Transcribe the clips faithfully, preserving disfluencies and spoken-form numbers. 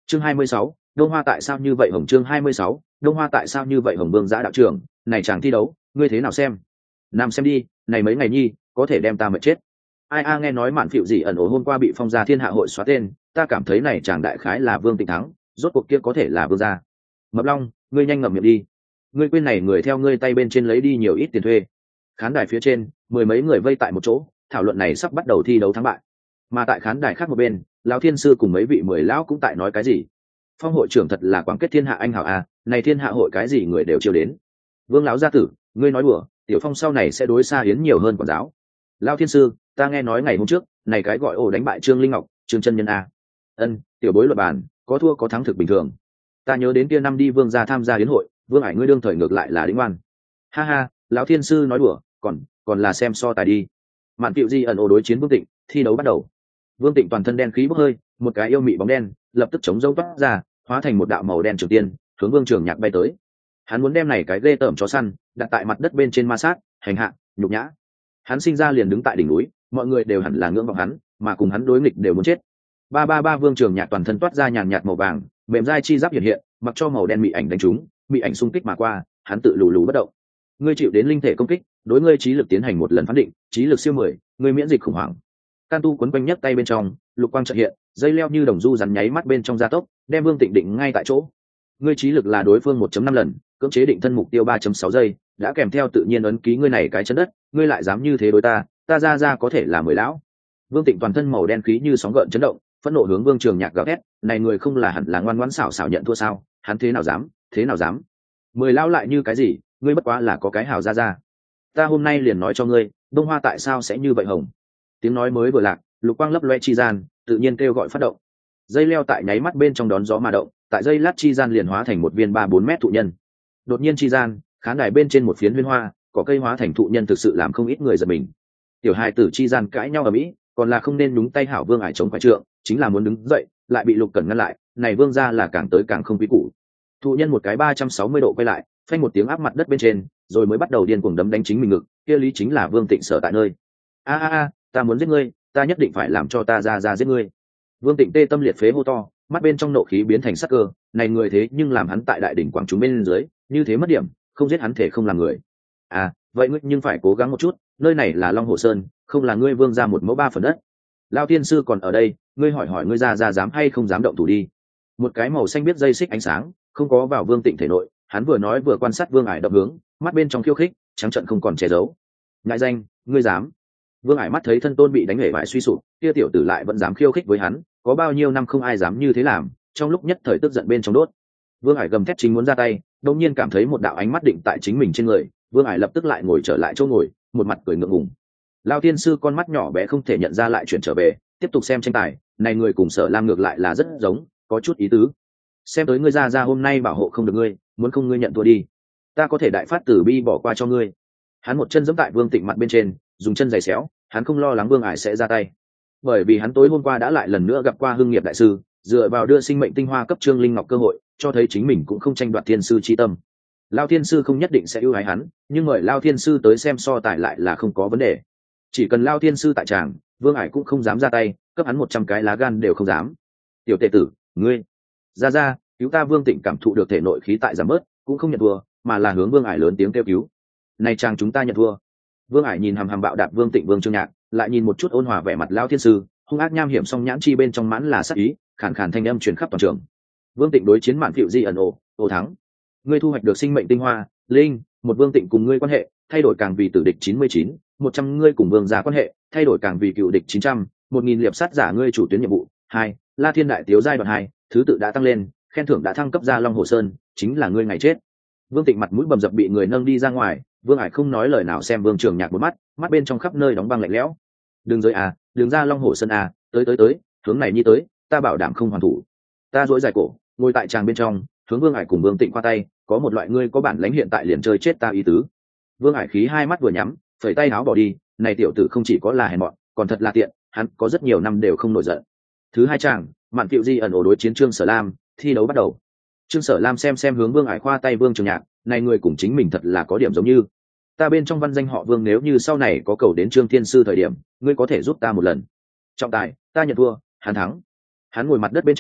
chương hai mươi sáu, đông hoa tại sao như vậy hồng chương hai mươi sáu, đông hoa tại sao như vậy hồng vương giã đạo trưởng, này chàng thi đấu ngươi thế nào xem? Nam xem đi, này mấy ngày nhi có thể đem ta mệt chết. Ai a nghe nói mạn phịu gì ẩn ổ hôm qua bị phong gia thiên hạ hội xóa tên, ta cảm thấy này chàng đại khái là Vương Tịnh thắng, rốt cuộc kia có thể là vương gia. Mập Long, ngươi nhanh ngậm miệng đi, ngươi quên này người theo ngươi tay bên trên lấy đi nhiều ít tiền thuê. Khán đài phía trên mười mấy người vây tại một chỗ thảo luận này sắp bắt đầu thi đấu thắng bại, mà tại khán đài khác một bên lão thiên sư cùng mấy vị mười lão cũng tại nói cái gì. Phong hội trưởng thật là quảng kết thiên hạ anh hảo a, này thiên hạ hội cái gì người đều chiêu đến. Vương lão gia tử, ngươi nói đùa, tiểu phong sau này sẽ đối xa hiến nhiều hơn quản giáo. Lão thiên sư, ta nghe nói ngày hôm trước này cái gọi ổ đánh bại trương linh ngọc trương chân nhân a. Ân, tiểu bối luật bàn có thua có thắng thực bình thường. Ta nhớ đến kia năm đi vương gia tham gia hiến hội, vương ải ngươi đương thời ngược lại là đĩnh ngoan. Ha ha, lão thiên sư nói đùa, còn còn là xem so tài đi. Mạn Tiệu Di ẩn ổ đối chiến Vương Tịnh, thi đấu bắt đầu. Vương Tịnh toàn thân đen khí bốc hơi, một cái yêu mị bóng đen lập tức chống rông toát ra, hóa thành một đạo màu đen trường tiên, hướng Vương Trường Nhạc bay tới. Hắn muốn đem này cái ghê tởm chó săn đặt tại mặt đất bên trên ma sát, hành hạ, nhục nhã. Hắn sinh ra liền đứng tại đỉnh núi, mọi người đều hẳn là ngưỡng vọng hắn, mà cùng hắn đối nghịch đều muốn chết. Ba ba ba Vương Trường Nhạc toàn thân toát ra nhàn nhạt màu vàng, mềm dai chi giáp hiện hiện, mặc cho màu đen mị ảnh đánh trúng, mị ảnh xung kích mà qua, hắn tự lù lù bất động. Ngươi chịu đến linh thể công kích, đối ngươi trí lực tiến hành một lần phán định, trí lực siêu mười, ngươi miễn dịch khủng hoảng. Can tu quấn quanh nhất tay bên trong, lục quang chợt hiện, dây leo như đồng du rắn nháy mắt bên trong gia tốc, đem Vương Tịnh định ngay tại chỗ. Ngươi trí lực là đối phương một chấm năm lần, cưỡng chế định thân mục tiêu ba chấm sáu giây, đã kèm theo tự nhiên ấn ký ngươi này cái chân đất, ngươi lại dám như thế đối ta, ta ra ra có thể là mười lão. Vương Tịnh toàn thân màu đen khí như sóng gợn chấn động, phẫn nộ hướng Vương Trường Nhạc gào thét, này người không là hẳn là ngoan ngoãn xảo xảo nhận thua sao, hắn thế nào dám, thế nào dám? Mười lão lại như cái gì, ngươi bất quá là có cái hào ra ra. Ta hôm nay liền nói cho ngươi, đông hoa tại sao sẽ như vậy hồng. Tiếng nói mới vừa lạc, lục quang lấp loe chi gian, tự nhiên kêu gọi phát động. Dây leo tại nháy mắt bên trong đón gió mà động, tại dây lát chi gian liền hóa thành một viên ba bốn mét thụ nhân. Đột nhiên chi gian, khán đài bên trên một phiến huyên hoa, có cây hóa thành thụ nhân thực sự làm không ít người giật mình. Tiểu hài tử chi gian cãi nhau ở mỹ, còn là không nên nhúng tay hảo Vương ải chống phải trượng, chính là muốn đứng dậy, lại bị Lục Cẩn ngăn lại, này Vương gia là càng tới càng không quý củ. Thụ nhân một cái ba trăm sáu mươi độ quay lại, phanh một tiếng áp mặt đất bên trên, rồi mới bắt đầu điên cuồng đấm đánh chính mình ngực, kia lý chính là Vương Tịnh sở tại nơi. A a a, ta muốn giết ngươi, ta nhất định phải làm cho ta ra ra giết ngươi. Vương Tịnh tê tâm liệt phế hô to, mắt bên trong nộ khí biến thành sắc cơ, này người thế nhưng làm hắn tại đại đỉnh quảng chúng bên dưới, như thế mất điểm, không giết hắn thể không làm người. À, vậy ngươi nhưng phải cố gắng một chút, nơi này là Long Hồ Sơn, không là ngươi Vương gia một mẫu ba phần đất. Lão tiên sư còn ở đây, ngươi hỏi hỏi ngươi ra ra dám hay không dám động thủ đi. Một cái màu xanh biết dây xích ánh sáng, không có vào Vương Tịnh thể nội, hắn vừa nói vừa quan sát Vương ải động hướng, mắt bên trong khiêu khích, trắng trợn không còn che giấu. Ngại danh, ngươi dám? Vương ải mắt thấy thân tôn bị đánh hể bại suy sụp, kia tiểu tử lại vẫn dám khiêu khích với hắn, có bao nhiêu năm không ai dám như thế làm, trong lúc nhất thời tức giận bên trong đốt. Vương ải gầm thét chính muốn ra tay, đột nhiên cảm thấy một đạo ánh mắt định tại chính mình trên người, Vương ải lập tức lại ngồi trở lại chỗ ngồi, một mặt cười ngượng ngùng. Lão tiên sư con mắt nhỏ bé không thể nhận ra lại chuyển trở về, tiếp tục xem tranh tài, này người cùng Sở Lam ngược lại là rất giống, có chút ý tứ. Xem tới ngươi ra ra hôm nay bảo hộ không được ngươi, muốn không ngươi nhận thua đi, ta có thể đại phát tử bi bỏ qua cho ngươi. Hắn một chân giẫm tại Vương Tịnh mặt bên trên, dùng chân giày xéo, hắn không lo lắng Vương ải sẽ ra tay, bởi vì hắn tối hôm qua đã lại lần nữa gặp qua Hưng Nghiệp đại sư, dựa vào đưa sinh mệnh tinh hoa cấp Trương Linh Ngọc cơ hội, cho thấy chính mình cũng không tranh đoạt thiên sư chi tâm. Lão thiên sư không nhất định sẽ ưu ái hắn, nhưng mời Lão thiên sư tới xem so tài lại là không có vấn đề. Chỉ cần Lão thiên sư tại tràng, Vương ải cũng không dám ra tay, cấp hắn một trăm cái lá gan đều không dám. Tiểu tệ tử, ngươi ra ra cứu ta. Vương Tịnh cảm thụ được thể nội khí tại giảm bớt, cũng không nhận thua, mà là hướng Vương ải lớn tiếng kêu cứu. Này chàng chúng ta nhận thua. Vương ải nhìn hàm hàm bạo đạp Vương Tịnh Vương Trương Nhạc, lại nhìn một chút ôn hòa vẻ mặt Lão thiên sư, hung ác nham hiểm song nhãn chi bên trong mãn là sát ý, khàn khàn thanh âm truyền khắp toàn trường. Vương Tịnh đối chiến Mạn Phiệu Di ẩn ổ, ổ thắng. Ngươi thu hoạch được sinh mệnh tinh hoa, linh, một Vương Tịnh cùng ngươi quan hệ, thay đổi càng vì tử địch chín mươi chín, một trăm ngươi cùng Vương gia quan hệ, thay đổi càng vì cựu địch chín trăm, một nghìn liệp sát giả ngươi chủ tuyến nhiệm vụ. Hai, La Thiên đại tiếu giai đoạn hai, thứ tự đã tăng lên, khen thưởng đã thăng cấp ra Long Hồ Sơn, chính là ngươi ngày chết. Vương Tịnh mặt mũi bầm dập bị người nâng đi ra ngoài, Vương ải không nói lời nào xem Vương Trường Nhạc một mắt, mắt bên trong khắp nơi đóng băng lạnh lẽo. Đừng rơi à, đừng ra Long Hồ Sơn à, tới tới tới, hướng này nhi tới, ta bảo đảm không hoàn thủ. Ta duỗi dài cổ, ngồi tại tràng bên trong, hướng Vương ải cùng Vương Tịnh qua tay, có một loại ngươi có bản lãnh hiện tại liền chơi chết ta ý tứ. Vương ải khí hai mắt vừa nhắm, phẩy tay áo bỏ đi, này tiểu tử không chỉ có là hèn mọn, còn thật là tiện, hắn có rất nhiều năm đều không nổi giận. Thứ hai chàng, Mạn Phiệu Di ẩn ổ đối chiến Trương Sở Lam, thi đấu bắt đầu. Trương Sở Lam xem xem hướng Vương ải khoa tay Vương Trường Nhạc, này người cùng chính mình thật là có điểm giống như. Ta bên trong văn danh họ Vương, nếu như sau này có cầu đến Trương Thiên sư thời điểm, ngươi có thể giúp ta một lần. Trọng tài, ta nhận thua, hắn thắng. Hắn ngồi mặt đất bên trên,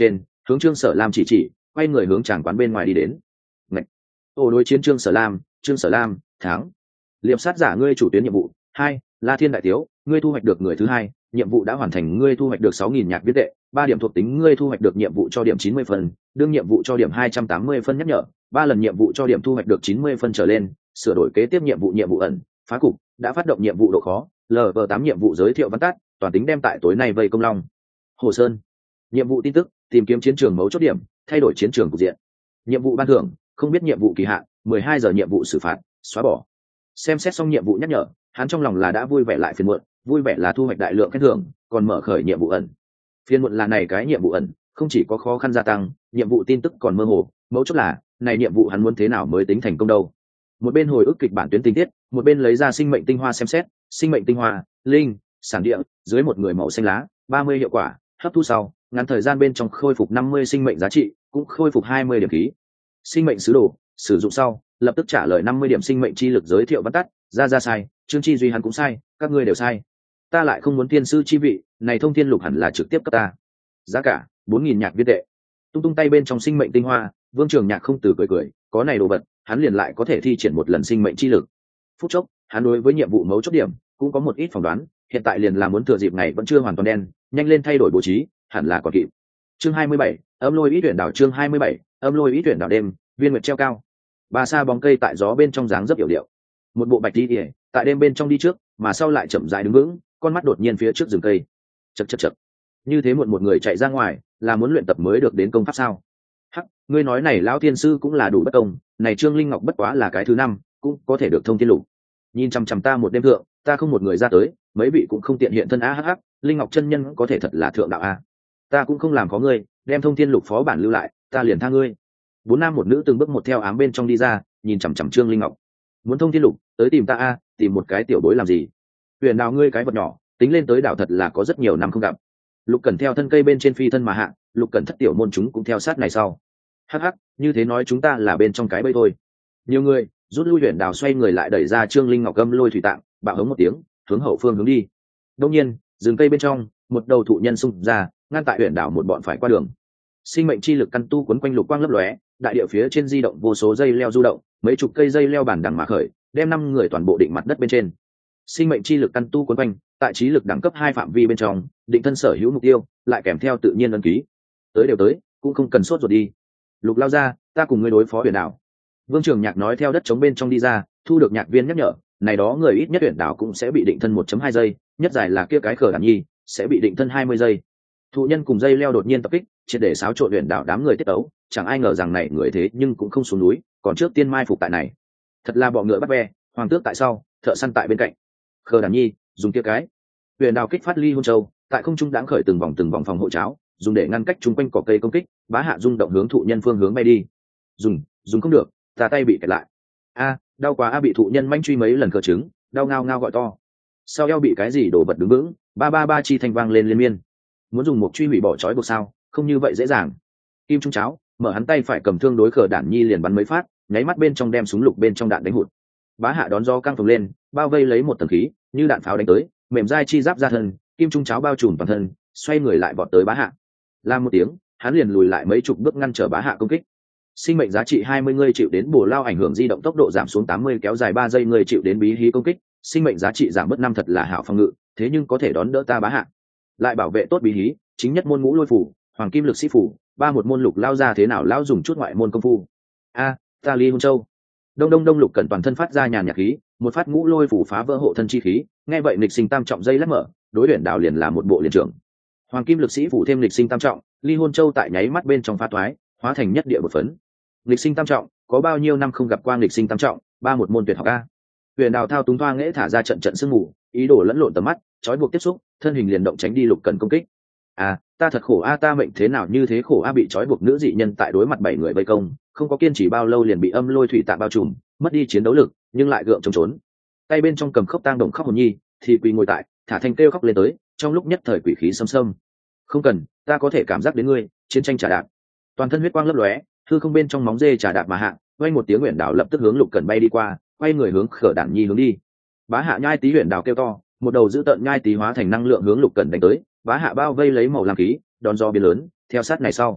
hướng Trương Sở Lam chỉ chỉ, quay người hướng tràng quán bên ngoài đi đến. Ngạch. Ô đối chiến Trương Sở Lam, Trương Sở Lam thắng. Liệp sát giả ngươi chủ tuyến nhiệm vụ hai, La Thiên đại tiếu, ngươi thu hoạch được người thứ hai, nhiệm vụ đã hoàn thành, ngươi thu hoạch được sáu nghìn nhạc viết tệ, ba điểm thuộc tính, ngươi thu hoạch được nhiệm vụ cho điểm chín mươi phần, đương nhiệm vụ cho điểm hai trăm tám mươi phân nhắc nhở, ba lần nhiệm vụ cho điểm thu hoạch được chín mươi phân trở lên, sửa đổi kế tiếp nhiệm vụ nhiệm vụ ẩn, phá cục, đã phát động nhiệm vụ độ khó, lv tám nhiệm vụ giới thiệu văn tắt, toàn tính đem tại tối nay vây công long. Hồ Sơn. Nhiệm vụ tin tức, tìm kiếm chiến trường mấu chốt điểm, thay đổi chiến trường cục diện. Nhiệm vụ ban thưởng, không biết nhiệm vụ kỳ hạn, mười hai giờ nhiệm vụ xử phạt, xóa bỏ. Xem xét xong nhiệm vụ nhắc nhở, hắn trong lòng là đã vui vẻ lại phiền muộn, vui vẻ là thu hoạch đại lượng khen thưởng, còn mở khởi nhiệm vụ ẩn. Phiền muộn là này cái nhiệm vụ ẩn, không chỉ có khó khăn gia tăng, nhiệm vụ tin tức còn mơ hồ, mấu chốt là, này nhiệm vụ hắn muốn thế nào mới tính thành công đâu. Một bên hồi ức kịch bản tuyến tình tiết, một bên lấy ra sinh mệnh tinh hoa xem xét, sinh mệnh tinh hoa, linh, sản địa, dưới một người màu xanh lá, ba mươi hiệu quả, hấp thu sau, ngắn thời gian bên trong khôi phục năm mươi sinh mệnh giá trị, cũng khôi phục hai mươi điểm khí. Sinh mệnh sứ đồ, sử dụng sau, lập tức trả lời năm mươi điểm sinh mệnh chi lực giới thiệu văn tắt, ra ra sai, Trương Chi Duy hắn cũng sai, các ngươi đều sai. Ta lại không muốn tiên sư chi vị, này thông thiên lục hẳn là trực tiếp cấp ta. Giá cả bốn nghìn nhạc viên tệ. Tung tung tay bên trong sinh mệnh tinh hoa, Vương Trường Nhạc không từ cười cười, có này đồ vật, hắn liền lại có thể thi triển một lần sinh mệnh chi lực. Phút chốc, hắn đối với nhiệm vụ mấu chốt điểm cũng có một ít phỏng đoán, hiện tại liền là muốn thừa dịp này vẫn chưa hoàn toàn đen, nhanh lên thay đổi bố trí, hẳn là còn kịp. Chương hai mươi bảy, âm lôi ý tuyển đảo chương hai mươi bảy, âm lôi ý tuyển đảo đêm, viên nguyệt treo cao. Bà sa bóng cây tại gió bên trong dáng rất hiểu điệu. Một bộ bạch y ỉa, tại đêm bên trong đi trước, mà sau lại chậm rãi đứng vững, con mắt đột nhiên phía trước rừng cây. Chậc chậc chậc. Như thế muộn một người chạy ra ngoài, là muốn luyện tập mới được đến công pháp sao? Hắc, ngươi nói này lão thiên sư cũng là đủ bất công, này Trương Linh Ngọc bất quá là cái thứ năm, cũng có thể được thông thiên lục. Nhìn chằm chằm ta một đêm thượng, ta không một người ra tới, mấy vị cũng không tiện hiện thân a hắc hắc, Linh Ngọc chân nhân có thể thật là thượng đạo a. Ta cũng không làm có ngươi, đem thông thiên lục phó bản lưu lại, ta liền tha ngươi. Bốn nam một nữ từng bước một theo ám bên trong đi ra, nhìn chằm chằm Trương Linh Ngọc. Muốn thông thiên lục, tới tìm ta a, tìm một cái tiểu bối làm gì? Huyền nào ngươi cái vật nhỏ, tính lên tới đảo thật là có rất nhiều năm không gặp. Lục Cẩn theo thân cây bên trên phi thân mà hạ, Lục Cẩn thất tiểu môn chúng cũng theo sát này sau. Hắc hắc, như thế nói chúng ta là bên trong cái bẫy thôi. Nhiều người, rút lui. Huyền đào xoay người lại đẩy ra Trương Linh Ngọc gâm lôi thủy tạng, bạo hống một tiếng, hướng hậu phương hướng đi. Đông nhiên, rừng cây bên trong, một đầu thụ nhân xung ra, ngăn tại Huyền đảo một bọn phải qua đường. Sinh mệnh chi lực căn tu quấn quanh lục quang lấp lóe, đại địa phía trên di động vô số dây leo du động, mấy chục cây dây leo bản đằng mà khởi, đem năm người toàn bộ định mặt đất bên trên. Sinh mệnh chi lực căn tu quấn quanh, tại trí lực đẳng cấp hai phạm vi bên trong, định thân sở hữu mục tiêu, lại kèm theo tự nhiên ấn ký. Tới đều tới, cũng không cần sốt ruột đi. Lục lao ra, ta cùng ngươi đối phó Huyền đảo. Vương Trường Nhạc nói theo đất trống bên trong đi ra, thu được nhạc viên nhắc nhở, này đó người ít nhất Huyền đảo cũng sẽ bị định thân một phẩy hai giây, nhất dài là kia cái khở đàn nhi, sẽ bị định thân hai mươi giây. Thụ nhân cùng dây leo đột nhiên tập kích, triệt để xáo trộn Huyền đảo đám người tiết tấu, chẳng ai ngờ rằng này người thế nhưng cũng không xuống núi, còn trước tiên mai phục tại này. Thật là bọ ngựa bắt ve, hoàng tước tại sau, thợ săn tại bên cạnh. Khờ đàn nhi, dùng kia cái. Huyền đảo kích phát ly hôn châu, tại không trung đáng khởi từng vòng từng vòng phòng hộ cháo, dùng để ngăn cách chung quanh cỏ cây công kích, bá hạ rung động hướng thụ nhân phương hướng bay đi. Dùng, dùng không được, ta tay bị kẹt lại. A, đau quá a, bị thụ nhân manh truy mấy lần cờ trứng, đau ngao ngao gọi to. Sau eo bị cái gì đổ vật đứng vững, ba ba ba chi thanh vang lên liên miên. Muốn dùng một truy hủy bỏ trói buộc sao, không như vậy dễ dàng. Kim trung cháo, mở hắn tay phải cầm thương đối khờ đản nhi liền bắn mấy phát, nháy mắt bên trong đem súng lục bên trong đạn đánh hụt. Bá hạ đón gió căng phồng lên, bao vây lấy một tầng khí, như đạn pháo đánh tới, mềm dai chi giáp ra thân, kim trung cháo bao trùm toàn thân, xoay người lại vọt tới bá hạ. La một tiếng, hắn liền lùi lại mấy chục bước ngăn trở bá hạ công kích. Sinh mệnh giá trị hai mươi người chịu đến bổ lao ảnh hưởng di động tốc độ giảm xuống tám mươi kéo dài ba giây người chịu đến bí hí công kích, sinh mệnh giá trị giảm mất năm thật là hảo phòng ngự, thế nhưng có thể đón đỡ ta bá hạ. Lại bảo vệ tốt bí hí, chính nhất môn ngũ lôi phủ, hoàng kim lực sĩ phủ, ba một môn lục lao ra thế nào lao dùng chút ngoại môn công phu. A, ta ly hôn châu. Đông đông đông Lục Cẩn toàn thân phát ra nhàn nhạc khí, một phát ngũ lôi phủ phá vỡ hộ thân chi khí, nghe vậy lịch sinh tam trọng dây lắc mở, đối Huyền đảo liền là một bộ liền trưởng. Hoàng kim lực sĩ phủ thêm lịch sinh tam trọng, ly hôn châu tại nháy mắt bên trong phá toái, hóa thành nhất địa một phấn. Lịch sinh tam trọng, có bao nhiêu năm không gặp qua lịch sinh tam trọng, ba một môn tuyệt học a. Huyền đảo thao túng thoa nghễ thả ra trận trận sương mù, ý đồ lẫn lộn tầm mắt, trói buộc tiếp xúc, thân hình liền động tránh đi Lục Cẩn công kích. À, ta thật khổ a, ta mệnh thế nào như thế khổ a, bị trói buộc nữ dị nhân tại đối mặt bảy người vây công, không có kiên trì bao lâu liền bị âm lôi thủy tạng bao trùm, mất đi chiến đấu lực, nhưng lại gượng chống trốn. Tay bên trong cầm khốc tang đồng khóc hồn nhi, thì quỳ ngồi tại, thả thanh kêu khóc lên tới, trong lúc nhất thời quỷ khí xâm xâm. Không cần, ta có thể cảm giác đến ngươi, chiến tranh trả đạp. Toàn thân huyết quang lấp lóe, hư không bên trong móng dê trả đạp mà hạ, quay một tiếng Huyền đảo lập tức hướng Lục Cẩn bay đi qua, quay người hướng khở đản nhi hướng đi. Bá hạ nhai tí Huyền đảo kêu to, một đầu giữ tợn nhai tí hóa thành năng lượng hướng Lục Cẩn đánh tới, bá hạ bao vây lấy màu lam khí, đón gió biến lớn, theo sát này sau.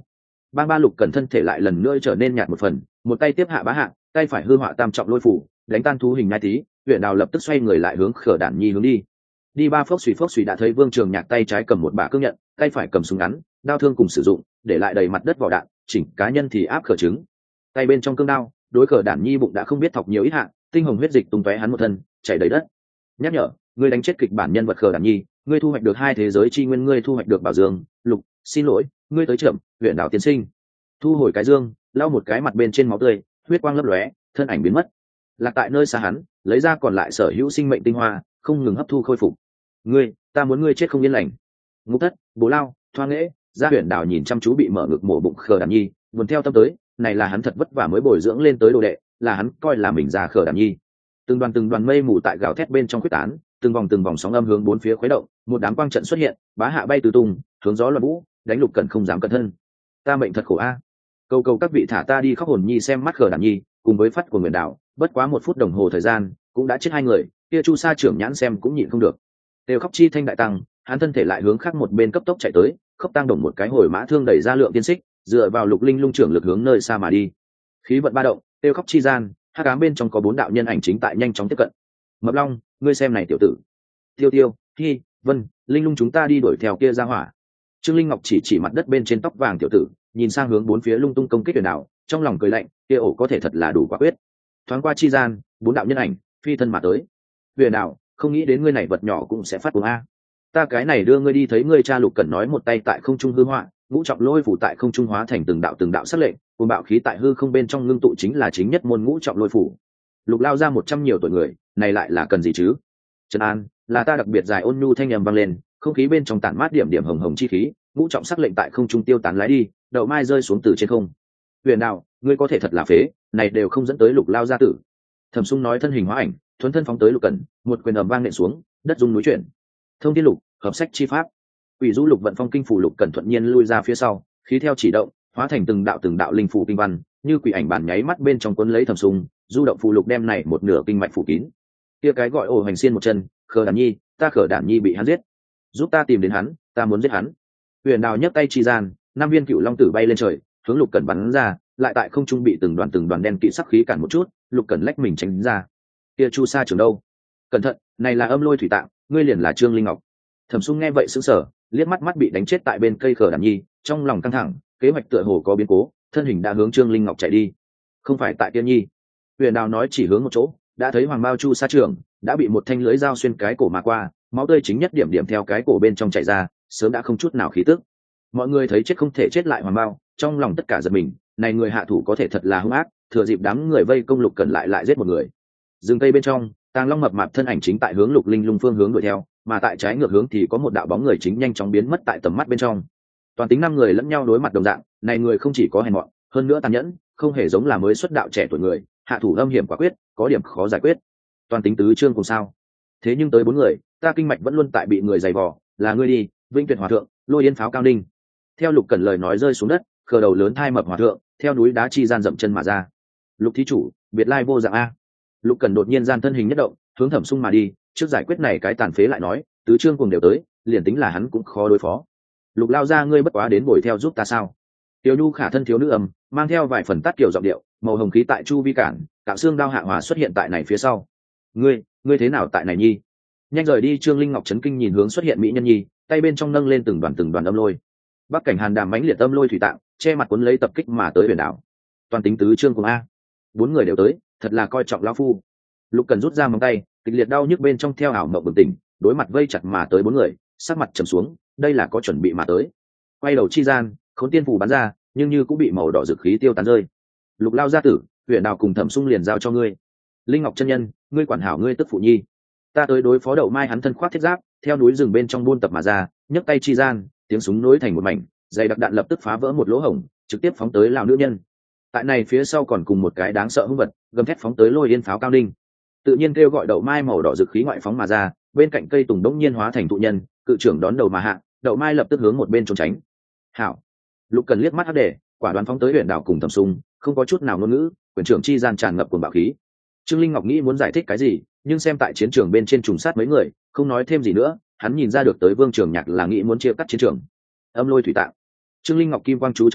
bang ba lục cẩn thân thể lại lần nữa trở nên nhạt một phần, một tay tiếp hạ bá hạ, tay phải hư họa tam trọng lôi phủ, đánh tan thú hình ngai tí. Huyền Đào lập tức xoay người lại hướng Khở Đản Nhi hướng đi. Đi ba phốc suy phốc suy đã thấy Vương Trường Nhạc tay trái cầm một bả cương nhận, tay phải cầm súng ngắn, đao thương cùng sử dụng, để lại đầy mặt đất vỏ đạn, chỉnh cá nhân thì áp khở trứng. Tay bên trong cương đao, đối Khở Đản Nhi bụng đã không biết thọc nhiều ít hạ, tinh hồng huyết dịch tung tóe hắn một thân, chảy đầy đất. Nhắc nhở, ngươi đánh chết kịch bản nhân vật Khở Đản Nhi, ngươi thu hoạch được hai thế giới chi nguyên, ngươi thu hoạch được bảo dương. Lục, xin lỗi, ngươi tới chậm, Huyền Đào tiên sinh. Thu hồi cái dương, lau một cái mặt bên trên máu tươi, huyết quang lấp lóe, thân ảnh biến mất. Lạc tại nơi xa hắn, lấy ra còn lại sở hữu sinh mệnh tinh hoa, không ngừng hấp thu khôi phục. Ngươi, ta muốn ngươi chết không yên lành. Ngục thất, bố lao, thoa nghễ, Gia Huyền Đào nhìn chăm chú bị mở ngực mổ bụng Khở Đản Nhi, buồn theo tâm tới, này là hắn thật vất vả mới bồi dưỡng lên tới đồ đệ, là hắn coi là mình ra Khở Đản Nhi. Từng đoàn từng đoàn mây mù tại gào thét bên trong quyết tán, từng vòng từng vòng sóng âm hướng bốn phía khuấy động, một đám quang trận xuất hiện, bá hạ bay tứ tung, hướng gió loạn vũ, đánh Lục Cẩn không dám cẩn thân. Ta mệnh thật khổ a. Cầu cầu các vị thả ta đi khóc hồn nhi xem mắt Khở Đản Nhi, cùng với phát của Nguyên Đảo, bất quá một phút đồng hồ thời gian, cũng đã chết hai người, kia Chu Sa trưởng nhãn xem cũng nhịn không được. Đều khóc chi thanh đại tăng, hắn thân thể lại hướng khác một bên cấp tốc chạy tới, khốc tăng đồng một cái hồi mã thương đẩy ra lượng tiên xích, dựa vào Lục Linh Lung trưởng lực hướng nơi xa mà đi. Khí vận ba động, tiêu khóc chi gian, hắc ám bên trong có bốn đạo nhân ảnh chính tại nhanh chóng tiếp cận. Mập Long, ngươi xem này tiểu tử. Tiêu Tiêu, Hi, Vân, Linh Lung chúng ta đi đuổi theo kia ra hỏa. Trương Linh Ngọc chỉ chỉ mặt đất bên trên tóc vàng tiểu tử, nhìn sang hướng bốn phía lung tung công kích Huyền Đào, trong lòng cười lạnh, kia ổ có thể thật là đủ quả quyết. Thoáng qua chi gian, bốn đạo nhân ảnh phi thân mà tới. Huyền Đào, không nghĩ đến ngươi này vật nhỏ cũng sẽ phát cuồng a. Ta cái này đưa ngươi đi thấy ngươi cha Lục Cẩn nói một tay tại không trung hư họa, ngũ trọng lôi phủ tại không trung hóa thành từng đạo từng đạo sắc lệnh, cuồng bạo khí tại hư không bên trong ngưng tụ chính là chính nhất môn ngũ trọng lôi phủ. Lục lao ra một trăm nhiều tuổi người, này lại là cần gì chứ? Trấn An, là ta đặc biệt dài ôn nhu thanh âm vang lên, không khí bên trong tản mát điểm điểm hồng hồng chi khí, ngũ trọng sắc lệnh tại không trung tiêu tán lái đi, đậu mai rơi xuống từ trên không. Huyền Đào, ngươi có thể thật là phế, này đều không dẫn tới Lục lao gia tử. Thẩm Sung nói thân hình hóa ảnh, thuấn thân phóng tới Lục Cẩn, một quyền ầm vang nện xuống, đất rung núi chuyển. Thông thiên lục, hợp sách chi pháp. Ủy du lục vận phong kinh phủ Lục Cẩn thuận nhiên lui ra phía sau, khí theo chỉ động, hóa thành từng đạo từng đạo linh phủ kinh văn, như quỷ ảnh bản nháy mắt bên trong cuốn lấy Thẩm Sung, du động phù lục đem này một nửa kinh mạch phủ kín. Kia cái gọi ổ hành xiên một chân, Khở Đản Nhi, ta Khở Đản Nhi bị hắn giết, giúp ta tìm đến hắn, ta muốn giết hắn. Huyền Đào nhấc tay chi gian, năm viên cựu long tử bay lên trời, hướng Lục Cẩn bắn ra, lại tại không trung bị từng đoàn từng đoàn đen kỵ sắc khí cản một chút, Lục Cẩn lách mình tránh ra. Kia Chu Sa trưởng đâu? Cẩn thận, này là âm lôi thủy tạng, ngươi liền là Trương Linh Ngọc. Thẩm Sung nghe vậy sững sờ, liếc mắt mắt bị đánh chết tại bên cây Khở Đản Nhi, trong lòng căng thẳng, kế hoạch tựa hồ có biến cố, thân hình đã hướng Trương Linh Ngọc chạy đi. Không phải tại Tiên Nhi. Huyền Đào nói chỉ hướng một chỗ, đã thấy Hoàng Bao Chu Sa trưởng đã bị một thanh lưới dao xuyên cái cổ mà qua, máu tươi chính nhất điểm điểm theo cái cổ bên trong chảy ra, sớm đã không chút nào khí tức. Mọi người thấy chết không thể chết lại Hoàng Bao, trong lòng tất cả giật mình, này người hạ thủ có thể thật là hung ác, thừa dịp đám người vây công Lục Cẩn lại lại giết một người. Dừng cây bên trong, Tàng Long mập mạp thân ảnh chính tại hướng Lục Linh Lung phương hướng đuổi theo, mà tại trái ngược hướng thì có một đạo bóng người chính nhanh chóng biến mất tại tầm mắt bên trong. Toàn tính năm người lẫn nhau đối mặt đồng dạng, này người không chỉ có hèn mọn, hơn nữa tàn nhẫn, không hề giống là mới xuất đạo trẻ tuổi người, hạ thủ âm hiểm quả quyết, có điểm khó giải quyết. Toàn tính tứ chương cùng sao? Thế nhưng tới bốn người, ta kinh mạch vẫn luôn tại bị người giày vò, là ngươi đi, Vinh Tuyệt Hòa thượng, Lôi Yên Pháo Cao Ninh. Theo Lục Cẩn lời nói rơi xuống đất, khờ đầu lớn thai mập hòa thượng, theo núi đá chi gian dậm chân mà ra. Lục thí chủ, biệt lai vô dạng a. Lục Cẩn đột nhiên gian thân hình nhất động, hướng Thẩm Sung mà đi, trước giải quyết này cái tàn phế lại nói, tứ chương cùng đều tới, liền tính là hắn cũng khó đối phó. Lục lao ra ngươi bất quá đến bồi theo giúp ta sao? Tiểu Nhu khả thân thiếu nữ âm, mang theo vài phần tát kiểu giọng điệu, màu hồng khí tại chu vi cản, cạo xương đao hạ hòa xuất hiện tại này phía sau. Ngươi, ngươi thế nào tại này nhi? Nhanh rời đi. Trương Linh Ngọc chấn kinh nhìn hướng xuất hiện mỹ nhân nhi, tay bên trong nâng lên từng đoàn từng đoàn âm lôi. Bắc cảnh Hàn Đàm mãnh liệt âm lôi thủy tạng, che mặt cuốn lấy tập kích mà tới biển đảo. Toàn tính tứ chương cùng a, bốn người đều tới, thật là coi trọng lão phu. Lục Cần rút ra móng tay, kịch liệt đau nhức bên trong theo ảo mộng bừng tỉnh, đối mặt vây chặt mà tới bốn người, sắc mặt trầm xuống, đây là có chuẩn bị mà tới. Quay đầu chi gian, khốn tiên phù bắn ra, nhưng như cũng bị màu đỏ dược khí tiêu tán rơi. Lục lao gia tử, huyền đào cùng Thẩm Sung liền giao cho ngươi. Linh Ngọc chân nhân, ngươi quản hảo ngươi tức phụ nhi. Ta tới đối phó Đậu Mai. Hắn thân khoác thiết giáp, theo núi rừng bên trong buôn tập mà ra, nhấc tay chi gian, tiếng súng nối thành một mảnh, dày đặc đạn lập tức phá vỡ một lỗ hổng, trực tiếp phóng tới lão nữ nhân. Tại này phía sau còn cùng một cái đáng sợ hung vật, gầm thét phóng tới Lôi Yên Pháo Cao Ninh. Tự nhiên kêu gọi Đậu Mai màu đỏ dược khí ngoại phóng mà ra, bên cạnh cây tùng đống nhiên hóa thành tụ nhân, cự trưởng đón đầu mà hạ, Đậu Mai lập tức hướng một bên trốn tránh. Hảo. Lục Cần liếc mắt hắc để, quả đoán phóng tới Huyền Đảo cùng Thẩm Sung, không có chút nào ngôn ngữ, quyền trưởng chi gian tràn ngập cuồng bạo khí. Trương Linh Ngọc nghĩ muốn giải thích cái gì, nhưng xem tại chiến trường bên trên trùng sát mấy người, không nói thêm gì nữa, hắn nhìn ra được tới Vương Trường Nhạc là nghĩ muốn chia cắt chiến trường. Âm lôi thủy tạng. Trương Linh Ngọc kim quang chú chớp động,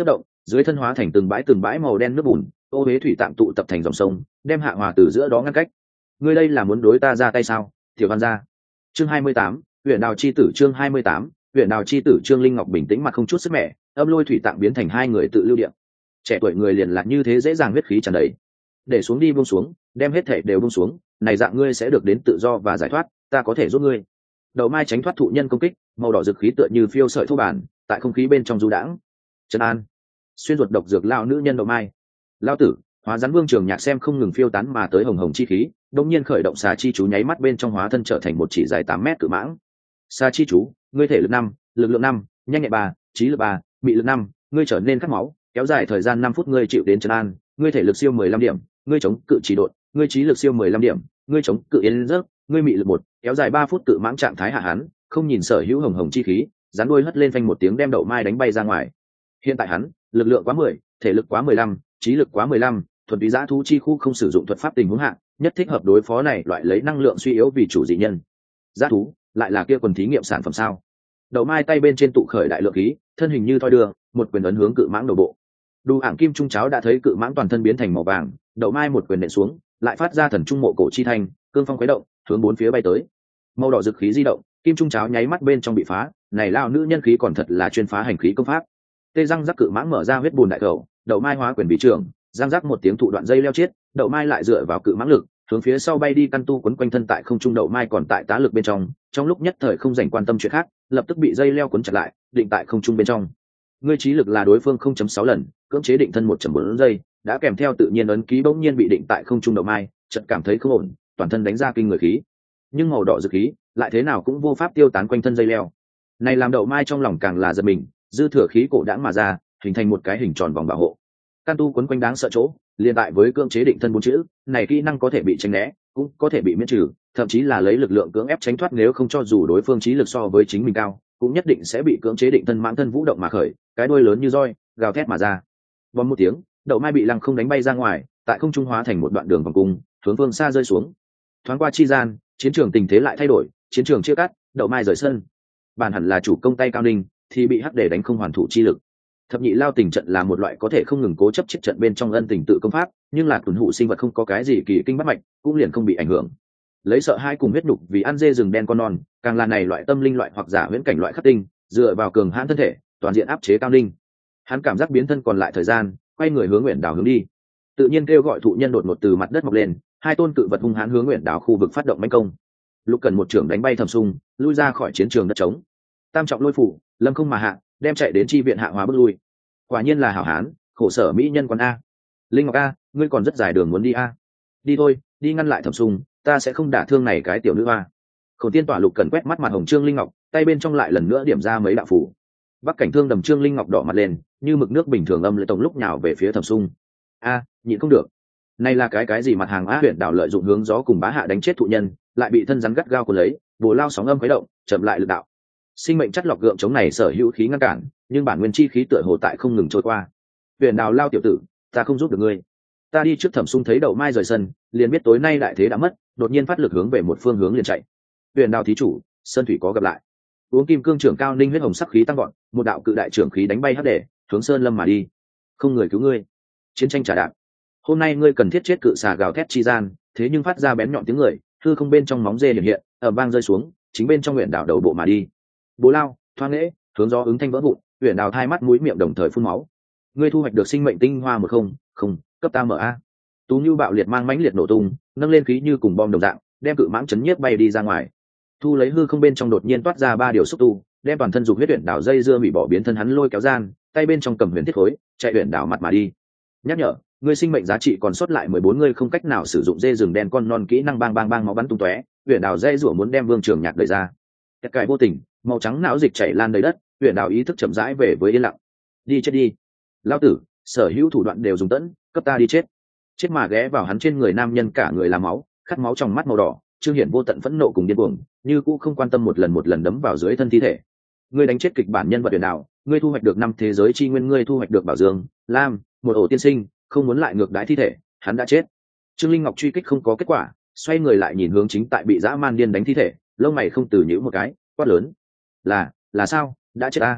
dưới thân hóa thành từng bãi từng bãi màu đen nước bùn, ô huế thủy tạm tụ tập thành dòng sông, đem Hạ Hòa từ giữa đó ngăn cách. Ngươi đây là muốn đối ta ra tay sao, tiểu văn gia? Chương hai mươi tám, huyện đào chi tử. Chương hai mươi tám, huyện đào chi tử. Trương Linh Ngọc bình tĩnh mặt không chút sức mẻ, âm lôi thủy tạng biến thành hai người tự lưu điện. Trẻ tuổi người liền là như thế dễ dàng huyết khí tràn đầy. Để xuống đi, buông xuống, đem hết thể đều buông xuống, này dạng ngươi sẽ được đến tự do và giải thoát, ta có thể giúp ngươi. Đậu Mai tránh thoát thụ nhân công kích, màu đỏ dược khí tựa như phiêu sợi thô bản, tại không khí bên trong du đãng. Trấn an, xuyên ruột độc dược lao nữ nhân Đậu Mai. Lao tử, hóa rắn vương trường nhạc xem không ngừng phiêu tán mà tới hồng hồng chi khí, đông nhiên khởi động xà chi chú, nháy mắt bên trong hóa thân trở thành một chỉ dài tám mét cự mãng. Xà chi chú, ngươi thể lực năm, lực lượng năm, nhanh nhẹn ba, trí lực ba, mị lực năm, ngươi trở nên khát máu, kéo dài thời gian năm phút, ngươi chịu đến trấn an, ngươi thể lực siêu mười lăm điểm, ngươi chống cự chỉ độn, ngươi trí lực siêu mười lăm điểm, ngươi chống cự yên giấc, ngươi mị lực một, kéo dài ba phút, cự mãng trạng thái hạ hắn, không nhìn sở hữu hồng hồng chi khí, rắn đuôi hất lên phanh một tiếng đem Đậu Mai đánh bay ra ngoài. Hiện tại hắn, lực lượng quá mười, thể lực quá mười lăm, trí lực quá mười lăm, thuần túy giã thú chi khu không sử dụng thuật pháp tình huống hạ, nhất thích hợp đối phó này loại lấy năng lượng suy yếu vì chủ dị nhân. Giã thú, lại là kia quần thí nghiệm sản phẩm sao? Đậu Mai tay bên trên tụ khởi đại lượng khí, thân hình như thoi đưa, một quyền ấn hướng cự mãng đầu bộ. Đủ ảng kim trung cháo đã thấy cự mãng toàn thân biến thành màu vàng, Đậu Mai một quyền nện xuống, lại phát ra thần trung mộ cổ chi thanh, cương phong khuấy động, hướng bốn phía bay tới. Màu đỏ dực khí di động, kim trung cháo nháy mắt bên trong bị phá, này lao nữ nhân khí còn thật là chuyên phá hành khí công pháp. Tê răng rắc cự mãng mở ra huyết bùn đại khẩu, Đậu Mai hóa quyền bị trưởng, răng rắc một tiếng thụ đoạn dây leo chết, Đậu Mai lại dựa vào cự mãng lực, hướng phía sau bay đi, căn tu quấn quanh thân tại không trung. Đậu Mai còn tại tá lực bên trong, trong lúc nhất thời không dành quan tâm chuyện khác, lập tức bị dây leo quấn chặt lại, định tại không trung bên trong. Ngươi trí lực là đối phương không chấm sáu lần, cưỡng chế định thân một chấm bốn giây, đã kèm theo tự nhiên ấn ký bỗng nhiên bị định tại không trung. Đậu Mai chợt cảm thấy không ổn, toàn thân đánh ra kinh người khí, nhưng màu đỏ dược khí lại thế nào cũng vô pháp tiêu tán quanh thân dây leo. Này làm Đậu Mai trong lòng càng là giật mình, dư thừa khí cổ đãng mà ra, hình thành một cái hình tròn vòng bảo hộ. Can tu quấn quanh đáng sợ chỗ, liên tại với cưỡng chế định thân bốn chữ, này kỹ năng có thể bị tránh né, cũng có thể bị miễn trừ, thậm chí là lấy lực lượng cưỡng ép tránh thoát, nếu không cho dù đối phương trí lực so với chính mình cao, cũng nhất định sẽ bị cưỡng chế định thân mãng thân vũ động mà khởi, cái đuôi lớn như roi, gào thét mà ra. Vòng một tiếng, Đậu Mai bị lăng không đánh bay ra ngoài, tại không trung hóa thành một đoạn đường vòng cung, hướng phương xa rơi xuống. Thoáng qua chi gian, chiến trường tình thế lại thay đổi, chiến trường chia cắt, Đậu Mai rời sân. Bản hẳn là chủ công tay cao ninh, thì bị hắc để đánh không hoàn thủ chi lực. Thập nhị lao tình trận là một loại có thể không ngừng cố chấp chết trận bên trong ân tình tự công pháp, nhưng là tuần hụ sinh vật không có cái gì kỳ kinh bắt mạch, cũng liền không bị ảnh hưởng. Lấy sợ hai cùng huyết nhục vì ăn dê rừng đen con non, càng là này loại tâm linh loại hoặc giả huyễn cảnh loại khắc tinh, dựa vào cường hãn thân thể, toàn diện áp chế cao ninh. Hắn cảm giác biến thân còn lại thời gian, quay người hướng nguyện đảo hướng đi. Tự nhiên kêu gọi thụ nhân đột ngột từ mặt đất mọc lên, hai tôn cự vật hung hãn hướng nguyện đảo khu vực phát động mãnh công. Lục Cần một trưởng đánh bay Thẩm Sung, lui ra khỏi chiến trường đất trống. Tam trọng lôi phủ, lâm không mà hạ, đem chạy đến chi viện Hạ Hóa bước lui. Quả nhiên là hảo hán, khổ sở mỹ nhân quan a. Linh Ngọc a, ngươi còn rất dài đường muốn đi a. Đi thôi, đi ngăn lại Thẩm Sung, ta sẽ không đả thương này cái tiểu nữ hoa. Khổng Tiên tỏa Lục Cần quét mắt mặt hồng Trương Linh Ngọc, tay bên trong lại lần nữa điểm ra mấy đạo phủ. Bắc cảnh thương đầm Trương Linh Ngọc đỏ mặt lên, như mực nước bình thường âm lệ tổng lúc nhào về phía Thẩm Sung. A, nhịn không được. Này là cái cái gì mặt hàng á? Huyện đảo lợi dụng hướng gió cùng bá hạ đánh chết thụ nhân, lại bị thân rắn gắt gao cuốn lấy, bồ lao sóng âm khuấy động, chậm lại lực đạo. Sinh mệnh chất lọc gượng chống này sở hữu khí ngăn cản, nhưng bản nguyên chi khí tựa hồ tại không ngừng trôi qua. Huyền đào lao tiểu tử, ta không giúp được ngươi. Ta đi trước. Thẩm Sung thấy Đậu Mai rời sân, liền biết tối nay đại thế đã mất, đột nhiên phát lực hướng về một phương hướng liền chạy. Huyền đào thí chủ, sơn thủy có gặp lại. Uống kim cương trưởng cao ninh huyết hồng sắc khí tăng gọn, một đạo cự đại trưởng khí đánh bay hất để, hướng sơn lâm mà đi. Không người cứu ngươi. Chiến tranh trả đạp. Hôm nay ngươi cần thiết chết. Cự xà gào thét chi gian, thế nhưng phát ra bén nhọn tiếng người, hư không bên trong móng dê hiện hiện, ở bang rơi xuống, chính bên trong nguyện đảo đầu bộ mà đi. Bố lao, thoáng nghễ, hướng gió ứng thanh vỡ vụn, huyền đào hai mắt mũi miệng đồng thời phun máu. Ngươi thu hoạch được sinh mệnh tinh hoa một không không cấp ta mở a. Tú như bạo liệt mang mãnh liệt nổ tung, nâng lên khí như cùng bom đồng dạng, đem cự mãng chấn nhiếp bay đi ra ngoài. Thu lấy hư không bên trong đột nhiên toát ra ba điều xúc tu, đem toàn thân dục huyết huyền đảo dây dưa bị bỏ biến thân hắn lôi kéo gian, tay bên trong cầm huyền thiết khối, chạy huyền đảo mặt mà đi. Nhắc nhở, ngươi sinh mệnh giá trị còn sót lại mười bốn, ngươi không cách nào sử dụng dê rừng đen con non kỹ năng. Bang bang bang máu bắn tung tóe, huyền đảo dây rủa muốn đem Vương Trường Nhạc đẩy ra. Tất cải vô tình, màu trắng não dịch chảy lan đầy đất, huyền đảo ý thức chậm rãi về với yên lặng. Đi chết đi, lão tử, sở hữu thủ đoạn đều dùng tẫn, cấp ta đi chết. Chết mà ghé vào hắn trên người nam nhân cả người là máu, khát máu trong mắt màu đỏ, trương hiển vô tận phẫn nộ cùng điên cuồng, như cũ không quan tâm một lần một lần đấm vào dưới thân thi thể. Ngươi đánh chết kịch bản nhân vật huyền đảo, ngươi thu hoạch được năm thế giới chi nguyên, ngươi thu hoạch được bảo dương lam, một ổ tiên sinh, không muốn lại ngược đái thi thể, hắn đã chết. Trương Linh Ngọc truy kích không có kết quả, xoay người lại nhìn hướng chính tại bị dã man điên đánh thi thể, lông mày không từ nhíu một cái, quát lớn: là là sao, đã chết a?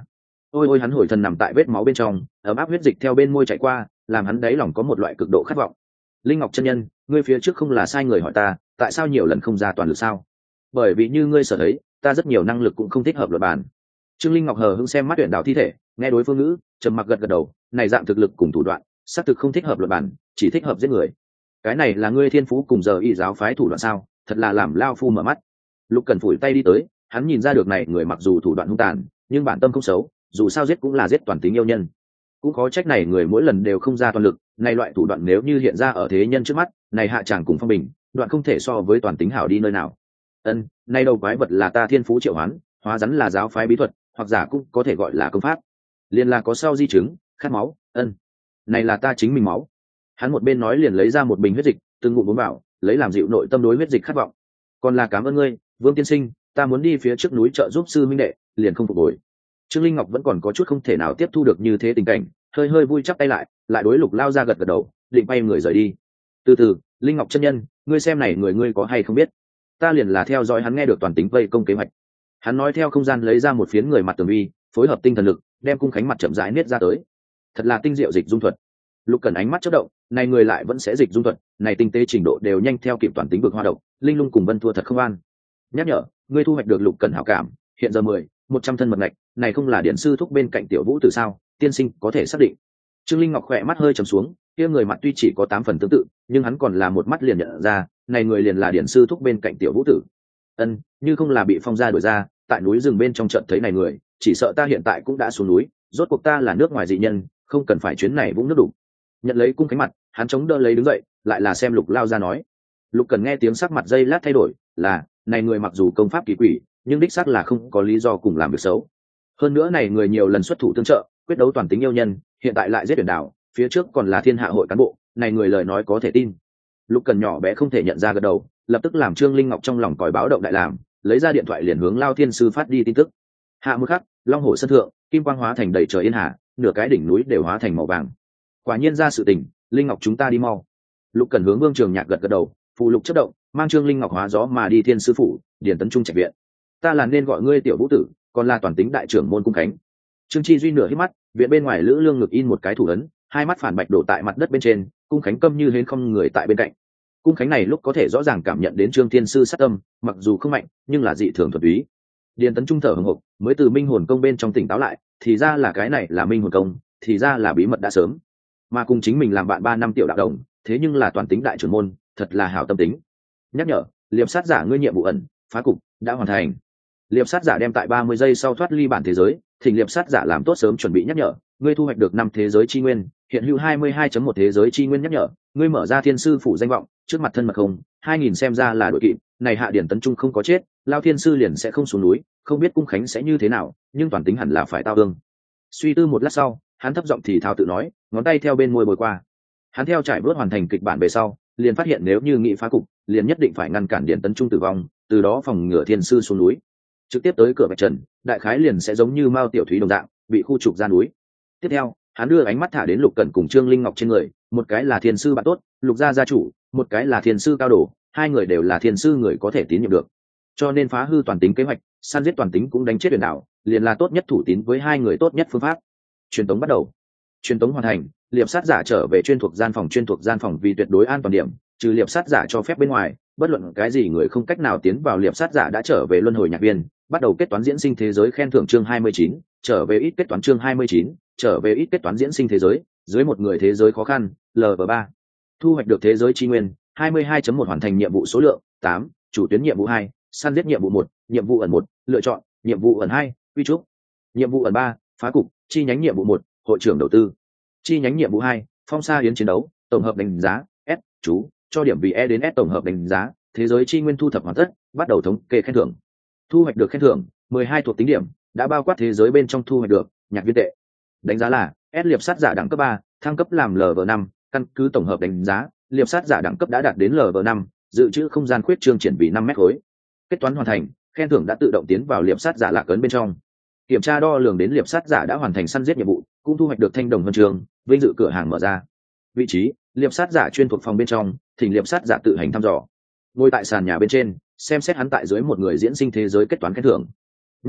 ôi ôi, hắn hồi thần nằm tại vết máu bên trong, ấm áp huyết dịch theo bên môi chảy qua, làm hắn đáy lòng có một loại cực độ khát vọng. Linh Ngọc chân nhân, ngươi phía trước không là sai người hỏi ta, tại sao nhiều lần không ra toàn lực sao? Bởi vì như ngươi sở thấy, ta rất nhiều năng lực cũng không thích hợp luật bản. Trương Linh Ngọc hờ hững xem mắt tuyển đạo thi thể, nghe đối phương ngữ, trầm mặc gật gật đầu, này dạng thực lực cùng thủ đoạn, xác thực không thích hợp luật bản, chỉ thích hợp giết người. Cái này là ngươi thiên phú cùng giờ y giáo phái thủ đoạn sao? Thật là làm lao phu mở mắt. Lục Cần phủi tay đi tới, hắn nhìn ra được này người mặc dù thủ đoạn hung tàn, nhưng bản tâm không xấu, dù sao giết cũng là giết toàn tính yêu nhân. Cũng khó trách này người mỗi lần đều không ra toàn lực, này loại thủ đoạn nếu như hiện ra ở thế nhân trước mắt, này hạ chàng cùng phong bình, đoạn không thể so với toàn tính hảo đi nơi nào. Ân, này đầu quái vật là ta thiên phú triệu hoán, hóa rắn là giáo phái bí thuật, hoặc giả cũng có thể gọi là công pháp. Liền là có sau di chứng, khát máu, ân. Này là ta chính mình máu. Hắn một bên nói liền lấy ra một bình huyết dịch, từng ngụm uống vào, lấy làm dịu nội tâm đối huyết dịch khát vọng. Còn là cảm ơn ngươi, Vương tiên sinh, ta muốn đi phía trước núi trợ giúp sư minh đệ, liền không phục hồi. Trương Linh Ngọc vẫn còn có chút không thể nào tiếp thu được như thế tình cảnh, hơi hơi vui chắp tay lại, lại đối Lục Lao ra gật gật đầu, định bay người rời đi. Từ từ, Linh Ngọc chân nhân, ngươi xem này người ngươi có hay không biết? Ta liền là theo dõi hắn nghe được toàn tính vây công kế hoạch. Hắn nói theo không gian lấy ra một phiến người mặt tường vi, phối hợp tinh thần lực, đem cung khánh mặt chậm rãi niết ra tới. Thật là tinh diệu dịch dung thuật. Lục Cẩn ánh mắt chớp động, này người lại vẫn sẽ dịch dung thuật, này tinh tế trình độ đều nhanh theo kịp toàn tính vực hoa độc, linh lung cùng Vân thua thật không an. Nhắc nhở, ngươi thu hoạch được Lục Cẩn hảo cảm, hiện giờ mười, một trăm thân mật ngạch, này không là điện sư thúc bên cạnh tiểu vũ từ sao? Tiên sinh có thể xác định. Trương Linh Ngọc khỏe mắt hơi trầm xuống, kia người mặt tuy chỉ có tám phần tương tự, nhưng hắn còn là một mắt liền nhận ra, này người liền là điện sư thúc bên cạnh tiểu vũ tử. Ân, như không là bị phong gia đuổi ra, tại núi rừng bên trong trận thấy này người, chỉ sợ ta hiện tại cũng đã xuống núi, rốt cuộc ta là nước ngoài dị nhân, không cần phải chuyến này vũng nước đủ. Nhận lấy cung cánh mặt, hắn chống đỡ lấy đứng dậy, lại là xem Lục Lao ra nói. Lục Cần nghe tiếng sắc mặt dây lát thay đổi, là, này người mặc dù công pháp kỳ quỷ, nhưng đích xác là không có lý do cùng làm việc xấu. Hơn nữa này người nhiều lần xuất thủ tương trợ, quyết đấu toàn tính yêu nhân, hiện tại lại giết biển đảo, phía trước còn là thiên hạ hội cán bộ, này người lời nói có thể tin. Lục Cần nhỏ bé không thể nhận ra gật đầu, lập tức làm Trương Linh Ngọc trong lòng còi báo động đại làm, lấy ra điện thoại liền hướng Lao Thiên sư phát đi tin tức. Hạ một khắc, Long Hồ sân thượng, kim quang hóa thành đầy trời yên hà, nửa cái đỉnh núi đều hóa thành màu vàng. Quả nhiên ra sự tình, Linh Ngọc chúng ta đi mau. Lục Cần hướng Vương Trường Nhạc gật gật đầu, phù lục chất động, mang Trương Linh Ngọc hóa gió mà đi Thiên sư phủ, điền tấn trung trạch viện. Ta là nên gọi ngươi tiểu vũ tử, còn là toàn tính đại trưởng môn cung khánh. Trương Chi Duy nửa hít mắt, viện bên ngoài lữ lương ngực in một cái thủ ấn, hai mắt phản bạch đổ tại mặt đất bên trên, cung khánh câm như hến không người tại bên cạnh. Cung khánh này lúc có thể rõ ràng cảm nhận đến Trương Thiên sư sát tâm, mặc dù không mạnh, nhưng là dị thường thuần túy. Điền tấn trung thở hổn hộc, mới từ minh hồn công bên trong tỉnh táo lại, thì ra là cái này là minh hồn công, thì ra là bí mật đã sớm. Mà cùng chính mình làm bạn ba năm tiểu đạo đồng, thế nhưng là toàn tính đại trưởng môn, thật là hảo tâm tính. Nhắc nhở, liệp sát giả ngươi nhiệm vụ ẩn phá cục đã hoàn thành. Liệp sát giả đem tại ba mươi giây sau thoát ly bản thế giới, thỉnh liệp sát giả làm tốt sớm chuẩn bị nhắc nhở, ngươi thu hoạch được năm thế giới chi nguyên, hiện hữu hai mươi hai chấm một thế giới chi nguyên nhắc nhở, ngươi mở ra thiên sư phủ danh vọng, trước mặt thân mật không, hai nghìn xem ra là đội kỵ, này hạ điển tấn trung không có chết, Lao thiên sư liền sẽ không xuống núi, không biết cung khánh sẽ như thế nào, nhưng toàn tính hẳn là phải tao ương. Suy tư một lát sau, hắn thấp giọng thì thào tự nói, ngón tay theo bên môi bồi qua. Hắn theo trải bước hoàn thành kịch bản về sau, liền phát hiện nếu như nghị phá cục, liền nhất định phải ngăn cản điển tấn trung tử vong, từ đó phòng ngừa thiên sư xuống núi, trực tiếp tới cửa bạch trần, đại khái liền sẽ giống như Mao Tiểu Thúy đồng dạng, bị khu trục ra núi. Tiếp theo, hắn đưa ánh mắt thả đến Lục Cẩn cùng Trương Linh Ngọc trên người, một cái là thiên sư bạn tốt, Lục gia gia chủ, một cái là thiên sư cao đồ, hai người đều là thiên sư người có thể tín nhiệm được. Cho nên phá hư toàn tính kế hoạch, săn giết toàn tính cũng đánh chết huyền đảo, liền là tốt nhất thủ tín với hai người tốt nhất phương pháp. Truyền tống bắt đầu. Truyền tống hoàn thành, liệp sát giả trở về chuyên thuộc gian phòng chuyên thuộc gian phòng vì tuyệt đối an toàn điểm, trừ liệp sát giả cho phép bên ngoài, bất luận cái gì người không cách nào tiến vào liệp sát giả đã trở về luân hồi nhạc viên, bắt đầu kết toán diễn sinh thế giới khen thưởng chương hai mươi chín, trở về ít kết toán chương hai mươi chín, trở về ít kết toán diễn sinh thế giới, dưới một người thế giới khó khăn, lv ba. Thu hoạch được thế giới chi nguyên, hai mươi hai chấm một hoàn thành nhiệm vụ số lượng, tám, chủ tuyến nhiệm vụ hai, săn giết nhiệm vụ một, nhiệm vụ ẩn một, lựa chọn, nhiệm vụ ẩn hai, quy trúc. Nhiệm vụ ẩn ba, phá cục, chi nhánh nhiệm vụ một, hội trưởng đầu tư. Chi nhánh nhiệm vụ hai, phong sa yến chiến đấu, tổng hợp đánh giá, S, chú, cho điểm vì E đến S tổng hợp đánh giá, thế giới chi nguyên thu thập hoàn tất, bắt đầu thống kê khen thưởng. Thu hoạch được khen thưởng, mười hai thuộc tính điểm, đã bao quát thế giới bên trong thu hoạch được, nhạc viên tệ. Đánh giá là S liệp sát giả đẳng cấp ba, thăng cấp làm lv năm, căn cứ tổng hợp đánh giá, liệp sát giả đẳng cấp đã đạt đến lv năm, dự trữ không gian khuyết trương triển vì năm mét khối. Kết toán hoàn thành, khen thưởng đã tự động tiến vào liệp sát giả lạc ấn bên trong. Kiểm tra đo lường đến liệp sát giả đã hoàn thành săn giết nhiệm vụ, cũng thu hoạch được thanh đồng huân trường, vinh dự cửa hàng mở ra. Vị trí, liệp sát giả chuyên thuộc phòng bên trong, thỉnh liệp sát giả tự hành thăm dò. Ngồi tại sàn nhà bên trên, xem xét hắn tại dưới một người diễn sinh thế giới kết toán khen thưởng. Nhắc nhở,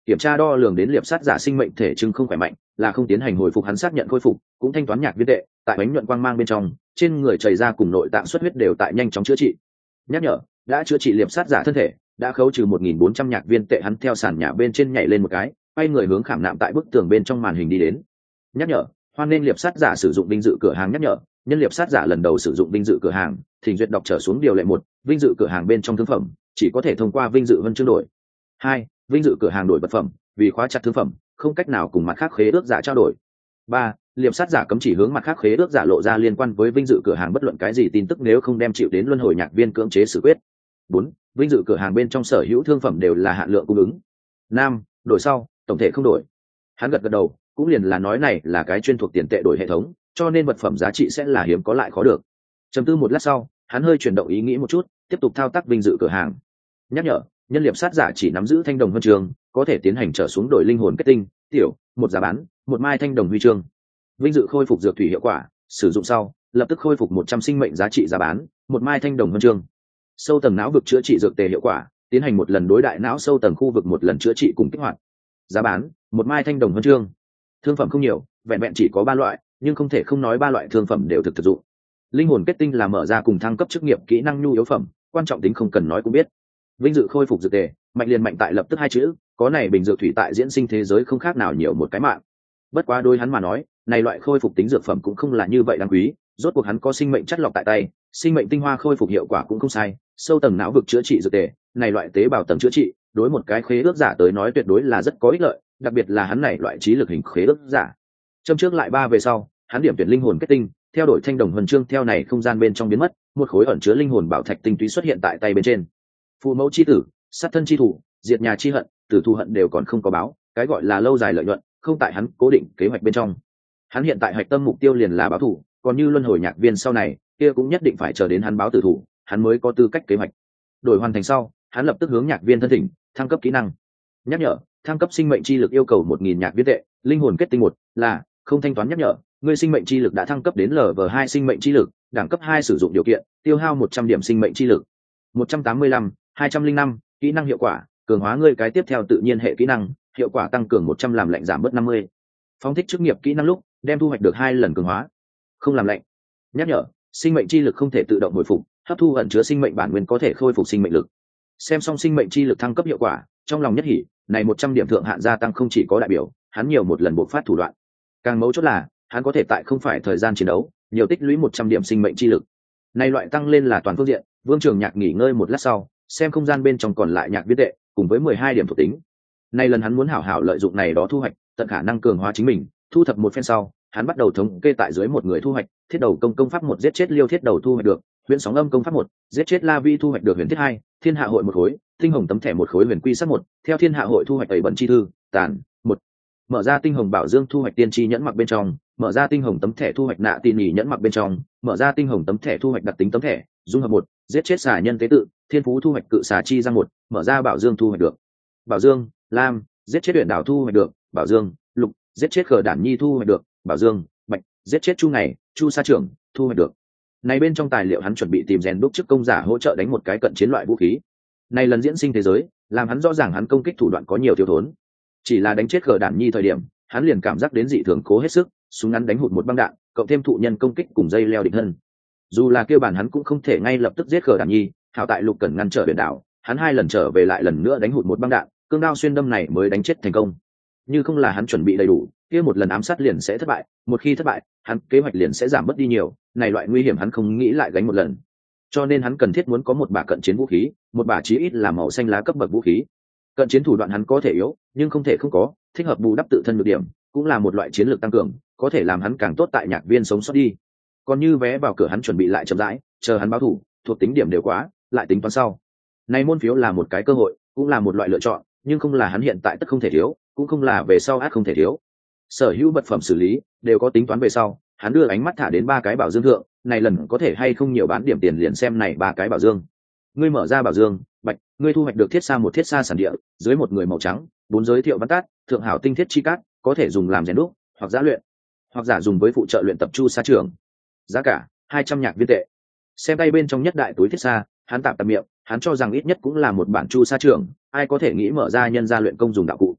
kiểm tra đo lường đến liệp sát giả sinh mệnh thể chứng không khỏe mạnh, là không tiến hành hồi phục, hắn xác nhận khôi phục, cũng thanh toán nhạc viên tệ, tại bánh nhuận quang mang bên trong, trên người chảy ra cùng nội tạng xuất huyết đều tại nhanh chóng chữa trị. Nhắc nhở, đã chữa trị liệp sát giả thân thể, đã khấu trừ một nghìn bốn trăm nhạc viên tệ. Hắn theo sàn nhà bên trên nhảy lên một cái, quay người hướng khảm nạm tại bức tường bên trong màn hình đi đến. Nhắc nhở, hoan nên liệp sát giả sử dụng vinh dự cửa hàng. Nhắc nhở, nhân liệp sát giả lần đầu sử dụng vinh dự cửa hàng, thỉnh duyệt đọc trở xuống điều lệ một, vinh dự cửa hàng bên trong thương phẩm chỉ có thể thông qua vinh dự huân chương đổi. Hai, vinh dự cửa hàng đổi vật phẩm vì khóa chặt thương phẩm, không cách nào cùng mặt khác khế ước giả trao đổi. Ba, liệp sát giả cấm chỉ hướng mặt khác khế ước giả lộ ra liên quan với vinh dự cửa hàng bất luận cái gì tin tức, nếu không đem chịu đến luân hồi nhạc viên cưỡng chế xử quyết. Bốn, vinh dự cửa hàng bên trong sở hữu thương phẩm đều là hạn lượng cung ứng. Năm, đổi sau tổng thể không đổi. Hắn gật gật đầu, cũng liền là nói này là cái chuyên thuộc tiền tệ đổi hệ thống, cho nên vật phẩm giá trị sẽ là hiếm có lại khó được. Trầm tư một lát sau, hắn hơi chuyển động ý nghĩ một chút, tiếp tục thao tác vinh dự cửa hàng. Nhắc nhở, nhân liệp sát giả chỉ nắm giữ thanh đồng huân chương, có thể tiến hành trở xuống đổi linh hồn kết tinh tiểu một giá bán một mai thanh đồng huy chương. Vinh dự khôi phục dược thủy hiệu quả, sử dụng sau lập tức khôi phục một trăm sinh mệnh giá trị giá bán một mai thanh đồng huân chương. Sâu tầng não vực chữa trị dược tề hiệu quả, tiến hành một lần đối đại não sâu tầng khu vực một lần chữa trị cùng kích hoạt. Giá bán một mai thanh đồng huân chương. Thương phẩm không nhiều, vẹn vẹn chỉ có ba loại, nhưng không thể không nói ba loại thương phẩm đều thực thực dụng. Linh hồn kết tinh là mở ra cùng thăng cấp chức nghiệp kỹ năng nhu yếu phẩm, quan trọng tính không cần nói cũng biết. Vinh dự khôi phục dược tề, mạnh liền mạnh tại lập tức hai chữ, có này bình dược thủy tại diễn sinh thế giới không khác nào nhiều một cái mạng. Bất quá đôi hắn mà nói, này loại khôi phục tính dược phẩm cũng không là như vậy đáng quý, rốt cuộc hắn có sinh mệnh chất lọc tại tay, sinh mệnh tinh hoa khôi phục hiệu quả cũng không sai, sâu tầng não vực chữa trị dược tề, này loại tế bào tầng chữa trị, đối một cái khế ước giả tới nói tuyệt đối là rất có ích lợi, đặc biệt là hắn này loại trí lực hình khế ước giả. Châm trước lại ba về sau, hắn điểm tuyển linh hồn kết tinh, theo đổi thanh đồng huân chương theo này không gian bên trong biến mất, một khối ẩn chứa linh hồn bảo thạch tinh túy xuất hiện tại tay bên trên. Phụ mẫu chi tử, sát thân chi thủ, diệt nhà chi hận, tử thù hận đều còn không có báo, cái gọi là lâu dài lợi nhuận, không tại hắn cố định kế hoạch bên trong. Hắn hiện tại hoạch tâm mục tiêu liền là báo thù, còn như luân hồi nhạc viên sau này, kia cũng nhất định phải chờ đến hắn báo tử thủ, hắn mới có tư cách kế hoạch. Đổi hoàn thành sau, hắn lập tức hướng nhạc viên thân thỉnh, thăng cấp kỹ năng. Nhắc nhở, thăng cấp sinh mệnh chi lực yêu cầu một nghìn nhạc viên tệ, linh hồn kết tinh một là không thanh toán. Nhắc nhở, ngươi sinh mệnh chi lực đã thăng cấp đến lv hai sinh mệnh chi lực, đẳng cấp hai sử dụng điều kiện, tiêu hao một trăm điểm sinh mệnh chi lực. một trăm tám mươi lăm, hai trăm linh năm, kỹ năng hiệu quả, cường hóa ngươi cái tiếp theo tự nhiên hệ kỹ năng, hiệu quả tăng cường một trăm làm lạnh giảm bớt năm mươi. Phóng thích chức nghiệp kỹ năng lúc, đem thu hoạch được hai lần cường hóa. Không làm lạnh. Nhắc nhở, sinh mệnh chi lực không thể tự động hồi phục, hấp thu ẩn chứa sinh mệnh bản nguyên có thể khôi phục sinh mệnh lực. Xem xong sinh mệnh chi lực thăng cấp hiệu quả, trong lòng nhất hỉ, này một trăm điểm thượng hạn gia tăng không chỉ có đại biểu, hắn nhiều một lần bộc phát thủ đoạn. Càng mấu chốt là, hắn có thể tại không phải thời gian chiến đấu, nhiều tích lũy một trăm điểm sinh mệnh chi lực. Này loại tăng lên là toàn phương diện, Vương Trường Nhạc nghỉ ngơi một lát sau, xem không gian bên trong còn lại nhạc viên tệ, cùng với mười hai điểm thuộc tính. Này lần hắn muốn hảo hảo lợi dụng này đó thu hoạch, tận khả năng cường hóa chính mình, thu thập một phen sau, hắn bắt đầu thống kê tại dưới một người thu hoạch, thiết đầu công công pháp một giết chết Liêu Thiết đầu thu hoạch được, huyền sóng âm công pháp một giết chết La Vi thu hoạch được huyền thiết hai, thiên hạ hội một khối, tinh hồng tấm thẻ một khối huyền quy sắc một, theo thiên hạ hội thu hoạch tẩy bẩn chi thư, tàn một, mở ra tinh hồng bảo dương thu hoạch tiên tri nhẫn mặc bên trong, mở ra tinh hồng tấm thẻ thu hoạch nạ tin nhỉ nhẫn mặc bên trong, mở ra tinh hồng tấm thẻ thu hoạch đặc tính tấm thẻ, dung hợp một, giết chết xà nhân tế tự, thiên phú thu hoạch cự xà chi răng một, mở ra bảo dương thu hoạch được. Bảo dương, lam, giết chết huyện đảo thu hoạch được, bảo dương, lục, giết chết khờ đản nhi thu hoạch được, bảo dương, bạch, giết chết chu ngày, chu sa trưởng, thu hoạch được. Này bên trong tài liệu hắn chuẩn bị tìm rèn đúc chức công giả hỗ trợ đánh một cái cận chiến loại vũ khí. Này lần diễn sinh thế giới, làm hắn rõ ràng hắn công kích thủ đoạn có nhiều thiếu thốn. Chỉ là đánh chết khờ đản nhi thời điểm, hắn liền cảm giác đến dị thường cố hết sức, súng ngắn đánh hụt một băng đạn, cộng thêm thụ nhân công kích cùng dây leo định thân. Dù là kêu bản hắn cũng không thể ngay lập tức giết khờ đản nhi, hảo tại lục cần ngăn trở biển đảo, hắn hai lần trở về lại lần nữa đánh hụt một băng đạn, cương đao xuyên đâm này mới đánh chết thành công. Như không là hắn chuẩn bị đầy đủ, kia một lần ám sát liền sẽ thất bại, một khi thất bại, hắn kế hoạch liền sẽ giảm bớt đi nhiều, này loại nguy hiểm hắn không nghĩ lại gánh một lần. Cho nên hắn cần thiết muốn có một bả cận chiến vũ khí, một bả chí ít là màu xanh lá cấp bậc vũ khí. Cận chiến thủ đoạn hắn có thể yếu, nhưng không thể không có, thích hợp bù đắp tự thân nhược điểm, cũng là một loại chiến lược tăng cường, có thể làm hắn càng tốt tại nhạc viên sống sót đi. Còn như vé vào cửa hắn chuẩn bị lại chậm rãi, chờ hắn báo thủ, thuộc tính điểm đều quá, lại tính toán sau. Này môn phiếu là một cái cơ hội, cũng là một loại lựa chọn, nhưng không là hắn hiện tại tất không thể thiếu, cũng không là về sau át không thể thiếu. Sở hữu vật phẩm xử lý đều có tính toán về sau, hắn đưa ánh mắt thả đến ba cái bảo dương thượng, này lần có thể hay không nhiều bán điểm tiền liền xem này ba cái bảo dương. Ngươi mở ra bảo dương, bạch, ngươi thu hoạch được thiết sa một thiết sa sản địa, dưới một người màu trắng, bốn giới thiệu văn tát, thượng hảo tinh thiết chi cát, có thể dùng làm rèn đúc, hoặc giã luyện, hoặc giả dùng với phụ trợ luyện tập chu sa trường. Giá cả hai trăm nhạc viên tệ. Xem tay bên trong nhất đại túi thiết sa, hắn tạm tạm miệng, hắn cho rằng ít nhất cũng là một bản chu sa trường, ai có thể nghĩ mở ra nhân gia luyện công dùng đạo cụ.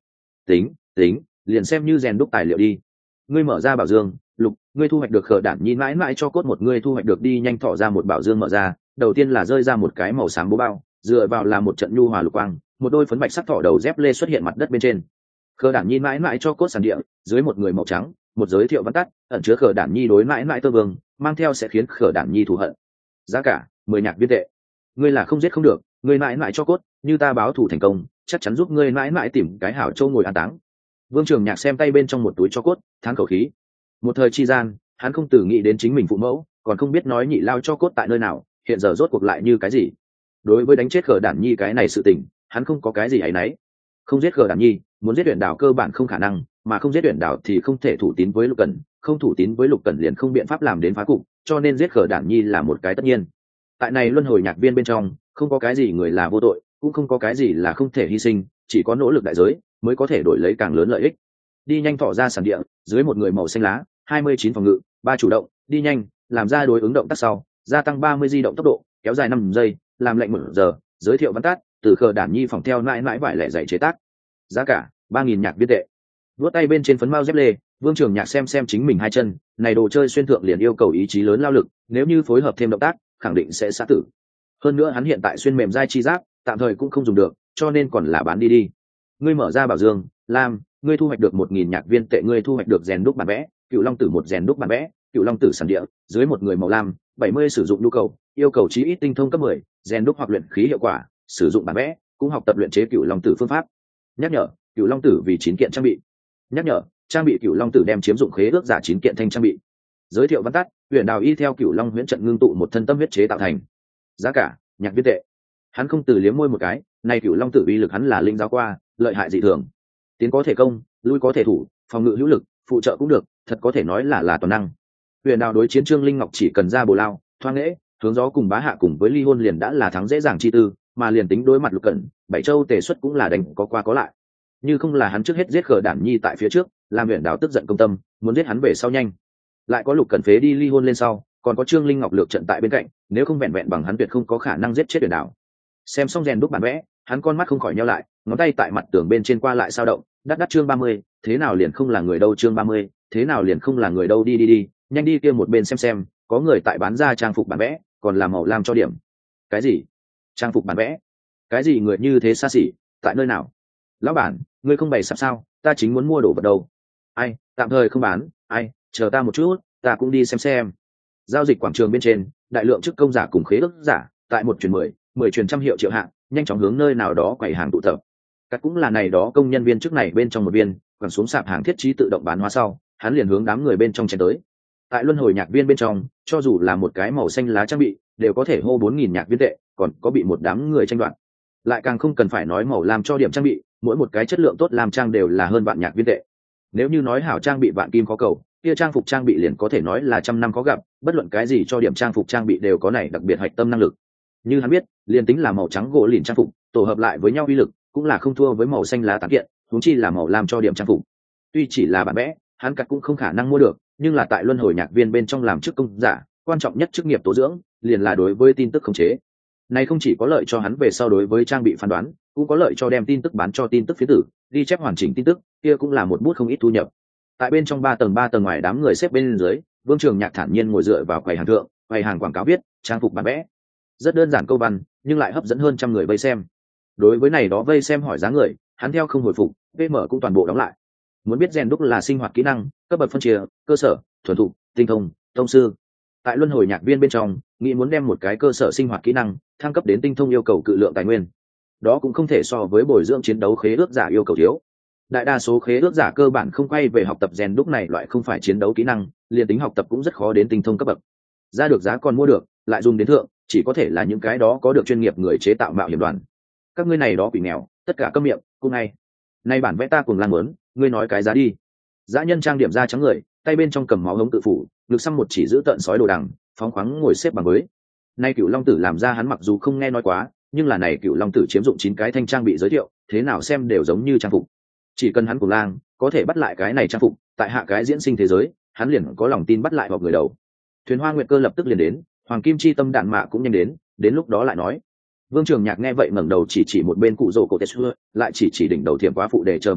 tính tính liền xem như rèn đúc tài liệu đi. Ngươi mở ra bảo dương, Lục, ngươi thu hoạch được khở đản nhi mãi mãi cho cốt một ngươi thu hoạch được đi nhanh thọ ra một bảo dương mở ra, đầu tiên là rơi ra một cái màu xám bố bao, dựa vào là một trận nhu hòa lục quang, một đôi phấn bạch sắc thỏ đầu dép lê xuất hiện mặt đất bên trên. Khở đản nhi mãi mãi cho cốt sàn địa, dưới một người màu trắng, một giới thiệu văn tắt, ẩn chứa khở đản nhi đối mãi mãi tơ vương, mang theo sẽ khiến khở đản nhi thù hận. Giá cả mười nhạc viên tệ. Ngươi là không giết không được, ngươi mãi mãi cho cốt, như ta báo thù thành công, chắc chắn giúp ngươi mãi mãi tìm cái hảo châu ngồi an táng. Vương Trường Nhạc xem tay bên trong một túi cho cốt, thán khẩu khí. Một thời chi gian, hắn không từ nghĩ đến chính mình phụ mẫu, còn không biết nói nhị lao cho cốt tại nơi nào, hiện giờ rốt cuộc lại như cái gì. Đối với đánh chết Khở Đản Nhi cái này sự tình, hắn không có cái gì ấy nấy. Không giết Khở Đản Nhi, muốn giết Uyển Đảo cơ bản không khả năng, mà không giết Uyển Đảo thì không thể thủ tín với Lục Cẩn, không thủ tín với Lục Cẩn liền không biện pháp làm đến phá cục, cho nên giết Khở Đản Nhi là một cái tất nhiên. Tại này luân hồi nhạc viên bên trong, không có cái gì người là vô tội, cũng không có cái gì là không thể hy sinh, chỉ có nỗ lực đại giới mới có thể đổi lấy càng lớn lợi ích. Đi nhanh thọ ra sản địa, dưới một người màu xanh lá, hai mươi chín phòng ngự, ba chủ động, đi nhanh, làm ra đối ứng động tác sau, gia tăng ba mươi di động tốc độ, kéo dài năm giây, làm lệnh một giờ, giới thiệu văn tát, từ Khở Đản Nhi phòng theo mãi mãi vải lẻ dạy chế tác. Giá cả ba nghìn nhạc viên tệ. Vuốt tay bên trên phấn mao dép lê, Vương Trường Nhạc xem xem chính mình hai chân, này đồ chơi xuyên thượng liền yêu cầu ý chí lớn lao lực, nếu như phối hợp thêm động tác, khẳng định sẽ xã tử. Hơn nữa hắn hiện tại xuyên mềm dai chi giáp, tạm thời cũng không dùng được, cho nên còn là bán đi đi. Ngươi mở ra bảo dương, Lam, ngươi thu hoạch được một nghìn nhạc viên tệ, ngươi thu hoạch được rèn đúc bản vẽ, Cựu Long Tử một rèn đúc bản vẽ, Cựu Long Tử sản địa, dưới một người màu lam, bảy mươi sử dụng nhu cầu, yêu cầu chí ít tinh thông cấp mười, rèn đúc hoặc luyện khí hiệu quả, sử dụng bản vẽ, cũng học tập luyện chế Cựu Long Tử phương pháp. Nhắc nhở, Cựu Long Tử vì chín kiện trang bị. Nhắc nhở, trang bị Cựu Long Tử đem chiếm dụng khế ước giả chín kiện thanh trang bị. Giới thiệu văn tắt, Huyền Đào y theo Cựu Long huyễn trận ngưng tụ một thân tâm huyết chế tạo thành. Giá cả, nhạc viên tệ. Hắn không từ liếm môi một cái, này Cựu Long Tử uy lực hắn là linh giáo qua, lợi hại dị thường. Tiến có thể công, lui có thể thủ, phòng ngự hữu lực, phụ trợ cũng được, thật có thể nói là là toàn năng. Huyền Đào đối chiến Trương Linh Ngọc chỉ cần ra bồ lao, thoáng lễ, hướng gió cùng bá hạ cùng với ly hôn liền đã là thắng dễ dàng chi tư, mà liền tính đối mặt Lục Cẩn, bảy châu tề xuất cũng là đánh có qua có lại. Như không là hắn trước hết giết Khở Đản Nhi tại phía trước, làm Huyền Đào tức giận công tâm, muốn giết hắn về sau nhanh. Lại có Lục Cẩn phế đi ly hôn lên sau, còn có Trương Linh Ngọc lược trận tại bên cạnh, nếu không vẹn vẹn bằng hắn tuyệt không có khả năng giết chết Huyền Đào. Xem xong rèn đúc bản vẽ, hắn con mắt không khỏi nheo lại, ngón tay tại mặt tường bên trên qua lại sao động, đắt đắt chương ba mươi, thế nào liền không là người đâu chương ba mươi, thế nào liền không là người đâu đi đi đi, nhanh đi kia một bên xem xem, có người tại bán ra trang phục bản vẽ, còn làm màu lam cho điểm. Cái gì? Trang phục bản vẽ? Cái gì người như thế xa xỉ, tại nơi nào? Lão bản, ngươi không bày sạp sao, ta chính muốn mua đồ vật đâu. Ai, tạm thời không bán, ai, chờ ta một chút, ta cũng đi xem xem. Giao dịch quảng trường bên trên, đại lượng chức công giả cùng khế ước giả, tại một truyền mười, mười truyền trăm hiệu triệu hạng, nhanh chóng hướng nơi nào đó quầy hàng tụ tập. Cắt cũng là này đó công nhân viên trước này bên trong một viên, quẳng xuống sạp hàng thiết trí tự động bán hóa sau, hắn liền hướng đám người bên trong chen tới. Tại luân hồi nhạc viên bên trong, cho dù là một cái màu xanh lá trang bị, đều có thể hô bốn nghìn nhạc viên tệ, còn có bị một đám người tranh đoạt. Lại càng không cần phải nói màu làm cho điểm trang bị, mỗi một cái chất lượng tốt làm trang đều là hơn vạn nhạc viên tệ. Nếu như nói hảo trang bị vạn kim có cầu, kia trang phục trang bị liền có thể nói là trăm năm có gặp, bất luận cái gì cho điểm trang phục trang bị đều có này đặc biệt hạch tâm năng lực. Như hắn biết, liền tính là màu trắng gỗ lìn trang phục, tổ hợp lại với nhau uy lực cũng là không thua với màu xanh lá tán kiện, huống chi là màu làm cho điểm trang phục. Tuy chỉ là bản vẽ, hắn cắt cũng không khả năng mua được, nhưng là tại luân hồi nhạc viên bên trong làm chức công giả, quan trọng nhất chức nghiệp tố dưỡng, liền là đối với tin tức khống chế. Này không chỉ có lợi cho hắn về sau đối với trang bị phán đoán, cũng có lợi cho đem tin tức bán cho tin tức phía tử, ghi chép hoàn chỉnh tin tức, kia cũng là một bút không ít thu nhập. Tại bên trong ba tầng ba tầng ngoài đám người xếp bên dưới, Vương Trường Nhạc thản nhiên ngồi dựa vào quầy hàng thượng, quầy hàng quảng cáo viết, trang phục bản vẽ. Rất đơn giản câu văn, nhưng lại hấp dẫn hơn trăm người vây xem. Đối với này đó vây xem hỏi giá người, hắn theo không hồi phục, vê em cũng toàn bộ đóng lại. Muốn biết rèn đúc là sinh hoạt kỹ năng, cấp bậc phân chia, cơ sở, thuần thục, tinh thông, thông sư. Tại luân hồi nhạc viên bên trong, nghĩ muốn đem một cái cơ sở sinh hoạt kỹ năng thăng cấp đến tinh thông yêu cầu cự lượng tài nguyên, đó cũng không thể so với bồi dưỡng chiến đấu khế ước giả yêu cầu thiếu. Đại đa số khế ước giả cơ bản không quay về học tập rèn đúc này loại không phải chiến đấu kỹ năng, liền tính học tập cũng rất khó đến tinh thông cấp bậc. Ra được giá còn mua được, lại dùng đến thượng, chỉ có thể là những cái đó có được chuyên nghiệp người chế tạo mạo hiểm đoàn. Các ngươi này đó quỷ nghèo, tất cả câm miệng, cung ngay. Nay bản vẽ ta cùng lan muốn, ngươi nói cái giá đi. Dã nhân trang điểm da trắng người, tay bên trong cầm máu hống tự phủ, ngực xăm một chỉ giữ tận sói đồ đằng, phóng khoáng ngồi xếp bằng với. Nay Cựu Long Tử làm ra hắn mặc dù không nghe nói quá, nhưng là này Cựu Long Tử chiếm dụng chín cái thanh trang bị giới thiệu, thế nào xem đều giống như trang phục. Chỉ cần hắn cùng lang có thể bắt lại cái này trang phục, tại hạ cái diễn sinh thế giới, hắn liền có lòng tin bắt lại hoặc người đầu. Thuyền Hoa Nguyệt Cơ lập tức liền đến, Hoàng Kim Chi Tâm đạn mạ cũng nhanh đến, đến lúc đó lại nói. Vương Trường Nhạc nghe vậy ngẩng đầu chỉ chỉ một bên cụ rồ cổ Tetsuya, lại chỉ chỉ đỉnh đầu thiểm quá phụ để chờ một lát,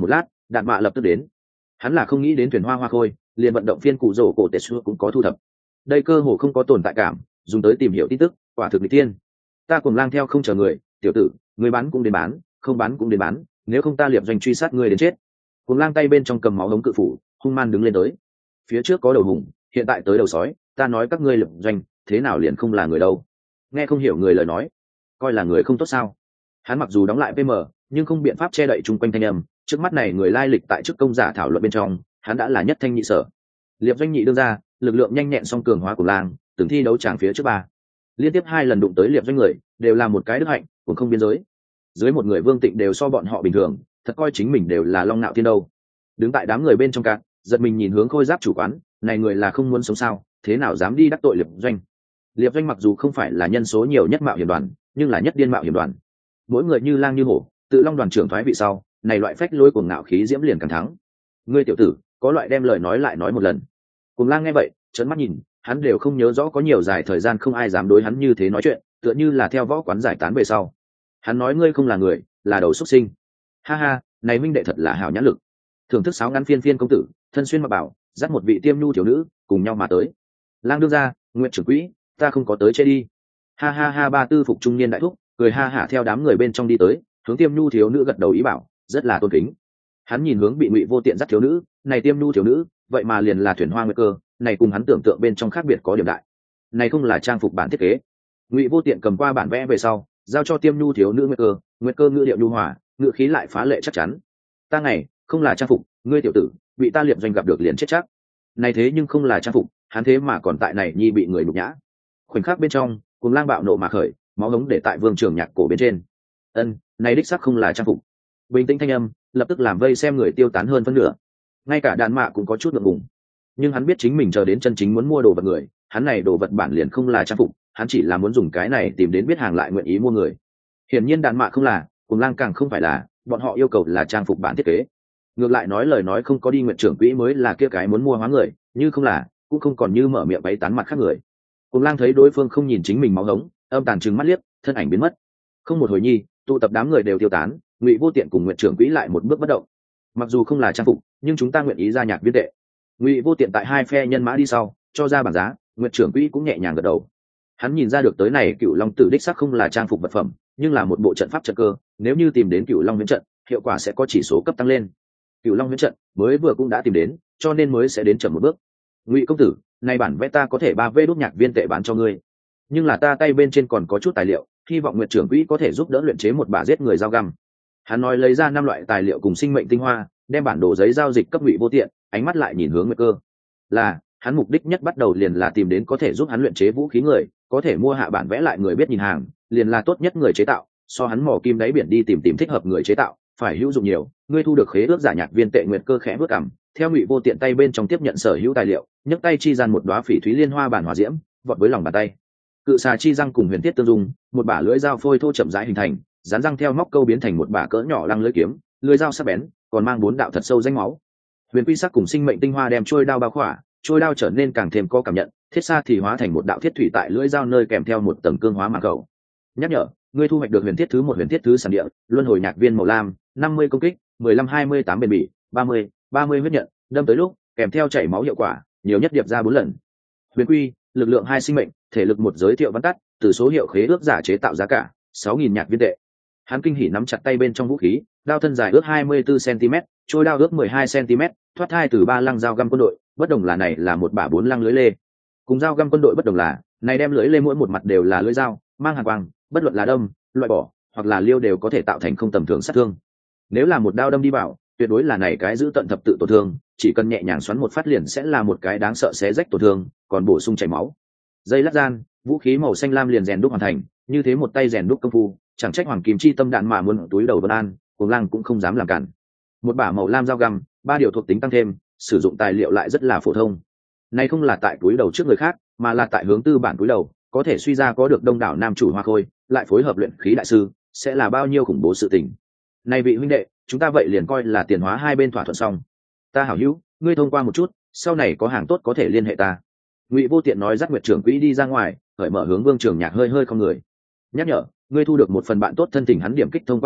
Đạn mạ lập tức đến. Hắn là không nghĩ đến thuyền hoa hoa khôi, liền vận động phiên cụ rổ cổ tệ xưa cũng có thu thập. Đây cơ hồ không có tồn tại cảm, dùng tới tìm hiểu tin tức, quả thực nghịch tiên. Ta cùng lang theo không chờ người, tiểu tử, người bán cũng đến bán, không bán cũng đến bán, nếu không ta liệp doanh truy sát ngươi đến chết. Cùng lang tay bên trong cầm máu hống cự phủ, hung man đứng lên tới. Phía trước có đầu hùng, hiện tại tới đầu sói, ta nói các ngươi liệp doanh, thế nào liền không là người đâu? Nghe không hiểu người lời nói, coi là người không tốt sao? Hắn mặc dù đóng lại pê em, nhưng không biện pháp che đậy chung quanh thanh âm. Trước mắt này người lai lịch tại chức công giả thảo luận bên trong, hắn đã là nhất thanh nhị sở. Liệp doanh nhị đương ra, lực lượng nhanh nhẹn song cường hóa của lang, từng thi đấu tràng phía trước ba, liên tiếp hai lần đụng tới liệp doanh người, đều là một cái đức hạnh, cũng không biên giới. Dưới một người Vương Tịnh đều so bọn họ bình thường, thật coi chính mình đều là long nạo thiên đâu. Đứng tại đám người bên trong cạn, giật mình nhìn hướng Khôi Giáp chủ quán, này người là không muốn sống sao, thế nào dám đi đắc tội liệp doanh? Liệp doanh mặc dù không phải là nhân số nhiều nhất mạo hiểm đoàn, nhưng là nhất điên mạo hiểm đoàn. Mỗi người như lang như hổ, tự long đoàn trưởng thoái vị sau, này loại phách lôi cuồng ngạo khí diễm liền càng thắng. Ngươi tiểu tử, có loại đem lời nói lại nói một lần. Cuồng lang nghe vậy, trợn mắt nhìn, hắn đều không nhớ rõ có nhiều dài thời gian không ai dám đối hắn như thế nói chuyện, tựa như là theo võ quán giải tán về sau. Hắn nói ngươi không là người, là đầu xuất sinh. Ha ha, này minh đệ thật là hảo nhãn lực. Thưởng thức sáo ngắn phiên phiên công tử, thân xuyên mặc bảo, dắt một vị tiêm nhu thiếu nữ, cùng nhau mà tới. Lang đương ra, nguyện trưởng quỹ, ta không có tới chê đi. Ha ha ha, ba tư phục trung niên đại thúc, cười ha hả theo đám người bên trong đi tới, hướng tiêm nhu thiếu nữ gật đầu ý bảo, rất là tôn kính. Hắn nhìn hướng bị Ngụy Vô Tiện dắt thiếu nữ, này tiêm nhu thiếu nữ, vậy mà liền là thuyền hoa nguyệt cơ, này cùng hắn tưởng tượng bên trong khác biệt có điểm đại. Này không là trang phục bản thiết kế. Ngụy Vô Tiện cầm qua bản vẽ về sau, giao cho tiêm nhu thiếu nữ nguyệt cơ, nguyệt cơ ngữ điệu nhu hòa, ngữ khí lại phá lệ chắc chắn. Ta ngày, không là trang phục, ngươi tiểu tử, bị ta liệp doanh gặp được liền chết chắc. Này thế nhưng không là trang phục, hắn thế mà còn tại này nhi bị người nhục nhã. Khoảnh khắc bên trong, cùng lang bạo nộ mà khởi, máu hống để tại vương trường nhạc cổ bên trên. Ân, này đích xác không là trang phục. Bình tĩnh thanh âm, lập tức làm vây xem người tiêu tán hơn phân nửa. Ngay cả đàn mạ cũng có chút ngượng ngùng, nhưng hắn biết chính mình chờ đến chân chính muốn mua đồ vật người, hắn này đồ vật bản liền không là trang phục, hắn chỉ là muốn dùng cái này tìm đến biết hàng lại nguyện ý mua người. Hiển nhiên đàn mạ không là, cùng lang càng không phải là, bọn họ yêu cầu là trang phục bản thiết kế. Ngược lại nói lời nói không có đi nguyện trưởng quỹ mới là kia cái muốn mua hóa người, như không là, cũng không còn như mở miệng bấy tán mặt khác người. Cùng lang thấy đối phương không nhìn chính mình máu hống, âm tàn trừng mắt liếc, thân ảnh biến mất. Không một hồi nhi, tụ tập đám người đều tiêu tán, Ngụy Vô Tiện cùng nguyện trưởng quỹ lại một bước bất động. Mặc dù không là trang phục, nhưng chúng ta nguyện ý ra nhạc viên tệ. Ngụy Vô Tiện tại hai phe nhân mã đi sau, cho ra bảng giá, nguyện trưởng quỹ cũng nhẹ nhàng gật đầu. Hắn nhìn ra được tới này Cựu Long Tử đích xác không là trang phục vật phẩm, nhưng là một bộ trận pháp trận cơ, nếu như tìm đến Cựu Long Viễn trận, hiệu quả sẽ có chỉ số cấp tăng lên. Cựu Long Viễn trận mới vừa cũng đã tìm đến, cho nên mới sẽ đến chậm một bước. Ngụy công tử, này bản vẽ ta có thể ba vê đốt nhạc viên tệ bán cho ngươi, nhưng là ta tay bên trên còn có chút tài liệu, hy vọng nguyện trưởng quỹ có thể giúp đỡ luyện chế một bả giết người dao găm. Hắn nói lấy ra năm loại tài liệu cùng sinh mệnh tinh hoa, đem bản đồ giấy giao dịch cấp Ngụy Vô Tiện, ánh mắt lại nhìn hướng Nguyệt Cơ. Là, hắn mục đích nhất bắt đầu liền là tìm đến có thể giúp hắn luyện chế vũ khí người, có thể mua hạ bản vẽ lại người biết nhìn hàng, liền là tốt nhất người chế tạo, so hắn mò kim đáy biển đi tìm tìm thích hợp người chế tạo, phải hữu dụng nhiều. Ngươi thu được khế ước giả nhạc viên tệ. Nguyệt Cơ khẽ bước cằm, theo Ngụy Vô Tiện tay bên trong tiếp nhận sở hữu tài liệu, nhấc tay chi gian một đóa phỉ thúy liên hoa bản hỏa diễm, vọt với lòng bàn tay. Cự xà chi răng cùng huyền thiết tương dung, một bả lưỡi dao phôi thô chậm rãi hình thành, dán răng theo móc câu biến thành một bả cỡ nhỏ lăng lưỡi kiếm, lưỡi dao sắc bén, còn mang bốn đạo thật sâu rãnh máu. Huyền quy sắc cùng sinh mệnh tinh hoa đem trôi đao bao khỏa, trôi đao trở nên càng thêm có cảm nhận, thiết xa thì hóa thành một đạo thiết thủy tại lưỡi dao nơi kèm theo một tầng cương hóa màng cầu. Nhắc nhở, ngươi thu hoạch được huyền thiết thứ một huyền thiết thứ sản địa, luân hồi nhạc viên màu lam, năm mươi công kích, mười lăm hai mươi tám bền bỉ, ba mươi, ba mươi huyết nhận, đâm tới lúc, kèm theo chảy máu hiệu quả, nhiều nhất điệp ra bốn lần. Huyền quy, lực lượng hai sinh mệnh, thể lực một giới thiệu văn tắt, từ số hiệu khế ước giả chế tạo giá cả sáu nghìn nhạc viên tệ. Hắn kinh hỉ nắm chặt tay bên trong vũ khí, đao thân dài ước hai mươi tư xăng-ti-mét, trôi đao ước mười hai xăng-ti-mét, thoát thai từ ba lăng dao găm quân đội, bất đồng là này là một bả bốn lăng lưới lê. Cùng dao găm quân đội bất đồng là, này đem lưới lê mỗi một mặt đều là lưới dao, mang hàn quang, bất luận là đâm, loại bỏ, hoặc là liêu đều có thể tạo thành không tầm thường sát thương. Nếu là một đao đâm đi vào, tuyệt đối là này cái giữ tận thập tự tổn thương, chỉ cần nhẹ nhàng xoắn một phát liền sẽ là một cái đáng sợ xé rách tổn thương, còn bổ sung chảy máu. Dây lát gian, vũ khí màu xanh lam liền rèn đúc hoàn thành, như thế một tay rèn đúc công phu, chẳng trách hoàng kim chi tâm đạn mà muốn túi đầu vân an, Cuồng Lang cũng không dám làm cản. Một bả màu lam dao găm, ba điều thuộc tính tăng thêm, sử dụng tài liệu lại rất là phổ thông. Này không là tại túi đầu trước người khác, mà là tại hướng tư bản túi đầu, có thể suy ra có được đông đảo nam chủ hoa khôi, lại phối hợp luyện khí đại sư, sẽ là bao nhiêu khủng bố sự tình. Này vị huynh đệ, chúng ta vậy liền coi là tiền hóa hai bên thỏa thuận xong. Ta hảo hữu, ngươi thông qua một chút, sau này có hàng tốt có thể liên hệ ta. Ngụy Vô Tiện nói dắt Nguyệt trưởng quỹ đi ra ngoài, khởi mở hướng Vương Trường Nhạc hơi hơi không người. Nhắc nhở, ngươi thu được một phần bạn tốt thân tình hắn điểm kích thông qua sau,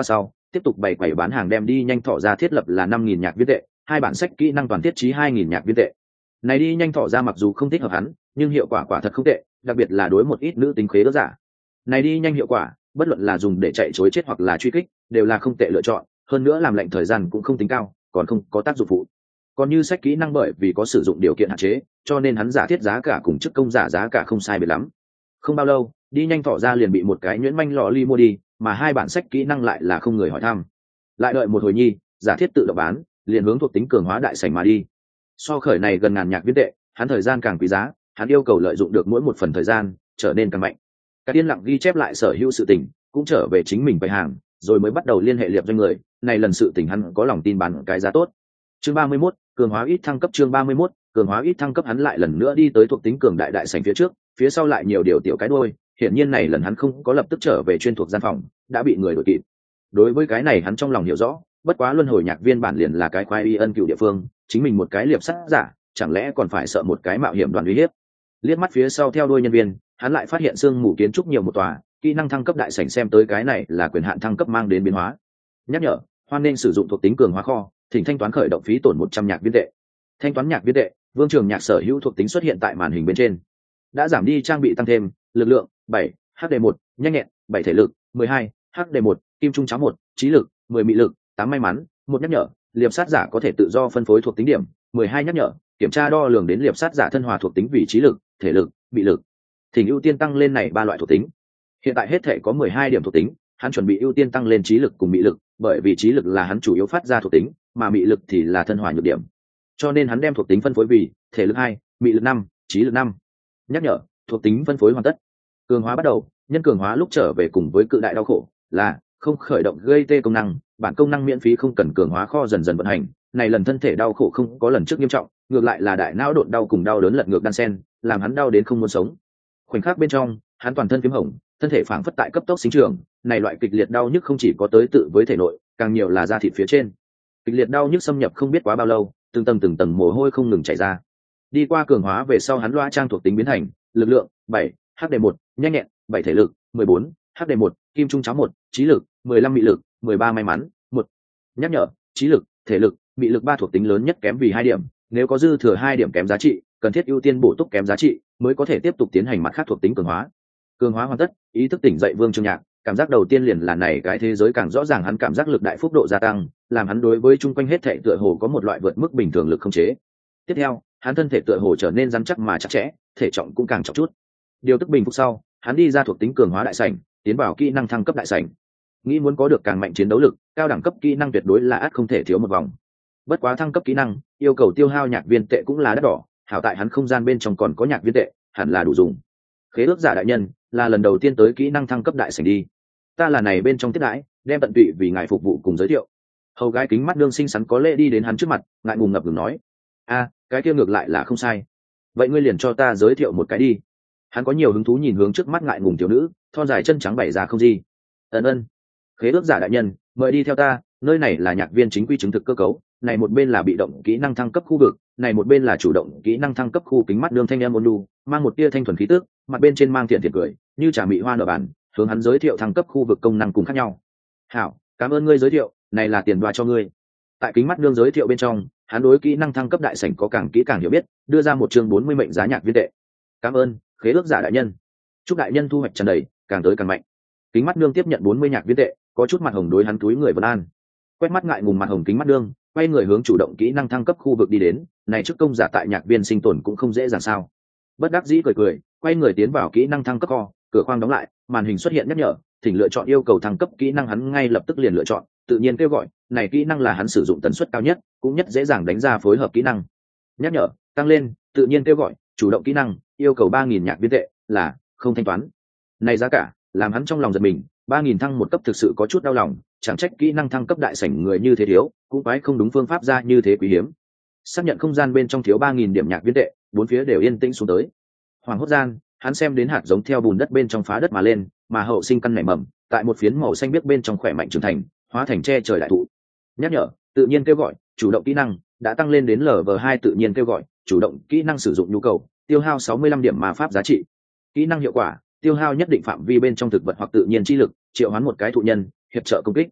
tiếp tục bày quầy bán hàng đem đi nhanh thỏ ra thiết lập là năm nghìn nhạc viên tệ, hai bản sách kỹ năng toàn thiết trí hai nghìn nhạc viên tệ. Này đi nhanh thỏ ra mặc dù không thích hợp hắn, nhưng hiệu quả quả thật không tệ, đặc biệt là đối một ít nữ tính khế ước giả. Này đi nhanh hiệu quả, bất luận là dùng để chạy trối chết hoặc là truy kích, đều là không tệ lựa chọn, hơn nữa làm lệnh thời gian cũng không tính cao, còn không có tác dụng phụ. Còn như sách kỹ năng bởi vì có sử dụng điều kiện hạn chế, cho nên hắn giả thiết giá cả cùng chức công giả giá cả không sai biệt lắm. Không bao lâu, đi nhanh thỏ ra liền bị một cái nhuyễn manh lọ ly mua đi, mà hai bản sách kỹ năng lại là không người hỏi thăm. Lại đợi một hồi nhi, giả thiết tự động bán, liền hướng thuộc tính cường hóa đại sảnh mà đi. So khởi này gần ngàn nhạc viên tệ, hắn thời gian càng quý giá, hắn yêu cầu lợi dụng được mỗi một phần thời gian, trở nên càng mạnh. Các tiên lặng ghi chép lại sở hữu sự tình, cũng trở về chính mình bày hàng, rồi mới bắt đầu liên hệ liệp doanh người, này lần sự tình hắn có lòng tin bán cái giá tốt. Chương ba mươi mốt, cường hóa ít thăng cấp chương ba mươi mốt, cường hóa ít thăng cấp hắn lại lần nữa đi tới thuộc tính cường đại đại sảnh phía trước, phía sau lại nhiều điều tiểu cái đuôi, hiển nhiên này lần hắn không có lập tức trở về chuyên thuộc gian phòng, đã bị người đuổi kịp. Đối với cái này hắn trong lòng hiểu rõ, bất quá luân hồi nhạc viên bản liền là cái khoai y ân cựu địa phương, chính mình một cái liệp sát giả, chẳng lẽ còn phải sợ một cái mạo hiểm đoàn uy hiếp. Liếc mắt phía sau theo đuôi nhân viên, hắn lại phát hiện xương mù kiến trúc nhiều một tòa, kỹ năng thăng cấp đại sảnh xem tới cái này là quyền hạn thăng cấp mang đến biến hóa. Nhắc nhở, hoan nên sử dụng thuộc tính cường hóa kho, thỉnh thanh toán khởi động phí tổn một trăm nhạc viên tệ. Thanh toán nhạc viên tệ, Vương Trường Nhạc sở hữu thuộc tính xuất hiện tại màn hình bên trên. Đã giảm đi trang bị tăng thêm, lực lượng bảy, H D một, nhanh nhẹn bảy, thể lực mười hai, H D một, kim trung cháo một, trí lực mười, mị lực tám, may mắn một. Nhắc nhở, liệp sát giả có thể tự do phân phối thuộc tính điểm mười hai. Nhắc nhở, kiểm tra đo lường đến liệp sát giả thân hòa thuộc tính vì trí lực, thể lực, mị lực. Thỉnh ưu tiên tăng lên này ba loại thuộc tính. Hiện tại hết thể có mười hai điểm thuộc tính, hắn chuẩn bị ưu tiên tăng lên trí lực cùng mị lực, bởi vì trí lực là hắn chủ yếu phát ra thuộc tính, mà mị lực thì là thân hòa nhược điểm. Cho nên hắn đem thuộc tính phân phối vì thể lực hai, mị lực năm, trí lực năm. Nhắc nhở, thuộc tính phân phối hoàn tất. Cường hóa bắt đầu, nhân cường hóa lúc trở về cùng với cự đại đau khổ là không khởi động gây tê công năng, bản công năng miễn phí không cần cường hóa kho dần dần vận hành. Này lần thân thể đau khổ không có lần trước nghiêm trọng, ngược lại là đại não độn đau cùng đau đớn lật ngược đan sen, làm hắn đau đến không muốn sống. Khoảnh khắc bên trong, hắn toàn thân phím hồng, thân thể phảng phất tại cấp tốc sinh trưởng. Này loại kịch liệt đau nhức không chỉ có tới tự với thể nội, càng nhiều là da thịt phía trên. Kịch liệt đau nhức xâm nhập không biết quá bao lâu, từng tầng từng tầng mồ hôi không ngừng chảy ra. Đi qua cường hóa về sau hắn loa trang thuộc tính biến thành lực lượng bảy, H D một, nhanh nhẹn bảy, thể lực mười bốn, H D một, kim trung cháo một, trí lực mười lăm, mị lực mười ba, may mắn một. Nhắc nhở, trí lực, thể lực, mị lực ba thuộc tính lớn nhất kém vì hai điểm, nếu có dư thừa hai điểm kém giá trị, cần thiết ưu tiên bổ túc kém giá trị mới có thể tiếp tục tiến hành mặt khác thuộc tính cường hóa. Cường hóa hoàn tất, ý thức tỉnh dậy Vương Trường Nhạc, cảm giác đầu tiên liền là này cái thế giới càng rõ ràng hắn cảm giác lực đại phúc độ gia tăng, làm hắn đối với chung quanh hết thảy tựa hồ có một loại vượt mức bình thường lực không chế. Tiếp theo, hắn thân thể tựa hồ trở nên rắn chắc mà chặt chẽ, thể trọng cũng càng trọng chút. Điều tức bình phục sau, hắn đi ra thuộc tính cường hóa đại sảnh, tiến vào kỹ năng thăng cấp đại sảnh. Nghĩ muốn có được càng mạnh chiến đấu lực, cao đẳng cấp kỹ năng tuyệt đối là ắt không thể thiếu một vòng. Bất quá thăng cấp kỹ năng, yêu cầu tiêu hao nhạc viên tệ cũng là đắt đỏ, hảo tại hắn không gian bên trong còn có nhạc viên tệ, hẳn là đủ dùng. Khế ước giả đại nhân, là lần đầu tiên tới kỹ năng thăng cấp đại sảnh đi. Ta là này bên trong tiếp đãi, đem tận tụy vì ngài phục vụ cùng giới thiệu. Hầu gái kính mắt đương xinh xắn có lễ đi đến hắn trước mặt, ngại ngùng ngập ngừng nói: "A, cái kia ngược lại là không sai. Vậy ngươi liền cho ta giới thiệu một cái đi." Hắn có nhiều hứng thú nhìn hướng trước mắt ngại ngùng thiếu nữ, thon dài chân trắng bày ra không gì. Ân ân. Khế ước giả đại nhân, mời đi theo ta, nơi này là nhạc viên chính quy chứng thực cơ cấu, này một bên là bị động kỹ năng thăng cấp khu vực, này một bên là chủ động kỹ năng thăng cấp khu. Kính mắt đương thanh em ôn nhu, mang một tia thanh thuần khí tức, mặt bên trên mang thiện thiện cười, như trà mị hoa nở bàn, hướng hắn giới thiệu thăng cấp khu vực công năng cùng khác nhau. "Hảo, cảm ơn ngươi giới thiệu, này là tiền đoa cho ngươi." Tại kính mắt đương giới thiệu bên trong, hắn đối kỹ năng thăng cấp đại sảnh có càng kỹ càng hiểu biết, đưa ra một chương bốn mươi mệnh giá nhạc viên tệ. "Cảm ơn, khế ước giả đại nhân." Chúc đại nhân thu hoạch tràn đầy, càng tới càng mạnh. Kính mắt nương tiếp nhận bốn mươi nhạc viên tệ, có chút mặt hồng đối hắn túi người vân an. Quét mắt ngại ngùng mặt hồng kính mắt nương, quay người hướng chủ động kỹ năng thăng cấp khu vực đi đến, này trước công giả tại nhạc viên sinh tồn cũng không dễ dàng sao. Bất đắc dĩ cười cười, quay người tiến vào kỹ năng thăng cấp kho, cửa khoang đóng lại, màn hình xuất hiện nhắc nhở, thỉnh lựa chọn yêu cầu thăng cấp kỹ năng. Hắn ngay lập tức liền lựa chọn, tự nhiên kêu gọi, này kỹ năng là hắn sử dụng tần suất cao nhất, cũng nhất dễ dàng đánh ra phối hợp kỹ năng. Nhắc nhở, tăng lên, tự nhiên kêu gọi, chủ động kỹ năng, yêu cầu ba nghìn nhạc viên tệ, là không thanh toán. Này giá cả, làm hắn trong lòng giật mình, ba nghìn thăng một cấp thực sự có chút đau lòng, chẳng trách kỹ năng thăng cấp đại sảnh người như thế thiếu, cũng phải không đúng phương pháp ra như thế quý hiếm. Xác nhận không gian bên trong thiếu ba nghìn điểm nhạc viên tệ, bốn phía đều yên tĩnh xuống tới. Hoàng hốt gian, hắn xem đến hạt giống theo bùn đất bên trong phá đất mà lên, mà hậu sinh căn nảy mầm, tại một phiến màu xanh biếc bên trong khỏe mạnh trưởng thành, hóa thành che trời đại thụ. Nhắc nhở, tự nhiên kêu gọi, chủ động kỹ năng đã tăng lên đến lv hai. Tự nhiên kêu gọi, chủ động kỹ năng sử dụng nhu cầu, tiêu hao sáu mươi lăm điểm ma pháp giá trị. Kỹ năng hiệu quả, tiêu hao nhất định phạm vi bên trong thực vật hoặc tự nhiên chi lực, triệu hoán một cái thụ nhân, hiệp trợ công kích.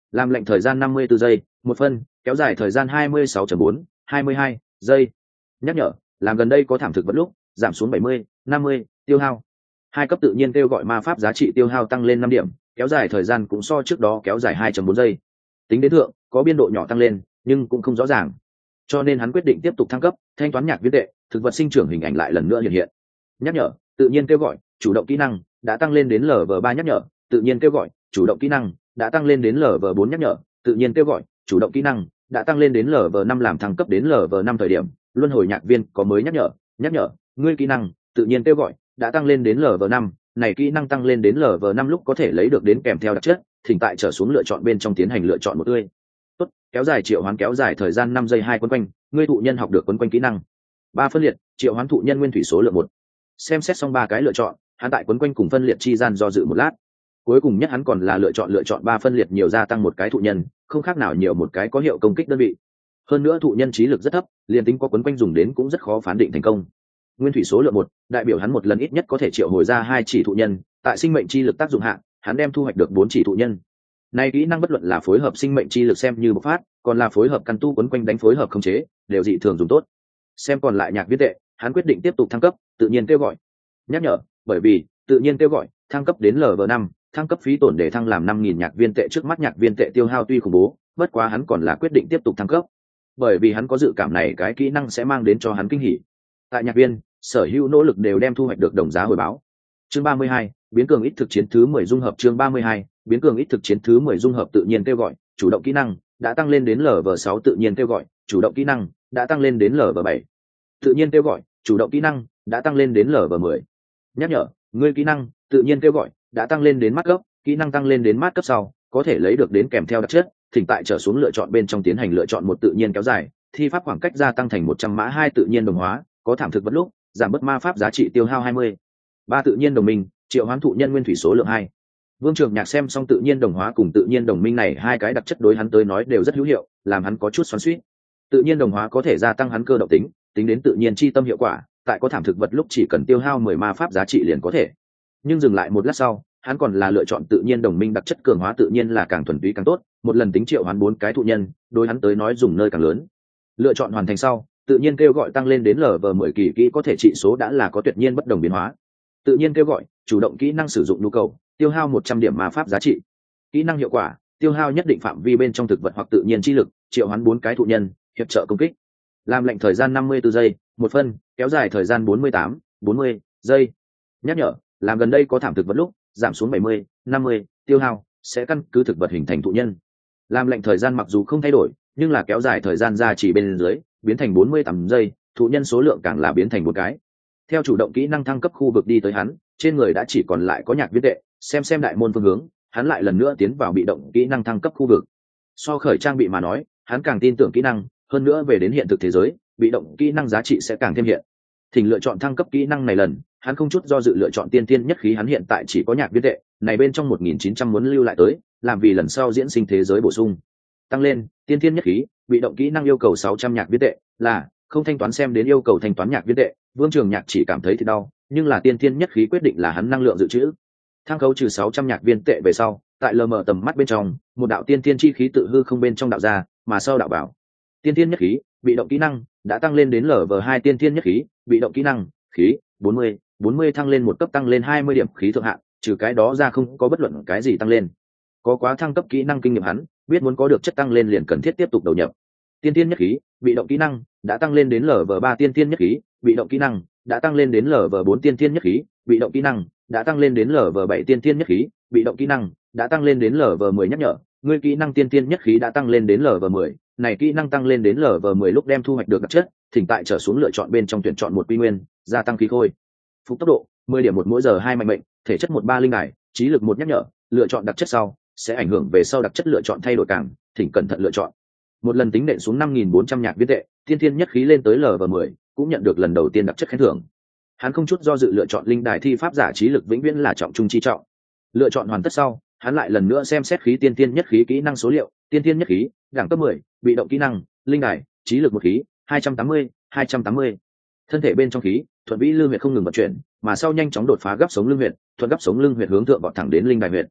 làm lệnh thời gian năm mươi bốn giây một phân, kéo dài thời gian hai mươi sáu bốn hai mươi hai giây. Nhắc nhở, làm gần đây có thảm thực vật lúc giảm xuống bảy mươi năm mươi tiêu hao. Hai cấp tự nhiên kêu gọi ma pháp giá trị tiêu hao tăng lên năm điểm, kéo dài thời gian cũng so trước đó kéo dài hai bốn giây. Tính đến thượng có biên độ nhỏ tăng lên nhưng cũng không rõ ràng, cho nên hắn quyết định tiếp tục thăng cấp. Thanh toán nhạc viên tệ, thực vật sinh trưởng hình ảnh lại lần nữa hiện hiện. Nhắc nhở, tự nhiên kêu gọi chủ động kỹ năng đã tăng lên đến lv ba. Nhắc nhở, tự nhiên kêu gọi chủ động kỹ năng đã tăng lên đến lv bốn. Nhắc nhở, tự nhiên kêu gọi chủ động kỹ năng đã tăng lên đến lv năm. Làm thăng cấp đến lv năm thời điểm, luân hồi nhạc viên có mới nhắc nhở. Nhắc nhở, ngươi kỹ năng tự nhiên kêu gọi đã tăng lên đến lv năm. Này kỹ năng tăng lên đến lv năm lúc có thể lấy được đến kèm theo đặc chất, thỉnh tại trở xuống lựa chọn bên trong tiến hành lựa chọn một tươi. Tốt, kéo dài triệu hoán kéo dài thời gian năm giây hai quấn quanh, ngươi thụ nhân học được quấn quanh kỹ năng. Ba phân liệt, triệu hoán thụ nhân nguyên thủy số lượng một. Xem xét xong ba cái lựa chọn, hắn tại quấn quanh cùng phân liệt chi gian do dự một lát. Cuối cùng nhất hắn còn là lựa chọn lựa chọn ba phân liệt nhiều gia tăng một cái thụ nhân, không khác nào nhiều một cái có hiệu công kích đơn vị. Hơn nữa thụ nhân trí lực rất thấp, liền tính có quấn quanh dùng đến cũng rất khó phán định thành công. Nguyên thủy số lượng một, đại biểu hắn một lần ít nhất có thể triệu hồi ra hai chỉ thụ nhân, tại sinh mệnh chi lực tác dụng hạ, hắn đem thu hoạch được bốn chỉ thụ nhân. Này kỹ năng bất luận là phối hợp sinh mệnh chi lực xem như bộc phát, còn là phối hợp căn tu quấn quanh đánh phối hợp khống chế, đều dị thường dùng tốt. Xem còn lại nhạc viên tệ, hắn quyết định tiếp tục thăng cấp, tự nhiên kêu gọi. Nhắc nhở, bởi vì tự nhiên kêu gọi thăng cấp đến lv năm, thăng cấp phí tổn để thăng làm năm nghìn nhạc viên tệ. Trước mắt nhạc viên tệ tiêu hao tuy khủng bố, bất quá hắn còn là quyết định tiếp tục thăng cấp, bởi vì hắn có dự cảm này cái kỹ năng sẽ mang đến cho hắn kinh hỉ. Tại nhạc viên, sở hữu nỗ lực đều đem thu hoạch được đồng giá hồi báo. Chương ba mươi hai, biến cường ít thực chiến thứ mười dung hợp. Chương ba mươi hai, biến cường ít thực chiến thứ mười dung hợp. Tự nhiên kêu gọi chủ động kỹ năng đã tăng lên đến lv sáu. Tự nhiên kêu gọi chủ động kỹ năng đã tăng lên đến lv bảy. Tự nhiên kêu gọi chủ động kỹ năng đã tăng lên đến lv mười. Nhắc nhở, ngươi kỹ năng tự nhiên kêu gọi đã tăng lên đến mát cấp, kỹ năng tăng lên đến mát cấp sau có thể lấy được đến kèm theo đặc chất, thỉnh tại trở xuống lựa chọn bên trong tiến hành lựa chọn một. Tự nhiên kéo dài, thi pháp khoảng cách gia tăng thành một trăm mã. Hai tự nhiên đồng hóa, có thảm thực vật lúc giảm bớt ma pháp giá trị tiêu hao hai mươi. Ba tự nhiên đồng minh, triệu hoán thụ nhân nguyên thủy số lượng hai. Vương Trường Nhạc xem xong tự nhiên đồng hóa cùng tự nhiên đồng minh này hai cái đặc chất đối hắn tới nói đều rất hữu hiệu, làm hắn có chút xoắn xuýt. Tự nhiên đồng hóa có thể gia tăng hắn cơ động tính, tính đến tự nhiên chi tâm hiệu quả, tại có thảm thực vật lúc chỉ cần tiêu hao mười ma pháp giá trị liền có thể. Nhưng dừng lại một lát sau, hắn còn là lựa chọn tự nhiên đồng minh đặc chất cường hóa. Tự nhiên là càng thuần túy càng tốt, một lần tính triệu hoán bốn cái thụ nhân, đối hắn tới nói dùng nơi càng lớn. Lựa chọn hoàn thành sau, tự nhiên kêu gọi tăng lên đến lv mười kỳ kỹ có thể trị số đã là có tuyệt nhiên bất đồng biến hóa. Tự nhiên kêu gọi chủ động kỹ năng sử dụng nhu cầu tiêu hao một trăm điểm ma pháp giá trị. Kỹ năng hiệu quả, tiêu hao nhất định phạm vi bên trong thực vật hoặc tự nhiên chi lực, triệu hoán bốn cái thụ nhân, hiệp trợ công kích. Làm lệnh thời gian năm mươi bốn giây một phân, kéo dài thời gian bốn mươi tám bốn mươi giây. Nhắc nhở, làm gần đây có thảm thực vật lúc giảm xuống bảy mươi năm mươi tiêu hao, sẽ căn cứ thực vật hình thành thụ nhân. Làm lệnh thời gian mặc dù không thay đổi, nhưng là kéo dài thời gian ra chỉ bên dưới biến thành bốn mươi tám giây, thụ nhân số lượng càng là biến thành một cái. Theo chủ động kỹ năng thăng cấp khu vực đi tới hắn, trên người đã chỉ còn lại có nhạc viên tệ. Xem xem đại môn phương hướng, hắn lại lần nữa tiến vào bị động kỹ năng thăng cấp khu vực. So khởi trang bị mà nói, hắn càng tin tưởng kỹ năng, hơn nữa về đến hiện thực thế giới, bị động kỹ năng giá trị sẽ càng thêm hiện. Thỉnh lựa chọn thăng cấp kỹ năng này lần, hắn không chút do dự lựa chọn tiên tiên nhất khí. Hắn hiện tại chỉ có nhạc viên tệ, này bên trong một nghìn chín trăm muốn lưu lại tới, làm vì lần sau diễn sinh thế giới bổ sung. Tăng lên, tiên tiên nhất khí, bị động kỹ năng yêu cầu sáu trăm nhạc viên tệ, là không thanh toán xem đến yêu cầu thanh toán nhạc viên tệ. Vương Trường Nhạc chỉ cảm thấy thì đau, nhưng là tiên tiên nhất khí quyết định là hắn năng lượng dự trữ. Thang khấu trừ sáu trăm nhạc viên tệ về sau, tại lờ mờ tầm mắt bên trong, một đạo tiên tiên chi khí tự hư không bên trong đạo ra, mà sau đạo bảo. Tiên tiên nhất khí, bị động kỹ năng đã tăng lên đến lv hai. Tiên tiên nhất khí, bị động kỹ năng khí bốn mươi bốn mươi thăng lên một cấp, tăng lên hai mươi điểm khí thượng hạn, trừ cái đó ra không có bất luận cái gì tăng lên. Có quá thăng cấp kỹ năng kinh nghiệm hắn, biết muốn có được chất tăng lên liền cần thiết tiếp tục đầu nhập. Tiên tiên nhất khí, bị động kỹ năng đã tăng lên đến lv ba. Tiên tiên nhất khí, bị động kỹ năng đã tăng lên đến lv bốn. Tiên tiên nhất khí, bị động kỹ năng đã tăng lên đến lv bảy. Tiên tiên nhất khí, bị động kỹ năng đã tăng lên đến lv mười. Nhắc nhở, ngươi kỹ năng tiên tiên nhất khí đã tăng lên đến lv mười. Này kỹ năng tăng lên đến lv mười lúc đem thu hoạch được đặc chất, thỉnh tại trở xuống lựa chọn bên trong tuyển chọn một quy nguyên, gia tăng khí khôi phục tốc độ mười điểm một mỗi giờ hai mạnh mệnh, thể chất một ba linh đài, trí lực một. Nhắc nhở, lựa chọn đặc chất sau sẽ ảnh hưởng về sau đặc chất lựa chọn thay đổi càng, thỉnh cẩn thận lựa chọn. Một lần tính nện xuống năm nghìn bốn trăm nhạc viên tệ, tiên tiên nhất khí lên tới lv mười, cũng nhận được lần đầu tiên đặc chất khen thưởng. Hắn không chút do dự lựa chọn linh đài thi pháp giả, trí lực vĩnh viễn là trọng trung chi trọng. Lựa chọn hoàn tất sau, hắn lại lần nữa xem xét khí tiên tiên nhất khí kỹ năng số liệu. Tiên tiên nhất khí, đẳng cấp mười, bị động kỹ năng linh đài, trí lực một khí hai trăm tám mươi hai trăm tám mươi. Thân thể bên trong khí thuận vĩ lư huyệt không ngừng vận chuyển, mà sau nhanh chóng đột phá gấp sống lưng huyệt, thuận gấp sống lưng huyệt hướng thượng vọt thẳng đến linh đài huyệt.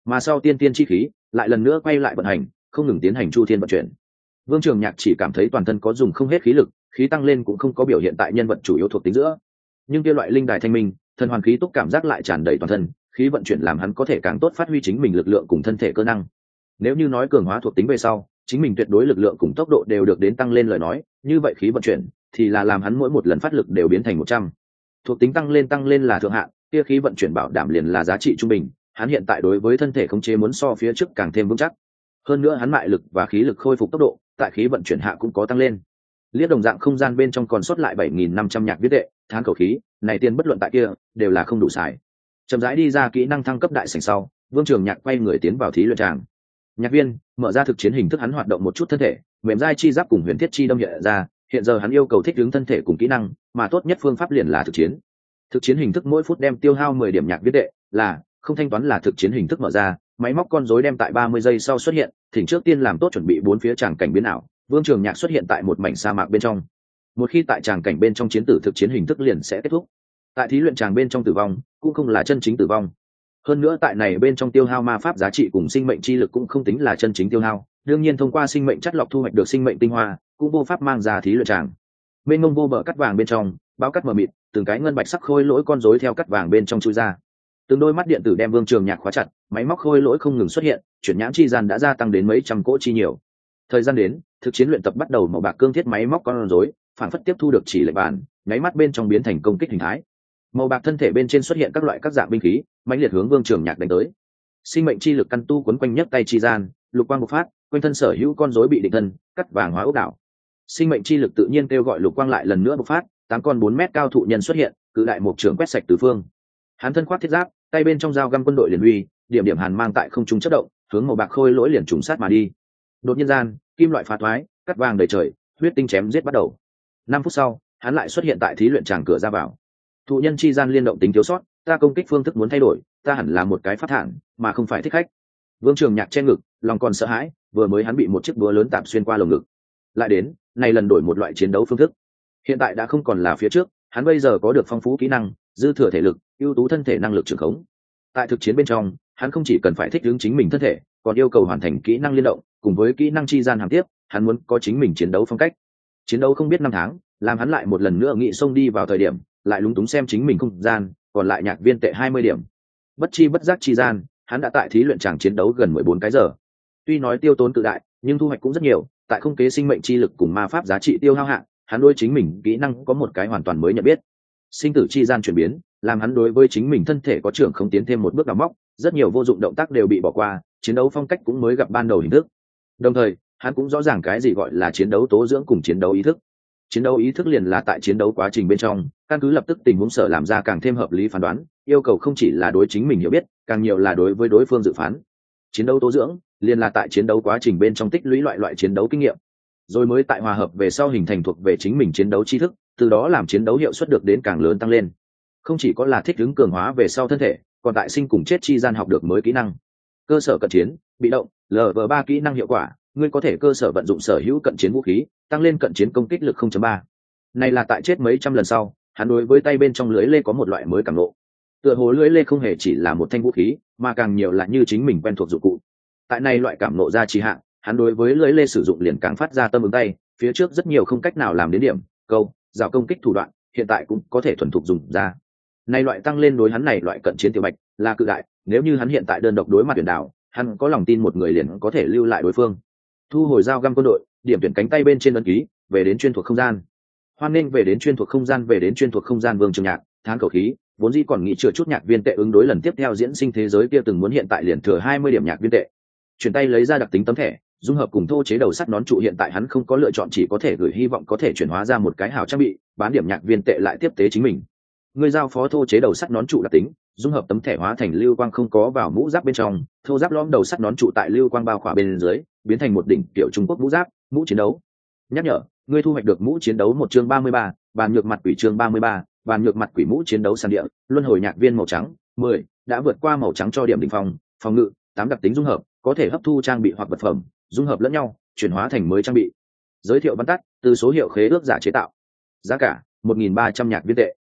mà sau tiên tiên chi khí lại lần nữa quay lại vận hành, không ngừng tiến hành chu thiên vận chuyển. Vương Trường Nhạc chỉ cảm thấy toàn thân có dùng không hết khí lực, khí tăng lên cũng không có biểu hiện tại nhân vật chủ yếu thuộc tính giữa, nhưng kia loại linh đài thanh minh, thần hoàn khí túc cảm giác lại tràn đầy toàn thân, khí vận chuyển làm hắn có thể càng tốt phát huy chính mình lực lượng cùng thân thể cơ năng. Nếu như nói cường hóa thuộc tính về sau, chính mình tuyệt đối lực lượng cùng tốc độ đều được đến tăng lên lời nói, như vậy khí vận chuyển thì là làm hắn mỗi một lần phát lực đều biến thành một trăm. Thuộc tính tăng lên tăng lên là thượng hạn, kia khí vận chuyển bảo đảm liền là giá trị trung bình, hắn hiện tại đối với thân thể khống chế muốn so phía trước càng thêm vững chắc. Hơn nữa hắn mại lực và khí lực khôi phục tốc độ, tại khí vận chuyển hạ cũng có tăng lên. Liếc đồng dạng không gian bên trong còn sót lại bảy nghìn năm trăm nhạc viết đệ, thán khẩu khí, này tiền bất luận tại kia, đều là không đủ xài. Chậm rãi đi ra kỹ năng thăng cấp đại sảnh sau, Vương Trường Nhạc quay người tiến vào thí luyện tràng. Nhạc viên mở ra thực chiến hình thức, hắn hoạt động một chút thân thể, mềm dai chi giáp cùng huyền thiết chi đâm hiện ra, hiện giờ hắn yêu cầu thích ứng thân thể cùng kỹ năng, mà tốt nhất phương pháp liền là thực chiến. Thực chiến hình thức mỗi phút đem tiêu hao mười điểm nhạc viết đệ, là không thanh toán là thực chiến hình thức mở ra, máy móc con rối đem tại ba mươi giây sau xuất hiện, thỉnh trước tiên làm tốt chuẩn bị bốn phía tràng cảnh biến ảo. Vương Trường Nhạc xuất hiện tại một mảnh sa mạc bên trong. Một khi tại tràng cảnh bên trong chiến tử thực chiến hình thức liền sẽ kết thúc. Tại thí luyện tràng bên trong tử vong, cũng không là chân chính tử vong. Hơn nữa tại này bên trong tiêu hao ma pháp giá trị cùng sinh mệnh chi lực cũng không tính là chân chính tiêu hao. Đương nhiên thông qua sinh mệnh chất lọc thu hoạch được sinh mệnh tinh hoa, cũng vô pháp mang ra thí luyện tràng. Bên ngông vô bờ cắt vàng bên trong, báo cắt mờ mịt, từng cái ngân bạch sắc khôi lỗi con rối theo cắt vàng bên trong chui ra. Từng đôi mắt điện tử đem Vương Trường Nhạc khóa chặt, máy móc khôi lỗi không ngừng xuất hiện, chuyển nhãn chi gian đã gia tăng đến mấy trăm cỗ chi nhiều. Thời gian đến, thực chiến luyện tập bắt đầu, màu bạc cương thiết máy móc con rối phản phất tiếp thu được chỉ lệnh bản, nháy mắt bên trong biến thành công kích hình thái. Màu bạc thân thể bên trên xuất hiện các loại các dạng binh khí, mãnh liệt hướng Vương Trường Nhạc đánh tới. Sinh mệnh chi lực căn tu quấn quanh nhấc tay chi gian, lục quang bộc phát, quanh thân sở hữu con rối bị định thân, cắt vàng hóa ốc đảo. Sinh mệnh chi lực tự nhiên kêu gọi lục quang lại lần nữa bộc phát, tám con bốn mét cao thụ nhân xuất hiện, cự đại một trưởng quét sạch tứ phương. Hắn thân khoác thiết giáp, tay bên trong dao găm quân đội liền uy, điểm điểm hàn mang tại không trung chất động, hướng màu bạc khôi lỗi liền trùng sát mà đi. Đột nhiên gian, kim loại phá thoái, cắt vàng đầy trời, huyết tinh chém giết bắt đầu. Năm phút sau, hắn lại xuất hiện tại thí luyện tràng cửa ra vào. Thụ nhân chi gian liên động tính thiếu sót, ta công kích phương thức muốn thay đổi, ta hẳn là một cái phát thản, mà không phải thích khách. Vương Trường Nhạc che ngực, lòng còn sợ hãi, vừa mới hắn bị một chiếc búa lớn tạm xuyên qua lồng ngực. Lại đến, này lần đổi một loại chiến đấu phương thức. Hiện tại đã không còn là phía trước, hắn bây giờ có được phong phú kỹ năng, dư thừa thể lực, ưu tú thân thể năng lực trường khống. Tại thực chiến bên trong, hắn không chỉ cần phải thích ứng chính mình thân thể, còn yêu cầu hoàn thành kỹ năng liên động, cùng với kỹ năng chi gian hàm tiếp, hắn muốn có chính mình chiến đấu phong cách. Chiến đấu không biết năm tháng, làm hắn lại một lần nữa nghị xông đi vào thời điểm, lại lúng túng xem chính mình không gian, còn lại nhạc viên tệ hai mươi điểm. Bất chi bất giác chi gian, hắn đã tại thí luyện tràng chiến đấu gần mười bốn cái giờ. Tuy nói tiêu tốn cự đại, nhưng thu hoạch cũng rất nhiều, tại không kế sinh mệnh chi lực cùng ma pháp giá trị tiêu hao hạn, hắn đối chính mình kỹ năng có một cái hoàn toàn mới nhận biết. Sinh tử chi gian chuyển biến, làm hắn đối với chính mình thân thể có trưởng không tiến thêm một bước đào móc, rất nhiều vô dụng động tác đều bị bỏ qua, chiến đấu phong cách cũng mới gặp ban đầu hình thức. Đồng thời, hắn cũng rõ ràng cái gì gọi là chiến đấu tố dưỡng cùng chiến đấu ý thức. Chiến đấu ý thức liền là tại chiến đấu quá trình bên trong, căn cứ lập tức tình huống sở làm ra càng thêm hợp lý phán đoán, yêu cầu không chỉ là đối chính mình hiểu biết, càng nhiều là đối với đối phương dự phán. Chiến đấu tố dưỡng liền là tại chiến đấu quá trình bên trong tích lũy loại loại chiến đấu kinh nghiệm, rồi mới tại hòa hợp về sau hình thành thuộc về chính mình chiến đấu tri thức, từ đó làm chiến đấu hiệu suất được đến càng lớn tăng lên. Không chỉ có là thích ứng cường hóa về sau thân thể, còn tại sinh cùng chết chi gian học được mới kỹ năng. Cơ sở cận chiến, bị động, lờ vờ ba kỹ năng hiệu quả, ngươi có thể cơ sở vận dụng sở hữu cận chiến vũ khí, tăng lên cận chiến công kích lực không chấm ba. Này là tại chết mấy trăm lần sau, hắn đối với tay bên trong lưới lê có một loại mới cảm ngộ. Tựa hồ lưới lê không hề chỉ là một thanh vũ khí, mà càng nhiều là như chính mình quen thuộc dụng cụ. Tại này loại cảm ngộ ra trì hạn, hắn đối với lưới lê sử dụng liền càng phát ra tâm ứng tay, phía trước rất nhiều không cách nào làm đến điểm, câu, rào công kích thủ đoạn, hiện tại cũng có thể thuần thục dùng ra. Này loại tăng lên đối hắn này loại cận chiến tiểu bạch là cự đại, nếu như hắn hiện tại đơn độc đối mặt tuyển đảo, hắn có lòng tin một người liền có thể lưu lại đối phương. Thu hồi dao găm quân đội, điểm tuyển cánh tay bên trên ấn ký, về đến chuyên thuộc không gian. Hoan nghênh về đến chuyên thuộc không gian, về đến chuyên thuộc không gian. Vương Trường Nhạc thán khẩu khí, vốn dĩ còn nghĩ chừa chút nhạc viên tệ ứng đối lần tiếp theo diễn sinh thế giới kia từng muốn hiện tại liền thừa hai mươi điểm nhạc viên tệ. Chuyển tay lấy ra đặc tính tấm thẻ, dung hợp cùng thô chế đầu sắt nón trụ, hiện tại hắn không có lựa chọn, chỉ có thể gửi hy vọng có thể chuyển hóa ra một cái hào trang bị, bán điểm nhạc viên tệ lại tiếp tế chính mình. Người giao phó thô chế đầu sắt nón trụ đặc tính, dung hợp tấm thẻ hóa thành lưu quang không có vào mũ giáp bên trong, thô giáp lõm đầu sắt nón trụ tại lưu quang bao khỏa bên dưới, biến thành một đỉnh kiểu Trung Quốc mũ giáp, mũ chiến đấu. Nhắc nhở, ngươi thu hoạch được mũ chiến đấu một chương ba mươi ba, bàn nhược mặt quỷ chương ba mươi ba, bàn nhược mặt quỷ mũ chiến đấu sàn địa, luân hồi nhạc viên màu trắng, mười, đã vượt qua màu trắng cho điểm đỉnh phong, phòng ngự, tám đặc tính dung hợp, có thể hấp thu trang bị hoặc vật phẩm, dung hợp lẫn nhau, chuyển hóa thành mới trang bị. Giới thiệu văn tắt, từ số hiệu khế ước giả chế tạo. Giá cả một nghìn ba trăm nhạc viên tệ.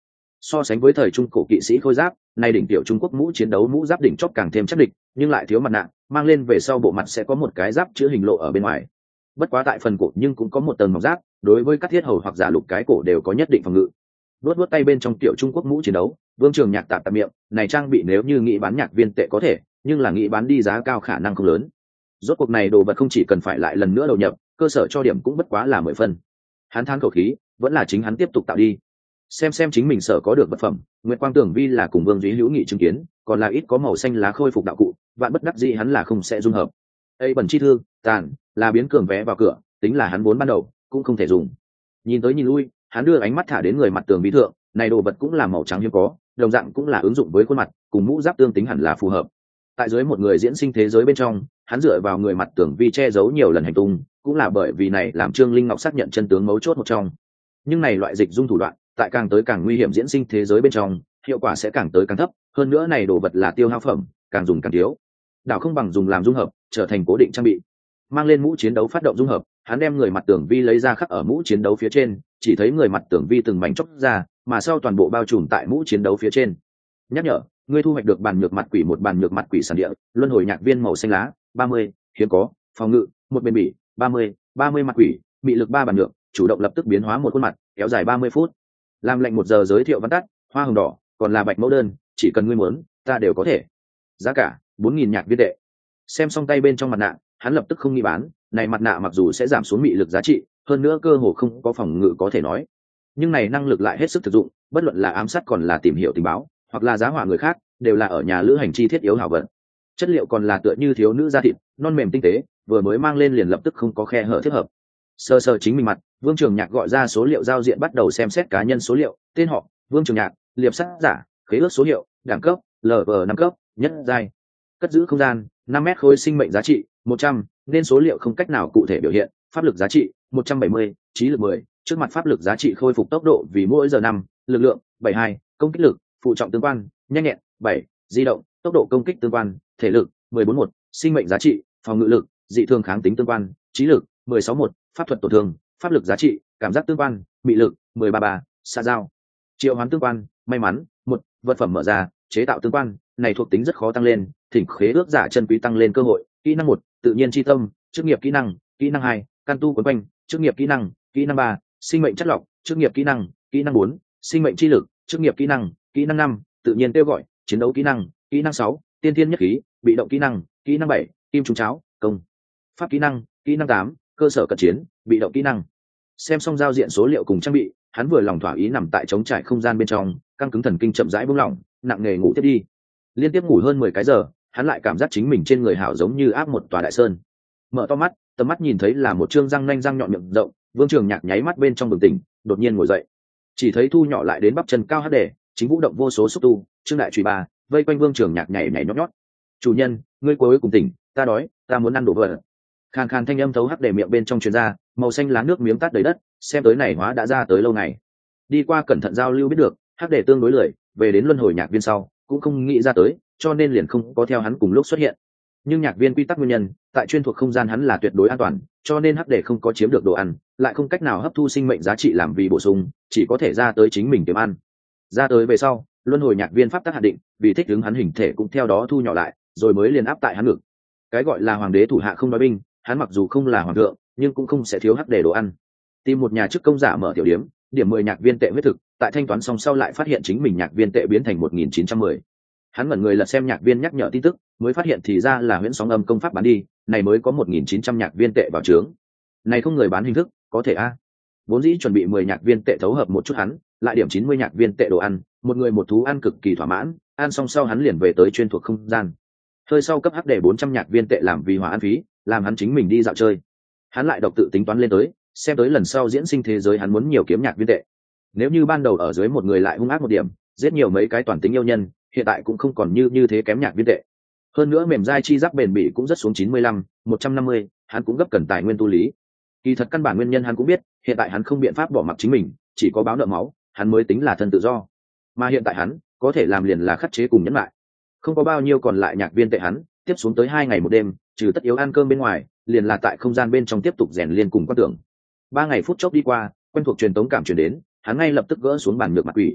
So sánh với thời trung cổ kỵ sĩ khôi giáp, nay đỉnh tiểu Trung Quốc mũ chiến đấu mũ giáp đỉnh chóp càng thêm chắc địch, nhưng lại thiếu mặt nạ, mang lên về sau bộ mặt sẽ có một cái giáp chứa hình lộ ở bên ngoài. Bất quá tại phần cổ nhưng cũng có một tầng mỏng giáp, đối với các thiết hầu hoặc giả lục cái cổ đều có nhất định phòng ngự. Luốt luốt tay bên trong tiểu Trung Quốc mũ chiến đấu, Vương Trường Nhạc tạm tạm miệng, này trang bị nếu như nghĩ bán nhạc viên tệ có thể, nhưng là nghĩ bán đi giá cao khả năng không lớn. Rốt cuộc này đồ vật không chỉ cần phải lại lần nữa đầu nhập, cơ sở cho điểm cũng bất quá là mười phân. Hắn thán khẩu khí, vẫn là chính hắn tiếp tục tạo đi. Xem xem chính mình sở có được vật phẩm, Nguyệt Quang Tưởng Vi là cùng Vương Duy hữu nghị chứng kiến, còn là ít có màu xanh lá khôi phục đạo cụ, vạn bất đắc dĩ hắn là không sẽ dung hợp. Ê bẩn chi thư, tàn, là biến cường vé vào cửa, tính là hắn vốn ban đầu, cũng không thể dùng. Nhìn tới nhìn lui, hắn đưa ánh mắt thả đến người mặt tường vi thượng, này đồ vật cũng là màu trắng hiếm có, đồng dạng cũng là ứng dụng với khuôn mặt, cùng mũ giáp tương tính hẳn là phù hợp. Tại dưới một người diễn sinh thế giới bên trong, hắn dựa vào người mặt tường vi che giấu nhiều lần hành tung, cũng là bởi vì này làm Trương Linh Ngọc xác nhận chân tướng mấu chốt một trong. Nhưng này loại dịch dung thủ đoạn, tại càng tới càng nguy hiểm diễn sinh thế giới bên trong, hiệu quả sẽ càng tới càng thấp, hơn nữa này đồ vật là tiêu hao phẩm, càng dùng càng thiếu. Đảo không bằng dùng làm dung hợp, trở thành cố định trang bị. Mang lên mũ chiến đấu phát động dung hợp, hắn đem người mặt tường vi lấy ra khắc ở mũ chiến đấu phía trên, chỉ thấy người mặt tường vi từng mảnh chốc ra, mà sau toàn bộ bao trùm tại mũ chiến đấu phía trên. Nhắc nhở, ngươi thu hoạch được bàn nhược mặt quỷ một bàn nhược mặt quỷ sản địa, luân hồi nhạc viên màu xanh lá, ba mươi, hiếm có, phòng ngự, một bên bỉ, ba mươi, ba mươi mặt quỷ, bị lực ba bàn nhược, chủ động lập tức biến hóa một khuôn mặt, kéo dài ba mươi phút. Làm lệnh một giờ giới thiệu văn tắt, hoa hồng đỏ, còn là bạch mẫu đơn, chỉ cần ngươi muốn, ta đều có thể. Giá cả, bốn nghìn nhạc viên tệ. Xem xong tay bên trong mặt nạ, hắn lập tức không nghi bán, này mặt nạ mặc dù sẽ giảm xuống mị lực giá trị, hơn nữa cơ hồ không có phòng ngự có thể nói, nhưng này năng lực lại hết sức thực dụng, bất luận là ám sát còn là tìm hiểu tình báo, hoặc là giá họa người khác, đều là ở nhà lữ hành chi thiết yếu hảo vật. Chất liệu còn là tựa như thiếu nữ da thịt, non mềm tinh tế, vừa mới mang lên liền lập tức không có khe hở thích hợp. Sơ sơ chính mình mặt, Vương Trường Nhạc gọi ra số liệu giao diện bắt đầu xem xét cá nhân số liệu, tên họ, Vương Trường Nhạc, liệp sát giả, khế ước số hiệu, đẳng cấp, lờ vê năm cấp, nhất giai. Cất giữ không gian, năm mét khối sinh mệnh giá trị, một trăm, nên số liệu không cách nào cụ thể biểu hiện, pháp lực giá trị, một trăm bảy mươi, trí lực mười, trước mặt pháp lực giá trị khôi phục tốc độ vì mỗi giờ năm, lực lượng, bảy mươi hai, công kích lực, phụ trọng tương quan, nhanh nhẹn, bảy, di động, tốc độ công kích tương quan, thể lực, mười bốn một, sinh mệnh giá trị, phòng ngự lực, dị thường kháng tính tương quan, trí lực, mười sáu một, pháp thuật tổn thương, pháp lực giá trị, cảm giác tương quan, mị lực, mười ba ba, xa giao. Triệu hoán tương quan, may mắn, một, vật phẩm mở ra, chế tạo tương quan, này thuộc tính rất khó tăng lên, thỉnh khế ước giả chân quý tăng lên cơ hội, kỹ năng một, tự nhiên chi tâm, chức nghiệp kỹ năng, kỹ năng hai, can tu quấn quanh, chức nghiệp kỹ năng, kỹ năng ba, sinh mệnh chất lọc, chức nghiệp kỹ năng, kỹ năng bốn, sinh mệnh chi lực, chức nghiệp kỹ năng, kỹ năng năm, tự nhiên kêu gọi, chiến đấu kỹ năng, kỹ năng sáu, tiên thiên nhất khí, bị động kỹ năng, kỹ năng bảy, kim trùng cháo, công, pháp kỹ năng, kỹ năng tám, cơ sở cận chiến, bị động kỹ năng. Xem xong giao diện số liệu cùng trang bị, hắn vừa lòng thỏa ý nằm tại trống trải không gian bên trong, căng cứng thần kinh chậm rãi buông lỏng, nặng nề ngủ tiếp đi. Liên tiếp ngủ hơn mười cái giờ, hắn lại cảm giác chính mình trên người hảo giống như áp một tòa đại sơn. Mở to mắt, tầm mắt nhìn thấy là một trương răng nanh răng nhọn miệng rộng, Vương Trường Nhạc nháy mắt bên trong bừng tỉnh, đột nhiên ngồi dậy. Chỉ thấy thu nhỏ lại đến bắp chân cao hắc đề, chính vũ động vô số xúc tu, trương đại chùy ba, vây quanh Vương Trường Nhạc nhảy nhảy nhót nhót. "Chủ nhân, ngươi cuối cùng tỉnh, ta đói, ta muốn ăn đồ vật." Khàn khàn thanh âm thấu hắc đề miệng bên trong truyền ra, màu xanh lá nước miếng tát đầy đất, xem tới này hóa đã ra tới lâu ngày. Đi qua cẩn thận giao lưu biết được, hắc đề tương đối lười, về đến luân hồi nhạc viên sau, cũng không nghĩ ra tới, cho nên liền không có theo hắn cùng lúc xuất hiện. Nhưng nhạc viên quy tắc nguyên nhân, tại chuyên thuộc không gian hắn là tuyệt đối an toàn, cho nên hắc đề không có chiếm được đồ ăn, lại không cách nào hấp thu sinh mệnh giá trị làm vì bổ sung, chỉ có thể ra tới chính mình kiếm ăn. Ra tới về sau, luân hồi nhạc viên pháp tắc hạn định, vì thích ứng hắn hình thể cũng theo đó thu nhỏ lại, rồi mới liền áp tại hắn ngực. Cái gọi là hoàng đế thủ hạ không nói binh, hắn mặc dù không là hoàng thượng, nhưng cũng không sẽ thiếu hắc đề đồ ăn. Tìm một nhà chức công giả mở tiểu điếm, điểm mười nhạc viên tệ huyết thực, tại thanh toán xong sau lại phát hiện chính mình nhạc viên tệ biến thành một nghìn chín trăm mười. Hắn ngẩn người lật xem nhạc viên nhắc nhở tin tức, mới phát hiện thì ra là huyễn sóng âm công pháp bán đi, này mới có một nghìn chín trăm nhạc viên tệ vào trướng. Này không người bán hình thức, có thể a. Vốn dĩ chuẩn bị mười nhạc viên tệ thấu hợp một chút hắn, lại điểm chín mươi nhạc viên tệ đồ ăn, một người một thú ăn cực kỳ thỏa mãn, ăn xong sau hắn liền về tới chuyên thuộc không gian. Hơi sau cấp hắc để bốn trăm nhạc viên tệ làm vì hỏa ăn phí, làm hắn chính mình đi dạo chơi. Hắn lại độc tự tính toán lên tới, xem tới lần sau diễn sinh thế giới hắn muốn nhiều kiếm nhạc viên tệ. Nếu như ban đầu ở dưới một người lại hung ác một điểm, giết nhiều mấy cái toàn tính yêu nhân, hiện tại cũng không còn như như thế kém nhạc viên tệ. Hơn nữa mềm dai chi giáp bền bỉ cũng rất xuống chín mươi lăm, một trăm năm mươi, hắn cũng gấp cần tài nguyên tu lý. Kỳ thật căn bản nguyên nhân hắn cũng biết, hiện tại hắn không biện pháp bỏ mặc chính mình, chỉ có báo nợ máu, hắn mới tính là thân tự do. Mà hiện tại hắn có thể làm liền là khắc chế cùng nhẫn lại. Không có bao nhiêu còn lại nhạc viên tệ hắn, tiếp xuống tới hai ngày một đêm, trừ tất yếu ăn cơm bên ngoài, liền là tại không gian bên trong tiếp tục rèn liên cùng quan tưởng. Ba ngày phút chốc đi qua, quen thuộc truyền tống cảm truyền đến, hắn ngay lập tức gỡ xuống bản nhược mặt quỷ.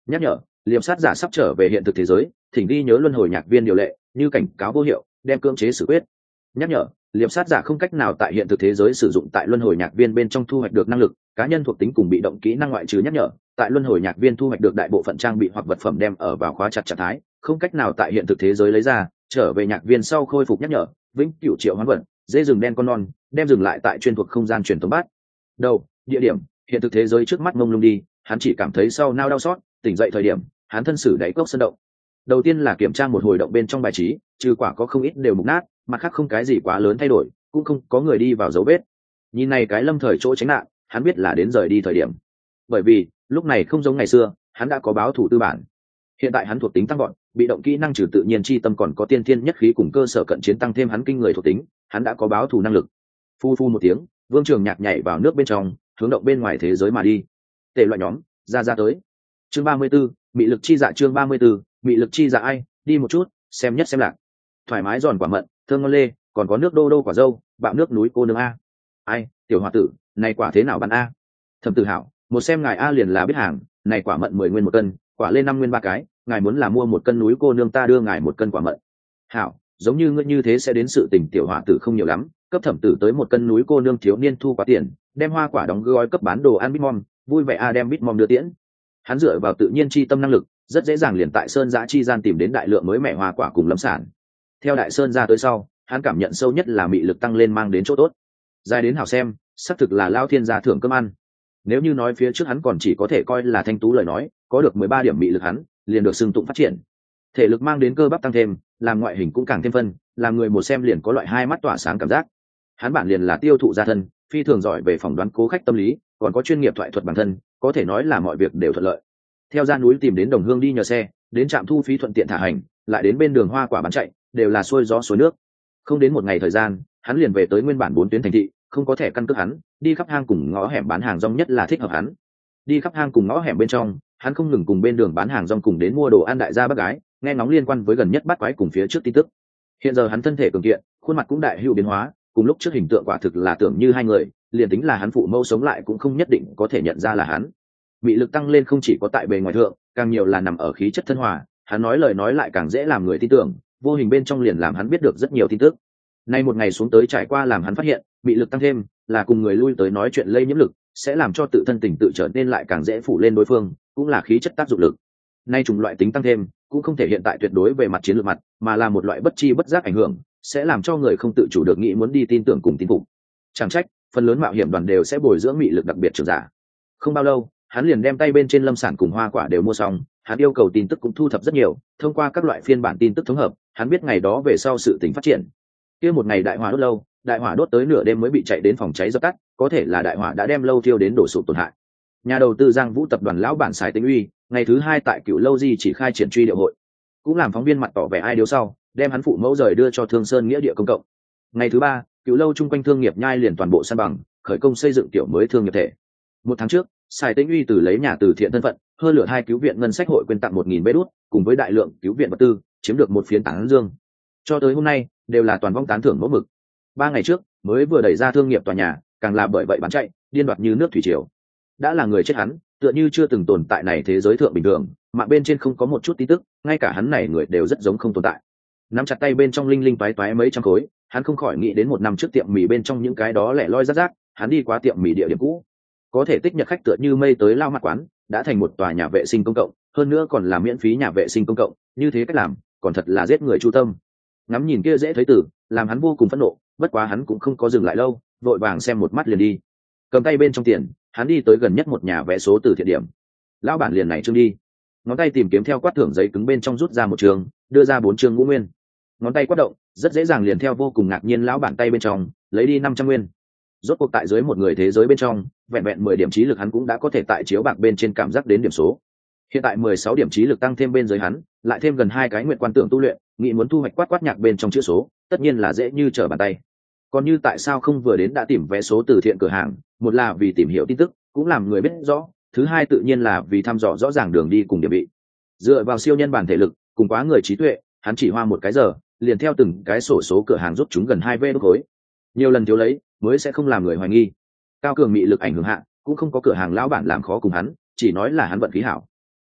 Nhắc nhở, liệp sát giả sắp trở về hiện thực thế giới, thỉnh ghi nhớ luân hồi nhạc viên điều lệ, như cảnh cáo vô hiệu, đem cưỡng chế xử quyết. Nhắc nhở, liệp sát giả không cách nào tại hiện thực thế giới sử dụng tại luân hồi nhạc viên bên trong thu hoạch được năng lực cá nhân thuộc tính cùng bị động kỹ năng ngoại trừ. Nhắc nhở, tại luân hồi nhạc viên thu hoạch được đại bộ phận trang bị hoặc vật phẩm đem ở vào khóa chặt trạng thái, không cách nào tại hiện thực thế giới lấy ra, trở về nhạc viên sau khôi phục. Nhắc nhở, vĩnh cửu triệu hoán vật dê rừng đen con non đem dừng lại tại chuyên thuộc không gian truyền tống bát đầu. Địa điểm, hiện thực thế giới trước mắt mông lung đi, hắn chỉ cảm thấy sau nao đau xót. Tỉnh dậy thời điểm, hắn thân sử đáy cốc sân động. Đầu tiên là kiểm tra một hồi động bên trong bài trí, trừ quả có không ít đều mục nát, mặt khác không cái gì quá lớn thay đổi, cũng không có người đi vào dấu vết. Nhìn này cái lâm thời chỗ tránh nạn, hắn biết là đến rời đi thời điểm. Bởi vì lúc này không giống ngày xưa, hắn đã có báo thủ tư bản. Hiện tại hắn thuộc tính tăng gọn, bị động kỹ năng trừ tự nhiên chi tâm còn có tiên thiên nhất khí cùng cơ sở cận chiến tăng thêm hắn kinh người thuộc tính, hắn đã có báo thủ năng lực. Phu phu một tiếng, Vương Trường Nhạc nhảy vào nước bên trong, hướng động bên ngoài thế giới mà đi. Tề loại nhóm, ra ra tới. Chương ba mươi 34, mị lực chi dạ. Chương ba mươi 34, mị lực chi dạ. Ai đi một chút, xem nhất xem lạc. Thoải mái giòn quả mận, thơm ngon lê, còn có nước đô đô quả dâu, bạo nước núi cô nương a. Ai, tiểu hòa tử, này quả thế nào bán a? Thẩm Tử Hảo, một xem ngài a liền là biết hàng, này quả mận mười nguyên một cân, quả lên năm nguyên ba cái, ngài muốn là mua một cân núi cô nương ta đưa ngài một cân quả mận. Hảo, giống như ngươi như thế sẽ đến sự tình tiểu hòa tử không nhiều lắm, cấp Thẩm Tử tới một cân núi cô nương thiếu niên thu quá tiền, đem hoa quả đóng gói cấp bán đồ ăn bitmom, vui vẻ a đem bitmom đưa tiễn. Hắn dựa vào tự nhiên chi tâm năng lực, rất dễ dàng liền tại sơn giã chi gian tìm đến đại lượng mới mẻ hoa quả cùng lâm sản. Theo đại sơn ra tới sau, hắn cảm nhận sâu nhất là mị lực tăng lên mang đến chỗ tốt. Dài đến hảo xem, xác thực là lao thiên gia thưởng cơm ăn. Nếu như nói phía trước hắn còn chỉ có thể coi là thanh tú lời nói, có được mười ba điểm mị lực hắn liền được xưng tụng phát triển. Thể lực mang đến cơ bắp tăng thêm, làm ngoại hình cũng càng thêm phân, làm người một xem liền có loại hai mắt tỏa sáng cảm giác. Hắn bản liền là tiêu thụ gia thân, phi thường giỏi về phỏng đoán cố khách tâm lý, còn có chuyên nghiệp thoại thuật bản thân, có thể nói là mọi việc đều thuận lợi. Theo ra núi tìm đến đồng hương đi nhờ xe, đến trạm thu phí thuận tiện thả hành, lại đến bên đường hoa quả bán chạy, đều là xuôi gió suối nước. Không đến một ngày thời gian, hắn liền về tới nguyên bản bốn tuyến thành thị, không có thẻ căn cước hắn, đi khắp hang cùng ngõ hẻm bán hàng rong nhất là thích hợp hắn. Đi khắp hang cùng ngõ hẻm bên trong, hắn không ngừng cùng bên đường bán hàng rong cùng đến mua đồ ăn đại gia bác gái, nghe ngóng liên quan với gần nhất bắt quái cùng phía trước tin tức. Hiện giờ hắn thân thể cường kiện, khuôn mặt cũng đại hữu biến hóa, cùng lúc trước hình tượng quả thực là tưởng như hai người, liền tính là hắn phụ mẫu sống lại cũng không nhất định có thể nhận ra là hắn. Mị lực tăng lên không chỉ có tại bề ngoài thượng, càng nhiều là nằm ở khí chất thân hòa, hắn nói lời nói lại càng dễ làm người tin tưởng, vô hình bên trong liền làm hắn biết được rất nhiều tin tức. Nay một ngày xuống tới trải qua làm hắn phát hiện, mị lực tăng thêm là cùng người lui tới nói chuyện lây nhiễm lực, sẽ làm cho tự thân tình tự trở nên lại càng dễ phủ lên đối phương, cũng là khí chất tác dụng lực. Nay chủng loại tính tăng thêm cũng không thể hiện tại tuyệt đối về mặt chiến lược mặt, mà là một loại bất chi bất giác ảnh hưởng, sẽ làm cho người không tự chủ được nghĩ muốn đi tin tưởng cùng tin phục. Chẳng trách phần lớn mạo hiểm đoàn đều sẽ bồi dưỡng mị lực đặc biệt trưởng giả. Không bao lâu, hắn liền đem tay bên trên lâm sản cùng hoa quả đều mua xong, hắn yêu cầu tin tức cũng thu thập rất nhiều, thông qua các loại phiên bản tin tức thống hợp, hắn biết ngày đó về sau sự tình phát triển. Kia một ngày đại hỏa đốt lâu, đại hỏa đốt tới nửa đêm mới bị chạy đến phòng cháy dập tắt, có thể là đại hỏa đã đem lâu thiêu đến đổ sụp tổn hại. Nhà đầu tư Giang Vũ tập đoàn lão bản Sái Tính Uy, ngày thứ hai tại Cựu Lâu Di chỉ khai triển truy điệu hội, cũng làm phóng viên mặt tỏ vẻ ai điếu sau, đem hắn phụ mẫu rời đưa cho Thương Sơn nghĩa địa công cộng. Ngày thứ ba, Cựu Lâu chung quanh thương nghiệp nhai liền toàn bộ san bằng, khởi công xây dựng tiểu mới thương nghiệp thể. Một tháng trước, Sài Tĩnh Uy từ lấy nhà từ thiện thân phận, hơn lượt hai cứu viện ngân sách hội quyên tặng một nghìn bê đút, cùng với đại lượng cứu viện vật tư, chiếm được một phiến tán dương. Cho tới hôm nay, đều là toàn vong tán thưởng mẫu mực. Ba ngày trước, mới vừa đẩy ra thương nghiệp tòa nhà, càng là bởi vậy bán chạy, điên đoạt như nước thủy triều. Đã là người chết hắn, tựa như chưa từng tồn tại này thế giới thượng bình thường, mà bên trên không có một chút tin tức, ngay cả hắn này người đều rất giống không tồn tại. Nắm chặt tay bên trong linh linh toái toái mấy trăm khối, hắn không khỏi nghĩ đến một năm trước tiệm mì bên trong những cái đó lẻ loi rác rác, hắn đi qua tiệm mì địa điểm cũ, có thể tích nhật khách tựa như mây tới lao mặt quán, đã thành một tòa nhà vệ sinh công cộng, hơn nữa còn là miễn phí nhà vệ sinh công cộng, như thế cách làm, còn thật là giết người chu tâm. Ngắm nhìn kia dễ thấy tử, làm hắn vô cùng phẫn nộ, bất quá hắn cũng không có dừng lại lâu, vội vàng xem một mắt liền đi. Cầm tay bên trong tiền, hắn đi tới gần nhất một nhà vé số từ thiện điểm. Lão bản liền này trương đi. Ngón tay tìm kiếm theo quát thưởng giấy cứng bên trong rút ra một trường, đưa ra bốn trường ngũ nguyên. Ngón tay quát động, rất dễ dàng liền theo vô cùng ngạc nhiên lão bản tay bên trong, lấy đi năm trăm nguyên. Rốt cuộc tại dưới một người thế giới bên trong, vẹn vẹn mười điểm trí lực hắn cũng đã có thể tại chiếu bạc bên trên cảm giác đến điểm số. Hiện tại mười sáu điểm trí lực tăng thêm bên dưới hắn, lại thêm gần hai cái nguyện quan tưởng tu luyện, nghĩ muốn thu hoạch quát quát nhạc bên trong chữ số, tất nhiên là dễ như trở bàn tay. Còn như tại sao không vừa đến đã tìm vé số từ thiện cửa hàng, một là vì tìm hiểu tin tức, cũng làm người biết rõ, thứ hai tự nhiên là vì thăm dò rõ ràng đường đi cùng địa vị. Dựa vào siêu nhân bản thể lực, cùng quá người trí tuệ, hắn chỉ hoa một cái giờ, liền theo từng cái sổ số cửa hàng rút chúng gần hai vé đốt khối. Nhiều lần thiếu lấy, mới sẽ không làm người hoài nghi. Cao cường mị lực ảnh hưởng hạ, cũng không có cửa hàng lão bản làm khó cùng hắn, chỉ nói là hắn vận khí hảo.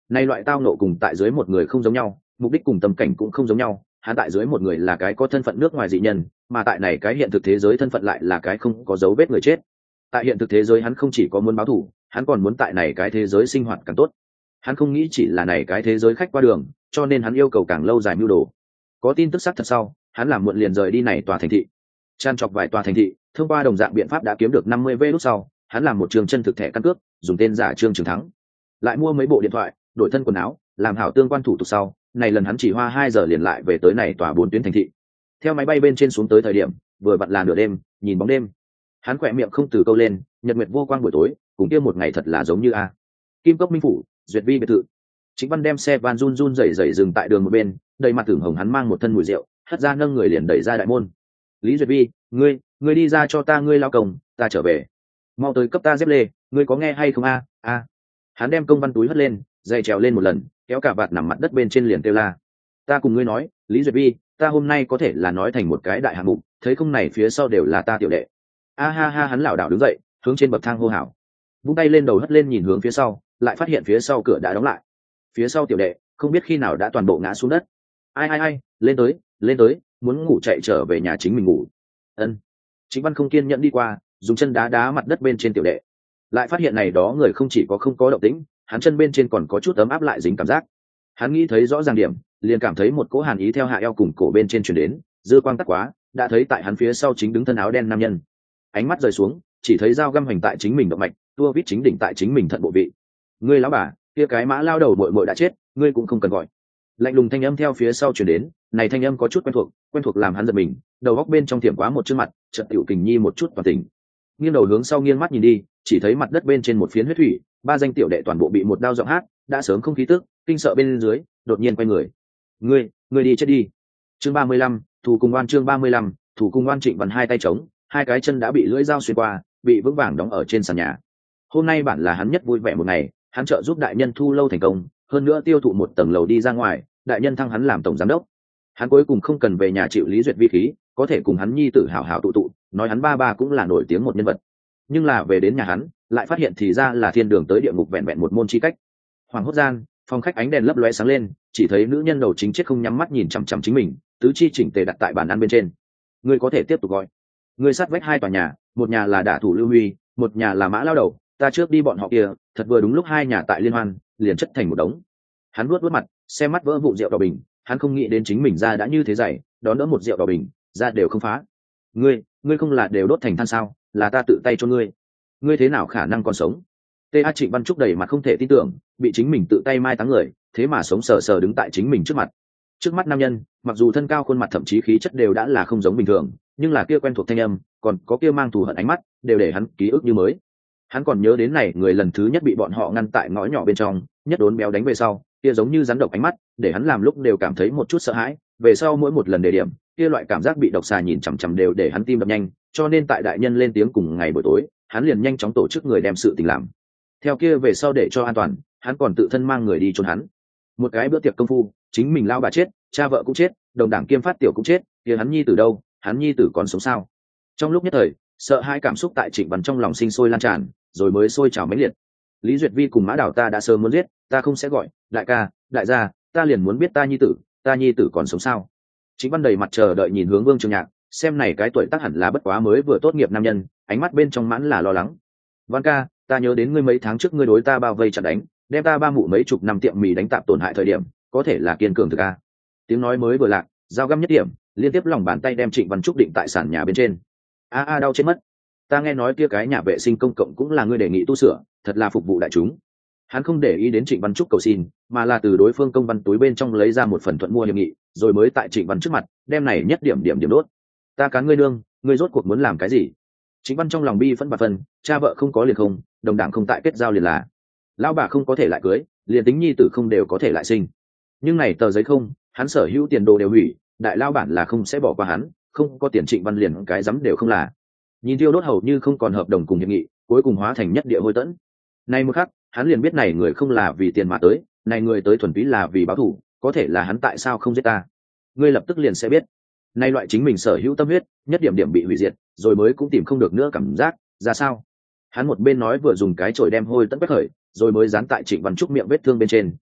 Nay loại tao nộ cùng tại dưới một người không giống nhau, mục đích cùng tâm cảnh cũng không giống nhau. Hắn tại dưới một người là cái có thân phận nước ngoài dị nhân, mà tại này cái hiện thực thế giới thân phận lại là cái không có dấu vết người chết. Tại hiện thực thế giới hắn không chỉ có muốn báo thù, hắn còn muốn tại này cái thế giới sinh hoạt càng tốt. Hắn không nghĩ chỉ là này cái thế giới khách qua đường, cho nên hắn yêu cầu càng lâu dài mưu đồ. Có tin tức xác thật sau, hắn làm muộn liền rời đi này tòa thành thị. Chan chọc vài tòa thành thị, thông qua đồng dạng biện pháp đã kiếm được năm mươi vé lúc sau, hắn làm một trường chân thực thẻ căn cước, dùng tên giả Trương Trường Thắng. Lại mua mấy bộ điện thoại, đổi thân quần áo, làm hảo tương quan thủ tục sau, này lần hắn chỉ hoa hai giờ liền lại về tới này tòa bốn tuyến thành thị. Theo máy bay bên trên xuống tới thời điểm, vừa vặn là nửa đêm, nhìn bóng đêm. Hắn khỏe miệng không từ câu lên, nhật nguyệt vô quang buổi tối, cùng kia một ngày thật là giống như a. Kim Cốc Minh phủ, Duyệt Vi biệt thự. Chính Văn đem xe van run run rẩy rẩy dừng tại đường một bên, đầy mặt tưởng hồng hắn mang một thân mùi rượu, hất ra nâng người liền đẩy ra đại môn. Lý Duyệt Vi, ngươi, ngươi đi ra cho ta, ngươi lao công, ta trở về. Mau tới cấp ta dép lê, ngươi có nghe hay không a? A. Hắn đem công văn túi hất lên, dây trèo lên một lần, kéo cả vạt nằm mặt đất bên trên liền kêu la. Ta cùng ngươi nói, Lý Duyệt Vi, ta hôm nay có thể là nói thành một cái đại hạng mục, thấy không này phía sau đều là ta tiểu đệ. A ha ha, hắn lảo đảo đứng dậy, hướng trên bậc thang hô hào, vung tay lên đầu hất lên nhìn hướng phía sau, lại phát hiện phía sau cửa đã đóng lại. Phía sau tiểu đệ không biết khi nào đã toàn bộ ngã xuống đất. Ai ai ai, lên tới, lên tới, muốn ngủ chạy trở về nhà chính mình ngủ. Ân. Chính Văn không kiên nhẫn đi qua, dùng chân đá đá mặt đất bên trên tiểu đệ, lại phát hiện này đó người không chỉ có không có động tĩnh, hắn chân bên trên còn có chút ấm áp lại dính cảm giác. Hắn nghĩ thấy rõ ràng điểm, liền cảm thấy một cỗ hàn ý theo hạ eo cùng cổ bên trên truyền đến, dư quang tắt quá, đã thấy tại hắn phía sau chính đứng thân áo đen nam nhân. Ánh mắt rời xuống, chỉ thấy dao găm hoành tại chính mình động mạch, tua vít chính đỉnh tại chính mình thận bộ vị. Ngươi lão bà, kia cái mã lao đầu muội muội đã chết, ngươi cũng không cần gọi. Lạnh lùng thanh âm theo phía sau truyền đến, này thanh âm có chút quen thuộc, quen thuộc làm hắn giật mình, đầu góc bên trong tiệm quá một chương mặt, chợt tiểu kình nhi một chút toàn tỉnh. Nghiêng đầu hướng sau nghiêng mắt nhìn đi, chỉ thấy mặt đất bên trên một phiến huyết thủy, ba danh tiểu đệ toàn bộ bị một đao giọng hát, đã sớm không khí tức, kinh sợ bên dưới, đột nhiên quay người. Ngươi, ngươi đi chết đi. Chương ba mươi lăm, thủ cùng oan chương ba mươi lăm, thủ cùng oan. Trịnh Văn hai tay trống, hai cái chân đã bị lưỡi dao xuyên qua, bị vững vàng đóng ở trên sàn nhà. Hôm nay bản là hắn nhất vui vẻ một ngày, hắn trợ giúp đại nhân thu lâu thành công, hơn nữa tiêu thụ một tầng lầu đi ra ngoài, đại nhân thăng hắn làm tổng giám đốc. Hắn cuối cùng không cần về nhà chịu Lý Duyệt vi khí, có thể cùng hắn nhi tử hảo hảo tụ tụ, nói hắn ba ba cũng là nổi tiếng một nhân vật. Nhưng là về đến nhà hắn, lại phát hiện thì ra là thiên đường tới địa ngục vẹn vẹn một môn chi cách. Hoàng hốt gian, phòng khách ánh đèn lấp lóe sáng lên, chỉ thấy nữ nhân đầu chính chết không nhắm mắt nhìn chằm chằm chính mình, tứ chi chỉnh tề đặt tại bàn ăn bên trên. Ngươi có thể tiếp tục gọi. Ngươi sát vách hai tòa nhà, một nhà là đả thủ Lưu Huy, một nhà là Mã lao đầu, ta trước đi bọn họ kia, thật vừa đúng lúc hai nhà tại liên hoan, liền chất thành một đống. Hắn vuốt vuốt mặt, xem mắt vỡ vụn rượu đỏ bình, hắn không nghĩ đến chính mình ra đã như thế dày, đón đỡ một rượu đỏ bình, ra đều không phá. Ngươi, ngươi không là đều đốt thành than sao? Là ta tự tay cho ngươi. Ngươi thế nào khả năng còn sống? Tê A Trịnh Văn Trúc đầy mặt không thể tin tưởng, bị chính mình tự tay mai táng người, thế mà sống sờ sờ đứng tại chính mình trước mặt. Trước mắt nam nhân, mặc dù thân cao khuôn mặt thậm chí khí chất đều đã là không giống bình thường, nhưng là kia quen thuộc thanh âm, còn có kia mang thù hận ánh mắt, đều để hắn ký ức như mới. Hắn còn nhớ đến này người lần thứ nhất bị bọn họ ngăn tại ngõ nhỏ bên trong, nhất đốn béo đánh về sau, kia giống như rắn độc ánh mắt, để hắn làm lúc đều cảm thấy một chút sợ hãi. Về sau mỗi một lần đề điểm, kia loại cảm giác bị độc xà nhìn chằm chằm đều để hắn tim đập nhanh, cho nên tại đại nhân lên tiếng cùng ngày buổi tối, hắn liền nhanh chóng tổ chức người đem sự tình làm. Theo kia về sau để cho an toàn, hắn còn tự thân mang người đi chôn hắn. Một cái bữa tiệc công phu, chính mình lao bà chết, cha vợ cũng chết, đồng đảng kiêm phát tiểu cũng chết, kia hắn nhi tử đâu, hắn nhi tử còn sống sao? Trong lúc nhất thời, sợ hãi cảm xúc tại Trịnh Văn trong lòng sinh sôi lan tràn, rồi mới sôi trào mãnh liệt. Lý Duyệt Vi cùng Mã Đào ta đã sớm muốn giết, ta không sẽ gọi, đại ca, đại gia, ta liền muốn biết ta nhi tử, ta nhi tử còn sống sao? Trịnh Văn đầy mặt chờ đợi nhìn hướng Vương Trường Nhạc, xem này cái tuổi tác hẳn là bất quá mới vừa tốt nghiệp nam nhân, ánh mắt bên trong mãn là lo lắng. Văn ca, ta nhớ đến ngươi mấy tháng trước ngươi đối ta bao vây chặn đánh, đem ta ba mụ mấy chục năm tiệm mì đánh tạp tổn hại thời điểm, có thể là kiên cường thực a. Tiếng nói mới vừa lạc, dao găm nhất điểm, liên tiếp lòng bàn tay đem Trịnh Văn Trúc định tại sàn nhà bên trên. A a đau chết mất. Ta nghe nói kia cái nhà vệ sinh công cộng cũng là ngươi đề nghị tu sửa, thật là phục vụ đại chúng. Hắn không để ý đến Trịnh Văn Trúc cầu xin, mà là từ đối phương công văn túi bên trong lấy ra một phần thuận mua hiệp nghị, rồi mới tại Trịnh Văn trước mặt đem này nhất điểm điểm điểm đốt. Ta cán ngươi nương, ngươi rốt cuộc muốn làm cái gì? Trịnh Văn trong lòng bi phẫn bạt phần, cha vợ không có liền không, đồng đảng không tại kết giao liền là, lão bà không có thể lại cưới, liền tính nhi tử không đều có thể lại sinh. Nhưng này tờ giấy không, hắn sở hữu tiền đồ đều hủy, đại lao bản là không sẽ bỏ qua hắn, không có tiền Trịnh Văn liền cái dám đều không là. Nhìn tiêu đốt hầu như không còn hợp đồng cùng hiệp nghị, cuối cùng hóa thành nhất địa hôi tẫn. Nay một khắc, hắn liền biết này người không là vì tiền mà tới, này người tới thuần túy là vì báo thù, có thể là hắn tại sao không giết ta. Ngươi lập tức liền sẽ biết. Nay loại chính mình sở hữu tâm huyết, nhất điểm điểm bị hủy diệt, rồi mới cũng tìm không được nữa cảm giác, ra sao? Hắn một bên nói vừa dùng cái chổi đem hôi tẫn quét khởi, rồi mới dán tại Trịnh Văn Trúc miệng vết thương bên trên,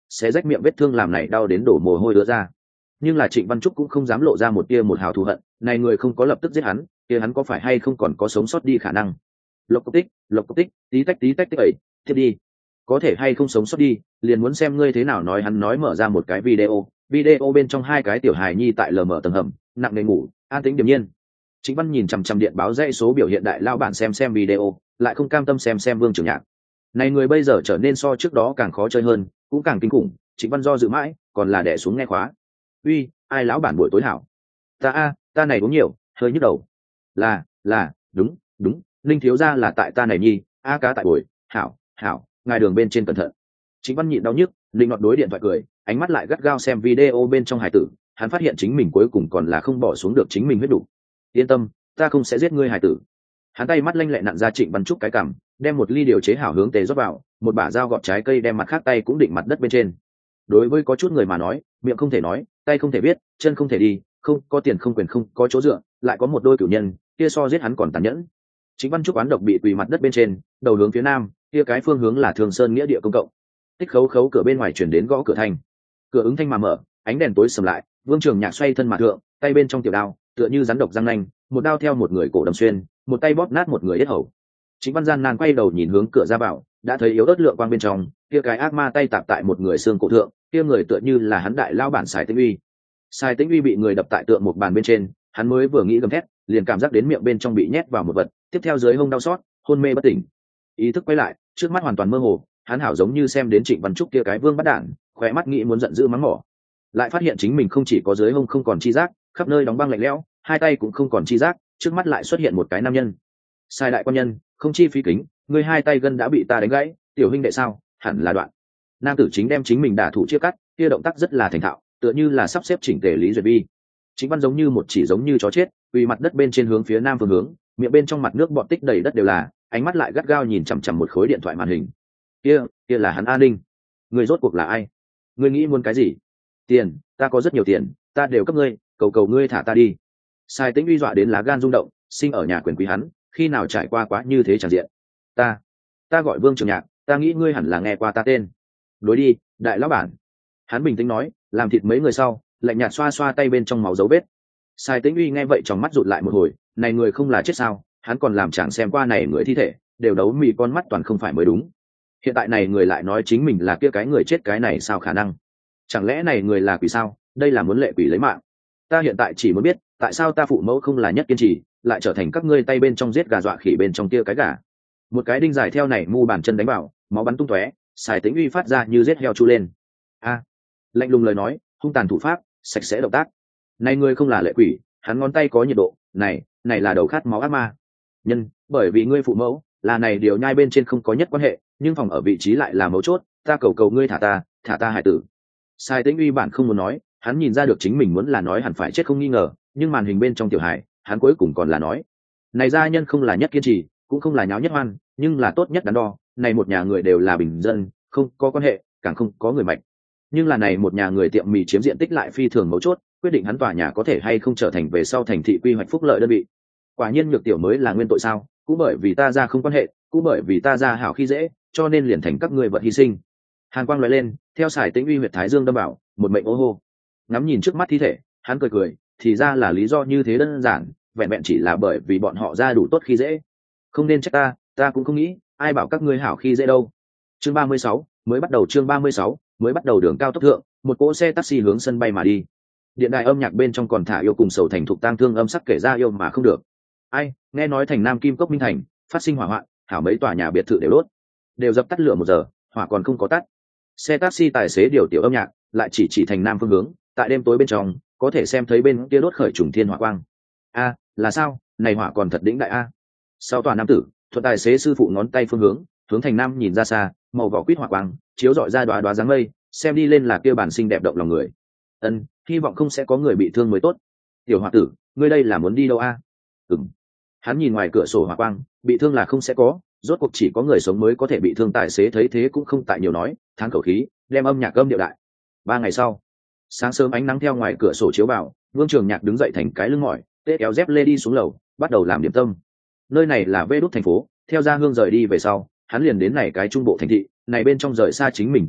sẽ rách miệng vết thương làm này đau đến đổ mồ hôi đứa ra. Nhưng là Trịnh Văn Trúc cũng không dám lộ ra một tia một hào thù hận, này người không có lập tức giết hắn, kia hắn có phải hay không còn có sống sót đi khả năng. Lộc cốc tích, lộc cốc tích, tí tách tí tách tích ấy, tiếp đi. Có thể hay không sống sót đi, liền muốn xem ngươi thế nào nói. Hắn nói mở ra một cái video, video bên trong hai cái tiểu hài nhi tại lờ mờ tầng hầm, nặng nề ngủ, an tĩnh điềm nhiên. Trịnh Văn nhìn chằm chằm điện báo dãy số biểu hiện đại lao bản xem xem video, lại không cam tâm xem xem Vương Trường Nhạc. Này người bây giờ trở nên so trước đó càng khó chơi hơn, cũng càng kinh khủng. Trịnh Văn do dự mãi, còn là đè xuống nghe khóa. Uy, ai lão bản buổi tối hảo? Ta a, ta này uống nhiều, hơi nhức đầu. Là, là, đúng, đúng, Linh thiếu gia là tại ta này nhi, a cá tại buổi, hảo, hảo, ngài đường bên trên cẩn thận. Trịnh Văn nhịn đau nhức, Linh ngọt đối điện thoại cười, ánh mắt lại gắt gao xem video bên trong hải tử. Hắn phát hiện chính mình cuối cùng còn là không bỏ xuống được chính mình huyết đủ. Yên tâm, ta không sẽ giết ngươi hải tử. Hắn tay mắt lanh lẹ nặn ra Trịnh Văn Trúc cái cằm, đem một ly điều chế hảo hướng tề rót vào, một bả dao gọt trái cây đem mặt khác tay cũng định mặt đất bên trên. Đối với có chút người mà nói, miệng không thể nói, tay không thể biết, chân không thể đi, không có tiền không quyền không có chỗ dựa, lại có một đôi cửu nhân, kia so giết hắn còn tàn nhẫn. Trịnh Văn Trúc oán độc bị quỳ mặt đất bên trên, đầu hướng phía nam, kia cái phương hướng là Thường Sơn nghĩa địa công cộng. Tích khấu khấu cửa bên ngoài chuyển đến gõ cửa thành. Cửa ứng thanh mà mở, ánh đèn tối sầm lại, Vương Trường Nhạc xoay thân mà thượng, tay bên trong tiểu đao, tựa như rắn độc răng nanh, một đao theo một người cổ đâm xuyên, một tay bóp nát một người yết hầu. Trịnh Văn gian nan quay đầu nhìn hướng cửa ra vào, đã thấy yếu ớt lượng quang bên trong, kia cái ác ma tay tạm tại một người xương cổ thượng, kia người tựa như là hắn đại lao bản Sài Tĩnh Uy. Sài Tĩnh Uy bị người đập tại tượng một bàn bên trên, hắn mới vừa nghĩ gầm thét, liền cảm giác đến miệng bên trong bị nhét vào một vật, tiếp theo dưới hông đau xót, hôn mê bất tỉnh. Ý thức quay lại, trước mắt hoàn toàn mơ hồ, hắn hảo giống như xem đến Trịnh Văn Trúc kia cái vương bắt đạn, khóe mắt nghĩ muốn giận dữ mắng mỏ. Lại phát hiện chính mình không chỉ có dưới hông không còn chi giác, khắp nơi đóng băng lạnh lẽo, hai tay cũng không còn chi giác, trước mắt lại xuất hiện một cái nam nhân. Sai đại quan nhân, không chi phí kính, người hai tay gân đã bị ta đánh gãy, tiểu huynh đệ sao, hẳn là đoạn. Nam tử chính đem chính mình đả thủ chia cắt, kia động tác rất là thành thạo, tựa như là sắp xếp chỉnh tề Lý Duyệt Vi. Chính Văn giống như một chỉ giống như chó chết, quỳ mặt đất bên trên hướng phía nam phương hướng, miệng bên trong mặt nước bọt tích đầy đất đều là, ánh mắt lại gắt gao nhìn chằm chằm một khối điện thoại màn hình. Kia, kia là hắn An Ninh. Người rốt cuộc là ai? Ngươi nghĩ muốn cái gì? Tiền, ta có rất nhiều tiền, ta đều cấp ngươi, cầu cầu ngươi thả ta đi. Sai Tĩnh Uy dọa đến lá gan rung động, sinh ở nhà quyền quý hắn, khi nào trải qua quá như thế tràn diện. Ta, ta gọi Vương Trường Nhạc, ta nghĩ ngươi hẳn là nghe qua ta tên. Đối đi, đại lão bản. Hắn bình tĩnh nói, làm thịt mấy người sau, lạnh nhạt xoa xoa tay bên trong máu dấu vết. Sai Tĩnh Uy nghe vậy trong mắt rụt lại một hồi, này người không là chết sao? Hắn còn làm chẳng xem qua này người thi thể, đều đấu mì con mắt toàn không phải mới đúng. Hiện tại này người lại nói chính mình là kia cái người chết, cái này sao khả năng? Chẳng lẽ này người là quỷ sao? Đây là muốn lệ quỷ lấy mạng. Ta hiện tại chỉ muốn biết, tại sao ta phụ mẫu không là nhất kiên trì, lại trở thành các ngươi tay bên trong giết gà dọa khỉ bên trong kia cái gà. Một cái đinh dài theo này mu bàn chân đánh vào, máu bắn tung tóe, Sài Tĩnh Uy phát ra như giết heo chu lên. A, lạnh lùng lời nói, hung tàn thủ pháp, sạch sẽ động tác. Này người không là lệ quỷ, hắn ngón tay có nhiệt độ, này, này là đầu khát máu ác ma. Nhân, bởi vì ngươi phụ mẫu là này điều nhai bên trên không có nhất quan hệ, nhưng phòng ở vị trí lại là mấu chốt, ta cầu cầu ngươi thả ta, thả ta hải tử. Sai Tĩnh Uy bản không muốn nói, hắn nhìn ra được chính mình muốn là nói hẳn phải chết không nghi ngờ, nhưng màn hình bên trong tiểu hải, hắn cuối cùng còn là nói. Này gia nhân không là nhất kiên trì, cũng không là nháo nhất hoan, nhưng là tốt nhất đắn đo, này một nhà người đều là bình dân, không có quan hệ, càng không có người mạnh. Nhưng là này một nhà người tiệm mì chiếm diện tích lại phi thường mấu chốt, quyết định hắn tòa nhà có thể hay không trở thành về sau thành thị quy hoạch phúc lợi đơn vị. Quả nhiên Nhược Tiểu mới là nguyên tội sao? Cũng bởi vì ta ra không quan hệ, cũng bởi vì ta ra hảo khi dễ, cho nên liền thành các ngươi vật hy sinh. Hàn quang lóe lên, theo Sài Tĩnh Uy huyệt thái dương đâm bảo, một mệnh ô hô. Ngắm nhìn trước mắt thi thể, hắn cười cười, thì ra là lý do như thế đơn giản, vẹn vẹn chỉ là bởi vì bọn họ ra đủ tốt khi dễ. Không nên trách ta, ta cũng không nghĩ, ai bảo các ngươi hảo khi dễ đâu. Chương ba mươi sáu, mới bắt đầu chương ba mươi sáu, mới bắt đầu đường cao tốc thượng, một cỗ xe taxi hướng sân bay mà đi. Điện đài âm nhạc bên trong còn thả yêu cùng sầu thành thục tang thương âm sắc kể ra yêu mà không được. Ai, nghe nói thành Nam Kim Cốc Minh Thành phát sinh hỏa hoạn, hảo mấy tòa nhà biệt thự đều đốt, đều dập tắt lửa một giờ, hỏa còn không có tắt. Xe taxi tài xế điều tiểu âm nhạc, lại chỉ chỉ thành Nam phương hướng, tại đêm tối bên trong, có thể xem thấy bên kia đốt khởi trùng thiên hỏa quang. A, là sao? Này hỏa còn thật đỉnh đại a. Sau tòa nam tử, thuận tài xế sư phụ ngón tay phương hướng, hướng thành Nam nhìn ra xa, màu vỏ quýt hỏa quang, chiếu rọi ra đóa đóa dáng mây, xem đi lên là kia bản xinh đẹp động lòng người. Ân, hy vọng không sẽ có người bị thương mới tốt. Tiểu hòa tử, ngươi đây là muốn đi đâu a? Ừm. Hắn nhìn ngoài cửa sổ hỏa quang, bị thương là không sẽ có, rốt cuộc chỉ có người sống mới có thể bị thương. Tài xế thấy thế cũng không tại nhiều nói, thán khẩu khí, đem âm nhạc âm điệu đại. Ba ngày sau, sáng sớm ánh nắng theo ngoài cửa sổ chiếu vào, Vương Trường Nhạc đứng dậy thành cái lưng mỏi, tê kéo dép lê đi xuống lầu, bắt đầu làm điểm tâm. Nơi này là Vê Đúc thành phố, theo gia hương rời đi về sau, hắn liền đến này cái trung bộ thành thị, này bên trong rời xa chính mình quê nhà,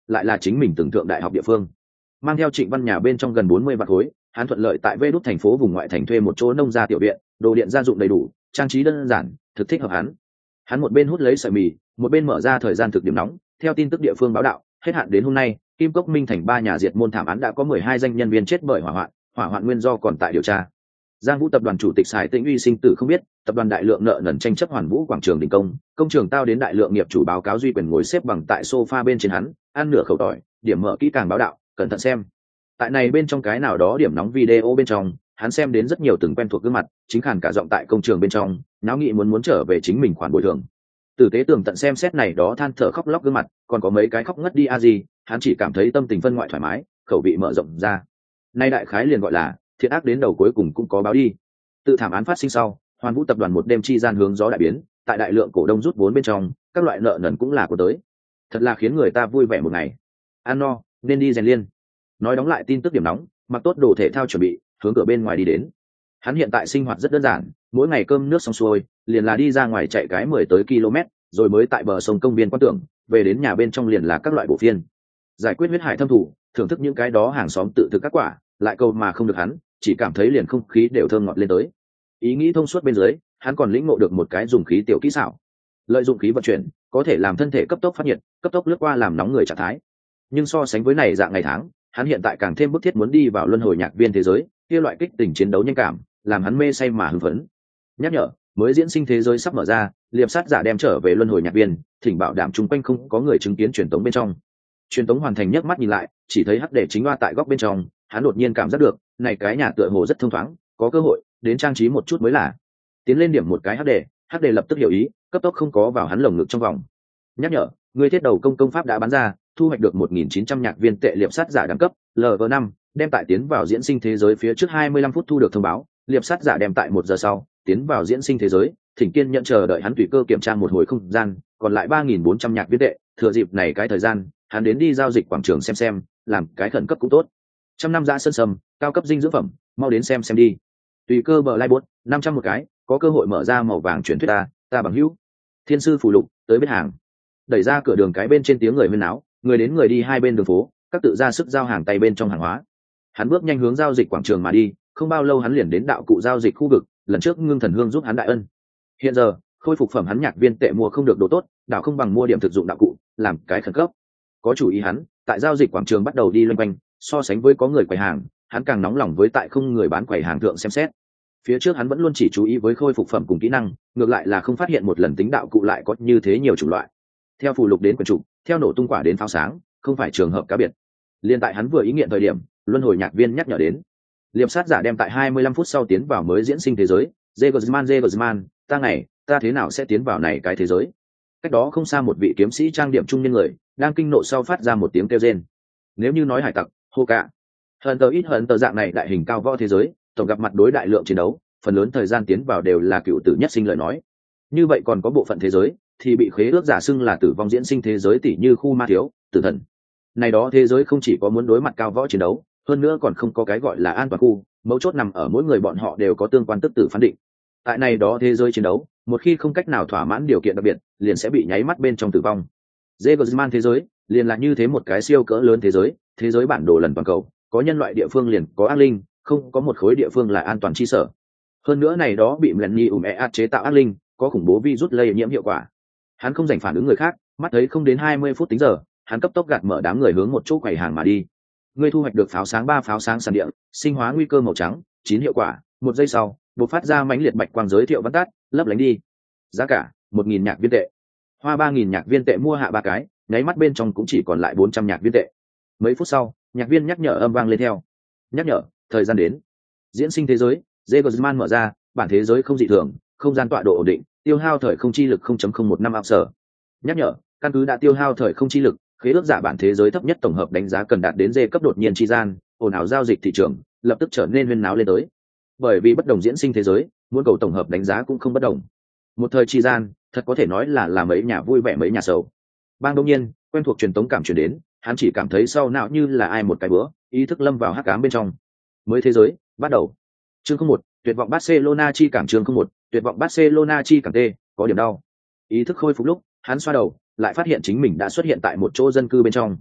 lại là chính mình tưởng tượng đại học địa phương. Mang theo Trịnh Văn nhà bên trong gần bốn mươi vạn khối, hắn thuận lợi tại Vê Đút thành phố vùng ngoại thành thuê một chỗ nông gia tiểu viện, đồ điện gia dụng đầy đủ, trang trí đơn giản, thực thích hợp hắn. Hắn một bên hút lấy sợi mì, một bên mở ra thời gian thực điểm nóng, theo tin tức địa phương báo đạo, hết hạn đến hôm nay, Kim Cốc Minh thành ba nhà diệt môn thảm án đã có mười hai danh nhân viên chết bởi hỏa hoạn, hỏa hoạn nguyên do còn tại điều tra. Giang Vũ tập đoàn chủ tịch Sài Tĩnh Uy sinh tử không biết, tập đoàn đại lượng nợ nần tranh chấp Hoàn Vũ quảng trường đình công, công trường tao đến đại lượng nghiệp chủ báo cáo duy quyền ngồi xếp bằng tại sofa bên trên hắn, ăn nửa khẩu tỏi, điểm mở kỹ càng báo đạo, cẩn thận xem. Tại này bên trong cái nào đó điểm nóng video bên trong, hắn xem đến rất nhiều từng quen thuộc gương mặt, chính khàn cả giọng tại công trường bên trong, náo nghị muốn muốn trở về chính mình khoản bồi thường. Tử tế tường tận xem xét này đó than thở khóc lóc gương mặt, còn có mấy cái khóc ngất đi a gì, hắn chỉ cảm thấy tâm tình phân ngoại thoải mái, khẩu vị mở rộng ra. Nay đại khái liền gọi là thiện ác đến đầu cuối cùng cũng có báo đi. Tự thảm án phát sinh sau, Hoàn Vũ tập đoàn một đêm chi gian hướng gió đại biến, tại đại lượng cổ đông rút vốn bên trong, các loại nợ nần cũng là của tới. Thật là khiến người ta vui vẻ một ngày. Ăn no, nên đi rèn liên. Nói đóng lại tin tức điểm nóng, mặc tốt đồ thể thao chuẩn bị, hướng cửa bên ngoài đi đến. Hắn hiện tại sinh hoạt rất đơn giản, mỗi ngày cơm nước xong xuôi, liền là đi ra ngoài chạy cái mười tới km, rồi mới tại bờ sông công viên quan tưởng, về đến nhà bên trong liền là các loại bộ phiên. Giải quyết huyết hải thâm thủ, thưởng thức những cái đó hàng xóm tự thực các quả, lại câu mà không được hắn, chỉ cảm thấy liền không khí đều thơm ngọt lên tới. Ý nghĩ thông suốt bên dưới, hắn còn lĩnh ngộ được một cái dùng khí tiểu kỹ xảo. Lợi dụng khí vận chuyển, có thể làm thân thể cấp tốc phát nhiệt, cấp tốc lướt qua làm nóng người trạng thái. Nhưng so sánh với này dạng ngày tháng, hắn hiện tại càng thêm bức thiết muốn đi vào luân hồi nhạc viên thế giới, kia loại kích tình chiến đấu nhanh cảm, làm hắn mê say mà hưng phấn. Nhắc nhở, mới diễn sinh thế giới sắp mở ra, liệp sát giả đem trở về luân hồi nhạc viên, thỉnh bảo đảm chung quanh không có người chứng kiến truyền tống bên trong. Truyền tống hoàn thành, nhấc mắt nhìn lại, chỉ thấy hắc đệ chính loa tại góc bên trong, hắn đột nhiên cảm giác được, này cái nhà tựa hồ rất thông thoáng, có cơ hội đến trang trí một chút mới là. Tiến lên điểm một cái hắc đệ, hắc đệ lập tức hiểu ý, cấp tốc không có vào hắn lồng ngực trong vòng. Nhắc nhở, người thiết đầu công công pháp đã bán ra, thu hoạch được một nghìn chín trăm nhạc viên tệ liệp sát giả đẳng cấp L V năm, đem tại tiến vào diễn sinh thế giới phía trước hai mươi lăm phút thu được thông báo, liệp sát giả đem tại một giờ sau tiến vào diễn sinh thế giới, thỉnh kiên nhận chờ đợi hắn tùy cơ kiểm tra một hồi không gian, còn lại ba nghìn bốn trăm nhạc viên tệ, thừa dịp này cái thời gian, hắn đến đi giao dịch quảng trường xem xem, làm cái khẩn cấp cũng tốt. Trăm năm giã sơn sầm, cao cấp dinh dưỡng phẩm, mau đến xem xem đi. Tùy cơ bờ lai bốt, năm trăm một cái, có cơ hội mở ra màu vàng truyền thuyết ta, ta bằng hữu. Thiên sư phù lục, tới biết hàng. Đẩy ra cửa đường cái bên trên tiếng người huyên náo, người đến người đi hai bên đường phố, các tự ra sức giao hàng tay bên trong hàng hóa. Hắn bước nhanh hướng giao dịch quảng trường mà đi, không bao lâu hắn liền đến đạo cụ giao dịch khu vực, lần trước Ngưng Thần Hương giúp hắn đại ân. Hiện giờ, khôi phục phẩm hắn nhạc viên tệ mua không được đồ tốt, đạo không bằng mua điểm thực dụng đạo cụ, làm cái khẩn cấp. Có chủ ý hắn, tại giao dịch quảng trường bắt đầu đi loanh quanh, so sánh với có người quầy hàng, hắn càng nóng lòng với tại không người bán quầy hàng thượng xem xét. Phía trước hắn vẫn luôn chỉ chú ý với khôi phục phẩm cùng kỹ năng, ngược lại là không phát hiện một lần tính đạo cụ lại có như thế nhiều chủng loại. Theo phù lục đến quyền trụ, theo nổ tung quả đến pháo sáng, không phải trường hợp cá biệt. Liên tại hắn vừa ý nghiệm thời điểm, luân hồi nhạc viên nhắc nhở đến. Liệp sát giả đem tại hai mươi lăm phút sau tiến vào mới diễn sinh thế giới, Zegersman Zegersman, ta ngày, ta thế nào sẽ tiến vào này cái thế giới? Cách đó không xa một vị kiếm sĩ trang điểm trung niên người, đang kinh nộ sau phát ra một tiếng kêu rên. Nếu như nói hải tặc, hô cả. Hận tờ ít hận tờ dạng này đại hình cao võ thế giới, tổng gặp mặt đối đại lượng chiến đấu, phần lớn thời gian tiến vào đều là cựu tử nhất sinh lời nói. Như vậy còn có bộ phận thế giới thì bị khế ước giả xưng là tử vong diễn sinh thế giới, tỷ như khu ma thiếu, tử thần. Này đó thế giới không chỉ có muốn đối mặt cao võ chiến đấu, hơn nữa còn không có cái gọi là an toàn khu, mấu chốt nằm ở mỗi người bọn họ đều có tương quan tức tử phán định. Tại này đó thế giới chiến đấu, một khi không cách nào thỏa mãn điều kiện đặc biệt, liền sẽ bị nháy mắt bên trong tử vong. Zegersman thế giới liền là như thế một cái siêu cỡ lớn thế giới, thế giới bản đồ lần toàn cầu, có nhân loại địa phương liền có ác linh, không có một khối địa phương là an toàn chi sở. Hơn nữa này đó bị Millennium e a chế tạo ác linh, có khủng bố virus lây nhiễm hiệu quả. Hắn không dành phản ứng người khác, mắt thấy không đến hai mươi phút tính giờ, hắn cấp tốc gạt mở đám người hướng một chỗ quầy hàng mà đi. Ngươi thu hoạch được pháo sáng ba pháo sáng sàn địa, sinh hóa nguy cơ màu trắng, chín hiệu quả, một giây sau, bộc phát ra mãnh liệt bạch quang giới thiệu văn tắt, lấp lánh đi. Giá cả, một nghìn nhạc viên tệ. Hoa ba nghìn nhạc viên tệ mua hạ ba cái, nháy mắt bên trong cũng chỉ còn lại bốn trăm nhạc viên tệ. Mấy phút sau, nhạc viên nhắc nhở âm vang lên theo. Nhắc nhở, thời gian đến. Diễn sinh thế giới, Zegersman mở ra, bản thế giới không dị thường, không gian tọa độ ổn định, tiêu hao thời không chi lực không chấm không một năm áp sở. Nhắc nhở, căn cứ đã tiêu hao thời không chi lực, khế ước giả bản thế giới thấp nhất tổng hợp đánh giá cần đạt đến D cấp đột nhiên chi gian, ồn ào giao dịch thị trường lập tức trở nên huyên náo lên tới. Bởi vì bất đồng diễn sinh thế giới, muốn cầu tổng hợp đánh giá cũng không bất đồng. Một thời chi gian, thật có thể nói là là mấy nhà vui vẻ mấy nhà sầu. Bang đông nhiên, quen thuộc truyền tống cảm truyền đến, hắn chỉ cảm thấy sau não như là ai một cái bữa, ý thức lâm vào hắc ám bên trong. Mới thế giới, bắt đầu. Chương không một, tuyệt vọng Barcelona chi cảng chương không một, tuyệt vọng Barcelona chi cảng T, có điểm đau. Ý thức khôi phục lúc, hắn xoa đầu, lại phát hiện chính mình đã xuất hiện tại một chỗ dân cư bên trong.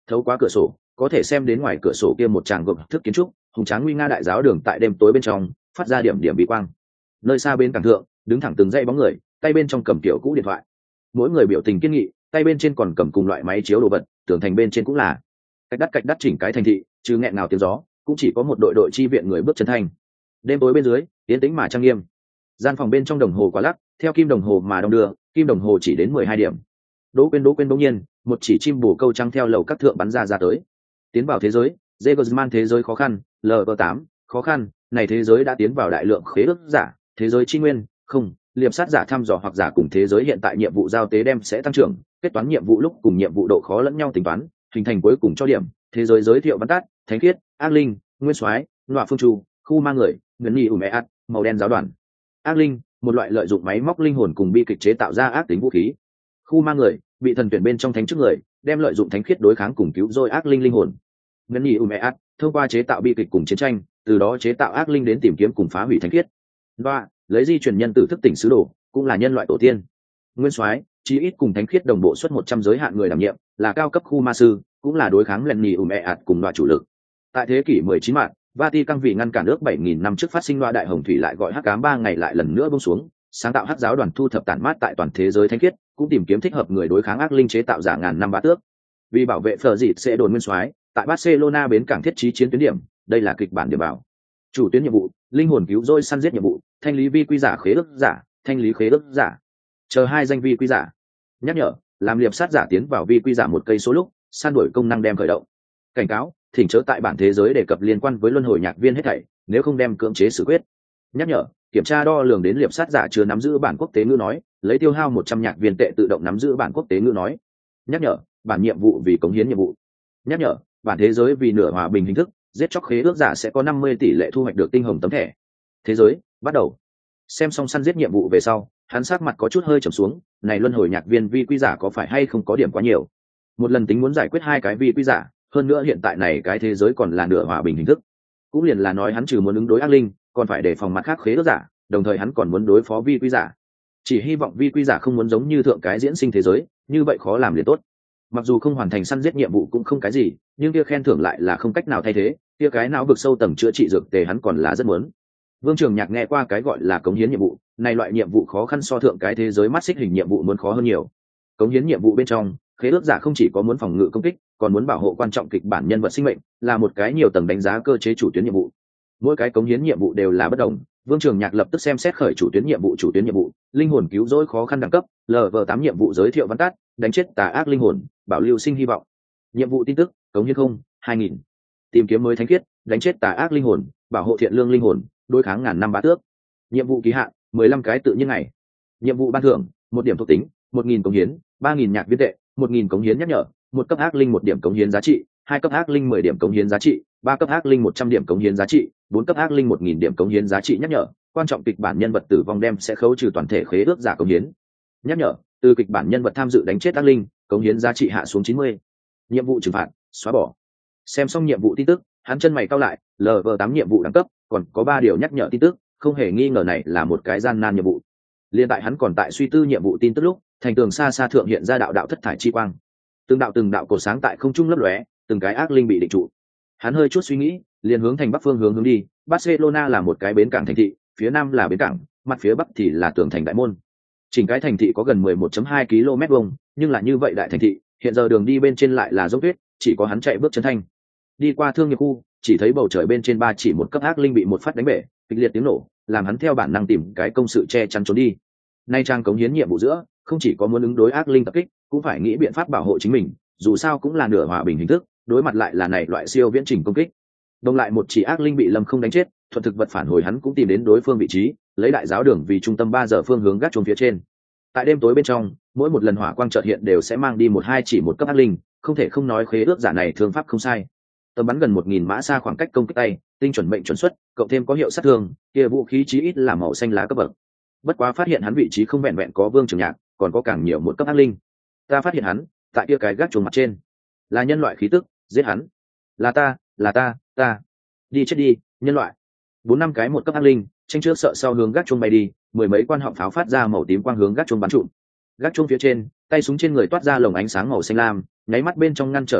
thấu qua cửa sổ có thể xem đến ngoài cửa sổ kia một tràng gộp thức kiến trúc hùng tráng nguy nga đại giáo đường tại đêm tối bên trong phát ra điểm điểm bị quang. Nơi xa bên cảng thượng đứng thẳng từng dãy bóng người, tay bên trong cầm tiểu cũ điện thoại, mỗi người biểu tình kiên nghị, tay bên trên còn cầm cùng loại máy chiếu đồ vật, tường thành bên trên cũng là cách đắt cách đắt chỉnh cái thành thị, chứ nghẹn nào tiếng gió, cũng chỉ có một đội đội chi viện người bước chân thành. Đêm tối bên dưới tiến tĩnh mà trang nghiêm. Gian phòng bên trong đồng hồ quá lắc, theo kim đồng hồ mà đong đưa, kim đồng hồ chỉ đến mười hai điểm. Đỗ quên đỗ quên bỗng nhiên một chỉ chim bồ câu trắng theo lầu các thượng bắn ra ra tới. Tiến vào thế giới Zegersman thế giới khó khăn, L V tám khó khăn, này thế giới đã tiến vào đại lượng khế ước giả, thế giới chi nguyên không liệp sát giả thăm dò hoặc giả cùng thế giới hiện tại nhiệm vụ giao tế đem sẽ tăng trưởng, kết toán nhiệm vụ lúc cùng nhiệm vụ độ khó lẫn nhau tính toán, hình thành cuối cùng cho điểm. Thế giới giới thiệu bắn tắt, thánh khiết, ác linh, nguyên soái, nọa phương chu, khu ma người, ngân nghi ủm ạt, màu đen giáo đoàn. Ác linh, một loại lợi dụng máy móc linh hồn cùng bi kịch chế tạo ra ác tính vũ khí. Khu ma người, bị thần tuyển bên trong thánh trước người, đem lợi dụng thánh khiết đối kháng cùng cứu rỗi ác linh linh hồn. Ngân nghi ủm ạt, thông qua chế tạo bi kịch cùng chiến tranh, từ đó chế tạo ác linh đến tìm kiếm cùng phá hủy thánh khiết. Nọa, lấy di truyền nhân tử thức tỉnh sứ đồ, cũng là nhân loại tổ tiên. Nguyên soái, chí ít cùng thánh khiết đồng bộ suất một trăm giới hạn người đảm nhiệm, là cao cấp khu ma sư, cũng là đối kháng lần nhì ùm ẹ ạt cùng loại chủ lực. Tại thế kỷ mười chín mạng, Vatican vì ngăn cản nước bảy nghìn năm trước phát sinh loa đại hồng thủy lại gọi hắc ám ba ngày lại lần nữa buông xuống, sáng tạo hắc giáo đoàn thu thập tản mát tại toàn thế giới thánh khiết, cũng tìm kiếm thích hợp người đối kháng ác linh chế tạo giả ngàn năm bá tước. Vì bảo vệ phở dịt sẽ đồn nguyên soái, tại Barcelona bến cảng thiết trí chiến tuyến điểm, đây là kịch bản điểm bảo. Chủ tuyến nhiệm vụ, linh hồn cứu rỗi săn giết nhiệm vụ, thanh lý vi quy giả khế ước giả, thanh lý khế ước giả. Chờ hai danh vi quy giả. Nhắc nhở, làm liệp sát giả tiến vào vi quy giả một cây số lúc, săn đuổi công năng đem khởi động. Cảnh cáo, thỉnh chớ tại bản thế giới đề cập liên quan với luân hồi nhạc viên hết thảy, nếu không đem cưỡng chế xử quyết. Nhắc nhở, kiểm tra đo lường đến liệp sát giả chưa nắm giữ bản quốc tế ngữ nói, lấy tiêu hao một trăm nhạc viên tệ tự động nắm giữ bản quốc tế ngữ nói. Nhắc nhở, bản nhiệm vụ vì cống hiến nhiệm vụ. Nhắc nhở, bản thế giới vì nửa hòa bình hình thức, giết chóc khế ước giả sẽ có năm mươi tỷ lệ thu hoạch được tinh hồng tấm thẻ. Thế giới, bắt đầu. Xem xong săn giết nhiệm vụ về sau, hắn sắc mặt có chút hơi trầm xuống, này luân hồi nhạc viên vi quy giả có phải hay không có điểm quá nhiều. Một lần tính muốn giải quyết hai cái vi quy giả, hơn nữa hiện tại này cái thế giới còn là nửa hòa bình hình thức, cũng liền là nói hắn trừ muốn ứng đối ác linh, còn phải đề phòng mặt khác khế ước giả, đồng thời hắn còn muốn đối phó vi quy giả. Chỉ hy vọng vi quy giả không muốn giống như thượng cái diễn sinh thế giới, như vậy khó làm liền tốt. Mặc dù không hoàn thành săn giết nhiệm vụ cũng không cái gì, nhưng kia khen thưởng lại là không cách nào thay thế, kia cái não vực sâu tầng chữa trị dược tề hắn còn là rất muốn. Vương Trường Nhạc nghe qua cái gọi là cống hiến nhiệm vụ, này loại nhiệm vụ khó khăn so thượng cái thế giới mắt xích hình nhiệm vụ muốn khó hơn nhiều. Cống hiến nhiệm vụ bên trong, khế ước giả không chỉ có muốn phòng ngự công kích, còn muốn bảo hộ quan trọng kịch bản nhân vật sinh mệnh, là một cái nhiều tầng đánh giá cơ chế chủ tuyến nhiệm vụ. Mỗi cái cống hiến nhiệm vụ đều là bất đồng. Vương Trường Nhạc lập tức xem xét khởi chủ tuyến nhiệm vụ chủ tuyến nhiệm vụ, linh hồn cứu rỗi khó khăn đẳng cấp, L V tám nhiệm vụ giới thiệu văn tắt, đánh chết tà ác linh hồn, bảo lưu sinh hy vọng. Nhiệm vụ tin tức, cống hiến không, hai nghìn. Tìm kiếm mới thánh khiết, đánh chết tà ác linh hồn, bảo hộ thiện lương linh hồn, đối kháng ngàn năm bá tước. Nhiệm vụ kỳ hạn, mười lăm cái tự nhiên ngày. Nhiệm vụ ban thưởng, một điểm thuộc tính, một nghìn cống hiến, ba nghìn nhạc viên tệ, một nghìn cống hiến nhắc nhở, một cấp ác linh một điểm cống hiến giá trị, hai cấp ác linh mười điểm cống hiến giá trị, ba cấp ác linh một trăm điểm cống hiến giá trị, bốn cấp ác linh một nghìn điểm cống hiến giá trị nhắc nhở, quan trọng kịch bản nhân vật tử vong đem sẽ khấu trừ toàn thể khế ước giả cống hiến. Nhắc nhở, từ kịch bản nhân vật tham dự đánh chết ác linh, cống hiến giá trị hạ xuống chín mươi. Nhiệm vụ trừng phạt, xóa bỏ. Xem xong nhiệm vụ tin tức, hắn chân mày cau lại, L V tám nhiệm vụ đẳng cấp, còn có ba điều nhắc nhở tin tức, không hề nghi ngờ này là một cái gian nan nhiệm vụ. Liên tại hắn còn tại suy tư nhiệm vụ tin tức lúc, thành tường xa xa thượng hiện ra đạo đạo thất thải chi quang. Từng đạo từng đạo cổ sáng tại không trung lấp lóe, từng cái ác linh bị định trụ. Hắn hơi chút suy nghĩ, liền hướng thành bắc phương hướng hướng đi. Barcelona là một cái bến cảng thành thị, phía nam là bến cảng, mặt phía bắc thì là tường thành đại môn. Chỉnh cái thành thị có gần mười một phẩy hai ki lô mét vuông, nhưng là như vậy đại thành thị, hiện giờ đường đi bên trên lại là dốc tuyết, chỉ có hắn chạy bước chân thanh. Đi qua thương nghiệp khu, chỉ thấy bầu trời bên trên ba chỉ một cấp ác linh bị một phát đánh bể, kịch liệt tiếng nổ, làm hắn theo bản năng tìm cái công sự che chắn trốn đi. Nay trang cống hiến nhiệm vụ giữa, không chỉ có muốn ứng đối ác linh tập kích, cũng phải nghĩ biện pháp bảo hộ chính mình, dù sao cũng là nửa hòa bình hình thức, đối mặt lại là này loại siêu viễn trình công kích. Đồng lại một chỉ ác linh bị Lâm không đánh chết, thuận thực vật phản hồi hắn cũng tìm đến đối phương vị trí, lấy đại giáo đường vì trung tâm ba giờ phương hướng gác chuông phía trên. Tại đêm tối bên trong, mỗi một lần hỏa quang chợt hiện đều sẽ mang đi một hai chỉ một cấp ác linh, không thể không nói khế ước giả này thương pháp không sai. Tầm bắn gần một nghìn mã xa khoảng cách công kích tay, tinh chuẩn mệnh chuẩn xuất, cộng thêm có hiệu sát thương, kia vũ khí chí ít là màu xanh lá cấp bậc. Bất quá phát hiện hắn vị trí không vẹn vẹn có Vương Trường Nhạc, còn có càng nhiều một cấp ác linh. Ta phát hiện hắn, tại kia cái gác chuông mặt trên, là nhân loại khí tức, giết hắn. Là ta, là ta, ta. Đi chết đi, nhân loại. Bốn năm cái một cấp ác linh, tranh trước sợ sau hướng gác chuông bay đi, mười mấy quan họng pháo phát ra màu tím quang hướng gác chuông bắn trụm. Gác chuông phía trên, tay súng trên người toát ra lồng ánh sáng màu xanh lam, nháy mắt bên trong ngăn trở bánh kích,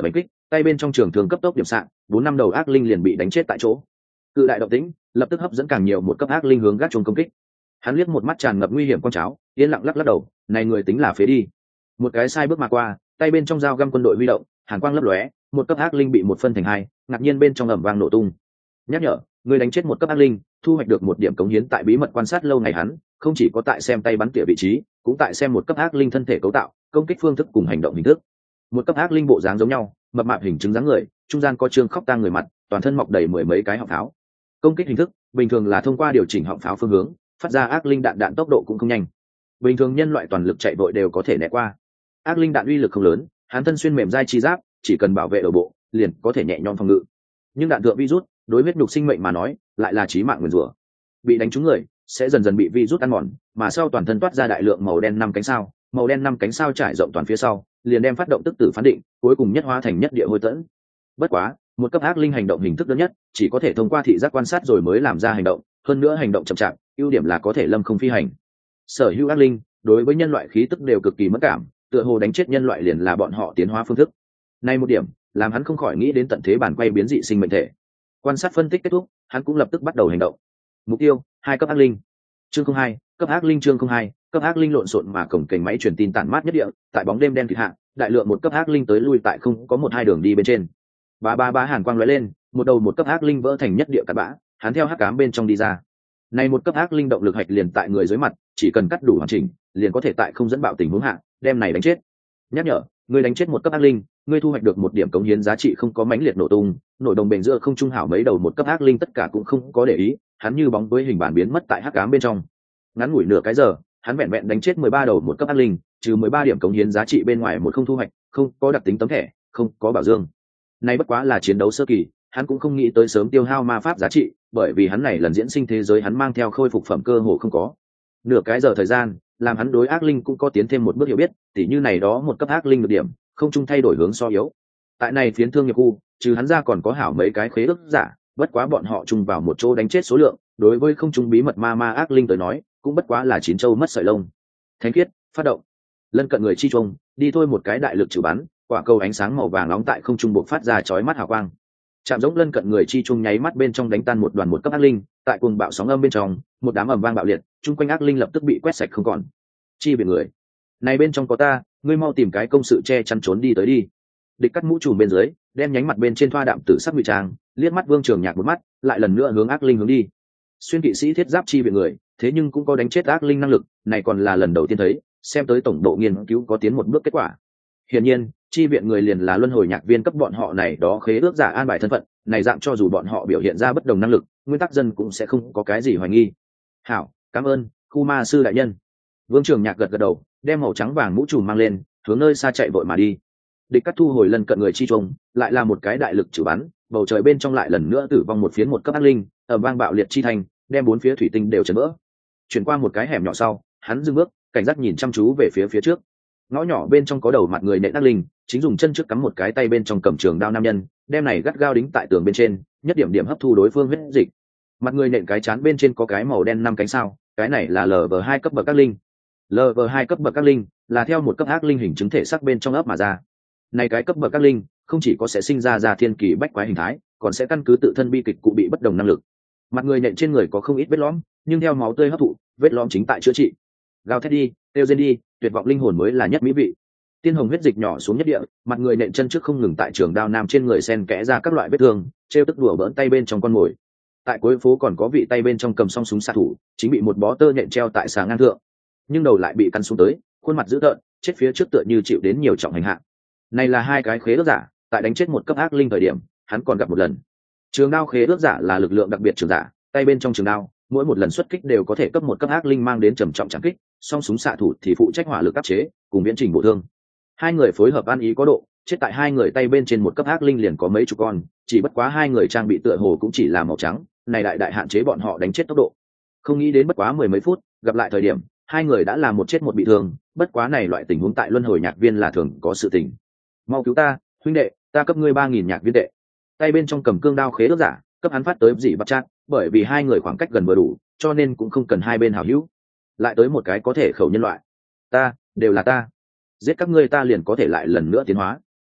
tay bên trong trường thường cấp tốc điểm sạn, bốn năm đầu ác linh liền bị đánh chết tại chỗ. Cự đại động tĩnh lập tức hấp dẫn càng nhiều một cấp ác linh hướng gác chuông công kích. Hắn liếc một mắt tràn ngập nguy hiểm con cháo, yên lặng lắc lắc đầu, này người tính là phế đi. Một cái sai bước mà qua, tay bên trong dao găm quân đội huy động, hàn quang lấp lóe, một cấp ác linh bị một phân thành hai, ngạc nhiên bên trong ầm vang nổ tung. Nhắc nhở, người đánh chết một cấp ác linh, thu hoạch được một điểm cống hiến. Tại bí mật quan sát lâu ngày hắn, không chỉ có tại xem tay bắn tỉa vị trí, cũng tại xem một cấp ác linh thân thể cấu tạo, công kích phương thức cùng hành động hình thức. Một cấp ác linh bộ dáng giống nhau, mập mạp hình chứng dáng người, trung gian có trương khóc tang người mặt, toàn thân mọc đầy mười mấy cái họng pháo. Công kích hình thức bình thường là thông qua điều chỉnh họng pháo phương hướng, phát ra ác linh đạn đạn tốc độ cũng không nhanh. Bình thường nhân loại toàn lực chạy vội đều có thể né qua. Ác linh đạn uy lực không lớn, hắn thân xuyên mềm dai chi giáp, chỉ cần bảo vệ đầu bộ, liền có thể nhẹ nhõm phòng ngự. Nhưng đạn thượng virus, đối huyết nhục sinh mệnh mà nói, lại là chí mạng nguyền rủa. Bị đánh trúng người, sẽ dần dần bị virus ăn mòn, mà sau toàn thân toát ra đại lượng màu đen năm cánh sao, màu đen năm cánh sao trải rộng toàn phía sau, liền đem phát động tức tử phán định, cuối cùng nhất hóa thành nhất địa hôi tẫn. Bất quá, một cấp ác linh hành động hình thức đơn nhất, chỉ có thể thông qua thị giác quan sát rồi mới làm ra hành động, hơn nữa hành động chậm chạp, ưu điểm là có thể lâm không phi hành. Sở hữu ác linh đối với nhân loại khí tức đều cực kỳ mất cảm, tựa hồ đánh chết nhân loại liền là bọn họ tiến hóa phương thức. Nay một điểm, làm hắn không khỏi nghĩ đến tận thế bản quay biến dị sinh mệnh thể. Quan sát phân tích kết thúc, hắn cũng lập tức bắt đầu hành động. Mục tiêu, hai cấp ác linh. Chương không hai, cấp ác linh chương không hai, cấp ác linh lộn xộn mà cổng kềnh máy truyền tin tản mát nhất địa, tại bóng đêm đen kịt hạ, đại lượng một cấp ác linh tới lui tại không có một hai đường đi bên trên. Ba ba ba hàn quang lóe lên, một đầu một cấp ác linh vỡ thành nhất địa cát bã, hắn theo hắc ám bên trong đi ra. Này một cấp ác linh động lực hạch liền tại người dưới mặt, chỉ cần cắt đủ hoàn chỉnh, liền có thể tại không dẫn bạo tình huống hạ, đem này đánh chết. Nhắc nhở, người đánh chết một cấp ác linh, ngươi thu hoạch được một điểm cống hiến giá trị không có mãnh liệt nổ tung, nội đồng bền giữa không trung hảo mấy đầu một cấp ác linh tất cả cũng không có để ý, hắn như bóng với hình bản biến mất tại hắc ám bên trong. Ngắn ngủi nửa cái giờ, hắn vẹn vẹn đánh chết mười ba đầu một cấp ác linh, trừ mười ba điểm cống hiến giá trị bên ngoài một không thu hoạch, không có đặc tính tấm thẻ, không có bảo dương. Này bất quá là chiến đấu sơ kỳ, hắn cũng không nghĩ tới sớm tiêu hao ma pháp giá trị, bởi vì hắn này lần diễn sinh thế giới hắn mang theo khôi phục phẩm cơ hồ không có. Nửa cái giờ thời gian, làm hắn đối ác linh cũng có tiến thêm một bước hiểu biết, tỉ như này đó một cấp ác linh được điểm, không chung thay đổi hướng so yếu. Tại này phiến thương nghiệp khu, trừ hắn ra còn có hảo mấy cái khế ước giả, bất quá bọn họ chung vào một chỗ đánh chết số lượng, đối với không chung bí mật ma ma ác linh tới nói, cũng bất quá là chín châu mất sợi lông. Thánh khiết, phát động. Lân cận người chi trung, đi thôi một cái đại lực trừ bắn, quả cầu ánh sáng màu vàng nóng tại không trung bộc phát ra chói mắt hào quang. Chạm giống lân cận người chi trung nháy mắt bên trong đánh tan một đoàn một cấp ác linh, tại cuồng bạo sóng âm bên trong, một đám ầm vang bạo liệt, chung quanh ác linh lập tức bị quét sạch không còn. Chi biển người, này bên trong có ta, ngươi mau tìm cái công sự che chắn trốn đi tới đi. Địch cắt mũ trùm bên dưới, đem nhánh mặt bên trên thoa đạm tử sắc ngụy trang, liếc mắt Vương Trường Nhạc một mắt, lại lần nữa hướng ác linh hướng đi. Xuyên kỵ sĩ thiết giáp chi biển người, thế nhưng cũng có đánh chết ác linh năng lực, này còn là lần đầu tiên thấy, xem tới tổng độ nghiên cứu có tiến một bước kết quả. Hiển nhiên, chi viện người liền là luân hồi nhạc viên cấp bọn họ này đó khế ước giả an bài thân phận, này dạng cho dù bọn họ biểu hiện ra bất đồng năng lực, nguyên tắc dân cũng sẽ không có cái gì hoài nghi. Hảo, cảm ơn, khu ma sư đại nhân. Vương Trường Nhạc gật gật đầu, đem màu trắng vàng mũ trùm mang lên, hướng nơi xa chạy vội mà đi. Địch cắt thu hồi lần cận người chi trung, lại là một cái đại lực trừ bắn, bầu trời bên trong lại lần nữa tử vong một phiến một cấp ác linh, ở vang bạo liệt chi thành, đem bốn phía thủy tinh đều chấn vỡ. Chuyển qua một cái hẻm nhỏ sau, hắn dừng bước, cảnh giác nhìn chăm chú về phía phía trước. Ngõ nhỏ bên trong có đầu mặt người nện ác linh, chính dùng chân trước cắm một cái tay bên trong cầm trường đao nam nhân, đem này gắt gao đính tại tường bên trên, nhất điểm điểm hấp thu đối phương huyết dịch. Mặt người nện cái chán bên trên có cái màu đen năm cánh sao, cái này là lv hai cấp bậc ác linh. lv hai cấp bậc ác linh là theo một cấp ác linh hình chứng thể sắc bên trong ấp mà ra. Này cái cấp bậc ác linh không chỉ có sẽ sinh ra ra thiên kỳ bách quái hình thái, còn sẽ căn cứ tự thân bi kịch cụ bị bất đồng năng lực. Mặt người nện trên người có không ít vết lõm, nhưng theo máu tươi hấp thụ, vết lõm chính tại chữa trị. Gào thét đi, tiêu diên đi, tuyệt vọng linh hồn mới là nhất mỹ vị. Tiên hồng huyết dịch nhỏ xuống nhất địa, mặt người nện chân trước không ngừng tại trường đao nam trên người sen kẽ ra các loại vết thương, treo tức đùa bỡn tay bên trong con mồi. Tại cuối phố còn có vị tay bên trong cầm song súng xạ thủ, chính bị một bó tơ nhện treo tại xà ngang thượng, nhưng đầu lại bị căn xuống tới, khuôn mặt dữ tợn, chết phía trước tựa như chịu đến nhiều trọng hành hạ. Này là hai cái khế ước giả, tại đánh chết một cấp ác linh thời điểm, hắn còn gặp một lần. Trường đao khế ước giả là lực lượng đặc biệt trường giả, tay bên trong trường đao, mỗi một lần xuất kích đều có thể cấp một cấp ác linh mang đến trầm trọng trảm kích, song súng xạ thủ thì phụ trách hỏa lực áp chế, cùng viễn trình bổ thương. Hai người phối hợp ăn ý có độ, chết tại hai người tay bên trên một cấp ác linh liền có mấy chục con, chỉ bất quá hai người trang bị tựa hồ cũng chỉ là màu trắng, này đại đại hạn chế bọn họ đánh chết tốc độ. Không nghĩ đến bất quá mười mấy phút, gặp lại thời điểm, hai người đã là một chết một bị thương, bất quá này loại tình huống tại luân hồi nhạc viên là thường có sự tình. Mau cứu ta, huynh đệ, ta cấp ngươi ba nghìn nhạc viên tệ. Tay bên trong cầm cương đao khế ước giả, cấp hắn phát tới dị bắt chat, bởi vì hai người khoảng cách gần vừa đủ, cho nên cũng không cần hai bên hảo hữu. Lại tới một cái có thể khẩu nhân loại. Ta, đều là ta. Giết các ngươi ta liền có thể lại lần nữa tiến hóa.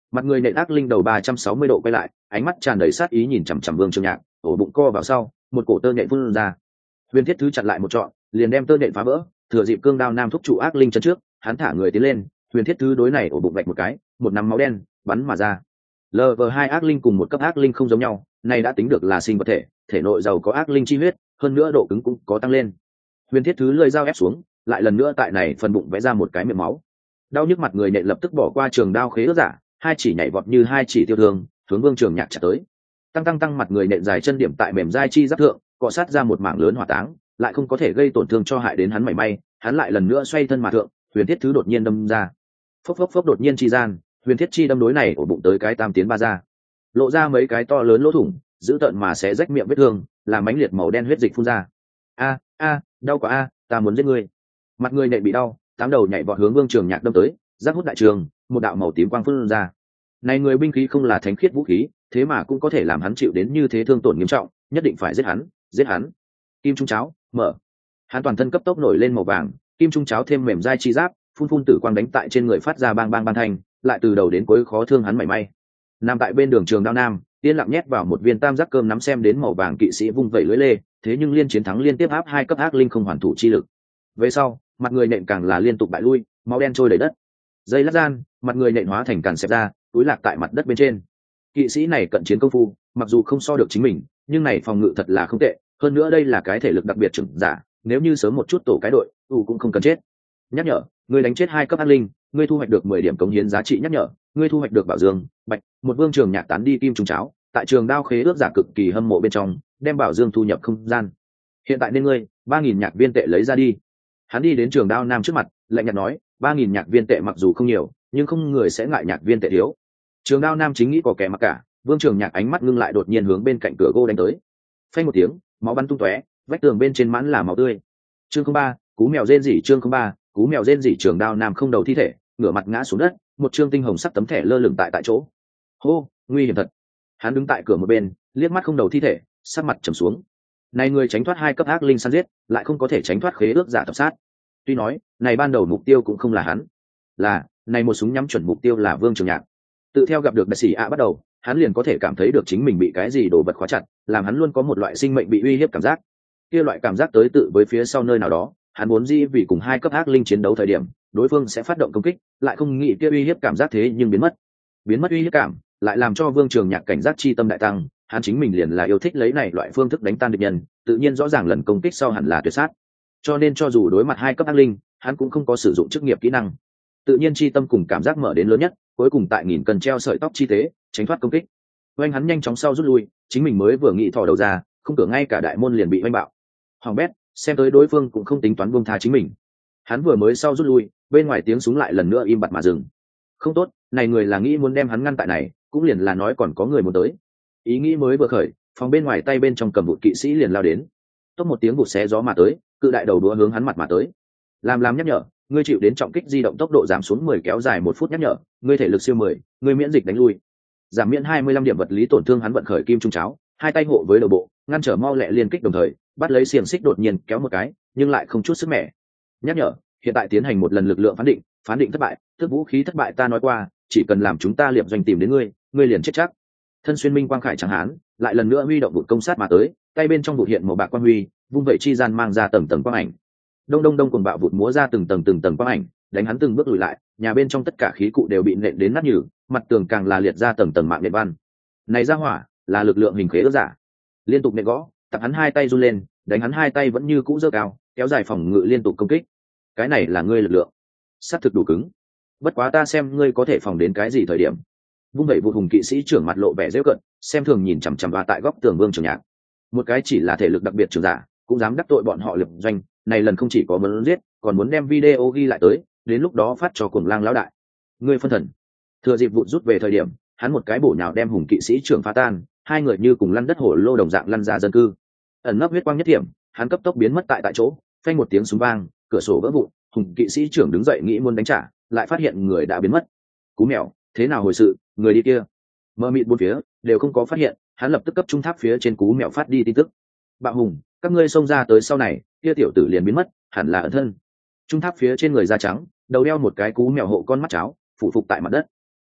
Mặt người nện ác linh đầu ba trăm sáu mươi độ quay lại, ánh mắt tràn đầy sát ý nhìn chằm chằm Vương Trường Nhạc, ổ bụng co vào sau, một cổ tơ nhện phun ra. Huyền Thiết Thứ chặn lại một trọn, liền đem tơ nhện phá vỡ, thừa dịp cương đao nam thúc trụ ác linh chân trước, hắn thả người tiến lên, Huyền Thiết Thứ đối này ổ bụng vạch một cái, một nắm máu đen bắn mà ra. lv hai ác linh cùng một cấp ác linh không giống nhau, này đã tính được là sinh vật thể, thể nội giàu có ác linh chi huyết, hơn nữa độ cứng cũng có tăng lên. Huyền Thiết Thứ lưỡi dao ép xuống, lại lần nữa tại này phần bụng vẽ ra một cái miệng máu. Đau nhức mặt người nện lập tức bỏ qua trường đao khế ước giả, hai chỉ nhảy vọt như hai chỉ tiêu thương, hướng Vương Trường Nhạc chặt tới. Tăng tăng tăng mặt người nện dài chân điểm tại mềm dai chi giáp thượng, cọ sát ra một mảng lớn hỏa táng, lại không có thể gây tổn thương cho hại đến hắn mảy may, hắn lại lần nữa xoay thân mà thượng, Huyền Thiết Thứ đột nhiên đâm ra. Phốc phốc phốc đột nhiên chi gian, Huyền Thiết chi đâm đối này ổ bụng tới cái tam tiến ba ra, lộ ra mấy cái to lớn lỗ thủng, giữ tận mà xé rách miệng vết thương, làm mánh liệt màu đen huyết dịch phun ra. A a, đau quá a, ta muốn giết ngươi. Mặt người nện bị đau, tám đầu nhảy vọt hướng Vương Trường Nhạc đâm tới, giác hút đại trường, một đạo màu tím quang phun ra. Này người binh khí không là thánh khiết vũ khí, thế mà cũng có thể làm hắn chịu đến như thế thương tổn nghiêm trọng, nhất định phải giết hắn, giết hắn. Kim trung cháo, mở. Hắn toàn thân cấp tốc nổi lên màu vàng, kim trung cháo thêm mềm dai chi giáp, phun phun tử quang đánh tại trên người phát ra bang bang ban thanh, lại từ đầu đến cuối khó thương hắn mảy may. Nằm tại bên đường trường đao nam, tiên lặng nhét vào một viên tam giác cơm nắm xem đến màu vàng kỵ sĩ vung vẩy lưỡi lê, thế nhưng liên chiến thắng liên tiếp áp hai cấp ác linh không hoàn thủ chi lực. Về sau, mặt người nện càng là liên tục bại lui, máu đen trôi đầy đất. Dây lát gian, mặt người nện hóa thành càn xẹp ra, túi lạc tại mặt đất bên trên. Kỵ sĩ này cận chiến công phu, mặc dù không so được chính mình, nhưng này phòng ngự thật là không tệ, hơn nữa đây là cái thể lực đặc biệt trưởng giả, nếu như sớm một chút tổ cái đội, u cũng không cần chết. Nhắc nhở, ngươi đánh chết hai cấp ác linh, ngươi thu hoạch được mười điểm cống hiến giá trị nhắc nhở, ngươi thu hoạch được bảo dương, bạch, một Vương Trường Nhạc tán đi kim trùng cháo, tại trường đao khế ước giả cực kỳ hâm mộ bên trong, đem bảo dương thu nhập không gian. Hiện tại nên ngươi, ba nghìn nhạc viên tệ lấy ra đi. Hắn đi đến trường đao nam trước mặt, lạnh nhạt nói, ba nghìn nhạc viên tệ mặc dù không nhiều, nhưng không người sẽ ngại nhạc viên tệ thiếu. Trường đao nam chính nghĩ có kẻ mặc cả, Vương Trường Nhạc ánh mắt ngưng lại đột nhiên hướng bên cạnh cửa gỗ đánh tới. Phanh một tiếng, máu bắn tung tóe, vách tường bên trên mãn là máu tươi. Chương không ba, cú mèo rên rỉ chương không ba, cú mèo rên rỉ trường đao nam không đầu thi thể, ngửa mặt ngã xuống đất, một trương tinh hồng sắc tấm thẻ lơ lửng tại tại chỗ. Hô, nguy hiểm thật. Hắn đứng tại cửa một bên, liếc mắt không đầu thi thể, sắc mặt trầm xuống. Này người tránh thoát hai cấp ác linh săn giết, lại không có thể tránh thoát khế ước giả tập sát. Tuy nói, này ban đầu mục tiêu cũng không là hắn, là, này một súng nhắm chuẩn mục tiêu là Vương Trường Nhạc. Tự theo gặp được đại sĩ ạ bắt đầu, hắn liền có thể cảm thấy được chính mình bị cái gì đồ vật khóa chặt, làm hắn luôn có một loại sinh mệnh bị uy hiếp cảm giác. Kia loại cảm giác tới tự với phía sau nơi nào đó, hắn muốn gì vì cùng hai cấp ác linh chiến đấu thời điểm, đối phương sẽ phát động công kích, lại không nghĩ kia uy hiếp cảm giác thế nhưng biến mất. Biến mất uy hiếp cảm, lại làm cho Vương Trường Nhạc cảnh giác chi tâm đại tăng, hắn chính mình liền là yêu thích lấy này loại phương thức đánh tan địch nhân, tự nhiên rõ ràng lần công kích sau hẳn là tuyệt sát. Cho nên cho dù đối mặt hai cấp ác linh, hắn cũng không có sử dụng chức nghiệp kỹ năng. Tự nhiên chi tâm cùng cảm giác mở đến lớn nhất, cuối cùng tại nghìn cần treo sợi tóc chi tế, tránh thoát công kích. Oanh hắn nhanh chóng sau rút lui, chính mình mới vừa nghĩ thò đầu ra, không cửa ngay cả đại môn liền bị oanh bạo. Hoàng bét, xem tới đối phương cũng không tính toán buông tha chính mình. Hắn vừa mới sau rút lui, bên ngoài tiếng súng lại lần nữa im bặt mà dừng. Không tốt, này người là nghĩ muốn đem hắn ngăn tại này, cũng liền là nói còn có người muốn tới. Ý nghĩ mới vừa khởi, phòng bên ngoài tay bên trong cầm một kỵ sĩ liền lao đến. Tốt một tiếng vụt xé gió mà tới, cự đại đầu đũa hướng hắn mặt mà tới. Làm làm nhắc nhở, ngươi chịu đến trọng kích di động tốc độ giảm xuống mười kéo dài một phút nhắc nhở, ngươi thể lực siêu mười, ngươi miễn dịch đánh lui. Giảm miễn hai mươi lăm điểm vật lý tổn thương hắn vận khởi kim trung cháo, hai tay hộ với đầu bộ, ngăn trở mau lẹ liên kích đồng thời, bắt lấy xiềng xích đột nhiên kéo một cái, nhưng lại không chút sức mẻ. Nhắc nhở, hiện tại tiến hành một lần lực lượng phán định, phán định thất bại, tức vũ khí thất bại ta nói qua, chỉ cần làm chúng ta liệp doanh tìm đến ngươi, ngươi liền chết chắc. Thân xuyên minh quang khải chẳng hán, lại lần nữa huy động bụt công sát mà tới, tay bên trong bụt hiện màu bạc quang huy, vung vậy chi gian mang ra tầng tầng quang ảnh. Đông đông đông cuồng bạo bụt múa ra từng tầng từng tầng quang ảnh, đánh hắn từng bước lùi lại, nhà bên trong tất cả khí cụ đều bị nện đến nát nhừ, mặt tường càng là liệt ra tầng tầng mạng nện văn. Này ra hỏa, là lực lượng hình khế ước giả. Liên tục nện gõ, tập hắn hai tay run lên, đánh hắn hai tay vẫn như cũ giơ cao, kéo dài phòng ngự liên tục công kích. Cái này là ngươi lực lượng, sát thực đủ cứng. Bất quá ta xem ngươi có thể phòng đến cái gì thời điểm. Vung vậy vụ hùng kỵ sĩ trưởng mặt lộ vẻ dễ cận, xem thường nhìn chằm chằm vào tại góc tường Vương Trường Nhạc. Một cái chỉ là thể lực đặc biệt trưởng giả, cũng dám đắc tội bọn họ liệp doanh, này lần không chỉ có muốn giết, còn muốn đem video ghi lại tới, đến lúc đó phát cho cuồng lang lão đại. Ngươi phân thần. Thừa dịp vụ rút về thời điểm, hắn một cái bổ nhào đem hùng kỵ sĩ trưởng phá tan, hai người như cùng lăn đất hổ lô đồng dạng lăn ra dân cư. Ẩn nấp huyết quang nhất điểm, hắn cấp tốc biến mất tại tại chỗ, phanh một tiếng súng vang, cửa sổ vỡ vụn, hùng kỵ sĩ trưởng đứng dậy nghĩ muốn đánh trả, lại phát hiện người đã biến mất. Cú mèo, thế nào hồi sự, người đi kia? Mơ mịt bốn phía, đều không có phát hiện, hắn lập tức cấp trung tháp phía trên cú mèo phát đi tin tức. Bạo hùng, các ngươi xông ra tới sau này, kia tiểu tử liền biến mất, hẳn là ẩn thân. Trung tháp phía trên người da trắng, đầu đeo một cái cú mèo hộ con mắt cháo, phụ phục tại mặt đất.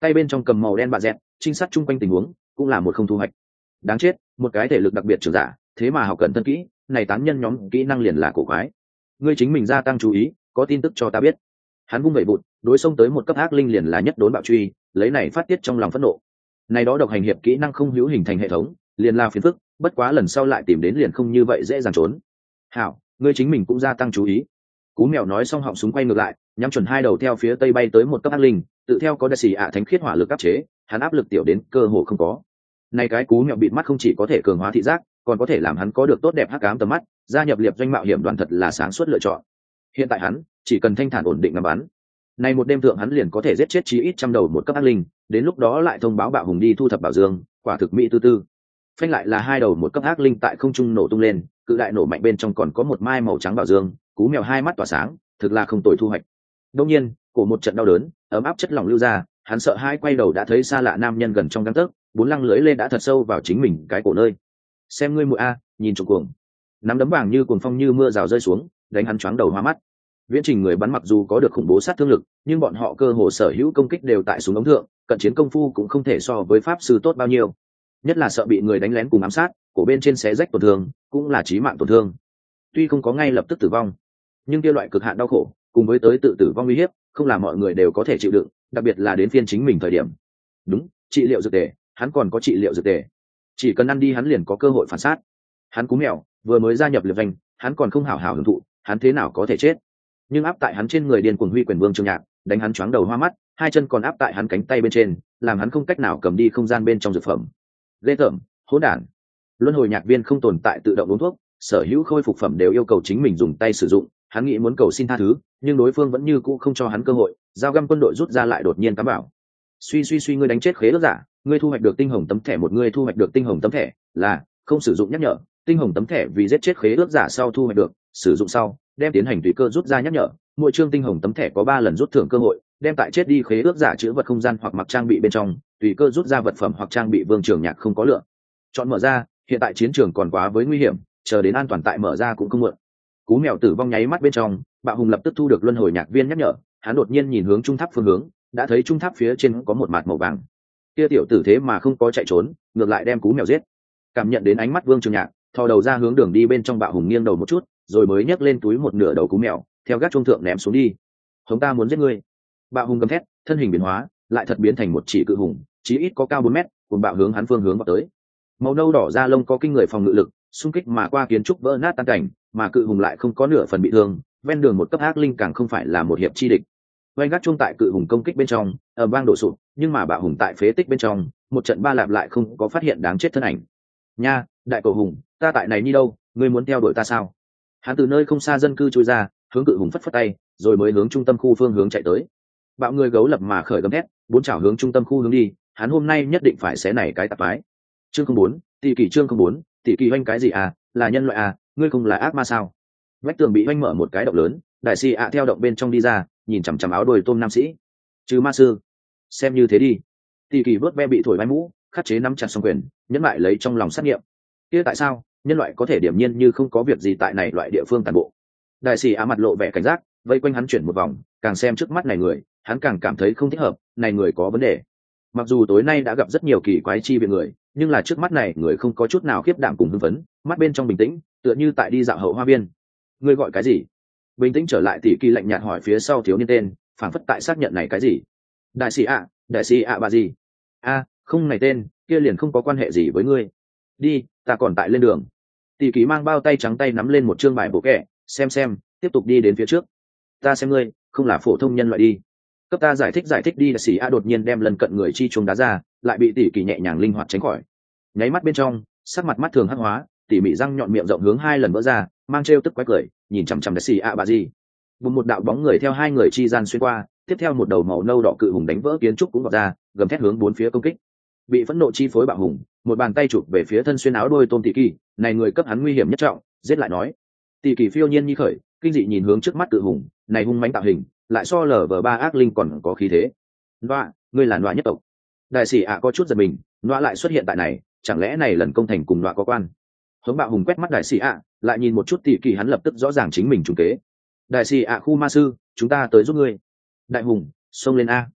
tay bên trong cầm màu đen bạ dẹt, trinh sát chung quanh tình huống cũng là một không thu hoạch. Đáng chết, một cái thể lực đặc biệt trưởng giả thế mà học cẩn thận kỹ, này tán nhân nhóm kỹ năng liền là cổ quái. Ngươi chính mình gia tăng chú ý, có tin tức cho ta biết. Hắn vung vẩy bụt, đối xông tới một cấp ác linh liền là nhất đốn bạo truy, lấy này phát tiết trong lòng phẫn nộ. Này đó độc hành hiệp kỹ năng không hữu hình thành hệ thống, liền là phiền phức, bất quá lần sau lại tìm đến liền không như vậy dễ dàng trốn. Hảo, ngươi chính mình cũng gia tăng chú ý. Cú mèo nói xong họng súng quay ngược lại, nhắm chuẩn hai đầu theo phía tây bay tới một cấp ác linh, tự theo có đại sĩ ạ thánh khiết hỏa lực áp chế, hắn áp lực tiểu đến cơ hồ không có. Này cái cú mèo bịt mắt không chỉ có thể cường hóa thị giác, còn có thể làm hắn có được tốt đẹp hắc ám tầm mắt, gia nhập liệp doanh mạo hiểm đoàn thật là sáng suốt lựa chọn. Hiện tại hắn chỉ cần thanh thản ổn định ngắm bắn, này một đêm thượng hắn liền có thể giết chết chí ít trăm đầu một cấp ác linh, đến lúc đó lại thông báo bạo hùng đi thu thập bảo dương, quả thực mỹ tư tư. Phanh lại là hai đầu một cấp ác linh tại không trung nổ tung lên, cự đại nổ mạnh bên trong còn có một mai màu trắng bảo dương, cú mèo hai mắt tỏa sáng, thực là không tồi thu hoạch. Đương nhiên, cổ một trận đau đớn, ấm áp chất lỏng lưu ra, hắn sợ hai quay đầu đã thấy xa lạ nam nhân gần trong gang tấc, bốn lăng lưỡi lên đã thật sâu vào chính mình cái cổ nơi. Xem ngươi muội a, nhìn trộm cuồng. Nắm đấm vàng như cuồng phong như mưa rào rơi xuống, đánh hắn choáng đầu hoa mắt. Viễn trình người bắn mặc dù có được khủng bố sát thương lực, nhưng bọn họ cơ hồ sở hữu công kích đều tại súng ống thượng, cận chiến công phu cũng không thể so với pháp sư tốt bao nhiêu. Nhất là sợ bị người đánh lén cùng ám sát, cổ bên trên xé rách tổn thương, cũng là chí mạng tổn thương. Tuy không có ngay lập tức tử vong, nhưng kia loại cực hạn đau khổ, cùng với tới tự tử vong uy hiếp, không là mọi người đều có thể chịu đựng, đặc biệt là đến phiên chính mình thời điểm. Đúng, trị liệu dược tề, hắn còn có trị liệu dược tề. Chỉ cần ăn đi hắn liền có cơ hội phản sát. Hắn cú mèo, vừa mới gia nhập liệp doanh, hắn còn không hảo hảo hưởng thụ, hắn thế nào có thể chết? Nhưng áp tại hắn trên người điên cuồng huy quyền vương Trương Nhạc, đánh hắn choáng đầu hoa mắt, hai chân còn áp tại hắn cánh tay bên trên, làm hắn không cách nào cầm đi không gian bên trong dược phẩm. Ghê tởm, hỗn đản. Luân hồi nhạc viên không tồn tại tự động uống thuốc, sở hữu khôi phục phẩm đều yêu cầu chính mình dùng tay sử dụng, hắn nghĩ muốn cầu xin tha thứ, nhưng đối phương vẫn như cũ không cho hắn cơ hội, dao găm quân đội rút ra lại đột nhiên cắm bảo. Suy suy suy ngươi đánh chết khế ước giả, ngươi thu hoạch được tinh hồng tấm thẻ một ngươi thu hoạch được tinh hồng tấm thẻ, là không sử dụng nhắc nhở, tinh hồng tấm thẻ vì giết chết khế ước giả sau thu hoạch được, sử dụng sau, đem tiến hành tùy cơ rút ra nhắc nhở, mỗi chương tinh hồng tấm thẻ có ba lần rút thưởng cơ hội, đem tại chết đi khế ước giả chứa vật không gian hoặc mặc trang bị bên trong, tùy cơ rút ra vật phẩm hoặc trang bị vương trường nhạc không có lựa chọn mở ra, hiện tại chiến trường còn quá với nguy hiểm, chờ đến an toàn tại mở ra cũng không muộn. Cú mèo tử vong nháy mắt bên trong, Bạo Hùng lập tức thu được luân hồi nhạc viên nhắc nhở, hắn đột nhiên nhìn hướng trung tháp phương hướng, đã thấy trung tháp phía trên có một mạt màu vàng. Kia tiểu tử thế mà không có chạy trốn, ngược lại đem cú mèo giết. Cảm nhận đến ánh mắt Vương Trường Nhạc, thò đầu ra hướng đường đi bên trong, Bạo Hùng nghiêng đầu một chút, rồi mới nhấc lên túi một nửa đầu cú mèo, theo gác trung thượng ném xuống đi. "Hống ta muốn giết ngươi!" Bạo Hùng gầm thét, thân hình biến hóa, lại thật biến thành một chỉ cự hùng, chí ít có cao bốn mét, cuồng bạo hướng hắn phương hướng vào tới. Màu nâu đỏ da lông có kinh người phòng ngự lực, xung kích mà qua kiến trúc vỡ nát tan cảnh, mà cự hùng lại không có nửa phần bị thương, ven đường một cấp ác linh càng không phải là một hiệp chi địch. Vành gác chung tại cự hùng công kích bên trong, ầm vang đổ sụp, nhưng mà Bạo Hùng tại phế tích bên trong, một trận ba lạp lại không có phát hiện đáng chết thân ảnh. "Nha, đại cầu hùng, ta tại này đi đâu, ngươi muốn theo đuổi ta sao?" Hắn từ nơi không xa dân cư trôi ra, hướng cự hùng phất phất tay, rồi mới hướng trung tâm khu phương hướng chạy tới. Bạo người gấu lập mà khởi gầm thét, bốn chảo hướng trung tâm khu hướng đi, hắn hôm nay nhất định phải xé này cái tạp ái. Chương không bốn, tỷ kỳ chương không bốn, tỷ kỳ hoanh cái gì à, là nhân loại à, ngươi không là ác ma sao? Vách tường bị hoanh mở một cái động lớn, đại sĩ ạ theo động bên trong đi ra, nhìn chằm chằm áo đồi tôm nam sĩ. Chứ ma sư, xem như thế đi. Tỷ kỳ vớt ve bị thổi bay mũ, khắc chế nắm chặt song quyền, nhẫn lại lấy trong lòng sát nghiệm. Kia tại sao nhân loại có thể điểm nhiên như không có việc gì tại này loại địa phương toàn bộ? Đại sĩ ạ mặt lộ vẻ cảnh giác, vây quanh hắn chuyển một vòng, càng xem trước mắt này người, hắn càng cảm thấy không thích hợp, này người có vấn đề. Mặc dù tối nay đã gặp rất nhiều kỳ quái chi viện người, nhưng là trước mắt này người không có chút nào khiếp đảm cùng hưng phấn, mắt bên trong bình tĩnh, tựa như tại đi dạo hậu hoa viên. Ngươi gọi cái gì? Bình tĩnh trở lại, tỷ kỳ lạnh nhạt hỏi phía sau thiếu niên tên, phảng phất tại xác nhận này cái gì. Đại sĩ ạ, đại sĩ ạ bà gì? A, không này tên, kia liền không có quan hệ gì với ngươi. Đi, ta còn tại lên đường. Tỷ kỳ mang bao tay trắng tay nắm lên một chương bài bộ kẻ, xem xem, tiếp tục đi đến phía trước. Ta xem ngươi, không là phổ thông nhân loại đi. Cấp ta giải thích giải thích đi. Đại sĩ a đột nhiên đem lần cận người chi chuông đá ra, lại bị tỷ kỳ nhẹ nhàng linh hoạt tránh khỏi. Nháy mắt bên trong, sắc mặt mắt thường hắc hóa, tỉ mỉ răng nhọn miệng rộng hướng hai lần vỡ ra, mang trêu tức quái cười, nhìn chằm chằm Đại sĩ a bà gì. Bùng một đạo bóng người theo hai người chi gian xuyên qua, tiếp theo một đầu màu nâu đỏ cự hùng đánh vỡ kiến trúc cũng vọt ra, gầm thét hướng bốn phía công kích. Bị phẫn nộ chi phối Bạo Hùng, một bàn tay chụp về phía thân xuyên áo đôi tôm tỷ kỳ, này người cấp hắn nguy hiểm nhất trọng, giết lại nói. Tỷ kỳ phiêu nhiên như khởi, kinh dị nhìn hướng trước mắt cự hùng, này hung mãnh tạo hình, lại so lở vờ ba ác linh còn có khí thế. "Noa, ngươi là Noa nhất tộc." Đại sĩ ạ có chút giật mình, Noa lại xuất hiện tại này, chẳng lẽ này lần công thành cùng Noa có quan? Hướng Bạo Hùng quét mắt đại sĩ ạ, lại nhìn một chút tỷ kỳ, hắn lập tức rõ ràng chính mình trùng kế. "Đại sĩ ạ khu ma sư, chúng ta tới giúp ngươi." "Đại Hùng, xông lên a."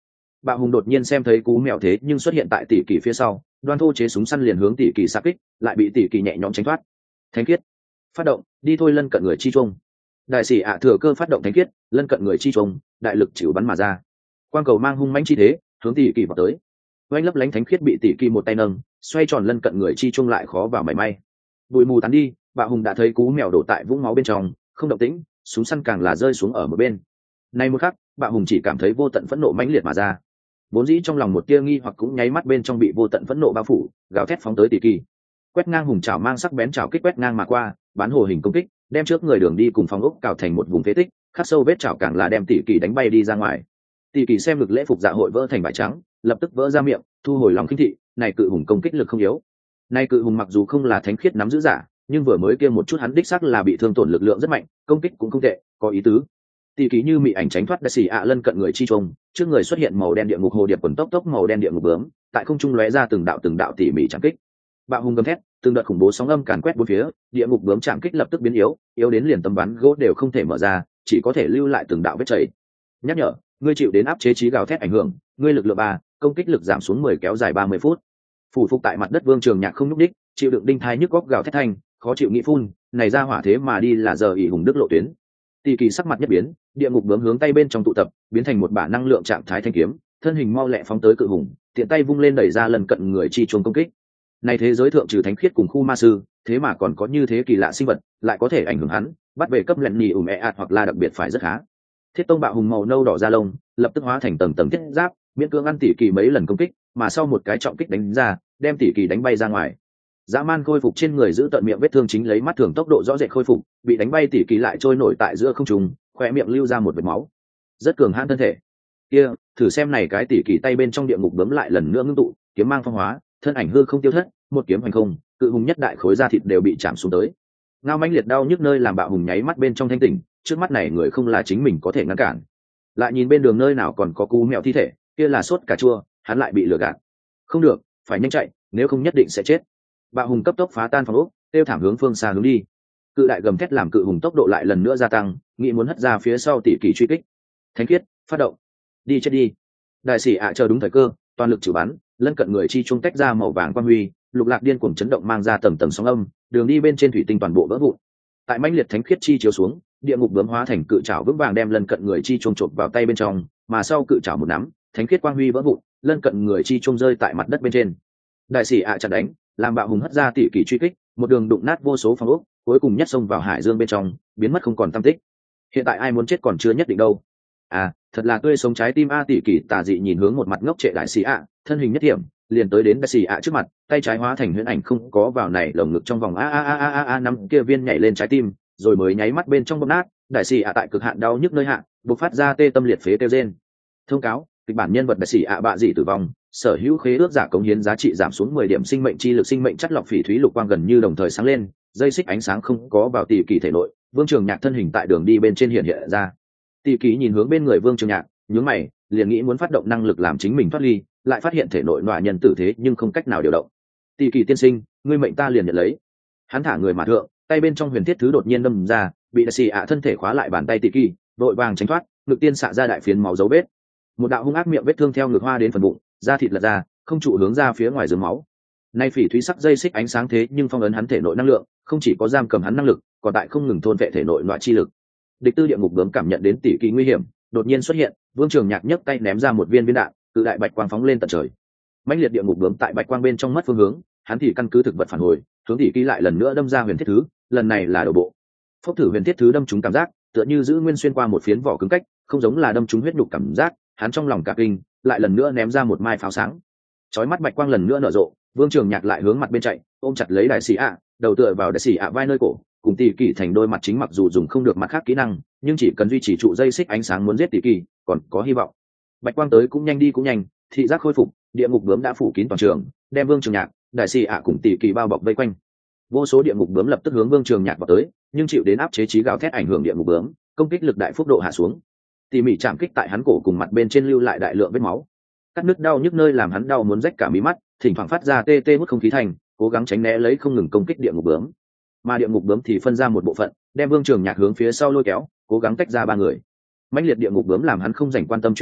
Bạo Hùng đột nhiên xem thấy cú mèo thế nhưng xuất hiện tại tỷ kỳ phía sau, đoan thô chế súng săn liền hướng tỷ kỳ xạ kích, lại bị tỷ kỳ nhẹ nhõm tránh thoát. Thánh khiết, phát động, đi thôi lân cận người chi trung. Đại sĩ ạ thừa cơ phát động thánh khiết, lân cận người chi trung, đại lực chịu bắn mà ra. Quang cầu mang hung mãnh chi thế, hướng tỷ kỳ vào tới. Oanh lấp lánh thánh khiết bị tỷ kỳ một tay nâng, xoay tròn lân cận người chi trung lại khó vào mảy may. Bụi mù tán đi, Bạo Hùng đã thấy cú mèo đổ tại vũng máu bên trong, không động tĩnh, súng săn càng là rơi xuống ở một bên. Nay một khắc, Bạo Hùng chỉ cảm thấy vô tận phẫn nộ mãnh liệt mà ra. Vốn dĩ trong lòng một tia nghi hoặc cũng nháy mắt bên trong bị vô tận phẫn nộ bao phủ, gào thét phóng tới tỷ kỳ. Quét ngang hùng chảo mang sắc bén chảo kích quét ngang mà qua, bán hồ hình công kích, đem trước người đường đi cùng phòng ốc cào thành một vùng phế tích, khắc sâu vết chảo càng là đem tỷ kỳ đánh bay đi ra ngoài. Tỷ kỳ xem lực lễ phục dạ hội vỡ thành vải trắng, lập tức vỡ ra miệng, thu hồi lòng khinh thị, này cự hùng công kích lực không yếu. Này cự hùng mặc dù không là thánh khiết nắm giữ giả, nhưng vừa mới kia một chút hắn đích xác là bị thương tổn lực lượng rất mạnh, công kích cũng không tệ, có ý tứ. Tỷ kỳ như mị ảnh tránh thoát đại sĩ ạ lân cận người chi trùng, trước người xuất hiện màu đen địa ngục hồ điệp quần tốc tốc màu đen địa ngục bướm, tại không trung lóe ra từng đạo từng đạo tỉ mỉ chạm kích. Bạo Hùng gầm thét, từng đợt khủng bố sóng âm càn quét bốn phía, địa ngục bướm chạm kích lập tức biến yếu, yếu đến liền tấm ván gỗ đều không thể mở ra, chỉ có thể lưu lại từng đạo vết chảy. Nhắc nhở, ngươi chịu đến áp chế trí gào thét ảnh hưởng, ngươi lực lượng ba, công kích lực giảm xuống mười kéo dài ba mươi phút. Phủ phục tại mặt đất Vương Trường Nhạc không nhúc đích, chịu đựng đinh thai nhức góc gào thét thanh, khó chịu nghĩ phun, này ra hỏa thế mà đi là giờ ỷ hùng đức lộ tuyến. Tỷ kỳ sắc mặt nhất biến, địa ngục bướm hướng tay bên trong tụ tập, biến thành một bả năng lượng trạng thái thanh kiếm, thân hình mau lẹ phóng tới cự hùng, tiện tay vung lên đẩy ra lần cận người chi chuông công kích. Này thế giới thượng trừ thánh khiết cùng khu ma sư, thế mà còn có như thế kỳ lạ sinh vật, lại có thể ảnh hưởng hắn, bắt về cấp lệnh nhì ủm ẹ ạt hoặc là đặc biệt phải rất khá. Thiết tông Bạo Hùng màu nâu đỏ da lông, lập tức hóa thành tầng tầng thiết giáp, miễn cưỡng ăn tỷ kỳ mấy lần công kích, mà sau một cái trọng kích đánh ra, đem tỷ kỳ đánh bay ra ngoài. Dã man khôi phục trên người giữ tận miệng vết thương chính lấy mắt thường tốc độ rõ rệt khôi phục, bị đánh bay tỷ kỳ lại trôi nổi tại giữa không trung, khóe miệng lưu ra một vệt máu. Rất cường hãn thân thể. Kia, thử xem này cái tỷ kỳ tay bên trong địa ngục bướm lại lần nữa ngưng tụ, kiếm mang phong hóa, thân ảnh hư không tiêu thất, một kiếm hành không, cự hùng nhất đại khối da thịt đều bị chạm xuống tới. Ngao mãnh liệt đau nhức nơi làm Bạo Hùng nháy mắt bên trong thanh tỉnh, trước mắt này người không là chính mình có thể ngăn cản. Lại nhìn bên đường nơi nào còn có cú mèo thi thể, kia là sốt cà chua, hắn lại bị lừa gạt. Không được, phải nhanh chạy, nếu không nhất định sẽ chết. Bạo Hùng cấp tốc phá tan phòng ốc, tiêu thảm hướng phương xa hướng đi. Cự đại gầm thét làm cự hùng tốc độ lại lần nữa gia tăng, nghĩ muốn hất ra phía sau tỷ kỳ truy kích. Thánh khiết, phát động, đi chết đi. Đại sĩ ạ chờ đúng thời cơ, toàn lực chịu bắn, lân cận người chi trung tách ra màu vàng quang huy, lục lạc điên cuồng chấn động mang ra tầng tầng sóng âm, đường đi bên trên thủy tinh toàn bộ vỡ vụn. Tại mãnh liệt thánh khiết chi chiếu xuống, địa ngục bướm hóa thành cự trảo vững vàng đem lân cận người chi trung chộp vào tay bên trong, mà sau cự trảo một nắm, thánh khiết quang huy vỡ vụn, lân cận người chi trung rơi tại mặt đất bên trên. Đại sĩ ạ chặn đánh, làm Bạo Hùng hất ra tỷ kỳ truy kích, một đường đụng nát vô số phòng ốc, cuối cùng nhất xông vào hải dương bên trong, biến mất không còn tăm tích. Hiện tại ai muốn chết còn chưa nhất định đâu. À, thật là tươi sống trái tim a. Tỷ kỳ tà dị nhìn hướng một mặt ngốc trệ đại sĩ ạ, thân hình nhất điểm, liền tới đến đại sĩ ạ trước mặt, tay trái hóa thành huyễn ảnh không có vào này lồng ngực trong vòng a a a a a a năm kia viên nhảy lên trái tim, rồi mới nháy mắt bên trong bóp nát, đại sĩ ạ tại cực hạn đau nhức nơi hạ, bộc phát ra tê tâm liệt phế kêu rên. Thông cáo, kịch bản nhân vật đại sĩ ạ bạ dị tử vong, sở hữu khế ước giả cống hiến giá trị giảm xuống mười điểm, sinh mệnh chi lực sinh mệnh chất lọc phỉ thúy lục quang gần như đồng thời sáng lên, dây xích ánh sáng không có vào tỷ kỳ thể nội, Vương Trường Nhạc thân hình tại đường đi bên trên hiện hiện ra. Tỷ kỳ nhìn hướng bên người Vương Trường Nhạc, nhướng mày, liền nghĩ muốn phát động năng lực làm chính mình thoát ly, lại phát hiện thể nội nọa nhân tử thế nhưng không cách nào điều động. Tỷ kỳ tiên sinh, ngươi mệnh ta liền nhận lấy. Hắn thả người mà thượng, tay bên trong huyền thiết thứ đột nhiên đâm ra, bị đại sĩ ạ thân thể khóa lại bàn tay tỷ kỳ, đội vàng tránh thoát, ngực tiên xạ ra đại phiến máu dấu vết. Một đạo hung ác miệng vết thương theo ngực hoa đến phần bụng, da thịt lật ra, không trụ hướng ra phía ngoài giường máu. Nay phỉ thúy sắc dây xích ánh sáng thế nhưng phong ấn hắn thể nội năng lượng, không chỉ có giam cầm hắn năng lực, còn tại không ngừng thôn vệ thể nội loại chi lực. Địch tư địa ngục bướm cảm nhận đến tỷ kỳ nguy hiểm, đột nhiên xuất hiện, Vương Trường Nhạc nhấc tay ném ra một viên viên đạn, tự đại bạch quang phóng lên tận trời. Mãnh liệt địa ngục bướm tại bạch quang bên trong mất phương hướng, hắn thì căn cứ thực vật phản hồi, hướng tỷ kỳ lại lần nữa đâm ra huyền thiết thứ, lần này là đầu bộ. Phốc thử huyền thiết thứ đâm trúng cảm giác, tựa như giữ nguyên xuyên qua một phiến vỏ cứng cách, không giống là đâm trúng huyết nhục cảm giác, hắn trong lòng cả kinh, lại lần nữa ném ra một mai pháo sáng. Chói mắt bạch quang lần nữa nở rộ, Vương Trường Nhạc lại hướng mặt bên chạy, ôm chặt lấy đại sĩ ạ, đầu tựa vào đại sĩ ạ vai nơi cổ, cùng tỷ kỳ thành đôi mặt chính, mặc dù dùng không được mặt khác kỹ năng, nhưng chỉ cần duy trì trụ dây xích ánh sáng muốn giết tỷ kỳ, còn có hy vọng. Bạch quang tới cũng nhanh đi cũng nhanh, thị giác khôi phục, địa ngục bướm đã phủ kín toàn trường, đem Vương Trường Nhạc, đại sĩ ạ cùng tỷ kỳ bao bọc vây quanh. Vô số địa ngục bướm lập tức hướng Vương Trường Nhạc vào tới, nhưng chịu đến áp chế trí gào thét ảnh hưởng địa ngục bướm, công kích lực đại phúc độ hạ xuống. Tỉ mỉ chạm kích tại hắn cổ cùng mặt bên trên lưu lại đại lượng vết máu, cắt nứt đau nhức nơi làm hắn đau muốn rách cả mí mắt, thỉnh thoảng phát ra tê tê hút không khí thành, cố gắng tránh né lấy không ngừng công kích địa ngục bướm. Mà địa ngục bướm thì phân ra một bộ phận, đem Vương Trường Nhạc hướng phía sau lôi kéo, cố gắng tách ra ba người. Mãnh liệt địa ngục bướm làm hắn không dành quan tâm chuyện khác,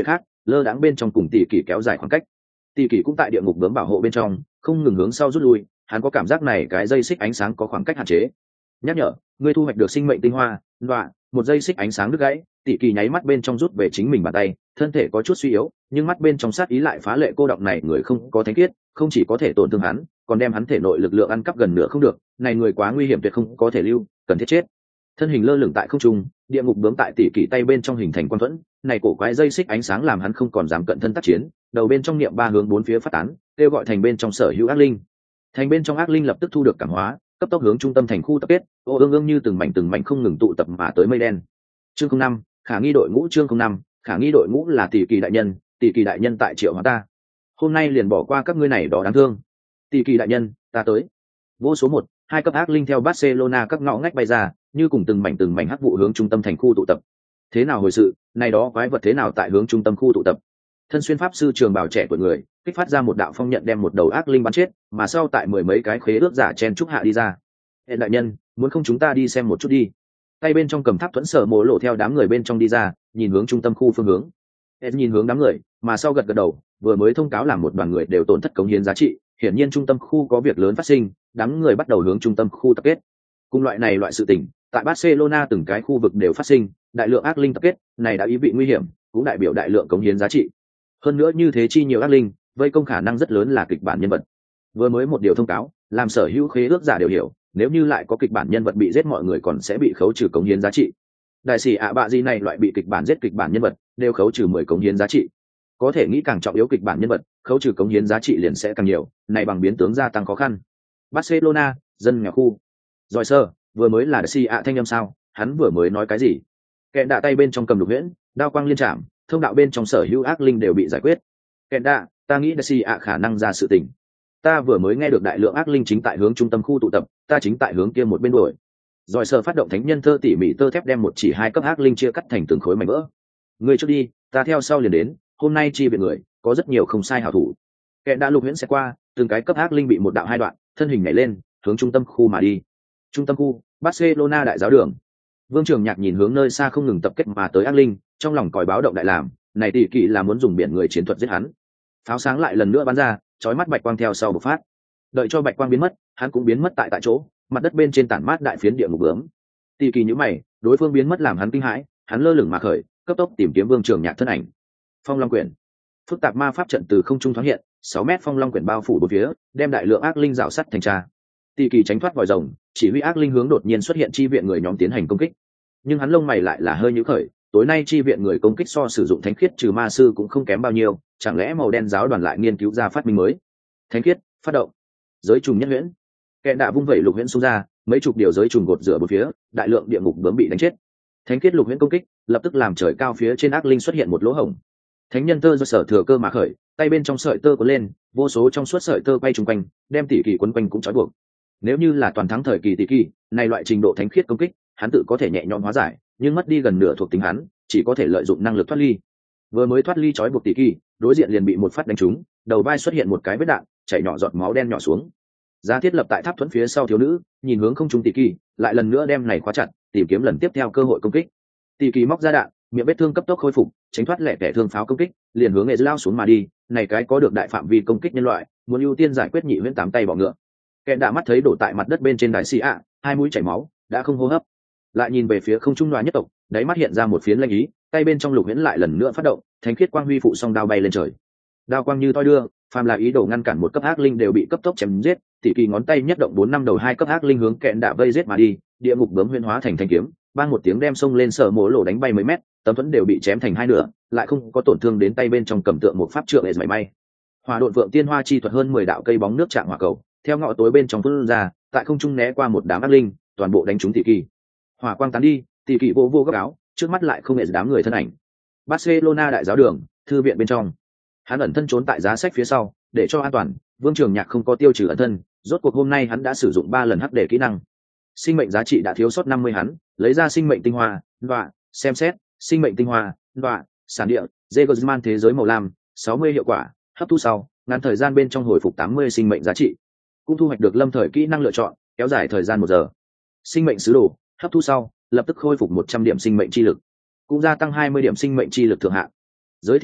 lơ đãng bên trong cùng tỷ kỳ kéo dài khoảng cách. Tỷ kỳ cũng tại địa ngục bướm bảo hộ bên trong không ngừng hướng sau rút lui, hắn có cảm giác này cái dây xích ánh sáng có khoảng cách hạn chế. Nhắc nhở, ngươi thu hoạch được sinh mệnh tinh hoa. Đoạn, một dây xích ánh sáng đứt gãy, tỷ kỳ nháy mắt bên trong rút về chính mình bàn tay, thân thể có chút suy yếu, nhưng mắt bên trong sát ý lại phá lệ cô đọng này người không có thánh khiết, không chỉ có thể tổn thương hắn, còn đem hắn thể nội lực lượng ăn cắp gần nửa không được, này người quá nguy hiểm tuyệt không có thể lưu, cần thiết chết. Thân hình lơ lửng tại không trung, địa ngục bướm tại tỷ kỳ tay bên trong hình thành quan thuẫn, này cổ quái dây xích ánh sáng làm hắn không còn dám cận thân tác chiến, đầu bên trong niệm ba hướng bốn phía phát tán, kêu gọi thành bên trong sở hữu ác linh. Thành bên trong ác linh lập tức thu được cảm hóa, cấp tốc hướng trung tâm thành khu tập kết, ô ương ương như từng mảnh từng mảnh không ngừng tụ tập mà tới mây đen. Chương không năm, khả nghi đội ngũ. Chương không năm, khả nghi đội ngũ là tỷ kỳ đại nhân, tỷ kỳ đại nhân tại triệu hóa ta. Hôm nay liền bỏ qua các ngươi này đó đáng thương. Tỷ kỳ đại nhân, ta tới. Vô số một, hai cấp ác linh theo Barcelona các ngõ ngách bay ra, như cùng từng mảnh từng mảnh hắc vụ hướng trung tâm thành khu tụ tập. Thế nào hồi sự, này đó quái vật thế nào tại hướng trung tâm khu tụ tập? Thân xuyên pháp sư trường bào trẻ tuổi người, kích phát ra một đạo phong nhận đem một đầu ác linh bắn chết, mà sau tại mười mấy cái khế ước giả chen trúc hạ đi ra. Hệ đại nhân, muốn không chúng ta đi xem một chút đi. Tay bên trong cầm tháp thuẫn sở mổ lộ theo đám người bên trong đi ra, nhìn hướng trung tâm khu phương hướng. Hệ nhìn hướng đám người, mà sau gật gật đầu, vừa mới thông cáo làm một đoàn người đều tổn thất cống hiến giá trị, hiển nhiên trung tâm khu có việc lớn phát sinh, đám người bắt đầu hướng trung tâm khu tập kết. Cùng loại này loại sự tình, tại Barcelona từng cái khu vực đều phát sinh, đại lượng ác linh tập kết, này đã ý vị nguy hiểm, cũng đại biểu đại lượng cống hiến giá trị. Hơn nữa như thế chi nhiều ác linh, vây công khả năng rất lớn là kịch bản nhân vật. Vừa mới một điều thông cáo, làm sở hữu khế ước giả đều hiểu, nếu như lại có kịch bản nhân vật bị giết mọi người còn sẽ bị khấu trừ cống hiến giá trị. Đại sĩ ạ bạ gì này loại bị kịch bản giết kịch bản nhân vật, đều khấu trừ mười cống hiến giá trị. Có thể nghĩ càng trọng yếu kịch bản nhân vật, khấu trừ cống hiến giá trị liền sẽ càng nhiều, này bằng biến tướng gia tăng khó khăn. Barcelona, dân nghèo khu. Rồi sơ, vừa mới là đại sĩ ạ thanh âm sao, hắn vừa mới nói cái gì? Kẹn đạ tay bên trong cầm lục huyễn, đao quang liên trảm, thông đạo bên trong sở hữu ác linh đều bị giải quyết. Kẹn đạ, ta nghĩ đại sĩ ạ khả năng ra sự tình. Ta vừa mới nghe được đại lượng ác linh chính tại hướng trung tâm khu tụ tập, ta chính tại hướng kia một bên đuổi. Rồi sơ phát động thánh nhân thơ tỉ mỉ tơ thép đem một chỉ hai cấp ác linh chia cắt thành từng khối mảnh vỡ. Ngươi trước đi, ta theo sau liền đến, hôm nay chi viện người, có rất nhiều không sai hảo thủ. Kẹn đã lục huyễn sẽ qua, từng cái cấp ác linh bị một đạo hai đoạn, thân hình nhảy lên, hướng trung tâm khu mà đi. Trung tâm khu, Barcelona đại giáo đường. Vương Trường Nhạc nhìn hướng nơi xa không ngừng tập kết mà tới ác linh, trong lòng còi báo động đại làm, này tỷ kỵ là muốn dùng biển người chiến thuật giết hắn. Pháo sáng lại lần nữa bắn ra, chói mắt bạch quang theo sau bộc phát. Đợi cho bạch quang biến mất, hắn cũng biến mất tại tại chỗ, mặt đất bên trên tản mát đại phiến địa ngục bướm. Tỷ kỳ nhíu mày, đối phương biến mất làm hắn kinh hãi, hắn lơ lửng mà khởi, cấp tốc tìm kiếm Vương Trường Nhạc thân ảnh. Phong Long Quyển. Phức tạp ma pháp trận từ không trung thoáng hiện, sáu mét phong long quyển bao phủ bốn phía, đem đại lượng ác linh rào sắt thành tra. Tỷ kỳ tránh thoát vòi rồng, chỉ huy ác linh hướng đột nhiên xuất hiện chi viện người nhóm tiến hành công kích. Nhưng hắn lông mày lại là hơi nhíu khởi, tối nay chi viện người công kích so sử dụng thánh khiết trừ ma sư cũng không kém bao nhiêu, chẳng lẽ màu đen giáo đoàn lại nghiên cứu ra phát minh mới? Thánh khiết, phát động. Giới trùng nhất huyễn. Kẹn đạ vung vẩy lục huyễn xung ra, mấy chục điều giới trùng gột rửa bốn phía, đại lượng địa ngục bướm bị đánh chết. Thánh khiết lục huyễn công kích, lập tức làm trời cao phía trên ác linh xuất hiện một lỗ hổng. Thánh nhân tơ do sở thừa cơ mà khởi, tay bên trong sợi tơ cuốn lên, vô số trong suốt sợi tơ quay trùng quanh, đem tỷ kỳ quấn quanh cũng trói buộc. Nếu như là toàn thắng thời kỳ tỷ kỳ, này loại trình độ thánh khiết công kích, hắn tự có thể nhẹ nhõm hóa giải, nhưng mất đi gần nửa thuộc tính hắn, chỉ có thể lợi dụng năng lực thoát ly. Vừa mới thoát ly trói buộc tỷ kỳ, đối diện liền bị một phát đánh trúng, đầu vai xuất hiện một cái vết đạn, chảy nhỏ giọt máu đen nhỏ xuống. Giá thiết lập tại tháp thuẫn phía sau thiếu nữ, nhìn hướng không trung tỷ kỳ, lại lần nữa đem này khóa chặt, tìm kiếm lần tiếp theo cơ hội công kích. Tỷ kỳ móc ra đạn, miệng vết thương cấp tốc khôi phục, tránh thoát lẻ tẻ thương pháo công kích, liền hướng nghệ lao xuống mà đi. Này cái có được đại phạm vi công kích nhân loại, muốn ưu tiên giải quyết nhị huyễn tám tay bỏ ngựa. Kẹn đã mắt thấy đổ tại mặt đất bên trên đại sĩ ạ, hai mũi chảy máu, đã không hô hấp. Lại nhìn về phía không trung đoàn nhất tộc, đáy mắt hiện ra một phiến lanh ý, tay bên trong lục huyễn lại lần nữa phát động, thánh khiết quang huy phụ song đao bay lên trời. Đao quang như toi đưa, phàm là ý đồ ngăn cản một cấp ác linh đều bị cấp tốc chém giết. Tỷ kỳ ngón tay nhất động bốn năm đầu hai cấp ác linh hướng kẹn đã vây giết mà đi, địa ngục bướm huyễn hóa thành thanh kiếm, bang một tiếng đem sông lên sở mổ lỗ đánh bay mấy mét, tấm thuẫn đều bị chém thành hai nửa, lại không có tổn thương đến tay bên trong cầm tượng một pháp trượng để mảy may. Hỏa độn vượng tiên hoa chi thuật hơn mười đạo cây bóng nước trạng hỏa cầu, theo ngõ tối bên trong phun ra, tại không trung né qua một đám ác linh, toàn bộ đánh trúng tỷ kỳ. Hỏa quang tán đi, tỷ kỳ vô vô góc áo, trước mắt lại không hề đám người thân ảnh. Barcelona đại giáo đường, thư viện bên trong, hắn ẩn thân trốn tại giá sách phía sau, để cho an toàn. Vương Trường Nhạc không có tiêu trừ ẩn thân, rốt cuộc hôm nay hắn đã sử dụng ba lần hắc để kỹ năng. Sinh mệnh giá trị đã thiếu sót năm mươi hắn, lấy ra sinh mệnh tinh hoa, đọa, xem xét, sinh mệnh tinh hoa, đọa, sản địa, Zegersman thế giới màu lam, sáu mươi hiệu quả, hấp thu sau, ngắn thời gian bên trong hồi phục tám mươi sinh mệnh giá trị. Cũng thu hoạch được lâm thời kỹ năng lựa chọn, kéo dài thời gian một giờ. Sinh mệnh sứ đồ, hấp thu sau, lập tức khôi phục một trăm điểm sinh mệnh chi lực, cũng gia tăng hai mươi điểm sinh mệnh chi lực thượng hạn. Giới thiệu văn tắt,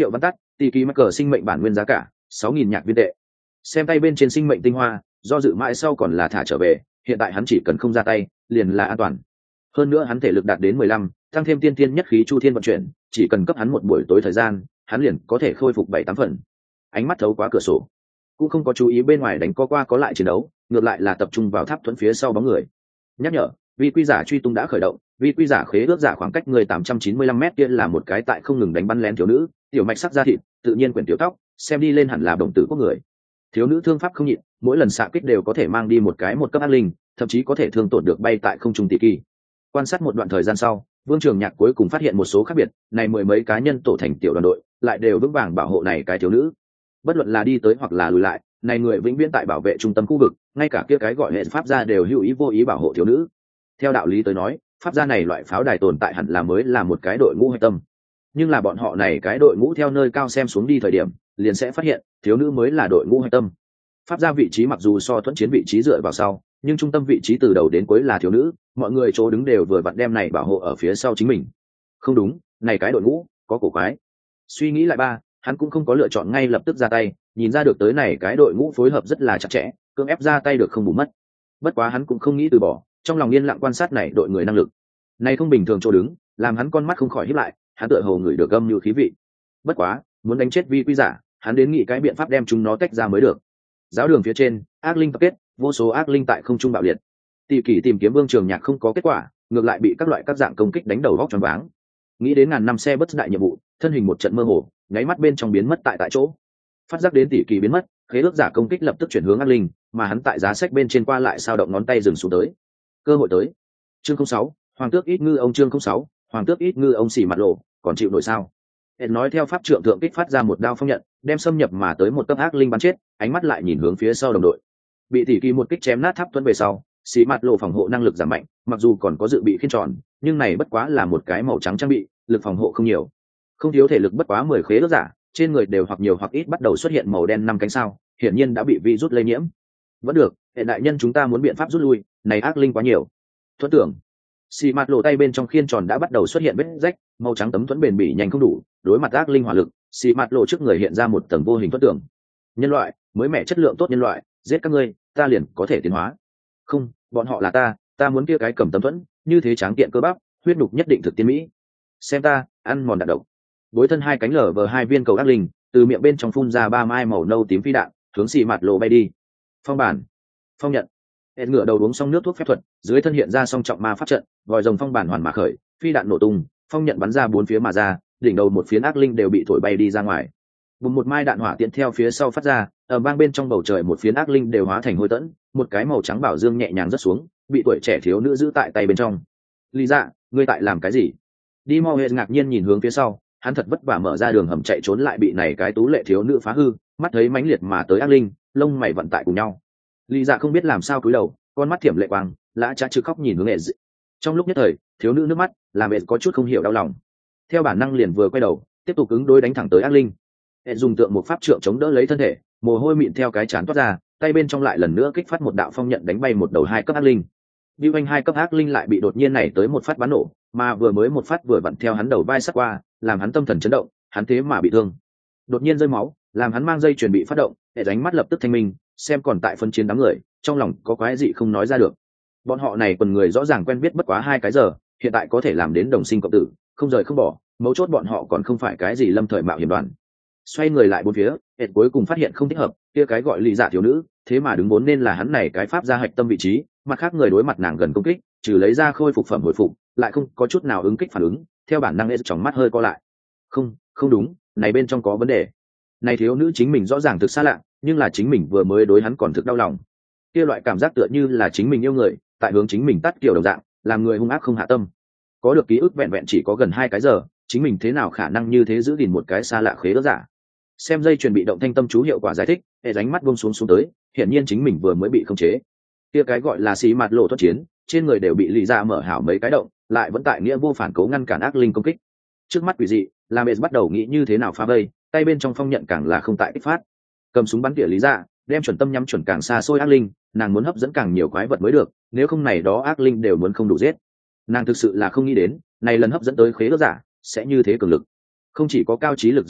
tỷ kỳ mắc cờ sinh mệnh bản nguyên giá cả sáu nghìn nhạc viên tệ. Xem tay bên trên sinh mệnh tinh hoa, do dự mãi sau còn là thả trở về, hiện tại hắn chỉ cần không ra tay liền là an toàn. Hơn nữa hắn thể lực đạt đến mười lăm, tăng thêm tiên tiên nhất khí chu thiên vận chuyển, chỉ cần cấp hắn một buổi tối thời gian, hắn liền có thể khôi phục bảy tám phần. Ánh mắt thấu quá cửa sổ, cũng không có chú ý bên ngoài đánh có qua có lại chiến đấu, ngược lại là tập trung vào tháp thuẫn phía sau bóng người. Nhắc nhở, vi quy giả truy tung đã khởi động, vi quy giả khế ước giả khoảng cách người tám trăm chín mươi lăm mét kia là một cái tại không ngừng đánh bắn lén thiếu nữ, tiểu mạch sắc da thịt, tự nhiên quyển tiểu tóc, xem đi lên hẳn là đồng tử quốc người. Thiếu nữ thương pháp không nhịn, mỗi lần xạ kích đều có thể mang đi một cái một cấp ác linh, thậm chí có thể thương tổn được bay tại không trung tỷ kỳ. Quan sát một đoạn thời gian sau, Vương Trường Nhạc cuối cùng phát hiện một số khác biệt, này mười mấy cá nhân tổ thành tiểu đoàn đội, lại đều vững vàng bảo hộ này cái thiếu nữ. Bất luận là đi tới hoặc là lùi lại, này người vĩnh viễn tại bảo vệ trung tâm khu vực, ngay cả kia cái gọi hệ pháp gia đều hữu ý vô ý bảo hộ thiếu nữ. Theo đạo lý tới nói, pháp gia này loại pháo đài tồn tại hẳn là mới là một cái đội ngũ hạch tâm. Nhưng là bọn họ này cái đội ngũ theo nơi cao xem xuống đi thời điểm, liền sẽ phát hiện, thiếu nữ mới là đội ngũ hạch tâm. Pháp gia vị trí mặc dù so thuẫn chiến vị trí dựa vào sau, nhưng trung tâm vị trí từ đầu đến cuối là thiếu nữ, mọi người chỗ đứng đều vừa vặn đem này bảo hộ ở phía sau chính mình. Không đúng, này cái đội ngũ có cổ quái. Suy nghĩ lại ba, hắn cũng không có lựa chọn ngay lập tức ra tay, nhìn ra được tới này cái đội ngũ phối hợp rất là chặt chẽ, cưỡng ép ra tay được không bù mất. Bất quá hắn cũng không nghĩ từ bỏ, trong lòng yên lặng quan sát này đội người năng lực. Này không bình thường chỗ đứng, làm hắn con mắt không khỏi híp lại, hắn tựa hồ ngửi được âm như khí vị. Bất quá, muốn đánh chết vi quy giả, hắn đến nghĩ cái biện pháp đem chúng nó tách ra mới được. Giáo đường phía trên, ác linh tập kết, vô số ác linh tại không trung bạo liệt. Tỷ Kỳ tìm kiếm Vương Trường Nhạc không có kết quả, ngược lại bị các loại các dạng công kích đánh đầu vóc choáng váng. Nghĩ đến ngàn năm xe bất đại nhiệm vụ, thân hình một trận mơ hồ, nháy mắt bên trong biến mất tại tại chỗ. Phát giác đến Tỷ Kỳ biến mất, khế ước giả công kích lập tức chuyển hướng ác linh, mà hắn tại giá sách bên trên qua lại sao động ngón tay dừng xuống tới. Cơ hội tới. Chương không sáu, Hoàng tước ít ngư ông chương không sáu, Hoàng tước ít ngư ông xỉ mặt lộ, còn chịu nổi sao? Hẹn nói theo pháp trượng thượng kích phát ra một đao phong nhận, đem xâm nhập mà tới một cấp ác linh bắn chết, ánh mắt lại nhìn hướng phía sau đồng đội. Bị Tỷ Kỳ một kích chém nát tháp tuấn về sau, xỉ mặt lộ phòng hộ năng lực giảm mạnh, mặc dù còn có dự bị khiên tròn, nhưng này bất quá là một cái màu trắng trang bị, lực phòng hộ không nhiều. Không thiếu thể lực bất quá mười khế ước giả, trên người đều hoặc nhiều hoặc ít bắt đầu xuất hiện màu đen năm cánh sao, hiển nhiên đã bị virus lây nhiễm. Vẫn được, hiện đại nhân chúng ta muốn biện pháp rút lui, này ác linh quá nhiều. Thuẫn tưởng, xì mặt lộ tay bên trong khiên tròn đã bắt đầu xuất hiện vết rách, màu trắng tấm thuẫn bền bỉ nhanh không đủ, đối mặt ác linh hỏa lực, xì mặt lộ trước người hiện ra một tầng vô hình thuẫn tưởng. Nhân loại, mới mẻ chất lượng tốt nhân loại, giết các ngươi, ta liền có thể tiến hóa. Không, bọn họ là ta, ta muốn kia cái cầm tấm thuẫn, như thế tráng kiện cơ bắp, huyết đục nhất định thực tiên mỹ. Xem ta, ăn mòn đạn độc. Bối thân hai cánh lở vờ hai viên cầu ác linh, từ miệng bên trong phun ra ba mai màu nâu tím phi đạn, hướng xì mặt lộ bay đi. Phong bản, phong nhận. Hẹn ngựa đầu uống xong nước thuốc phép thuật, dưới thân hiện ra song trọng ma pháp trận, vòi rồng phong bản hoàn mà khởi, phi đạn nổ tung, phong nhận bắn ra bốn phía mà ra, đỉnh đầu một phiến ác linh đều bị thổi bay đi ra ngoài. Bùng một mai đạn hỏa tiễn theo phía sau phát ra, ở vang bên trong bầu trời một phiến ác linh đều hóa thành hôi tẫn, một cái màu trắng bảo dương nhẹ nhàng rớt xuống, bị tuổi trẻ thiếu nữ giữ tại tay bên trong. Lý Dạ, ngươi tại làm cái gì? Đi mau hệ ngạc nhiên nhìn hướng phía sau, hắn thật vất vả mở ra đường hầm chạy trốn lại bị này cái tú lệ thiếu nữ phá hư, mắt thấy mãnh liệt mà tới ác linh, lông mày vận tại cùng nhau. Lý Dạ không biết làm sao cúi đầu, con mắt thiểm lệ quang, lã chả chữ khóc nhìn hướng hệ dị. Trong lúc nhất thời, thiếu nữ nước mắt làm hệ có chút không hiểu đau lòng. Theo bản năng liền vừa quay đầu, tiếp tục ứng đối đánh thẳng tới ác linh. Hệ dùng tượng một pháp trượng chống đỡ lấy thân thể, mồ hôi mịn theo cái chán toát ra, tay bên trong lại lần nữa kích phát một đạo phong nhận đánh bay một đầu hai cấp ác linh. Bưu anh hai cấp ác linh lại bị đột nhiên này tới một phát bắn nổ, mà vừa mới một phát vừa vặn theo hắn đầu vai sát qua, làm hắn tâm thần chấn động, hắn thế mà bị thương. Đột nhiên rơi máu, làm hắn mang dây chuyền bị phát động, hệ đánh mắt lập tức thanh minh, xem còn tại phân chiến đám người, trong lòng có quái gì không nói ra được. Bọn họ này quần người rõ ràng quen biết bất quá hai cái giờ, hiện tại có thể làm đến đồng sinh cộng tử, không rời không bỏ, mấu chốt bọn họ còn không phải cái gì lâm thời mạo hiểm đoàn. Xoay người lại bốn phía, hệ cuối cùng phát hiện không thích hợp, kia cái gọi Lý Dạ thiếu nữ, thế mà đứng vốn nên là hắn này cái pháp gia hạch tâm vị trí, mặt khác người đối mặt nàng gần công kích, trừ lấy ra khôi phục phẩm hồi phục, lại không có chút nào ứng kích phản ứng, theo bản năng hệ trong mắt hơi co lại. Không, không đúng, này bên trong có vấn đề. Này thiếu nữ chính mình rõ ràng thực xa lạ, nhưng là chính mình vừa mới đối hắn còn thực đau lòng. Kia loại cảm giác tựa như là chính mình yêu người, tại hướng chính mình tắt kiểu đồng dạng, làm người hung ác không hạ tâm. Có được ký ức vẹn vẹn chỉ có gần hai cái giờ, chính mình thế nào khả năng như thế giữ gìn một cái xa lạ khế ước giả. Xem dây chuyền bị động thanh tâm chú hiệu quả giải thích, hệ đánh mắt buông xuống xuống tới, hiển nhiên chính mình vừa mới bị khống chế. Kia cái gọi là xí mặt lộ thoát chiến, trên người đều bị Lý Dạ mở hảo mấy cái động, lại vẫn tại nghĩa vô phản cố ngăn cản ác linh công kích. Trước mắt quỷ dị, làm hệ bắt đầu nghĩ như thế nào phá vây, tay bên trong phong nhận càng là không tại kích phát. Cầm súng bắn tỉa Lý Dạ, đem chuẩn tâm nhắm chuẩn càng xa xôi ác linh, nàng muốn hấp dẫn càng nhiều quái vật mới được, nếu không này đó ác linh đều muốn không đủ giết. Nàng thực sự là không nghĩ đến, này lần hấp dẫn tới khế ước giả sẽ như thế cường lực. Không chỉ có cao trí lực gió pháp,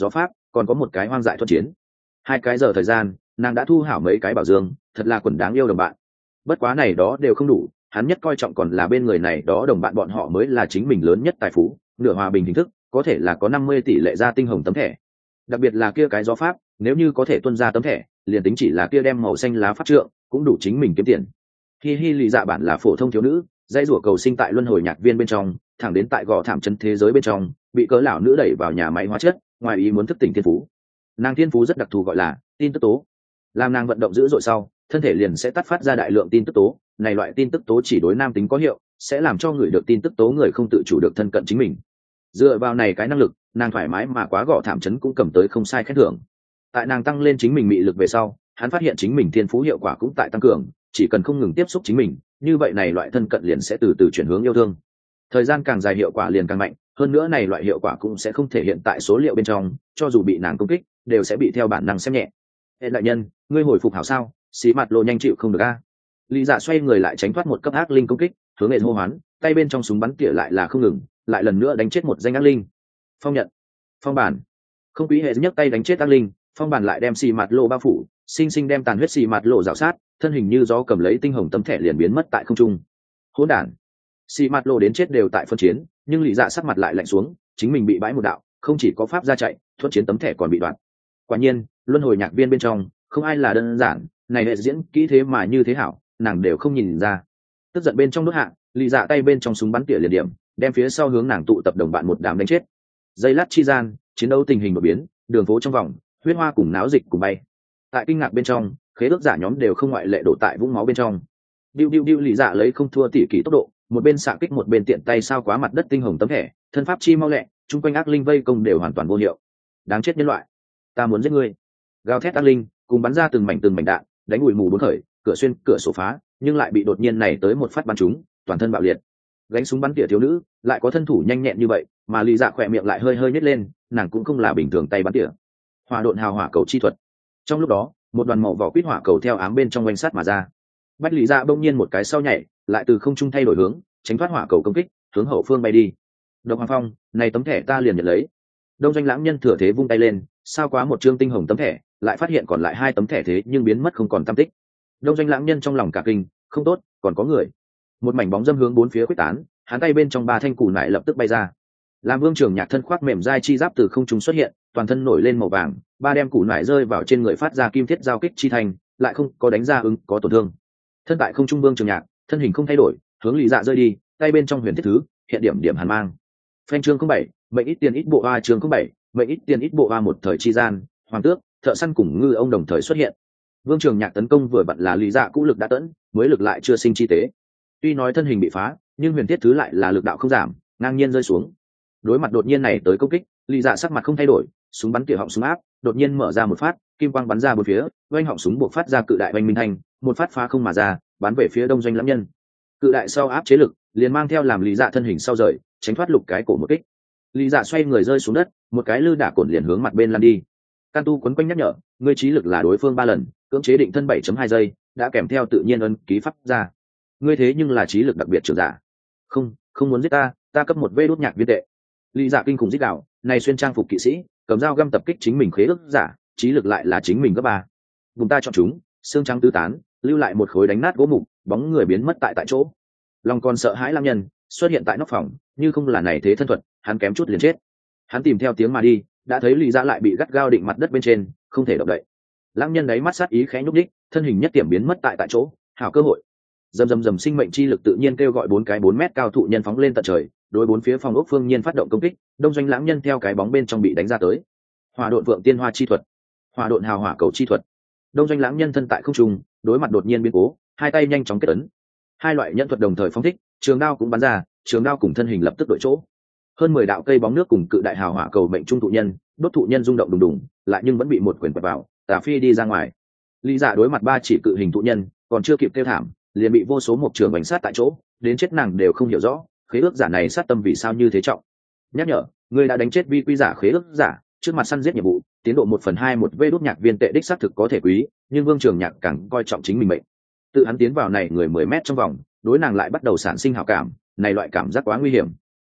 còn có một cái hoang dại thuận chiến. Hai cái giờ thời gian nàng đã thu hảo mấy cái bảo dương, thật là quần đáng yêu đồng bạn. Bất quá này đó đều không đủ, hắn nhất coi trọng còn là bên người này đó đồng bạn bọn họ mới là chính mình lớn nhất tài phú. Nửa hòa bình hình thức có thể là có năm mươi tỷ lệ ra tinh hồng tấm thẻ, đặc biệt là kia cái gió pháp, nếu như có thể tuân ra tấm thẻ, liền tính chỉ là kia đem màu xanh lá pháp trượng cũng đủ chính mình kiếm tiền. Hi Hi lì dạ bản là phổ thông thiếu nữ, dây rủa cầu sinh tại luân hồi nhạc viên bên trong, thẳng đến tại gò thảm chân thế giới bên trong bị cớ lão nữ đẩy vào nhà máy hóa chất, ngoài ý muốn thức tỉnh thiên phú. Nàng thiên phú rất đặc thù gọi là tin tức tố, làm nàng vận động dữ dội sau thân thể liền sẽ tắt phát ra đại lượng tin tức tố, này loại tin tức tố chỉ đối nam tính có hiệu, sẽ làm cho người được tin tức tố người không tự chủ được thân cận chính mình. Dựa vào này cái năng lực, nàng thoải mái mà quá gõ thảm chấn cũng cầm tới không sai khen thưởng. Tại nàng tăng lên chính mình mị lực về sau, hắn phát hiện chính mình thiên phú hiệu quả cũng tại tăng cường, chỉ cần không ngừng tiếp xúc chính mình, như vậy này loại thân cận liền sẽ từ từ chuyển hướng yêu thương. Thời gian càng dài hiệu quả liền càng mạnh, hơn nữa này loại hiệu quả cũng sẽ không thể hiện tại số liệu bên trong, cho dù bị nàng công kích đều sẽ bị theo bản năng xem nhẹ. Hệ đại nhân, ngươi hồi phục hảo sao? Xí mặt lộ nhanh chịu không được a. Lý Dạ xoay người lại tránh thoát một cấp ác linh công kích, hướng hệ hô hoán, tay bên trong súng bắn tỉa lại là không ngừng, lại lần nữa đánh chết một danh ác linh. Phong nhận, phong bản, không quý hệ nhấc tay đánh chết ác linh, phong bản lại đem xì mặt lộ bao phủ, sinh sinh đem tàn huyết xì mặt lộ rào sát, thân hình như gió cầm lấy tinh hồng tấm thẻ liền biến mất tại không trung. Hỗn đản, xì mặt lộ đến chết đều tại phân chiến, nhưng Lý Dạ sắc mặt lại lạnh xuống, chính mình bị bãi một đạo, không chỉ có pháp ra chạy, thuận chiến tấm thẻ còn bị đoạt. Quả nhiên, luân hồi nhạc viên bên trong không ai là đơn giản, này hệ diễn kỹ thế mà như thế hảo, nàng đều không nhìn ra. Tức giận bên trong đốt hạ, Lý Dạ tay bên trong súng bắn tỉa liền điểm, đem phía sau hướng nàng tụ tập đồng bạn một đám đánh chết. Giây lát chi gian, chiến đấu tình hình đột biến, đường phố trong vòng, huyết hoa cùng náo dịch cùng bay. Tại kinh ngạc bên trong, khế ước giả nhóm đều không ngoại lệ đổ tại vũng máu bên trong. Diu diu diu Lý Dạ lấy không thua tỷ kỳ tốc độ, một bên xạ kích một bên tiện tay sao quá mặt đất tinh hồng tấm thẻ, thân pháp chi mau lẹ, chung quanh ác linh vây công đều hoàn toàn vô hiệu. Đáng chết nhân loại, ta muốn giết ngươi! Gào thét ác linh cùng bắn ra từng mảnh từng mảnh đạn, đánh ùi mù bốn khởi, cửa xuyên cửa sổ phá, nhưng lại bị đột nhiên này tới một phát bắn trúng, toàn thân bạo liệt. Gánh súng bắn tỉa thiếu nữ lại có thân thủ nhanh nhẹn như vậy, mà Lý Dạ khỏe miệng lại hơi hơi nhếch lên, nàng cũng không là bình thường tay bắn tỉa. Hỏa độn hào hỏa cầu chi thuật. Trong lúc đó, một đoàn màu vỏ quýt hỏa cầu theo ám bên trong quanh sát mà ra. Bách Lý Dạ bỗng nhiên một cái sau nhảy, lại từ không trung thay đổi hướng, tránh thoát hỏa cầu công kích, hướng hậu phương bay đi. Độc Hoàng Phong, này tấm thẻ ta liền nhận lấy. Đông Doanh Lãng Nhân thừa thế vung tay lên, sao quá một trương tinh hồng tấm thẻ, lại phát hiện còn lại hai tấm thẻ thế nhưng biến mất không còn tăm tích. Đông Doanh Lãng Nhân trong lòng cả kinh, không tốt, còn có người. Một mảnh bóng dâm hướng bốn phía quyết tán, hắn tay bên trong ba thanh củ nải lập tức bay ra. Lam Vương Trường Nhạc thân khoác mềm dai chi giáp từ không trung xuất hiện, toàn thân nổi lên màu vàng, ba đem củ nải rơi vào trên người phát ra kim thiết giao kích chi thành, lại không có đánh ra ứng có tổn thương. Thân tại không trung Vương Trường Nhạc, thân hình không thay đổi, hướng Lý Dạ rơi đi, tay bên trong huyền thiết thứ, hiện điểm điểm hàn mang. Phanh chương không bảy, mệnh ít tiền ít bộ a chương không bảy, mệnh ít tiền ít bộ a một thời chi gian, hoàng tước, thợ săn cùng ngư ông đồng thời xuất hiện. Vương Trường Nhạc tấn công vừa vặn là Lý Dạ cũ lực đã tẫn, mới lực lại chưa sinh chi tế. Tuy nói thân hình bị phá, nhưng huyền thiết thứ lại là lực đạo không giảm, ngang nhiên rơi xuống. Đối mặt đột nhiên này tới công kích, Lý Dạ sắc mặt không thay đổi, súng bắn tỉa họng súng áp, đột nhiên mở ra một phát, kim quang bắn ra bốn phía, oanh họng súng buộc phát ra cự đại oanh minh thanh, một phát phá không mà ra, bắn về phía Đông Doanh Lãng Nhân. Cự đại sau áp chế lực, liền mang theo làm Lý Dạ thân hình sau rời, tránh thoát lục cái cổ một kích. Lý Dạ xoay người rơi xuống đất, một cái lư đả cổn liền hướng mặt bên lăn đi. Can tu quấn quanh nhắc nhở, ngươi trí lực là đối phương ba lần, cưỡng chế định thân bảy chấm hai giây, đã kèm theo tự nhiên ấn ký pháp ra. Ngươi thế nhưng là trí lực đặc biệt trưởng giả. Không, không muốn giết ta, ta cấp một vê đốt nhạc viên tệ. Lý Dạ kinh khủng giết đạo, này xuyên trang phục kỵ sĩ, cầm dao găm tập kích chính mình khế ước giả, trí lực lại là chính mình cấp ba. Vùng ta chọn chúng, xương trắng tứ tán, lưu lại một khối đánh nát gỗ mục, bóng người biến mất tại tại chỗ. Lòng còn sợ hãi Lam Nhân xuất hiện tại nóc phòng, như không là này thế thân thuật, hắn kém chút liền chết. Hắn tìm theo tiếng mà đi, đã thấy Lý Dạ lại bị gắt gao định mặt đất bên trên, không thể động đậy. Lãng Nhân đấy mắt sát ý khẽ nhúc đích, thân hình nhất điểm biến mất tại tại chỗ, hảo cơ hội. Dầm dầm dầm sinh mệnh chi lực tự nhiên kêu gọi bốn cái bốn mét cao thụ nhân phóng lên tận trời, đối bốn phía phòng ốc phương nhiên phát động công kích, Đông Doanh Lãng Nhân theo cái bóng bên trong bị đánh ra tới. Hỏa độn vượng tiên hoa chi thuật, hỏa độn hào hỏa cầu chi thuật. Đông Doanh Lãng Nhân thân tại không trung, đối mặt đột nhiên biến cố, hai tay nhanh chóng kết ấn. Hai loại nhân thuật đồng thời phóng thích, trường đao cũng bắn ra, trường đao cùng thân hình lập tức đổi chỗ. Hơn mười đạo cây bóng nước cùng cự đại hào hỏa cầu mệnh trung thụ nhân, đốt thụ nhân rung động đùng đùng, lại nhưng vẫn bị một quyền quật vào, tà phi đi ra ngoài. Lý Dạ đối mặt ba chỉ cự hình thụ nhân, còn chưa kịp kêu thảm, liền bị vô số một trường bánh sát tại chỗ, đến chết nàng đều không hiểu rõ, khế ước giả này sát tâm vì sao như thế trọng. Nhắc nhở, người đã đánh chết vi quy giả khế ước giả, trước mặt săn giết nhiệm vụ, tiến độ một phần hai một vê đốt nhạc viên tệ đích xác thực có thể quý, nhưng Vương Trường Nhạc càng coi trọng chính mình mệnh. Tự hắn tiến vào này người mười mét trong vòng, đối nàng lại bắt đầu sản sinh hảo cảm, này loại cảm giác quá nguy hiểm.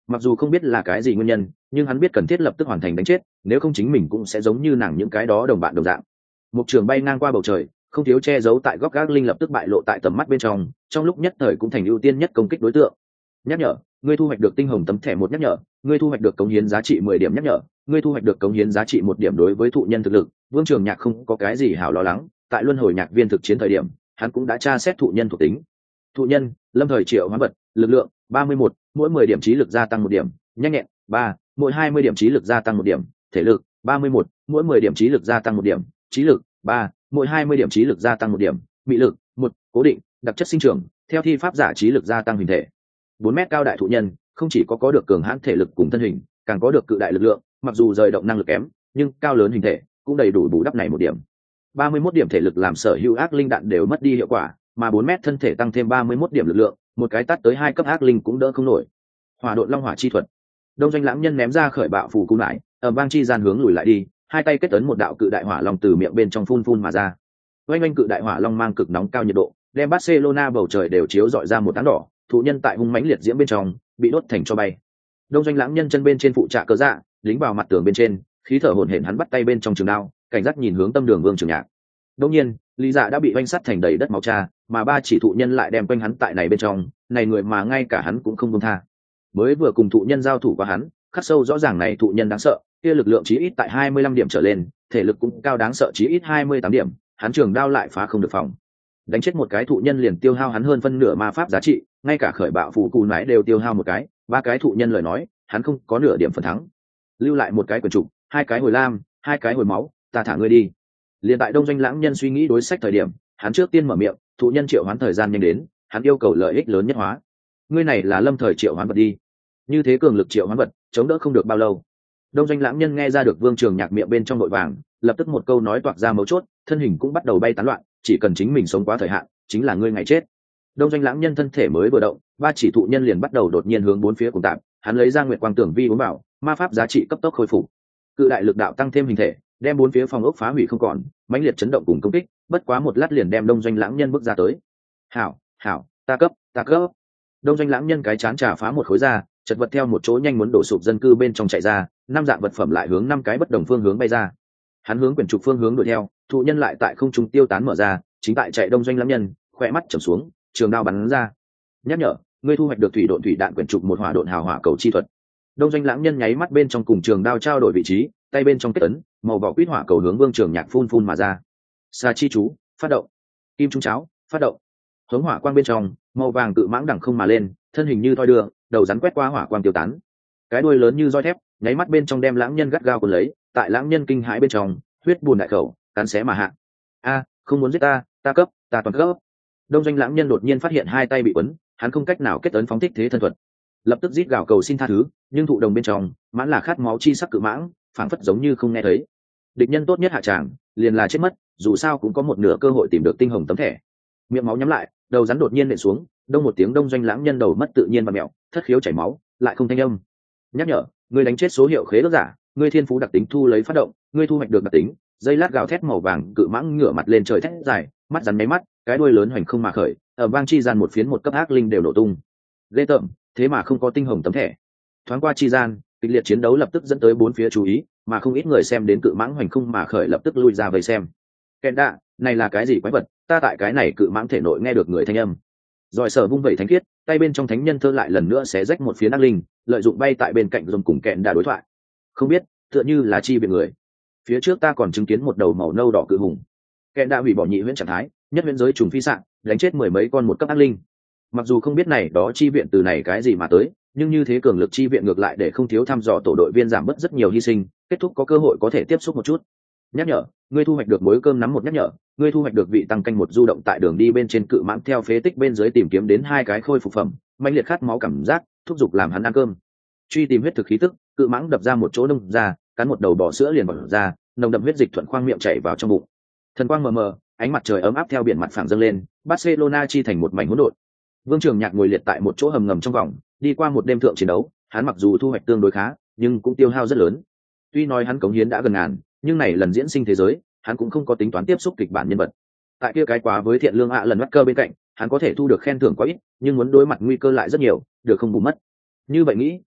Mặc dù không biết là cái gì nguyên nhân, nhưng hắn biết cần thiết lập tức hoàn thành đánh chết, nếu không chính mình cũng sẽ giống như nàng những cái đó đồng bạn đồng dạng. Một trường bay ngang qua bầu trời, không thiếu che giấu tại góc gác linh lập tức bại lộ tại tầm mắt bên trong, trong lúc nhất thời cũng thành ưu tiên nhất công kích đối tượng. Nhắc nhở, ngươi thu hoạch được tinh hồng tấm thẻ một nhắc nhở, ngươi thu hoạch được cống hiến giá trị mười điểm nhắc nhở, ngươi thu hoạch được cống hiến giá trị một điểm. Đối với thụ nhân thực lực, Vương Trường Nhạc không có cái gì hảo lo lắng, tại luân hồi nhạc viên thực chiến thời điểm, hắn cũng đã tra xét thụ nhân thuộc tính. Thụ nhân, lâm thời triệu hoán vật, lực lượng ba mươi mốt, mỗi mười điểm trí lực gia tăng một điểm, nhanh nhẹn ba, mỗi hai mươi điểm trí lực gia tăng một điểm, thể lực ba mươi mốt, mỗi mười điểm trí lực gia tăng một điểm, trí lực ba, mỗi hai mươi điểm trí lực gia tăng một điểm, mị lực một, cố định, đặc chất sinh trưởng, theo thi pháp giả trí lực gia tăng hình thể. Bốn mét cao đại thụ nhân, không chỉ có có được cường hãn thể lực cùng thân hình, càng có được cự đại lực lượng, mặc dù rời động năng lực kém, nhưng cao lớn hình thể cũng đầy đủ bù đắp này một điểm. ba mươi mốt điểm thể lực làm sở hữu ác linh đạn đều mất đi hiệu quả, mà bốn mét thân thể tăng thêm ba mươi mốt điểm lực lượng, một cái tát tới hai cấp ác linh cũng đỡ không nổi. Hỏa độn long hỏa chi thuật. Đông Doanh Lãng Nhân ném ra khởi bạo phù cung lại, ở bang chi gian hướng lùi lại đi, hai tay kết ấn một đạo cự đại hỏa long từ miệng bên trong phun phun mà ra. Oanh oanh cự đại hỏa long mang cực nóng cao nhiệt độ, đem Barcelona bầu trời đều chiếu rọi ra một tán đỏ, thụ nhân tại hung mãnh liệt diễm bên trong bị đốt thành cho bay. Đông Doanh Lãng Nhân chân bên trên phụ trạ cơ dạ, lính vào mặt tường bên trên, khí thở hổn hển hắn bắt tay bên trong trường đao, cảnh giác nhìn hướng tâm đường Vương Trường Nhạc. Đương nhiên, Lý Dạ đã bị oanh sắt thành đầy đất máu cha, mà ba chỉ thụ nhân lại đem quanh hắn tại này bên trong, này người mà ngay cả hắn cũng không buông tha. Mới vừa cùng thụ nhân giao thủ qua hắn, khắc sâu rõ ràng này thụ nhân đáng sợ, kia lực lượng chí ít tại hai mươi lăm điểm trở lên, thể lực cũng cao đáng sợ chí ít hai mươi tám điểm, hắn trường đao lại phá không được phòng. Đánh chết một cái thụ nhân liền tiêu hao hắn hơn phân nửa ma pháp giá trị, ngay cả khởi bạo phù cù nái đều tiêu hao một cái, ba cái thụ nhân lời nói, hắn không có nửa điểm phần thắng. Lưu lại một cái quyền trục, hai cái hồi lam, hai cái hồi máu, ta thả ngươi đi. Liên tại Đông Doanh Lãng Nhân suy nghĩ đối sách thời điểm, hắn trước tiên mở miệng, thụ nhân triệu hoán thời gian nhanh đến, hắn yêu cầu lợi ích lớn nhất hóa. Ngươi này là lâm thời triệu hoán vật đi, như thế cường lực triệu hoán vật, chống đỡ không được bao lâu. Đông Doanh Lãng Nhân nghe ra được Vương Trường Nhạc miệng bên trong nội vàng, lập tức một câu nói toạc ra mấu chốt, thân hình cũng bắt đầu bay tán loạn, chỉ cần chính mình sống quá thời hạn, chính là ngươi ngày chết. Đông Doanh Lãng Nhân thân thể mới vừa động, ba chỉ thụ nhân liền bắt đầu đột nhiên hướng bốn phía cùng tạm, hắn lấy ra nguyệt quang tưởng vi uốn bảo, ma pháp giá trị cấp tốc khôi phục. Cự đại lực đạo tăng thêm hình thể, đem bốn phía phòng ốc phá hủy không còn, mãnh liệt chấn động cùng công kích, bất quá một lát liền đem Đông Doanh Lãng Nhân bước ra tới. Hảo, hảo, ta cấp, ta cấp. Đông Doanh Lãng Nhân cái chán trà phá một khối ra, chật vật theo một chỗ nhanh muốn đổ sụp dân cư bên trong chạy ra, năm dạng vật phẩm lại hướng năm cái bất đồng phương hướng bay ra. Hắn hướng quyển trục phương hướng đuổi theo, thụ nhân lại tại không trung tiêu tán mở ra, chính tại chạy Đông Doanh Lãng Nhân, khỏe mắt trầm xuống, trường đao bắn ra. Nhắc nhở, ngươi thu hoạch được thủy độn thủy đạn quyển trục một hỏa độn hào hỏa cầu chi thuật. Đông Doanh Lãng Nhân nháy mắt bên trong cùng trường đao trao đổi vị trí, tay bên trong kết ấn, màu vỏ quýt hỏa cầu hướng Vương Trường Nhạc phun phun mà ra. Sa chi chú, phát động. Kim trung cháo, phát động. Hống hỏa quang bên trong, màu vàng cự mãng đằng không mà lên, thân hình như thoi đưa, đầu rắn quét qua hỏa quang tiêu tán. Cái đuôi lớn như roi thép, nháy mắt bên trong đem Lãng Nhân gắt gao cuốn lấy, tại Lãng Nhân kinh hãi bên trong, huyết buồn đại khẩu, cắn xé mà hạ. A, không muốn giết ta, ta cấp, ta toàn cấp. Đông Doanh Lãng Nhân đột nhiên phát hiện hai tay bị quấn, hắn không cách nào kết ấn phóng thích thế thân thuật, lập tức rít gào cầu xin tha thứ, nhưng thụ đồng bên trong, mãn là khát máu chi sắc cự mãng, phảng phất giống như không nghe thấy. Địch nhân tốt nhất hạ tràng, liền là chết mất, dù sao cũng có một nửa cơ hội tìm được tinh hồng tấm thẻ. Miệng máu nhắm lại, đầu rắn đột nhiên nện xuống, đông một tiếng Đông Doanh Lãng Nhân đầu mất tự nhiên và mẹo, thất khiếu chảy máu, lại không thanh âm. Nhắc nhở, ngươi đánh chết số hiệu khế ước giả, ngươi thiên phú đặc tính thu lấy phát động, ngươi thu hoạch được đặc tính, dây lát gào thét màu vàng cự mãng ngửa mặt lên trời thét dài, mắt rắn máy mắt, cái đuôi lớn hoành không mà khởi, ở vang chi gian một phiến một cấp ác linh đều nổ tung. Lê tởm, thế mà không có tinh hồng tấm thẻ. Thoáng qua chi gian, kịch liệt chiến đấu lập tức dẫn tới bốn phía chú ý, mà không ít người xem đến cự mãng hoành không mà khởi lập tức lui ra vây xem. Kẹn đạ, này là cái gì quái vật, ta tại cái này cự mãng thể nội nghe được người thanh âm. Rồi sở vung vẩy thánh khiết, tay bên trong thánh nhân thơ lại lần nữa xé rách một phía ác linh, lợi dụng bay tại bên cạnh dùng cùng kẹn đạ đối thoại. Không biết, tựa như là chi viện người. Phía trước ta còn chứng kiến một đầu màu nâu đỏ cự hùng. Kẹn đạ hủy bỏ nhị huyễn trạng thái, nhất huyễn giới trùng phi sạng, đánh chết mười mấy con một cấp ác linh. Mặc dù không biết này đó chi viện từ này cái gì mà tới, nhưng như thế cường lực chi viện ngược lại để không thiếu thăm dò tổ đội viên giảm bớt rất nhiều hy sinh, kết thúc có cơ hội có thể tiếp xúc một chút. Nhắc nhở, ngươi thu hoạch được muối cơm nắm một nhắc nhở, ngươi thu hoạch được vị tăng canh một du động tại đường đi bên trên cự mãng theo phế tích bên dưới tìm kiếm đến hai cái khôi phục phẩm, mãnh liệt khát máu cảm giác, thúc giục làm hắn ăn cơm. Truy tìm huyết thực khí tức, cự mãng đập ra một chỗ nông ra, cắn một đầu bò sữa liền bật ra, nồng đậm huyết dịch thuận khoang miệng chảy vào trong bụng. Thần quang mờ mờ, ánh mặt trời ấm áp theo biển mặt phẳng dâng lên, Barcelona chi thành một mảnh hỗn độn. Vương Trường Nhạc ngồi liệt tại một chỗ hầm ngầm trong vòng, đi qua một đêm thượng chiến đấu, hắn mặc dù thu hoạch tương đối khá, nhưng cũng tiêu hao rất lớn. Tuy nói hắn cống hiến đã gần ngàn, nhưng này lần diễn sinh thế giới, hắn cũng không có tính toán tiếp xúc kịch bản nhân vật. Tại kia cái quá với thiện lương ạ lần mắt cơ bên cạnh, hắn có thể thu được khen thưởng quá ít, nhưng muốn đối mặt nguy cơ lại rất nhiều, được không bù mất. Như vậy nghĩ,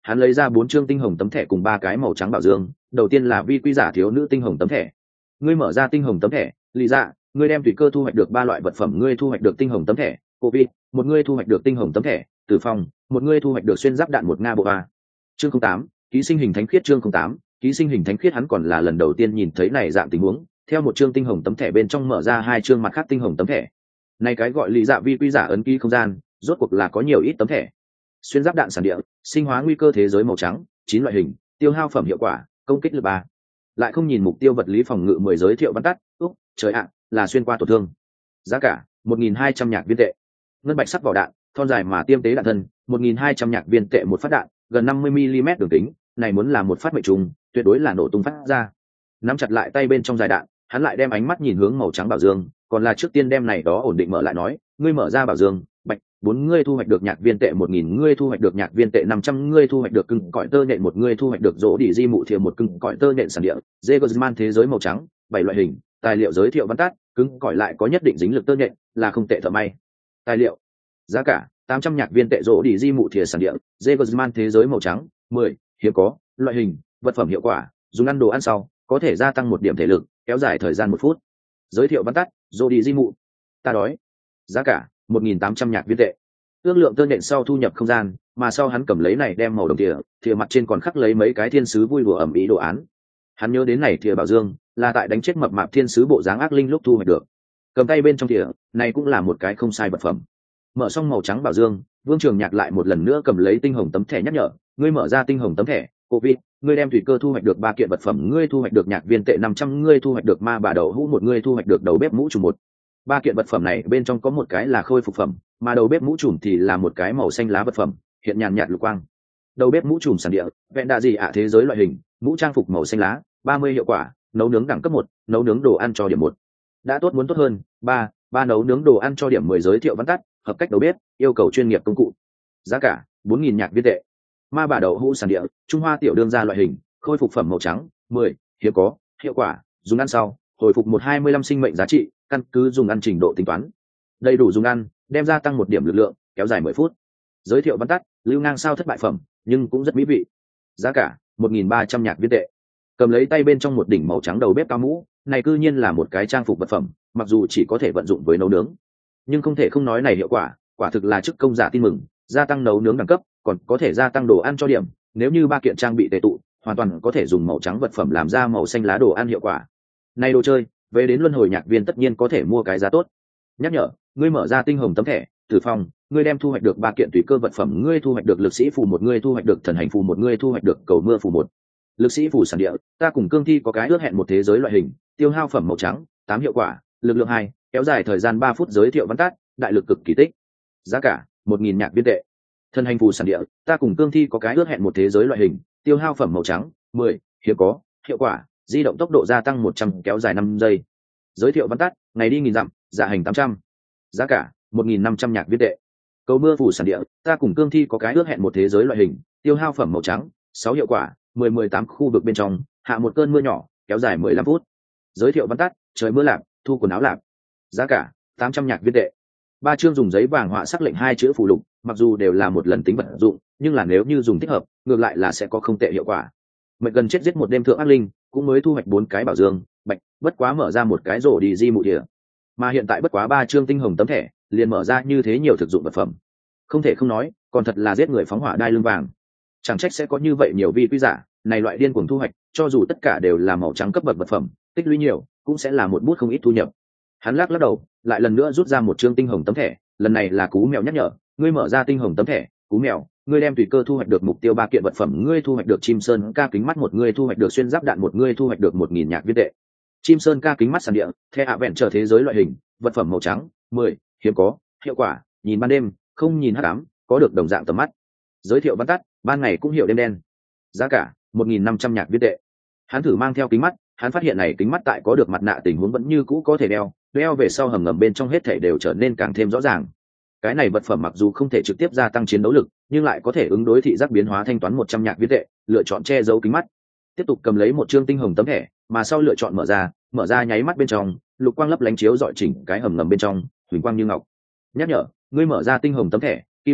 hắn lấy ra bốn chương tinh hồng tấm thẻ cùng ba cái màu trắng bảo dương. Đầu tiên là vi quy giả thiếu nữ tinh hồng tấm thẻ. Ngươi mở ra tinh hồng tấm thẻ, lý dạ, ngươi đem tùy cơ thu hoạch được ba loại vật phẩm. Ngươi thu hoạch được tinh hồng tấm thẻ covid, một ngươi thu hoạch được tinh hồng tấm thẻ tử phong, một ngươi thu hoạch được xuyên giáp đạn một nga bộ a. Chương không tám, ký sinh hình thánh khiết. Chương không tám, ký sinh hình thánh khiết. Hắn còn là lần đầu tiên nhìn thấy này dạng tình huống. Theo một chương tinh hồng tấm thẻ bên trong mở ra hai chương mặt khác tinh hồng tấm thẻ. Này cái gọi lý dạ vi quy giả ấn ký không gian, rốt cuộc là có nhiều ít tấm thẻ. Xuyên giáp đạn sản địa, sinh hóa nguy cơ thế giới màu trắng, chín loại hình, tiêu hao phẩm hiệu quả, công kích lực ba. Lại không nhìn mục tiêu vật lý phòng ngự mười giới thiệu bắn tắt, úc, trời ạ, là xuyên qua tổn thương. Giá cả, một nghìn hai trăm nhạc viên tệ. Ngân bạch sắc vỏ đạn, thon dài mà tiêm tế đạn thân, một nghìn hai trăm nhạc viên tệ một phát đạn, gần năm mươi mi-li-mét đường kính, này muốn là một phát mệnh trùng, tuyệt đối là nổ tung phát ra. Nắm chặt lại tay bên trong dài đạn, hắn lại đem ánh mắt nhìn hướng màu trắng bảo dương, còn là trước tiên đem này đó ổn định mở lại nói, ngươi mở ra bảo dương, bạch, bốn ngươi thu hoạch được nhạc viên tệ một nghìn, ngươi thu hoạch được nhạc viên tệ năm trăm, ngươi thu hoạch được cưng cõi tơ nện một, ngươi thu hoạch được rỗ đỉ di mụ thiềm một cưng cõi tơ nện sản địa, Zegersman thế giới màu trắng, bảy loại hình, tài liệu giới thiệu văn tắt, cứng cõi lại có nhất định dính lực tơ nện, là không tệ thợ may. Tài liệu, giá cả, tám trăm nhạc viên tệ rỗ đỉ di mụ thìa sản địa, Zegersman thế giới màu trắng, mười, hiếm có, loại hình, vật phẩm hiệu quả, dùng ăn đồ ăn sau, có thể gia tăng một điểm thể lực, kéo dài thời gian một phút. Giới thiệu văn tắt, rỗ đỉ di mụ. Ta đói. Giá cả, một nghìn tám trăm nhạc viên tệ. Ước lượng tơ nện sau thu nhập không gian, mà sau hắn cầm lấy này đem màu đồng thìa, thìa mặt trên còn khắc lấy mấy cái thiên sứ vui đùa ẩm ý đồ án. Hắn nhớ đến này thìa bảo dương, là tại đánh chết mập mạp thiên sứ bộ dáng ác linh lúc thu hoạch được. Cầm tay bên trong thìa, này cũng là một cái không sai vật phẩm. Mở xong màu trắng bảo dương, Vương Trường Nhạc lại một lần nữa cầm lấy tinh hồng tấm thẻ nhắc nhở, ngươi mở ra tinh hồng tấm thẻ, covid, ngươi đem tùy cơ thu hoạch được ba kiện vật phẩm, ngươi thu hoạch được nhạc viên tệ năm trăm, ngươi thu hoạch được ma bà đầu hũ một, ngươi thu hoạch được đầu bếp mũ trùm một. Ba kiện vật phẩm này bên trong có một cái là khôi phục phẩm, mà đầu bếp mũ trùm thì là một cái màu xanh lá vật phẩm, hiện nhàn nhạt lục quang. Đầu bếp mũ trùm sản địa, vẹn đạ gì ạ thế giới loại hình, mũ trang phục màu xanh lá, ba mươi hiệu quả, nấu nướng đẳng cấp một, nấu nướng đồ ăn cho điểm một. Đã tốt muốn tốt hơn, ba, ba nấu nướng đồ ăn cho điểm mười giới thiệu văn tắt, hợp cách đầu bếp, yêu cầu chuyên nghiệp công cụ. Giá cả, bốn nghìn nhạc viên tệ. Ma bà đậu hũ sản địa, Trung Hoa tiểu đương gia loại hình, khôi phục phẩm màu trắng, mười, hiếm có, hiệu quả, dùng ăn sau, hồi phục một hai mươi lăm sinh mệnh giá trị, căn cứ dùng ăn trình độ tính toán. Đầy đủ dùng ăn, đem gia tăng một điểm lực lượng, kéo dài mười phút. Giới thiệu văn tắt, lưu ngang sao thất bại phẩm, nhưng cũng rất mỹ vị. Giá cả, một nghìn ba trăm nhạc viên tệ. Cầm lấy tay bên trong một đỉnh màu trắng đầu bếp cao mũ, này cư nhiên là một cái trang phục vật phẩm, mặc dù chỉ có thể vận dụng với nấu nướng, nhưng không thể không nói này hiệu quả, quả thực là chức công giả tin mừng, gia tăng nấu nướng đẳng cấp, còn có thể gia tăng đồ ăn cho điểm, nếu như ba kiện trang bị tề tụ, hoàn toàn có thể dùng màu trắng vật phẩm làm ra màu xanh lá đồ ăn hiệu quả. Này đồ chơi, về đến luân hồi nhạc viên tất nhiên có thể mua cái giá tốt. Nhắc nhở, ngươi mở ra tinh hồng tấm thẻ, tử phong, ngươi đem thu hoạch được ba kiện tùy cơ vật phẩm, ngươi thu hoạch được lực sĩ phù một, ngươi thu hoạch được thần hành phù một, ngươi thu hoạch được cầu mưa phù một. Lực sĩ phù sản địa, ta cùng cương thi có cái ước hẹn một thế giới loại hình, tiêu hao phẩm màu trắng, tám hiệu quả, lực lượng hai, kéo dài thời gian ba phút giới thiệu văn tắt, đại lực cực kỳ tích. Giá cả, một nghìn nhạc viên tệ. Thần hành phù sản địa, ta cùng cương thi có cái ước hẹn một thế giới loại hình, tiêu hao phẩm màu trắng, mười, hiếm có, hiệu quả, di động tốc độ gia tăng một trăm, kéo dài năm giây. Giới thiệu văn tắt, ngày đi nghìn dặm, dạ hành tám trăm. Giá cả, một nghìn năm trăm nhạc viên tệ. Cầu mưa phù sản địa, ta cùng cương thi có cái ước hẹn một thế giới loại hình, tiêu hao phẩm màu trắng, sáu hiệu quả, mười mười tám khu vực bên trong, hạ một cơn mưa nhỏ, kéo dài mười lăm phút. Giới thiệu văn tắt, trời mưa lạp, thu quần áo lạp. Giá cả, tám trăm nhạc viên tệ. Ba chương dùng giấy vàng họa sắc lệnh hai chữ phù lục, mặc dù đều là một lần tính vật dụng, nhưng là nếu như dùng thích hợp, ngược lại là sẽ có không tệ hiệu quả. Mệnh gần chết giết một đêm thượng ác linh, cũng mới thu hoạch bốn cái bảo dương, bạch, bất quá mở ra một cái rổ đi di mụ địa. Mà hiện tại bất quá ba chương tinh hồng tấm thẻ, liền mở ra như thế nhiều thực dụng vật phẩm. Không thể không nói, còn thật là giết người phóng hỏa đai lưng vàng. Chẳng trách sẽ có như vậy nhiều vi quý giả, này loại điên cuồng thu hoạch, cho dù tất cả đều là màu trắng cấp bậc vật phẩm, tích lũy nhiều, cũng sẽ là một bút không ít thu nhập. Hắn lắc lắc đầu, lại lần nữa rút ra một chương tinh hồng tấm thẻ, lần này là cú mèo nhắc nhở, ngươi mở ra tinh hồng tấm thẻ, cú mèo, ngươi đem tùy cơ thu hoạch được mục tiêu ba kiện vật phẩm, ngươi thu hoạch được chim sơn ca kính mắt một, ngươi thu hoạch được xuyên giáp đạn một, ngươi thu hoạch được một nghìn nhạc viên tệ. Chim sơn ca kính mắt sản địa, the ạ vẹn trở thế giới loại hình, vật phẩm màu trắng, mười, hiếm có, hiệu quả, nhìn ban đêm, không nhìn hắc ám, có được đồng dạng tầm mắt. Giới thiệu văn tắt, ban ngày cũng hiệu đêm đen. Giá cả, một nghìn năm trăm nhạc viên tệ. Hắn thử mang theo kính mắt, hắn phát hiện này kính mắt tại có được mặt nạ tình huống vẫn như cũ có thể đeo, đeo về sau hầm ngầm bên trong hết thể đều trở nên càng thêm rõ ràng. Cái này vật phẩm mặc dù không thể trực tiếp gia tăng chiến đấu lực, nhưng lại có thể ứng đối thị giác biến hóa, thanh toán một trăm nhạc viên tệ, lựa chọn che giấu kính mắt. Tiếp tục cầm lấy một chương tinh hồng tấm thẻ, mà sau lựa chọn mở ra, mở ra nháy mắt bên trong, lục quang lấp lánh chiếu dọi chỉnh cái hầm ngầm bên trong, huỳnh quang như ngọc. Nhắc nhở, ngươi mở ra tinh hồng tấm thẻ, kim tam lợi,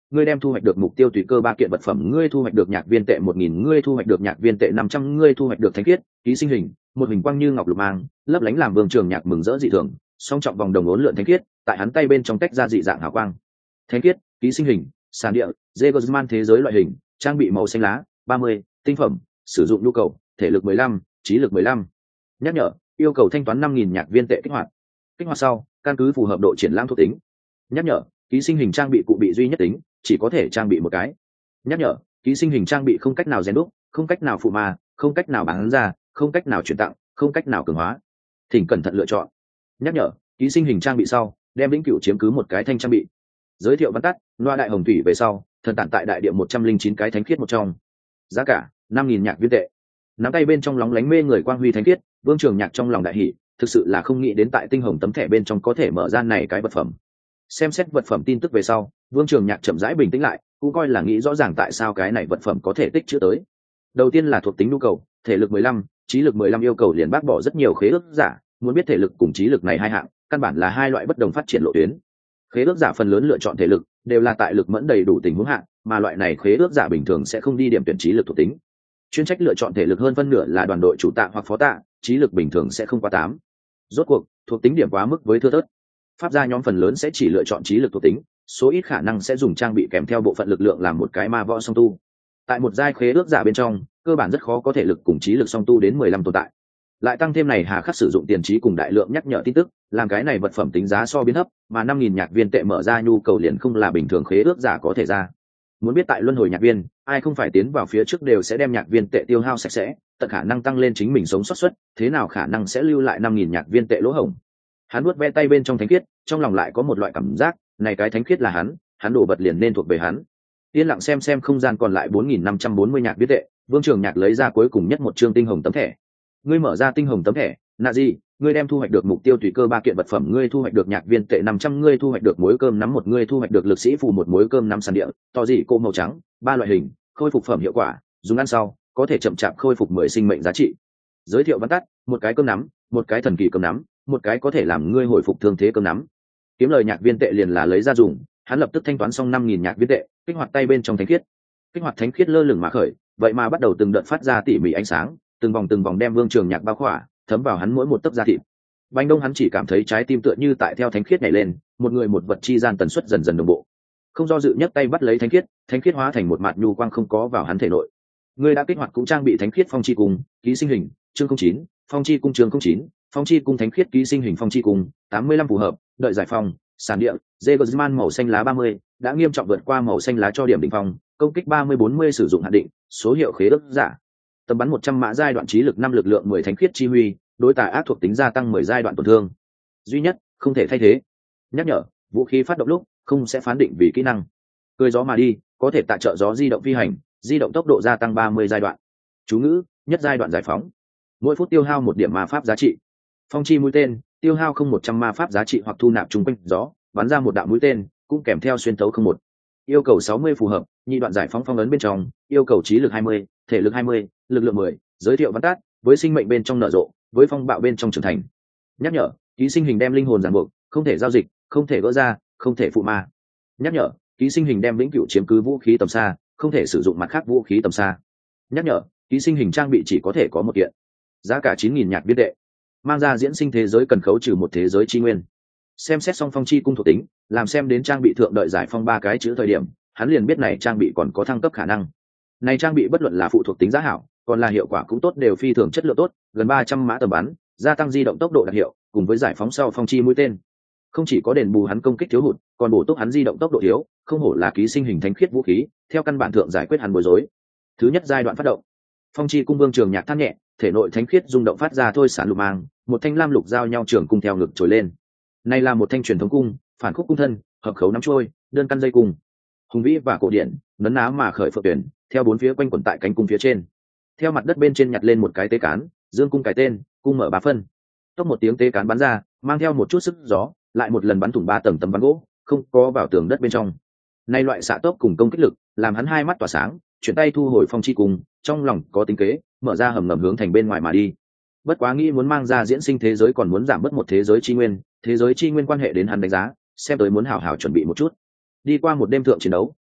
ngươi đem thu hoạch được mục tiêu tùy cơ ba kiện vật phẩm, ngươi thu hoạch được nhạc viên tệ một nghìn, ngươi thu hoạch được nhạc viên tệ năm trăm, ngươi thu hoạch được thánh khiết ký sinh hình, một hình quang như ngọc lục mang lấp lánh làm Vương Trường Nhạc mừng rỡ dị thường. Song trọng vòng đồng ốn lượn thánh khiết tại hắn tay bên trong tách ra dị dạng hào quang. Thánh khiết ký sinh hình, sàn địa Zegersman thế giới loại hình, trang bị màu xanh lá ba mươi, tinh phẩm, sử dụng nhu cầu thể lực mười lăm, trí lực mười lăm. Nhắc nhở, yêu cầu thanh toán năm nghìn nhạc viên tệ kích hoạt. Kích hoạt sau, căn cứ phù hợp độ triển lãm thuộc tính. Nhắc nhở, ký sinh hình trang bị cụ bị duy nhất tính, chỉ có thể trang bị một cái. Nhắc nhở, ký sinh hình trang bị không cách nào rèn đúc, không cách nào phụ ma, không cách nào bán ra, không cách nào chuyển tặng, không cách nào cường hóa. Thỉnh cẩn thận lựa chọn. Nhắc nhở, ký sinh hình trang bị sau, đem vĩnh cửu chiếm cứ một cái thanh trang bị. Giới thiệu văn tắt, loa đại hồng thủy về sau, thần tản tại đại địa một trăm linh chín cái thánh khiết một trong. Giá cả năm nghìn nhạc viên tệ. Nắm tay bên trong lóng lánh mê người quang huy thánh khiết, Vương Trường Nhạc trong lòng đại hỉ, thực sự là không nghĩ đến tại tinh hồng tấm thẻ bên trong có thể mở ra này cái vật phẩm. Xem xét vật phẩm tin tức về sau, Vương Trường Nhạc chậm rãi bình tĩnh lại, cũng coi là nghĩ rõ ràng tại sao cái này vật phẩm có thể tích trữ tới. Đầu tiên là thuộc tính nhu cầu, thể lực mười lăm, trí lực mười lăm yêu cầu liền bác bỏ rất nhiều khế ước giả, muốn biết thể lực cùng trí lực này hai hạng, căn bản là hai loại bất đồng phát triển lộ tuyến. Khế ước giả phần lớn lựa chọn thể lực, đều là tại lực mẫn đầy đủ tình huống hạng, mà loại này khế ước giả bình thường sẽ không đi điểm tuyển trí lực thuộc tính. Chuyên trách lựa chọn thể lực hơn phân nửa là đoàn đội chủ tạ hoặc phó tạ, trí lực bình thường sẽ không quá tám. Rốt cuộc, thuộc tính điểm quá mức với thưa thớt. Pháp gia nhóm phần lớn sẽ chỉ lựa chọn trí lực thuộc tính, số ít khả năng sẽ dùng trang bị kèm theo bộ phận lực lượng làm một cái ma võ song tu. Tại một giai khế ước giả bên trong, cơ bản rất khó có thể lực cùng trí lực song tu đến mười lăm tồn tại. Lại tăng thêm này hà khắc sử dụng tiền trí cùng đại lượng nhắc nhở tin tức, làm cái này vật phẩm tính giá so biến thấp, mà năm nghìn nhạc viên tệ mở ra nhu cầu liền không là bình thường khế ước giả có thể ra. Muốn biết tại luân hồi nhạc viên, ai không phải tiến vào phía trước đều sẽ đem nhạc viên tệ tiêu hao sạch sẽ, tận khả năng tăng lên chính mình sống sót suất, thế nào khả năng sẽ lưu lại năm nghìn nhạc viên tệ lỗ hổng. Hắn nuốt ve tay bên trong thánh khiết, trong lòng lại có một loại cảm giác, này cái thánh khiết là hắn, hắn đổ bật liền nên thuộc về hắn. Yên lặng xem xem không gian còn lại bốn nghìn năm trăm bốn mươi nhạc viên tệ, Vương Trường Nhạc lấy ra cuối cùng nhất một chương tinh hồng tấm thẻ. Ngươi mở ra tinh hồng tấm thẻ, nạ gì, ngươi đem thu hoạch được mục tiêu tùy cơ ba kiện vật phẩm, ngươi thu hoạch được nhạc viên tệ năm trăm, ngươi thu hoạch được muối cơm nắm một, ngươi thu hoạch được lực sĩ phù một muối cơm nắm sàn địa, to gì cô màu trắng, ba loại hình, khôi phục phẩm hiệu quả, dùng ăn sau, có thể chậm chạp khôi phục mười sinh mệnh giá trị. Giới thiệu văn tắt, một cái cơm nắm, một cái thần kỳ cơm nắm, một cái có thể làm ngươi hồi phục thương thế cơm nắm. Kiếm lời nhạc viên tệ liền là lấy ra dùng, hắn lập tức thanh toán xong năm nghìn nhạc viên tệ, kích hoạt tay bên trong thánh khiết. Kích hoạt thánh khiết lơ lửng mà khởi, vậy mà bắt đầu từng đợt phát ra tỉ mỉ ánh sáng, từng vòng từng vòng đem Vương Trường Nhạc bao khỏa, thấm vào hắn mỗi một tấc da thịt. Bành Đông hắn chỉ cảm thấy trái tim tựa như tại theo thánh khiết nhảy lên, một người một vật chi gian tần suất dần dần đồng bộ. Không do dự nhấc tay bắt lấy thánh khiết, thánh khiết hóa thành một mạt nhu quang không có vào hắn thể nội. Người đã kích hoạt cũng trang bị thánh khiết phong chi cung, ký sinh hình, chương không chín, phong chi cung chương không chín, phong chi cung thánh khiết ký sinh hình phong chi cung, tám mươi lăm phù hợp, đợi giải phong, sàn địa, Zegersman màu xanh lá ba mươi, đã nghiêm trọng vượt qua màu xanh lá cho điểm đỉnh phong, công kích ba mươi bốn mươi sử dụng hạn định, số hiệu khế ước giả. Tầm bắn một trăm mã giai đoạn trí lực năm lực lượng mười thánh khiết chi huy, đối tà ác thuộc tính gia tăng mười giai đoạn tổn thương. Duy nhất, không thể thay thế. Nhắc nhở, vũ khí phát động lúc không sẽ phán định vì kỹ năng. Cười gió mà đi, có thể tại trợ gió di động phi hành, di động tốc độ gia tăng ba mươi giai đoạn. Chú ngữ, nhất giai đoạn giải phóng. Mỗi phút tiêu hao một điểm ma pháp giá trị. Phong chi mũi tên, tiêu hao không một trăm ma pháp giá trị hoặc thu nạp trùng quanh gió, bắn ra một đạo mũi tên, cũng kèm theo xuyên tấu không một. Yêu cầu sáu mươi phù hợp, nhị đoạn giải phóng phong ấn bên trong, yêu cầu trí lực hai mươi, thể lực hai mươi, lực lượng mười, giới thiệu văn tát, với sinh mệnh bên trong nở rộ, với phong bạo bên trong trưởng thành. Nhắc nhở, ký sinh hình đem linh hồn ràng buộc, không thể giao dịch, không thể gỡ ra, không thể phụ ma. Nhắc nhở, ký sinh hình đem vĩnh cửu chiếm cứ vũ khí tầm xa, không thể sử dụng mặt khác vũ khí tầm xa. Nhắc nhở, ký sinh hình trang bị chỉ có thể có một kiện. Giá cả chín nghìn nhạc viên tệ. Mang ra diễn sinh thế giới cần khấu trừ một thế giới chi nguyên. Xem xét xong phong chi cung thuộc tính, làm xem đến trang bị thượng đợi giải phong ba cái chữ thời điểm, hắn liền biết này trang bị còn có thăng cấp khả năng. Này trang bị bất luận là phụ thuộc tính giá hảo, còn là hiệu quả cũng tốt, đều phi thường chất lượng tốt, gần ba trăm mã tầm bắn, gia tăng di động tốc độ đặc hiệu, cùng với giải phóng sau phong chi mũi tên. Không chỉ có đền bù hắn công kích thiếu hụt, còn bổ túc hắn di động tốc độ thiếu, không hổ là ký sinh hình thánh khiết vũ khí, theo căn bản thượng giải quyết hắn bối rối. Thứ nhất giai đoạn phát động. Phong chi cung Vương Trường Nhạc than nhẹ, thể nội thánh khiết rung động phát ra thôi sản lục mang, một thanh lam lục giao nhau trường cung theo ngực trồi lên. Này là một thanh truyền thống cung, phản khúc cung thân, hợp khấu nắm trôi, đơn căn dây cung. Hùng vĩ và cổ điển, nấn ná mà khởi phượng tuyển, theo bốn phía quanh quẩn tại cánh cung phía trên. Theo mặt đất bên trên nhặt lên một cái tế cán, dương cung cái tên, cung mở ba phân. Tốc một tiếng tế cán bắn ra, mang theo một chút sức gió, lại một lần bắn thủng ba tầng tấm ván gỗ, không có vào tường đất bên trong. Nay loại xạ tốc cùng công kích lực, làm hắn hai mắt tỏa sáng, chuyển tay thu hồi phong chi cung, trong lòng có tính kế, mở ra hầm ngầm hướng thành bên ngoài mà đi. Bất quá nghĩ muốn mang ra diễn sinh thế giới còn muốn giảm bớt một thế giới chi nguyên, thế giới chi nguyên quan hệ đến hắn đánh giá, xem tới muốn hảo hảo chuẩn bị một chút. Đi qua một đêm thượng chiến đấu,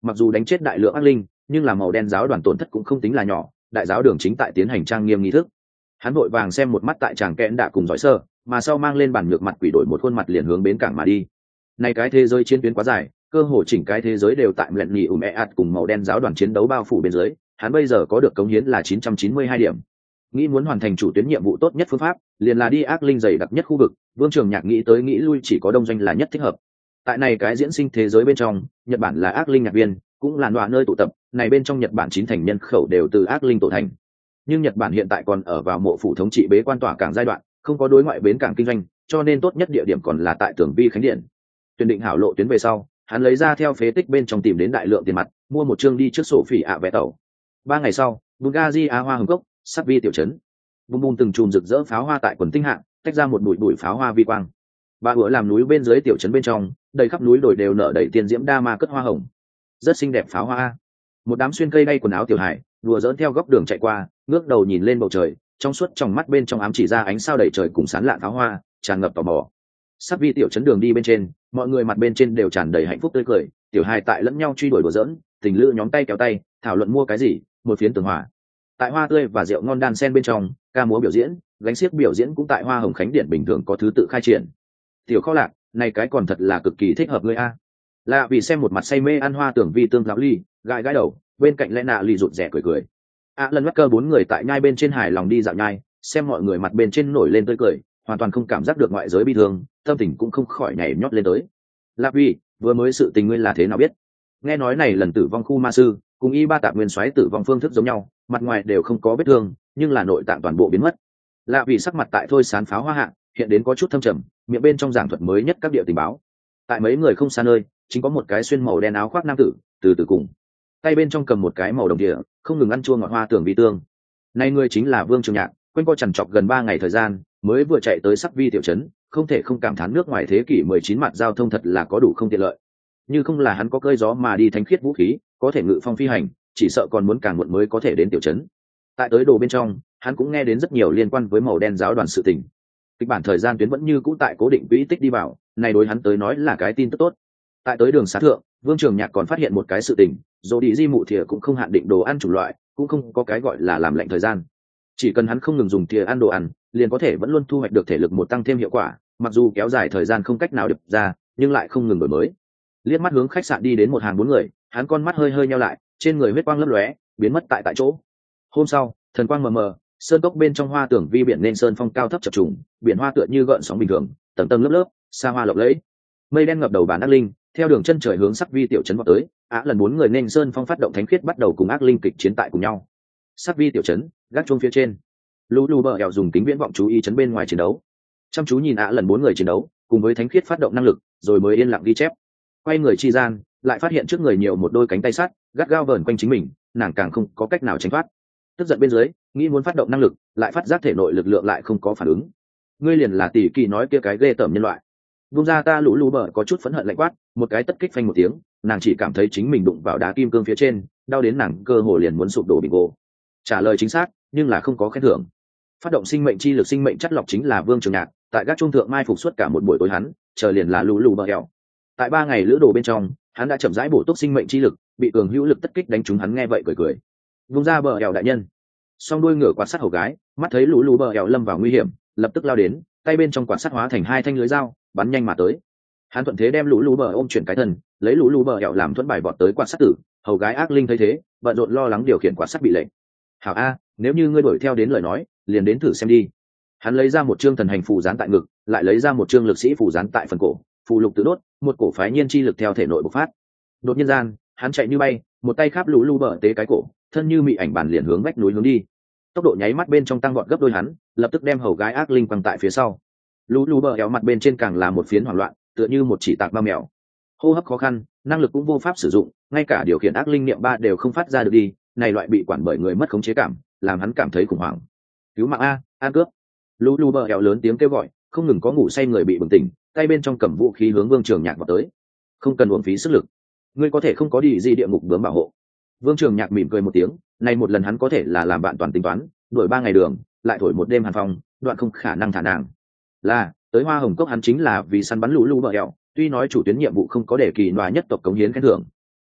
mặc dù đánh chết đại lượng ác linh nhưng là màu đen giáo đoàn tổn thất cũng không tính là nhỏ. Đại giáo đường chính tại tiến hành trang nghiêm nghi thức. Hắn vội vàng xem một mắt tại tràng kẽn đã cùng giỏi sơ, mà sau mang lên bàn nhược mặt quỷ đổi một khuôn mặt liền hướng bến cảng mà đi. Này cái thế giới chiến tuyến quá dài, cơ hồ chỉnh cái thế giới đều tại lệnh nhị ủm e ạt cùng màu đen giáo đoàn chiến đấu bao phủ bên dưới. Hắn bây giờ có được cống hiến là chín trăm chín mươi hai điểm. Nghĩ muốn hoàn thành chủ tuyến nhiệm vụ tốt nhất phương pháp, liền là đi ác linh dày đặc nhất khu vực. Vương Trường Nhạc nghĩ tới nghĩ lui chỉ có đông doanh là nhất thích hợp. Tại này cái diễn sinh thế giới bên trong, Nhật Bản là ác linh nhạc viên, cũng là đoạn nơi tụ tập. Này bên trong Nhật Bản chín thành nhân khẩu đều từ ác linh tổ thành. Nhưng Nhật Bản hiện tại còn ở vào mộ phủ thống trị bế quan tỏa cảng giai đoạn, không có đối ngoại bến cảng kinh doanh, cho nên tốt nhất địa điểm còn là tại Tưởng Vi Khánh Điện. Tuyển định hảo lộ tuyến về sau, hắn lấy ra theo phế tích bên trong tìm đến đại lượng tiền mặt, mua một chương đi trước sổ phỉ ạ vé tàu. Ba ngày sau, Bulgaria hoa hồng cốc, sắp vi tiểu trấn. Bùng bùng từng chùm rực rỡ pháo hoa tại quần tinh hạng, tách ra một bụi bụi pháo hoa vi quang. Ba bữa làm núi bên dưới tiểu trấn bên trong, đầy khắp núi đồi đều nở đầy tiên diễm đa ma cất hoa hồng. Rất xinh đẹp pháo hoa. Một đám xuyên cây đay quần áo tiểu hải, đùa dỡn theo góc đường chạy qua, ngước đầu nhìn lên bầu trời, trong suốt trong mắt bên trong ám chỉ ra ánh sao đầy trời cùng sán lạn pháo hoa, tràn ngập tò mò. Sắp vi tiểu trấn đường đi bên trên, mọi người mặt bên trên đều tràn đầy hạnh phúc tươi cười, tiểu hài tại lẫn nhau truy đuổi đùa dỡn, tình lữ nhóm tay kéo tay, thảo luận mua cái gì, một phiến tường hòa. Tại hoa tươi và rượu ngon đan sen bên trong, ca múa biểu diễn, gánh xiếc biểu diễn cũng tại Hoa Hồng Khánh Điện bình thường có thứ tự khai triển. Tiểu Kho Lạc, này cái còn thật là cực kỳ thích hợp ngươi a. Lạ vì xem một mặt say mê ăn hoa tưởng vi tương giáo ly, gãi gãi đầu, bên cạnh lẽ nạ lì rụt rẻ cười cười. À lần mắt cơ bốn người tại nhai bên trên hài lòng đi dạo nhai, xem mọi người mặt bên trên nổi lên tươi cười, hoàn toàn không cảm giác được ngoại giới bi thương, tâm tình cũng không khỏi nhảy nhót lên tới. Lạ vì vừa mới sự tình ngươi là thế nào biết? Nghe nói này lần tử vong khu ma sư cùng y ba tạp nguyên soái tử vong phương thức giống nhau, mặt ngoài đều không có vết thương, nhưng là nội tạng toàn bộ biến mất. Lạ vì sắc mặt tại thôi sán pháo hoa hạ hiện đến có chút thâm trầm, miệng bên trong giảng thuật mới nhất các địa tình báo. Tại mấy người không xa nơi, chính có một cái xuyên màu đen áo khoác nam tử, từ từ cùng tay bên trong cầm một cái màu đồng địa, không ngừng ăn chua ngọt hoa tưởng vi tương. Này người chính là Vương Trường Nhạc, quanh co chằn trọc gần ba ngày thời gian, mới vừa chạy tới Sắc Vi tiểu trấn, không thể không cảm thán nước ngoài thế kỷ mười chín mặt giao thông thật là có đủ không tiện lợi. Như không là hắn có cơi gió mà đi thánh khiết vũ khí, có thể ngự phong phi hành, chỉ sợ còn muốn càng muộn mới có thể đến tiểu trấn. Tại tới đồ bên trong, hắn cũng nghe đến rất nhiều liên quan với màu đen giáo đoàn sự tình. Kịch bản thời gian tuyến vẫn như cũ tại cố định quỹ tích đi vào, này đối hắn tới nói là cái tin tức tốt. Tại tới đường xá thượng, Vương Trường Nhạc còn phát hiện một cái sự tình, dỗ đi di mụ thìa cũng không hạn định đồ ăn chủng loại, cũng không có cái gọi là làm lạnh thời gian. Chỉ cần hắn không ngừng dùng thìa ăn đồ ăn, liền có thể vẫn luôn thu hoạch được thể lực một tăng thêm hiệu quả, mặc dù kéo dài thời gian không cách nào được ra, nhưng lại không ngừng đổi mới. Liếc mắt hướng khách sạn đi đến một hàng bốn người, hắn con mắt hơi hơi nheo lại, trên người huyết quang lấp lóe, biến mất tại tại chỗ. Hôm sau, thần quang mờ mờ, sơn cốc bên trong hoa tưởng vi biển nên sơn phong cao thấp chập trùng, biển hoa tựa như gợn sóng bình thường, tầng tầng lớp lớp, xa hoa lộng lẫy. Mây đen ngập đầu bản ác linh, theo đường chân trời hướng Sắc Vi tiểu trấn vọt tới, á lần bốn người nên sơn phong phát động thánh khiết bắt đầu cùng ác linh kịch chiến tại cùng nhau. Sắc Vi tiểu trấn, gác chuông phía trên, lũ lù bờ ẻo dùng kính viễn vọng chú ý trấn bên ngoài chiến đấu, chăm chú nhìn á lần bốn người chiến đấu, cùng với thánh khiết phát động năng lực, rồi mới yên lặng ghi chép. Quay người chi gian, lại phát hiện trước người nhiều một đôi cánh tay sắt, gắt gao vờn quanh chính mình, nàng càng không có cách nào tránh thoát. Tức giận bên dưới, nghĩ muốn phát động năng lực, lại phát giác thể nội lực lượng lại không có phản ứng. Ngươi liền là tỷ kỳ nói kia cái ghê tởm nhân loại. Vung ra ta lũ lũ bờ có chút phẫn hận lạnh quát, một cái tất kích phanh một tiếng, nàng chỉ cảm thấy chính mình đụng vào đá kim cương phía trên, đau đến nàng cơ hồ liền muốn sụp đổ bị gỗ. Trả lời chính xác, nhưng là không có khen thưởng. Phát động sinh mệnh chi lực sinh mệnh chất lọc chính là Vương Trường Nhạc, tại gác trung thượng mai phục suốt cả một buổi tối hắn, chờ liền là lũ lũ bờ hẹo. Tại ba ngày lữ đồ bên trong, hắn đã chậm rãi bổ túc sinh mệnh chi lực, bị cường hữu lực tất kích đánh trúng hắn nghe vậy cười cười. Vung ra bờ hẹo đại nhân. Song đuôi ngựa quạt sắt hầu gái, mắt thấy lũ lũ bờ hẹo lâm vào nguy hiểm, lập tức lao đến, tay bên trong quạt sắt hóa thành hai thanh lưới dao, bắn nhanh mà tới. Hắn thuận thế đem lũ lũ bờ ôm chuyển cái thân, lấy lũ lũ bờ hẹo làm thuẫn bài vọt tới quạt sắt tử. Hầu gái ác linh thấy thế, bận rộn lo lắng điều khiển quạt sắt bị lệnh. Hảo a, nếu như ngươi đuổi theo đến lời nói, liền đến thử xem đi. Hắn lấy ra một chương thần hành phù dán tại ngực, lại lấy ra một chương lực sĩ phù dán tại phần cổ, phù lục tự đốt, một cổ phái nhiên chi lực theo thể nội bộc phát. Đột nhiên gian, hắn chạy như bay, một tay kháp lũ lũ bờ tế cái cổ, thân như mị ảnh bàn liền hướng vách núi hướng đi. Tốc độ nháy mắt bên trong tăng vọt gấp đôi hắn, lập tức đem hầu gái ác linh quăng tại phía sau. Lũ lũ bờ éo mặt bên trên càng là một phiến hoảng loạn, tựa như một chỉ tạc ma mèo. Hô hấp khó khăn, năng lực cũng vô pháp sử dụng, ngay cả điều khiển ác linh niệm ba đều không phát ra được đi, này loại bị quản bởi người mất khống chế cảm, làm hắn cảm thấy khủng hoảng. Cứu mạng a, an cướp! Lũ lũ bờ éo lớn tiếng kêu gọi, không ngừng có ngủ say người bị bừng tỉnh, tay bên trong cầm vũ khí hướng Vương Trường Nhạc vào tới. Không cần uổng phí sức lực, ngươi có thể không có đi gì địa ngục bướm bảo hộ. Vương Trường Nhạc mỉm cười một tiếng, này một lần hắn có thể là làm bạn toàn tính toán, đuổi ba ngày đường, lại thổi một đêm hàn phong, đoạn không khả năng thả nàng. Là, tới Hoa Hồng Cốc hắn chính là vì săn bắn lũ lũ bờ eo, tuy nói chủ tuyến nhiệm vụ không có để kỳ nọa nhất tộc cống hiến khen thưởng,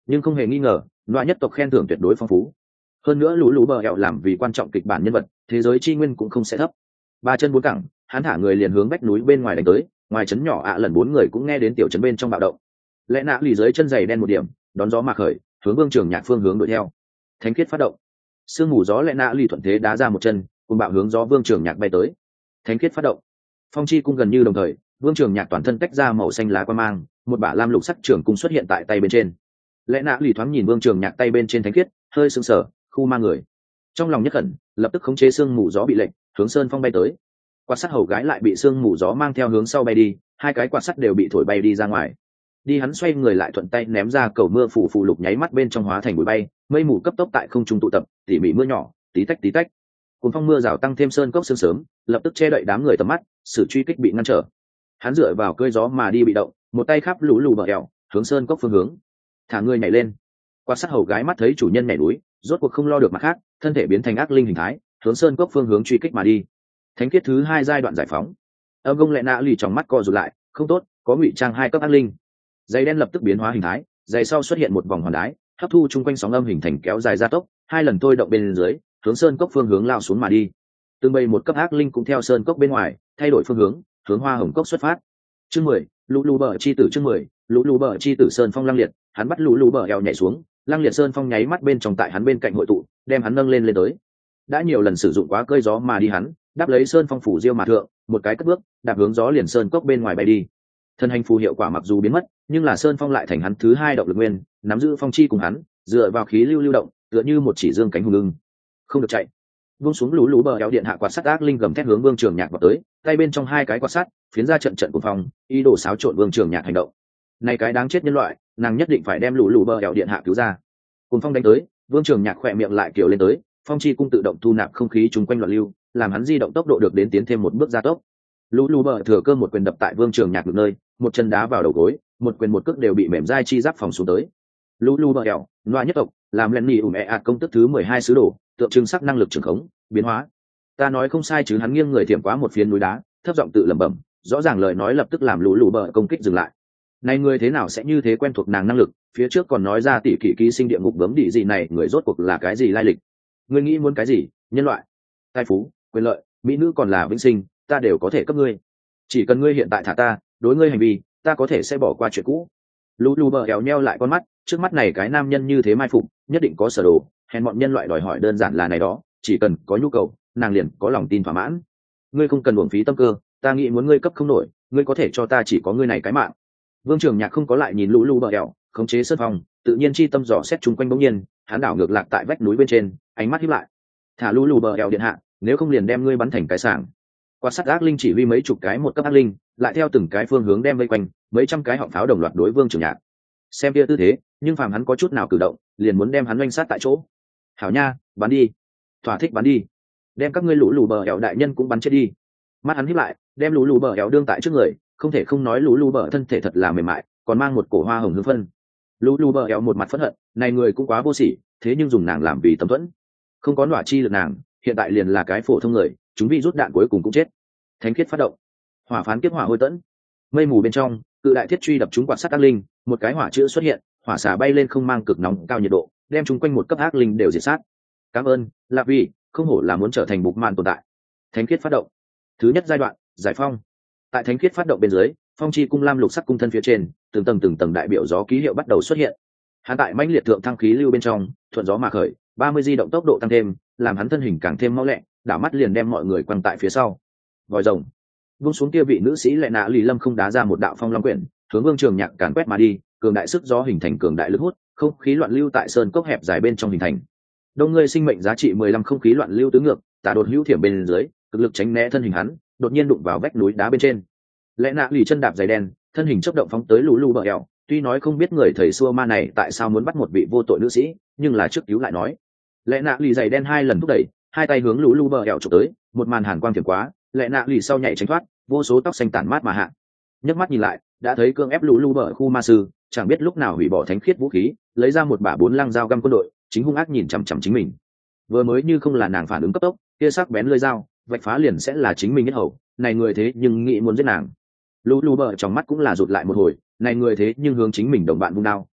nhưng không hề nghi ngờ loại nhất tộc khen thưởng tuyệt đối phong phú. Hơn nữa lũ lũ bờ ẹo làm vì quan trọng kịch bản nhân vật, thế giới chi nguyên cũng không sẽ thấp. Ba chân bốn cẳng, hắn thả người liền hướng vách núi bên ngoài đánh tới. Ngoài trấn nhỏ ạ lần bốn người cũng nghe đến tiểu trấn bên trong bạo động. Lẽ nã lì dưới chân giày đen một điểm, đón gió mà khởi, hướng Vương Trường Nhạc phương hướng đuổi theo. Thánh khiết phát động, sương mù gió lẽ nã lì thuận thế đá ra một chân, cùng bạo hướng gió Vương Trường Nhạc bay tới. Thánh khiết phát động, phong chi cung gần như đồng thời, Vương Trường Nhạc toàn thân tách ra màu xanh lá quang mang, một bả lam lục sắc trường cung xuất hiện tại tay bên trên. Lẽ nã lì thoáng nhìn Vương Trường Nhạc tay bên trên thánh khiết, hơi sững sờ, khu ma người. Trong lòng nhất khẩn, lập tức khống chế sương mù gió bị lệnh, hướng sơn phong bay tới. Quạt sắt hầu gái lại bị sương mù gió mang theo hướng sau bay đi, hai cái quạt sắt đều bị thổi bay đi ra ngoài. Đi hắn xoay người lại thuận tay ném ra cầu mưa phủ phù lục nháy mắt bên trong hóa thành bụi bay, mây mù cấp tốc tại không trung tụ tập, tỉ mỉ mưa nhỏ, tí tách tí tách. Cuốn phong mưa rào tăng thêm sơn cốc sương sớm, lập tức che đậy đám người tầm mắt, sự truy kích bị ngăn trở. Hắn dựa vào cơi gió mà đi bị động, một tay khắp lũ lù bờ eo, hướng sơn cốc phương hướng. Thả người nhảy lên. Quạt sắt hầu gái mắt thấy chủ nhân nhảy núi, rốt cuộc không lo được mặt khác, thân thể biến thành ác linh hình thái, hướng sơn cốc phương hướng truy kích mà đi. Thánh khiết thứ hai giai đoạn giải phóng. Âm công lệ nã lì trong mắt co rụt lại, không tốt, có ngụy trang hai cấp ác linh. Dây đen lập tức biến hóa hình thái, dây sau xuất hiện một vòng hoàn đái, hấp thu chung quanh sóng âm hình thành kéo dài gia tốc, hai lần thôi động bên dưới, hướng sơn cốc phương hướng lao xuống mà đi. Từng bầy một cấp ác linh cũng theo sơn cốc bên ngoài, thay đổi phương hướng, hướng hoa hồng cốc xuất phát. Chương mười, lũ lũ bờ chi tử chương mười, lũ lũ bờ chi tử sơn phong lăng liệt, hắn bắt lũ lũ bờ eo nhảy xuống, lăng liệt sơn phong nháy mắt bên trong tại hắn bên cạnh hội tụ, đem hắn nâng lên lên tới. Đã nhiều lần sử dụng quá cơi gió mà đi hắn, đáp lấy sơn phong phủ diêu mà thượng, một cái cất bước, đạp hướng gió liền sơn cốc bên ngoài bay đi. Thân hành phù hiệu quả mặc dù biến mất, nhưng là sơn phong lại thành hắn thứ hai động lực nguyên, nắm giữ phong chi cùng hắn, dựa vào khí lưu lưu động, tựa như một chỉ dương cánh hùng ưng. Không được chạy. Buông xuống lũ lũ bờ eo điện hạ quạt sắt ác linh gầm thét hướng Vương Trường Nhạc vào tới, tay bên trong hai cái quạt sắt, phiến ra trận trận của phong, ý đồ xáo trộn Vương Trường Nhạc hành động. Này cái đáng chết nhân loại, nàng nhất định phải đem lũ lũ bờ eo điện hạ cứu ra. Cùng phong đánh tới, Vương Trường Nhạc khỏe miệng lại kiểu lên tới, phong chi cung tự động thu nạp không khí chung quanh loạn lưu, làm hắn di động tốc độ được đến tiến thêm một bước gia tốc. Lũ lũ bờ thừa cơ một quyền đập tại Vương Trường Nhạc ngực nơi, một chân đá vào đầu gối, một quyền một cước đều bị mềm dai chi giáp phòng xuống tới. Lũ lũ bờ eo, loa nhất tộc, làm lên nhị ủm e ạt công tức thứ mười hai sứ đồ, tượng trưng sắc năng lực trường khống, biến hóa. Ta nói không sai chứ? Hắn nghiêng người thiểm quá một phiến núi đá, thấp giọng tự lẩm bẩm, rõ ràng lời nói lập tức làm lũ lũ bờ công kích dừng lại. Này người thế nào sẽ như thế quen thuộc nàng năng lực, phía trước còn nói ra tỷ kỷ ký sinh địa ngục bấm đỉ gì này, người rốt cuộc là cái gì lai lịch? Ngươi nghĩ muốn cái gì? Nhân loại, tài phú, quyền lợi, mỹ nữ còn là vĩnh sinh, ta đều có thể cấp ngươi. Chỉ cần ngươi hiện tại thả ta, đối ngươi hành vi, ta có thể sẽ bỏ qua chuyện cũ. Lũ lũ bờ éo nheo lại con mắt, trước mắt này cái nam nhân như thế mai phục, nhất định có sở đồ, hèn bọn nhân loại đòi hỏi đơn giản là này đó, chỉ cần có nhu cầu, nàng liền có lòng tin thỏa mãn. Ngươi không cần uổng phí tâm cơ, ta nghĩ muốn ngươi cấp không nổi, ngươi có thể cho ta chỉ có ngươi này cái mạng. Vương Trường Nhạc không có lại nhìn lũ lũ bờ éo, khống chế sơn phong, tự nhiên chi tâm dò xét chung quanh bỗng nhiên, hắn đảo ngược lạc tại vách núi bên trên, ánh mắt híp lại. Thả lũ lũ bờ éo điện hạ, nếu không liền đem ngươi bắn thành cái sảng. Quạt sắt ác linh chỉ huy mấy chục cái một cấp ác linh, lại theo từng cái phương hướng đem vây quanh, mấy trăm cái họng pháo đồng loạt đối Vương Trường Nhạc. Xem kia tư thế, nhưng phàm hắn có chút nào cử động, liền muốn đem hắn oanh sát tại chỗ. Hảo nha, bắn đi, thỏa thích bắn đi, đem các ngươi lũ lũ bờ éo đại nhân cũng bắn chết đi. Mắt hắn híp lại, đem lũ lũ bờ éo đương tại trước người, không thể không nói lũ lũ bờ thân thể thật là mềm mại, còn mang một cổ hoa hồng hương phân. Lũ lũ bờ éo một mặt phẫn hận, này người cũng quá vô sỉ, thế nhưng dùng nàng làm vì tấm thuẫn, không có nọa chi lực nàng, hiện tại liền là cái phổ thông người, chúng vi rút đạn cuối cùng cũng chết. Thánh khiết phát động, hỏa phán kiếp hỏa hôi tẫn, mây mù bên trong, cự đại thiết truy đập trúng quạt sắt ác linh, một cái hỏa chữ xuất hiện, hỏa xà bay lên không mang cực nóng cao nhiệt độ, đem chúng quanh một cấp ác linh đều diệt sát. Cảm ơn, Lạp Vi, không hổ là muốn trở thành bục màn tồn tại. Thánh khiết phát động, thứ nhất giai đoạn, giải phong. Tại thánh khiết phát động bên dưới, phong chi cung lam lục sắc cung thân phía trên, từng tầng từng tầng đại biểu gió ký hiệu bắt đầu xuất hiện. Hắn tại mãnh liệt thượng thăng khí lưu bên trong, thuận gió mà khởi, ba mươi di động tốc độ tăng thêm, làm hắn thân hình càng thêm mau lẹ, đảo mắt liền đem mọi người quăng tại phía sau. Vòi rồng, buông xuống kia vị nữ sĩ lại nã lì lâm không đá ra một đạo phong long quyển, hướng Vương Trường Nhạc càn quét mà đi, cường đại sức gió hình thành cường đại lực hút, không khí loạn lưu tại sơn cốc hẹp dài bên trong hình thành. Đông ngươi sinh mệnh giá trị mười lăm không khí loạn lưu tứ ngược, tả đột hữu thiểm bên dưới, cực lực tránh né thân hình hắn, đột nhiên đụng vào vách núi đá bên trên. Lẽ nã lì chân đạp giày đen, thân hình chớp động phóng tới lũ lũ bờ eo, tuy nói không biết người thầy xua ma này tại sao muốn bắt một vị vô tội nữ sĩ, nhưng là trước cứu lại nói. Lẽ nã lì giày đen hai lần thúc đẩy, hai tay hướng lũ lũ bờ eo chụp tới, một màn hàn quang thiểm quá, lẽ nã lì sau nhảy tránh thoát, vô số tóc xanh tản mát mà hạ. Nhấc mắt nhìn lại, đã thấy cương ép lũ lũ bờ khu ma sư, chẳng biết lúc nào hủy bỏ thánh khiết vũ khí, lấy ra một bả bốn lăng dao găm quân đội, chính hung ác nhìn chằm chằm chính mình. Vừa mới như không là nàng phản ứng cấp tốc, kia sắc bén lưỡi dao, vạch phá liền sẽ là chính mình nhất hầu, này người thế nhưng nghĩ muốn giết nàng. Lũ lũ bờ trong mắt cũng là rụt lại một hồi, này người thế nhưng hướng chính mình đồng bạn vung đao,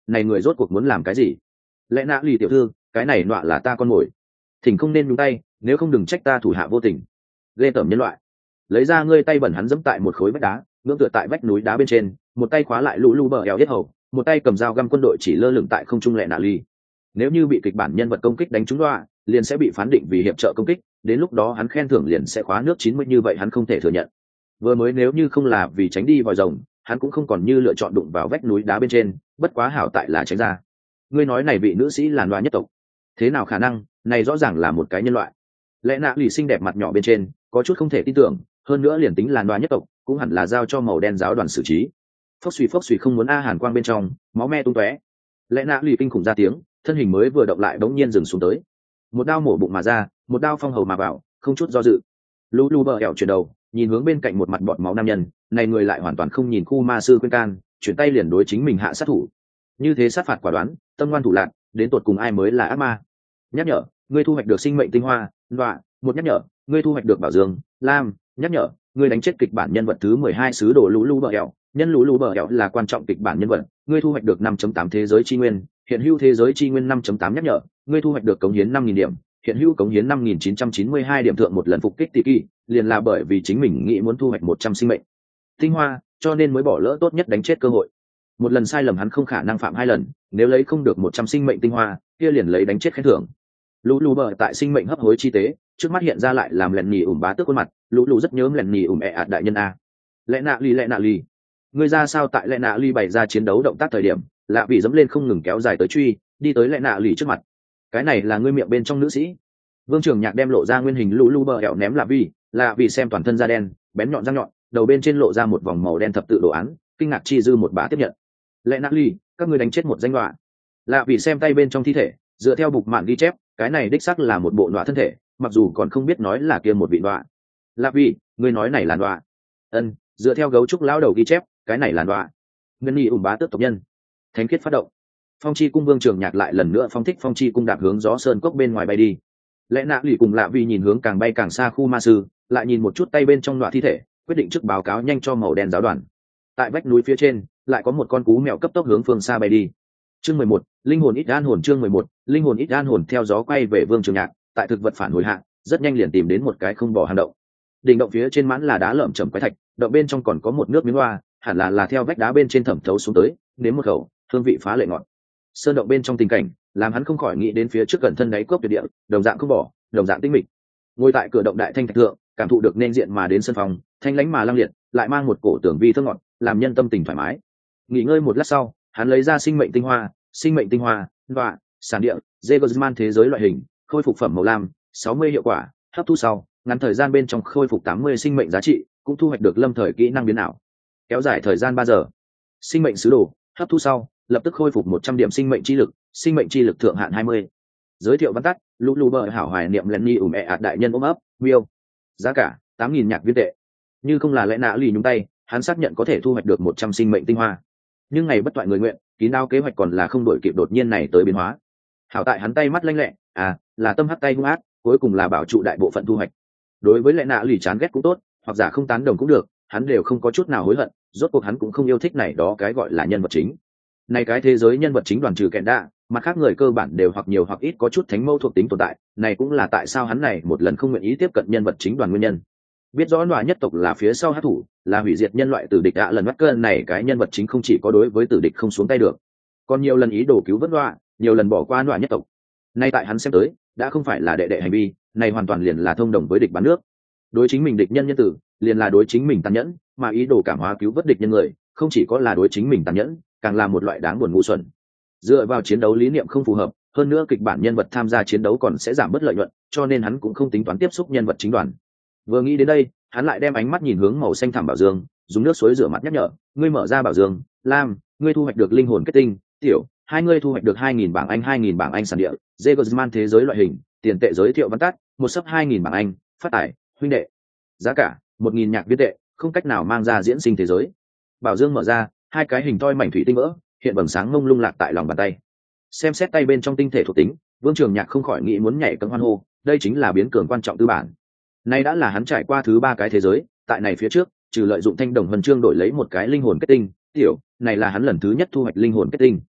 này người rốt cuộc muốn làm cái gì? Lẽ nã lì tiểu thư, cái này nọa là ta con mồi, thỉnh không nên nhúng tay, nếu không đừng trách ta thủ hạ vô tình. Ghê tởm nhân loại. Lấy ra ngươi tay bẩn, hắn dẫm tại một khối vách đá, ngưỡng tựa tại vách núi đá bên trên, một tay khóa lại lũ lũ bờ eo yết hầu, một tay cầm dao găm quân đội chỉ lơ lửng tại không trung. Lẽ nã lì, nếu như bị kịch bản nhân vật công kích đánh trúng đọa, liền sẽ bị phán định vì hiệp trợ công kích, đến lúc đó hắn khen thưởng liền sẽ khóa nước chín mươi, như vậy hắn không thể thừa nhận. Vừa mới nếu như không là vì tránh đi vòi rồng, hắn cũng không còn như lựa chọn đụng vào vách núi đá bên trên, bất quá hảo tại là tránh ra. Ngươi nói này vị nữ sĩ là loa nhất tộc, thế nào khả năng, này rõ ràng là một cái nhân loại. Lẽ nạ lì xinh đẹp mặt nhỏ bên trên có chút không thể tin tưởng, hơn nữa liền tính là loa nhất tộc cũng hẳn là giao cho màu đen giáo đoàn xử trí. Phốc suy phốc suy không muốn a hàn quang bên trong máu me tung tóe. Lẽ nạ lì kinh khủng ra tiếng, thân hình mới vừa động lại bỗng nhiên dừng xuống tới, một đao mổ bụng mà ra, một đao phong hầu mà vào, không chút do dự. Lũ lù bờ hẻo chuyển đầu nhìn hướng bên cạnh một mặt bọt máu nam nhân, này người lại hoàn toàn không nhìn khu ma sư khuyên can, chuyển tay liền đối chính mình hạ sát thủ. Như thế sát phạt quả đoán, tâm ngoan thủ lạc, đến tột cùng ai mới là ác ma? Nhắc nhở, ngươi thu hoạch được sinh mệnh tinh hoa, đọa, một nhắc nhở, ngươi thu hoạch được bảo dương, lam, nhắc nhở, ngươi đánh chết kịch bản nhân vật thứ mười hai sứ đồ lũ lũ bờ hẻo, nhân lũ lũ bờ hẻo là quan trọng kịch bản nhân vật, ngươi thu hoạch được năm chấm tám thế giới chi nguyên, hiện hữu thế giới chi nguyên năm chấm tám. Nhắc nhở, ngươi thu hoạch được cống hiến năm nghìn điểm, hiện hữu cống hiến năm nghìn chín trăm chín mươi hai điểm. Thượng một lần phục kích tỷ kỳ, liền là bởi vì chính mình nghĩ muốn thu hoạch một trăm sinh mệnh tinh hoa, cho nên mới bỏ lỡ tốt nhất đánh chết cơ hội. Một lần sai lầm hắn không khả năng phạm hai lần, nếu lấy không được một trăm sinh mệnh tinh hoa, kia liền lấy đánh chết khen thưởng. Lũ lù bờ tại sinh mệnh hấp hối chi tế, trước mắt hiện ra lại làm lẹn nhì ủm bá tước khuôn mặt, lũ lù rất nhớ lẹn nhì ủm ẹ ạt đại nhân a. Lẽ nạ ly lẽ nạ ly, ngươi ra sao? Tại lẽ nạ ly bày ra chiến đấu động tác thời điểm, lạ vị dẫm lên không ngừng kéo dài tới truy, đi tới lẽ nạ ly trước mặt. Cái này là ngươi miệng bên trong nữ sĩ. Vương Trường Nhạc đem lộ ra nguyên hình lũ lù bờ hẹo ném lạ vị, lạ vị xem toàn thân da đen, bén nhọn răng nhọn, đầu bên trên lộ ra một vòng màu đen thập tự đồ án, kinh ngạc chi dư một bá tiếp nhận. Lẽ nạ ly, các ngươi đánh chết một danh đoạ. Lạ vị xem tay bên trong thi thể, dựa theo bục mạn ghi chép, cái này đích xác là một bộ đoạ thân thể, mặc dù còn không biết nói là kia một vị đoạ. Lạ vị, ngươi nói này là đoạ? Ân, dựa theo gấu trúc lão đầu ghi chép, cái này là đoạ. Ngân Nhi ủng bá tước tộc nhân. Thánh khiết phát động. Phong chi cung. Vương Trường Nhạc lại lần nữa phong thích phong chi cung đạp hướng gió sơn cốc bên ngoài bay đi. Lẽ nạ lì cùng lạ vị nhìn hướng càng bay càng xa khu ma sư, lại nhìn một chút tay bên trong đoạ thi thể, quyết định trước báo cáo nhanh cho màu đen giáo đoàn. Tại vách núi phía trên lại có một con cú mèo cấp tốc hướng phương xa bay đi. Chương mười một, linh hồn ít gan hồn. Chương mười một, linh hồn ít gan hồn. Theo gió quay về Vương Trường Nhạc, tại thực vật phản hồi hạ, rất nhanh liền tìm đến một cái không bỏ hang động. Đỉnh động phía trên mãn là đá lởm chởm quái thạch, động bên trong còn có một nước miếng loa, hẳn là là theo vách đá bên trên thẩm thấu xuống tới, nếm một khẩu, hương vị phá lệ ngọt. Sơn động bên trong tình cảnh làm hắn không khỏi nghĩ đến phía trước gần thân đáy cốc tuyệt địa, đồng dạng không bỏ, đồng dạng tinh mịch. Ngồi tại cửa động đại thanh thạch thượng, cảm thụ được nên diện mà đến sân phòng, thanh lãnh mà lăng liệt, lại mang một cổ tưởng vi thơm ngọt, làm nhân tâm tình thoải mái. Nghỉ ngơi một lát sau, hắn lấy ra sinh mệnh tinh hoa, sinh mệnh tinh hoa, và sản địa, Zegersman thế giới loại hình, khôi phục phẩm màu lam, sáu mươi hiệu quả, hấp thu sau, ngắn thời gian bên trong khôi phục tám mươi sinh mệnh giá trị, cũng thu hoạch được lâm thời kỹ năng biến ảo, kéo dài thời gian ba giờ. Sinh mệnh sứ đồ, hấp thu sau, lập tức khôi phục một trăm điểm sinh mệnh chi lực, sinh mệnh chi lực thượng hạn hai mươi. Giới thiệu văn tắt, lũ lù bờ hảo hoài niệm Lenny ủm ẹ ạt đại nhân ôm ấp, Will. Giá cả tám nghìn nhạc viên tệ. Như không là lẽ nạ lì nhúng tay, hắn xác nhận có thể thu hoạch được một trăm sinh mệnh tinh hoa. Nhưng ngày bất toại người nguyện, kín đáo kế hoạch còn là không đổi kịp đột nhiên này tới biến hóa. Hảo tại hắn tay mắt lanh lẹ, à, là tâm hắc tay hung ác, cuối cùng là bảo trụ đại bộ phận thu hoạch. Đối với lẽ nạ lì chán ghét cũng tốt, hoặc giả không tán đồng cũng được, hắn đều không có chút nào hối hận, rốt cuộc hắn cũng không yêu thích này đó cái gọi là nhân vật chính. Này cái thế giới nhân vật chính đoàn trừ kẹn đạ, mặt khác người cơ bản đều hoặc nhiều hoặc ít có chút thánh mâu thuộc tính tồn tại, này cũng là tại sao hắn này một lần không nguyện ý tiếp cận nhân vật chính đoàn nguyên nhân. Biết rõ loại nhất tộc là phía sau hát thủ, là hủy diệt nhân loại tử địch ạ lần mắt cơn này cái nhân vật chính không chỉ có đối với tử địch không xuống tay được, còn nhiều lần ý đồ cứu vớt loại, nhiều lần bỏ qua loại nhất tộc. Nay tại hắn xem tới, đã không phải là đệ đệ hành vi, này hoàn toàn liền là thông đồng với địch bán nước. Đối chính mình địch nhân nhân tử, liền là đối chính mình tàn nhẫn, mà ý đồ cảm hóa cứu vớt địch nhân người, không chỉ có là đối chính mình tàn nhẫn, càng là một loại đáng buồn ngu xuẩn. Dựa vào chiến đấu lý niệm không phù hợp, hơn nữa kịch bản nhân vật tham gia chiến đấu còn sẽ giảm bớt lợi nhuận, cho nên hắn cũng không tính toán tiếp xúc nhân vật chính đoàn. Vừa nghĩ đến đây, hắn lại đem ánh mắt nhìn hướng màu xanh thẳm bảo dương, dùng nước suối rửa mặt nhắc nhở, ngươi mở ra bảo dương, lam, ngươi thu hoạch được linh hồn kết tinh, tiểu, hai ngươi thu hoạch được hai nghìn bảng Anh, hai nghìn bảng Anh sản địa, Zegersman thế giới loại hình, tiền tệ giới thiệu văn tắt, một sấp hai nghìn bảng Anh, phát tải, huynh đệ. Giá cả, một nghìn nhạc viên tệ, không cách nào mang ra diễn sinh thế giới. Bảo dương mở ra, hai cái hình thoi mảnh thủy tinh vỡ, hiện bẩm sáng ngông lung lạc tại lòng bàn tay. Xem xét tay bên trong tinh thể thuộc tính, Vương Trường Nhạc không khỏi nghĩ muốn nhảy cẫng hoan hô, đây chính là biến cường quan trọng tư bản. Nay đã là hắn trải qua thứ ba cái thế giới, tại này phía trước, trừ lợi dụng thanh đồng huân chương đổi lấy một cái linh hồn kết tinh, tiểu, này là hắn lần thứ nhất thu hoạch linh hồn kết tinh.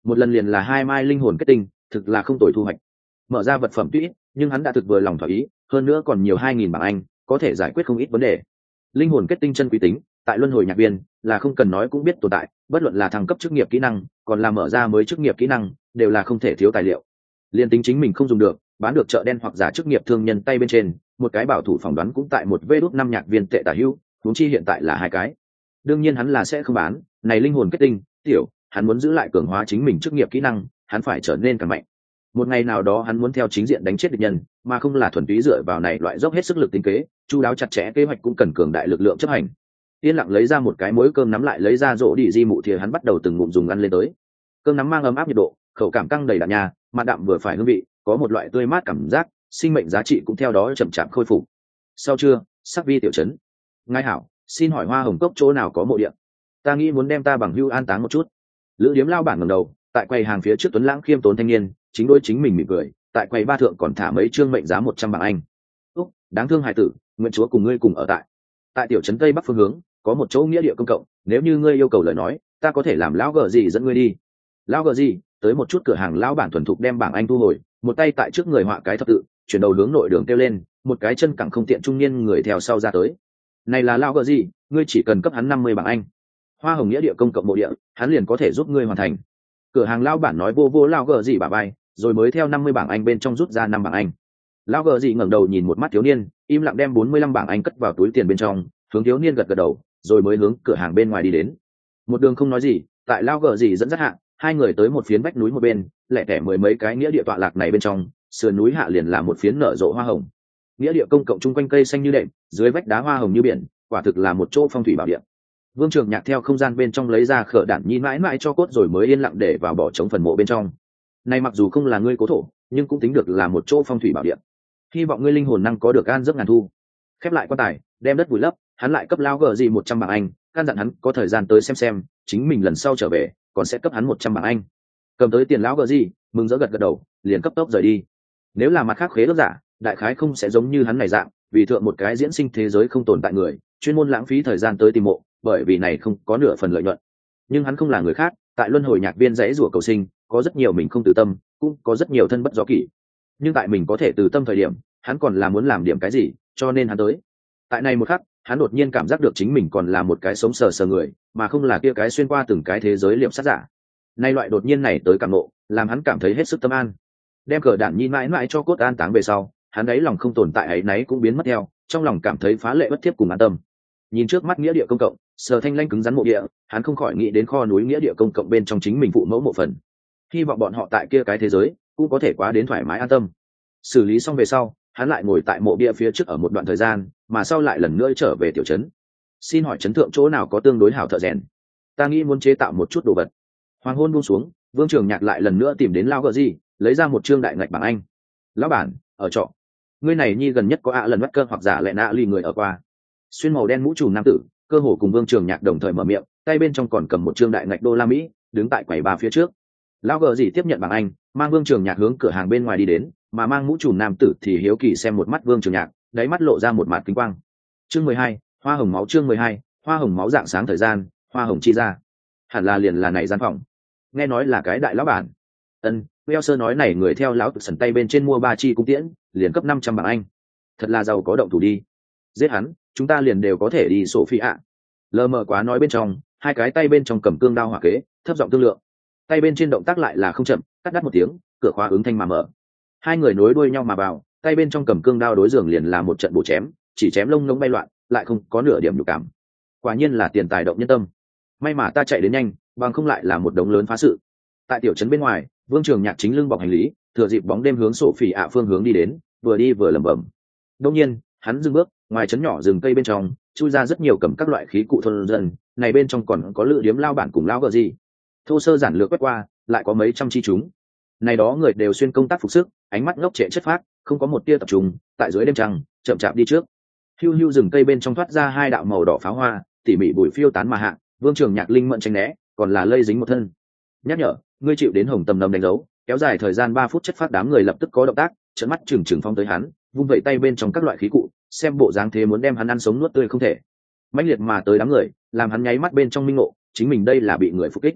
một lần liền là hai mai linh hồn kết tinh, thực là không tồi thu hoạch. Mở ra vật phẩm tuy nhưng hắn đã thực vừa lòng thỏa ý, hơn nữa còn nhiều hai nghìn bảng Anh, có thể giải quyết không ít vấn đề. Linh hồn kết tinh chân quý tính, tại luân hồi nhạc viên là không cần nói cũng biết tồn tại, bất luận là thăng cấp chức nghiệp kỹ năng, còn là mở ra mới chức nghiệp kỹ năng, đều là không thể thiếu tài liệu. Liên tính chính mình không dùng được, bán được chợ đen hoặc giả chức nghiệp thương nhân tay bên trên, một cái bảo thủ phỏng đoán cũng tại một vê đốt năm nhạc viên tệ tả hữu, huống chi hiện tại là hai cái. Đương nhiên hắn là sẽ không bán, này linh hồn kết tinh, tiểu, hắn muốn giữ lại cường hóa chính mình chức nghiệp kỹ năng, hắn phải trở nên càng mạnh. Một ngày nào đó hắn muốn theo chính diện đánh chết địch nhân, mà không là thuần túy dựa vào này loại dốc hết sức lực tính kế, chu đáo chặt chẽ kế hoạch cũng cần cường đại lực lượng chấp hành. Yên lặng lấy ra một cái muối cơm nắm, lại lấy ra rổ đi di mụ thìa, hắn bắt đầu từng ngụm dùng ăn lên tới. Cơm nắm mang ấm áp nhiệt độ, khẩu cảm căng đầy đặn nhà, mà đạm vừa phải hương vị, có một loại tươi mát cảm giác, sinh mệnh giá trị cũng theo đó chậm chạp khôi phục. Sau trưa, sắc vi tiểu trấn. Ngài hảo, xin hỏi Hoa Hồng Cốc chỗ nào có mộ địa? Ta nghĩ muốn đem ta bằng hưu an táng một chút. Lữ Điếm lao bản ngẩng đầu, tại quầy hàng phía trước tuấn lãng khiêm tốn thanh niên, chính đôi chính mình mỉm cười, tại quầy ba thượng còn thả mấy trương mệnh giá một trăm bảng Anh. Úc, đáng thương hài tử, nguyện chúa cùng ngươi cùng ở tại. Tại tiểu trấn tây bắc phương hướng, có một chỗ nghĩa địa công cộng, nếu như ngươi yêu cầu lời nói, ta có thể làm lão gờ gì dẫn ngươi đi. Lão gờ gì, tới một chút cửa hàng lão bản thuần thục đem bảng Anh thu hồi, một tay tại trước người họa cái thập tự, chuyển đầu hướng nội đường kêu lên, một cái chân cẳng không tiện trung niên người theo sau ra tới. Này là lão gờ gì, ngươi chỉ cần cấp hắn năm mươi bảng Anh. Hoa Hồng nghĩa địa công cộng mộ địa, hắn liền có thể giúp ngươi hoàn thành. Cửa hàng lão bản nói vô vô lão gờ gì bả vai, rồi mới theo năm mươi bảng Anh bên trong rút ra năm bảng Anh. Lão gờ gì ngẩng đầu nhìn một mắt thiếu niên, im lặng đem bốn mươi lăm bảng Anh cất vào túi tiền bên trong, hướng thiếu niên gật gật đầu, rồi mới hướng cửa hàng bên ngoài đi đến. Một đường không nói gì, tại lão gờ gì dẫn dắt hạ, hai người tới một phiến vách núi một bên, lẻ tẻ mười mấy cái nghĩa địa tọa lạc này bên trong, sườn núi hạ liền là một phiến nở rộ hoa hồng. Nghĩa địa công cộng chung quanh cây xanh như đệm, dưới vách đá hoa hồng như biển, quả thực là một chỗ phong thủy bảo địa. Vương Trường Nhạc theo không gian bên trong lấy ra khở đản nhi mãi mãi cho cốt, rồi mới yên lặng để vào bỏ trống phần mộ bên trong. Này mặc dù không là ngươi cố thổ, nhưng cũng tính được là một chỗ phong thủy bảo địa. Hy vọng ngươi linh hồn năng có được an giấc ngàn thu. Khép lại quan tài, đem đất vùi lấp, hắn lại cấp lao gờ gì một trăm bảng Anh, căn dặn hắn có thời gian tới xem xem, chính mình lần sau trở về, còn sẽ cấp hắn một trăm bảng Anh. Cầm tới tiền lão gờ gì, mừng rỡ gật gật đầu, liền cấp tốc rời đi. Nếu là mặt khác khế ước giả, đại khái không sẽ giống như hắn này dạng, vì thượng một cái diễn sinh thế giới không tồn tại người, chuyên môn lãng phí thời gian tới tìm mộ, bởi vì này không có nửa phần lợi nhuận. Nhưng hắn không là người khác, tại luân hồi nhạc viên dãy rủa cầu sinh, có rất nhiều mình không từ tâm, cũng có rất nhiều thân bất do kỷ. Nhưng tại mình có thể từ tâm thời điểm, hắn còn là muốn làm điểm cái gì, cho nên hắn tới. Tại này một khắc, hắn đột nhiên cảm giác được chính mình còn là một cái sống sờ sờ người, mà không là kia cái xuyên qua từng cái thế giới liệm sát giả. Nay loại đột nhiên này tới cảm nộ, làm hắn cảm thấy hết sức tâm an. Đem cờ đản nhi mãi mãi cho cốt an táng về sau, hắn ấy lòng không tồn tại ấy nấy cũng biến mất theo, trong lòng cảm thấy phá lệ bất thiếp cùng an tâm. Nhìn trước mắt nghĩa địa công cộng, Sở Thanh Lanh cứng rắn mộ địa, hắn không khỏi nghĩ đến kho núi nghĩa địa công cộng bên trong chính mình phụ mẫu mộ phần. Hy vọng bọn họ tại kia cái thế giới cũng có thể quá đến thoải mái an tâm. Xử lý xong về sau, hắn lại ngồi tại mộ địa phía trước ở một đoạn thời gian, mà sau lại lần nữa trở về tiểu trấn. Xin hỏi trấn thượng chỗ nào có tương đối hảo thợ rèn? Ta nghĩ muốn chế tạo một chút đồ vật. Hoàng hôn buông xuống, Vương Trường Nhạc lại lần nữa tìm đến Lao Gờ Gì, lấy ra một trương đại ngạch bảng Anh. Lão bản, ở trọ. Ngươi này nhi gần nhất có ạ lần bắt cơ hoặc giả lệ nạ lì người ở qua. Xuyên màu đen mũ trùm nam tử, cơ hồ cùng Vương Trường Nhạc đồng thời mở miệng, tay bên trong còn cầm một trương đại ngạch đô la Mỹ, đứng tại quầy ba phía trước. Lão Gờ Gì tiếp nhận bảng Anh, mang Vương Trường Nhạc hướng cửa hàng bên ngoài đi đến, mà mang mũ trùm nam tử thì hiếu kỳ xem một mắt Vương Trường Nhạc, đáy mắt lộ ra một mạt kinh quang. Chương mười hai, hoa hồng máu. Chương mười hai, hoa hồng máu. Dạng sáng thời gian, hoa hồng chi ra, hẳn là liền là này gian phòng. Nghe nói là cái đại lão bản. Ân, Welser nói này người theo lão tự sần tay bên trên mua ba chi cung tiễn, liền cấp năm trăm bảng Anh. Thật là giàu có động thủ đi. Giết hắn, chúng ta liền đều có thể đi sổ phi ạ. Lờ mờ quá nói bên trong, hai cái tay bên trong cầm cương đao hỏa kế, thấp giọng thương lượng. Tay bên trên động tác lại là không chậm, cắt đắt một tiếng, cửa khóa ứng thanh mà mở. Hai người nối đuôi nhau mà vào, tay bên trong cầm cương đao đối giường liền là một trận bổ chém, chỉ chém lông ngỗng bay loạn, lại không có nửa điểm nhục cảm. Quả nhiên là tiền tài động nhân tâm. May mà ta chạy đến nhanh, bằng không lại là một đống lớn phá sự. Tại tiểu trấn bên ngoài, Vương Trường Nhạc chính lưng bọc hành lý, thừa dịp bóng đêm hướng sổ phỉ ạ phương hướng đi đến, vừa đi vừa lẩm bẩm. Đương nhiên, hắn dừng bước, ngoài trấn nhỏ rừng cây bên trong, chui ra rất nhiều cầm các loại khí cụ thôn dân, này bên trong còn có lữ điếm lao bản cùng lao gờ gì. Thô sơ giản lược quét qua, lại có mấy trăm chi chúng. Này đó người đều xuyên công tác phục sức, ánh mắt ngốc trệ chất phác, không có một tia tập trung, tại dưới đêm trăng, chậm chạp đi trước. Hưu hưu rừng cây bên trong thoát ra hai đạo màu đỏ pháo hoa, tỉ mỉ bụi phiêu tán mà hạ, Vương Trường Nhạc linh mẫn tránh né, còn là lây dính một thân. Nhắc nhở, ngươi chịu đến hồng tầm nầm đánh dấu, kéo dài thời gian ba phút chất phát. Đám người lập tức có động tác, trợn mắt trừng trừng phong tới hắn, vung vẩy tay bên trong các loại khí cụ, xem bộ dáng thế muốn đem hắn ăn sống nuốt tươi không thể. Mãnh liệt mà tới đám người, làm hắn nháy mắt bên trong minh ngộ, chính mình đây là bị người phục kích.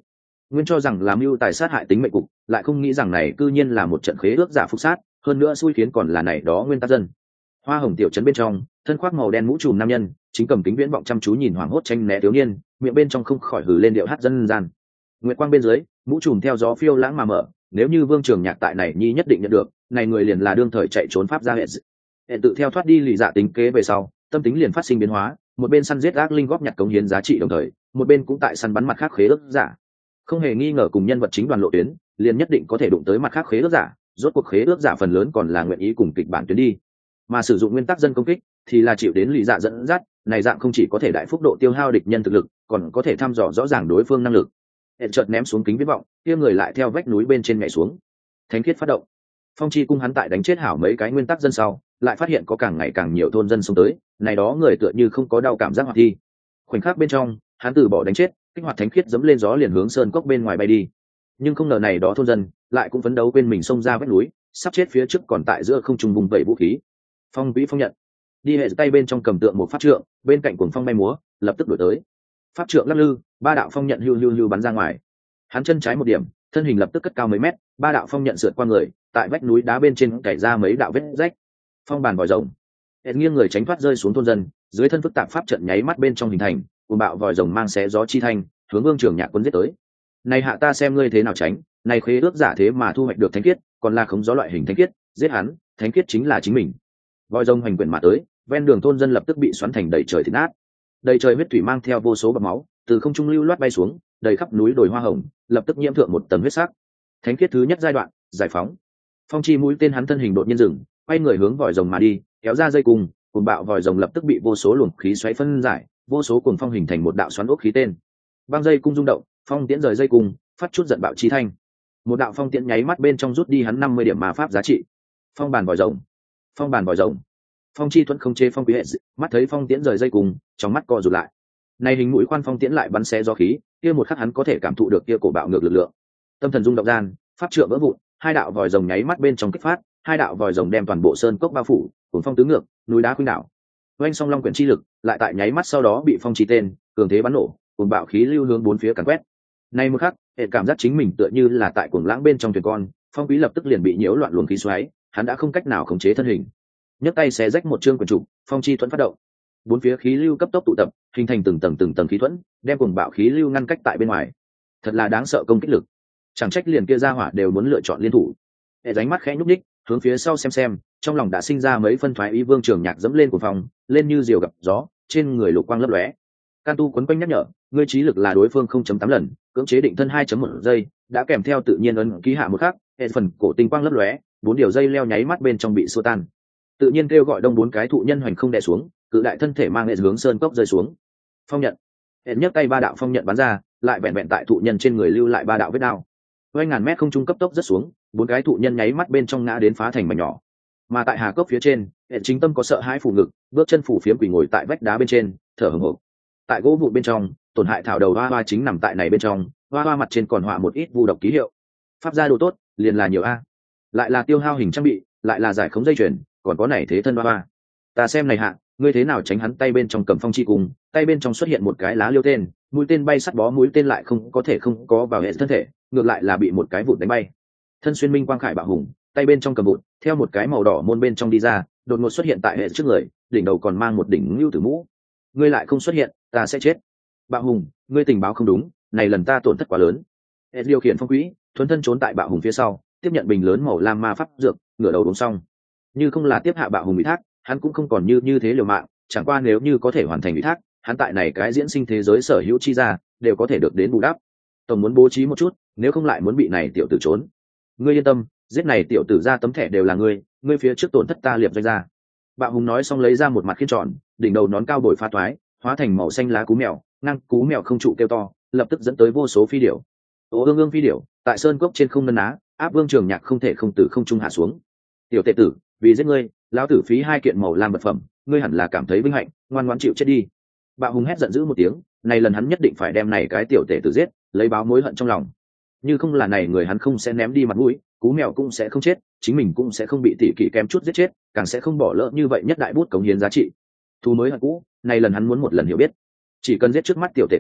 Nguyên cho rằng làm mưu tài sát hại tính mệnh cục, lại không nghĩ rằng này cư nhiên là một trận khế ước giả phục sát, hơn nữa xui khiến còn là này đó nguyên tắc dân. Hoa hồng tiểu trấn bên trong, thân khoác màu đen mũ trùm nam nhân, chính cầm kính viễn vọng chăm chú nhìn hoảng hốt tranh né thiếu niên, miệng bên trong không khỏi hừ lên điệu hát dân gian. Nguyệt quang bên dưới, mũ trùm theo gió phiêu lãng mà mở, nếu như Vương Trường Nhạc tại này nhi nhất định nhận được, này người liền là đương thời chạy trốn pháp gia hệ. Hệ tự theo thoát đi lì dạ tính kế về sau, tâm tính liền phát sinh biến hóa, một bên săn giết ác linh góp nhặt cống hiến giá trị đồng thời, một bên cũng tại săn bắn mặt khác khế ước giả. Không hề nghi ngờ cùng nhân vật chính đoàn lộ tuyến, liền nhất định có thể đụng tới mặt khác khế ước giả, rốt cuộc khế ước giả phần lớn còn là nguyện ý cùng kịch bản tuyến đi. Mà sử dụng nguyên tắc dân công kích thì là chịu đến lì dạ dẫn dắt, này dạng không chỉ có thể đại phúc độ tiêu hao địch nhân thực lực, còn có thể thăm dò rõ ràng đối phương năng lực. Hệ chợt ném xuống kính viễn vọng, kia người lại theo vách núi bên trên nhảy xuống. Thánh khiết phát động. Phong chi cung hắn tại đánh chết hảo mấy cái nguyên tắc dân sau, lại phát hiện có càng ngày càng nhiều thôn dân xông tới, này đó người tựa như không có đau cảm giác hoạt thi. Khoảnh khắc bên trong, hắn từ bỏ đánh chết, kích hoạt thánh khiết dẫm lên gió liền hướng sơn cốc bên ngoài bay đi. Nhưng không ngờ này đó thôn dân lại cũng phấn đấu quên mình xông ra vách núi, sắp chết phía trước còn tại giữa không trung vùng vẩy vũ khí. Phong vĩ phong nhận, đi hệ tay bên trong cầm tượng một pháp trượng, bên cạnh cuồng phong bay múa, lập tức đuổi tới. Pháp trượng lắc lư, ba đạo phong nhận hưu hưu hưu bắn ra ngoài. Hắn chân trái một điểm, thân hình lập tức cất cao mấy mét, ba đạo phong nhận sượt qua người, tại vách núi đá bên trên cày ra mấy đạo vết rách. Phong bàn vòi rồng, hệ nghiêng người tránh thoát rơi xuống thôn dân, dưới thân phức tạp pháp trận nháy mắt bên trong hình thành, cuồng bạo vòi rồng mang xé gió chi thanh, hướng Vương Trường Nhạc quân giết tới. Này hạ ta xem ngươi thế nào tránh, này khế ước giả thế mà thu hoạch được thánh khiết, còn là khống gió loại hình thánh khiết, giết hắn, thánh khiết chính là chính mình. Vòi rồng hành quyển mà tới, ven đường thôn dân lập tức bị xoắn thành đầy trời thịt nát. Đầy trời huyết thủy mang theo vô số bọt máu, từ không trung lưu loát bay xuống, đầy khắp núi đồi hoa hồng, lập tức nhiễm thượng một tầng huyết sắc. Thánh khiết thứ nhất giai đoạn, giải phóng. Phong chi mũi tên hắn thân hình đột nhiên dừng, quay người hướng vòi rồng mà đi, kéo ra dây cung, cuồng bạo vòi rồng lập tức bị vô số luồng khí xoáy phân giải, vô số cuồng phong hình thành một đạo xoắn ốc khí tên. Băng dây cung rung động, phong tiễn rời dây cung, phát chút giận bạo chi thanh. Một đạo phong tiễn nháy mắt bên trong rút đi hắn năm mươi điểm ma pháp giá trị. Phong bàn vòi rồng, phong bàn vòi rồng. Phong chi thuẫn không chế phong quý hệ, mắt thấy phong tiễn rời dây cung, trong mắt co rụt lại. Này hình mũi khoan phong tiễn lại bắn xé gió khí, kia một khắc hắn có thể cảm thụ được kia cổ bạo ngược lực lượng. Tâm thần rung động gian, pháp trượng vỡ vụn, hai đạo vòi rồng nháy mắt bên trong kích phát, hai đạo vòi rồng đem toàn bộ sơn cốc bao phủ, cuồng phong tứ ngược, núi đá khuynh đảo. Oanh song long quyển chi lực, lại tại nháy mắt sau đó bị phong chi tên, cường thế bắn nổ, cuồng bạo khí lưu hướng bốn phía càn quét. Này một khắc, hệ cảm giác chính mình tựa như là tại cuồng lãng bên trong thuyền con, phong quý lập tức liền bị nhiễu loạn luồng khí xoáy, hắn đã không cách nào khống chế thân hình. Nhấc tay xé rách một chương quyển trục, phong chi thuẫn phát động. Bốn phía khí lưu cấp tốc tụ tập, hình thành từng tầng từng tầng khí thuẫn, đem cuồng bạo khí lưu ngăn cách tại bên ngoài. Thật là đáng sợ công kích lực. Chẳng trách liền kia ra hỏa đều muốn lựa chọn liên thủ. Hệ ránh mắt khẽ nhúc nhích, hướng phía sau xem xem, trong lòng đã sinh ra mấy phân thoái ý. Vương Trường Nhạc dẫm lên của phòng, lên như diều gặp gió, trên người lục quang lấp lóe. Can tu quấn quanh nhắc nhở, ngươi trí lực là đối phương không chấm tám lần, cưỡng chế định thân hai chấm một giây, đã kèm theo tự nhiên ấn ký hạ một khắc, hệ phần cổ tinh quang lấp lóe, bốn điều dây leo nháy mắt bên trong bị xua tan. Tự nhiên kêu gọi đông bốn cái thụ nhân hoành không đè xuống, cự đại thân thể mang hệ hướng sơn cốc rơi xuống. Phong nhận, hệ nhấc tay ba đạo phong nhận bắn ra, lại vẹn vẹn tại thụ nhân trên người lưu lại ba đạo vết đao. Quay ngàn mét không trung cấp tốc rất xuống, bốn cái thụ nhân nháy mắt bên trong ngã đến phá thành mảnh nhỏ. Mà tại hà cốc phía trên, hệ chính tâm có sợ hãi phủ ngực, bước chân phủ phiếm quỳ ngồi tại vách đá bên trên, thở hổn hển. Tại gỗ vụn bên trong, tổn hại thảo đầu hoa hoa chính nằm tại này bên trong, hoa hoa mặt trên còn họa một ít vu độc ký hiệu. Pháp gia đồ tốt, liền là nhiều a, lại là tiêu hao hình trang bị, lại là giải khống dây chuyền, còn có này thế thân hoa hoa. Ta xem này hạ, ngươi thế nào tránh hắn tay bên trong cầm phong chi cùng, tay bên trong xuất hiện một cái lá liêu tên, mũi tên bay sắt bó mũi tên lại không có thể không có vào hệ thân thể, ngược lại là bị một cái vụn đánh bay. Thân xuyên minh quang khải bạo hùng, tay bên trong cầm vụn, theo một cái màu đỏ môn bên trong đi ra, đột ngột xuất hiện tại hệ trước người, đỉnh đầu còn mang một đỉnh lưu tử mũ. Ngươi lại không xuất hiện, ta sẽ chết. Bạo hùng, ngươi tình báo không đúng, này lần ta tổn thất quá lớn. Hệ điều khiển phong quỹ, thuấn thân trốn tại bạo hùng phía sau, tiếp nhận bình lớn màu lam ma pháp dược, ngửa đầu uống xong. Như không là tiếp hạ bạo hùng ủy thác, hắn cũng không còn như như thế liều mạng, chẳng qua nếu như có thể hoàn thành ủy thác, hắn tại này cái diễn sinh thế giới sở hữu chi ra, đều có thể được đến bù đắp. Tổng muốn bố trí một chút, nếu không lại muốn bị này tiểu tử trốn. Ngươi yên tâm, giết này tiểu tử ra tấm thẻ đều là ngươi, ngươi phía trước tổn thất ta liệp doanh ra. Bạo hùng nói xong lấy ra một mặt khiên tròn, đỉnh đầu nón cao bồi pha toái, hóa thành màu xanh lá cú mèo, ngang cú mèo không trụ kêu to, lập tức dẫn tới vô số phi điểu. Ô ương ương phi điểu, tại sơn cốc trên không nân á, áp Vương Trường Nhạc không thể không từ không trung hạ xuống. Tiểu tệ tử, vì giết ngươi, lão tử phí hai kiện màu lam vật phẩm, ngươi hẳn là cảm thấy vinh hạnh, ngoan ngoãn chịu chết đi. Bạo hùng hét giận dữ một tiếng, này lần hắn nhất định phải đem này cái tiểu tệ tử giết, lấy báo mối hận trong lòng. Như không là này người hắn không sẽ ném đi mặt mũi, cú mèo cũng sẽ không chết, chính mình cũng sẽ không bị tỉ kỷ kém chút giết chết, càng sẽ không bỏ lỡ như vậy nhất đại bút cống hiến giá trị. Thù mới hận cũ, này lần hắn muốn một lần hiểu biết. Chỉ cần giết trước mắt tiểu tệ tử,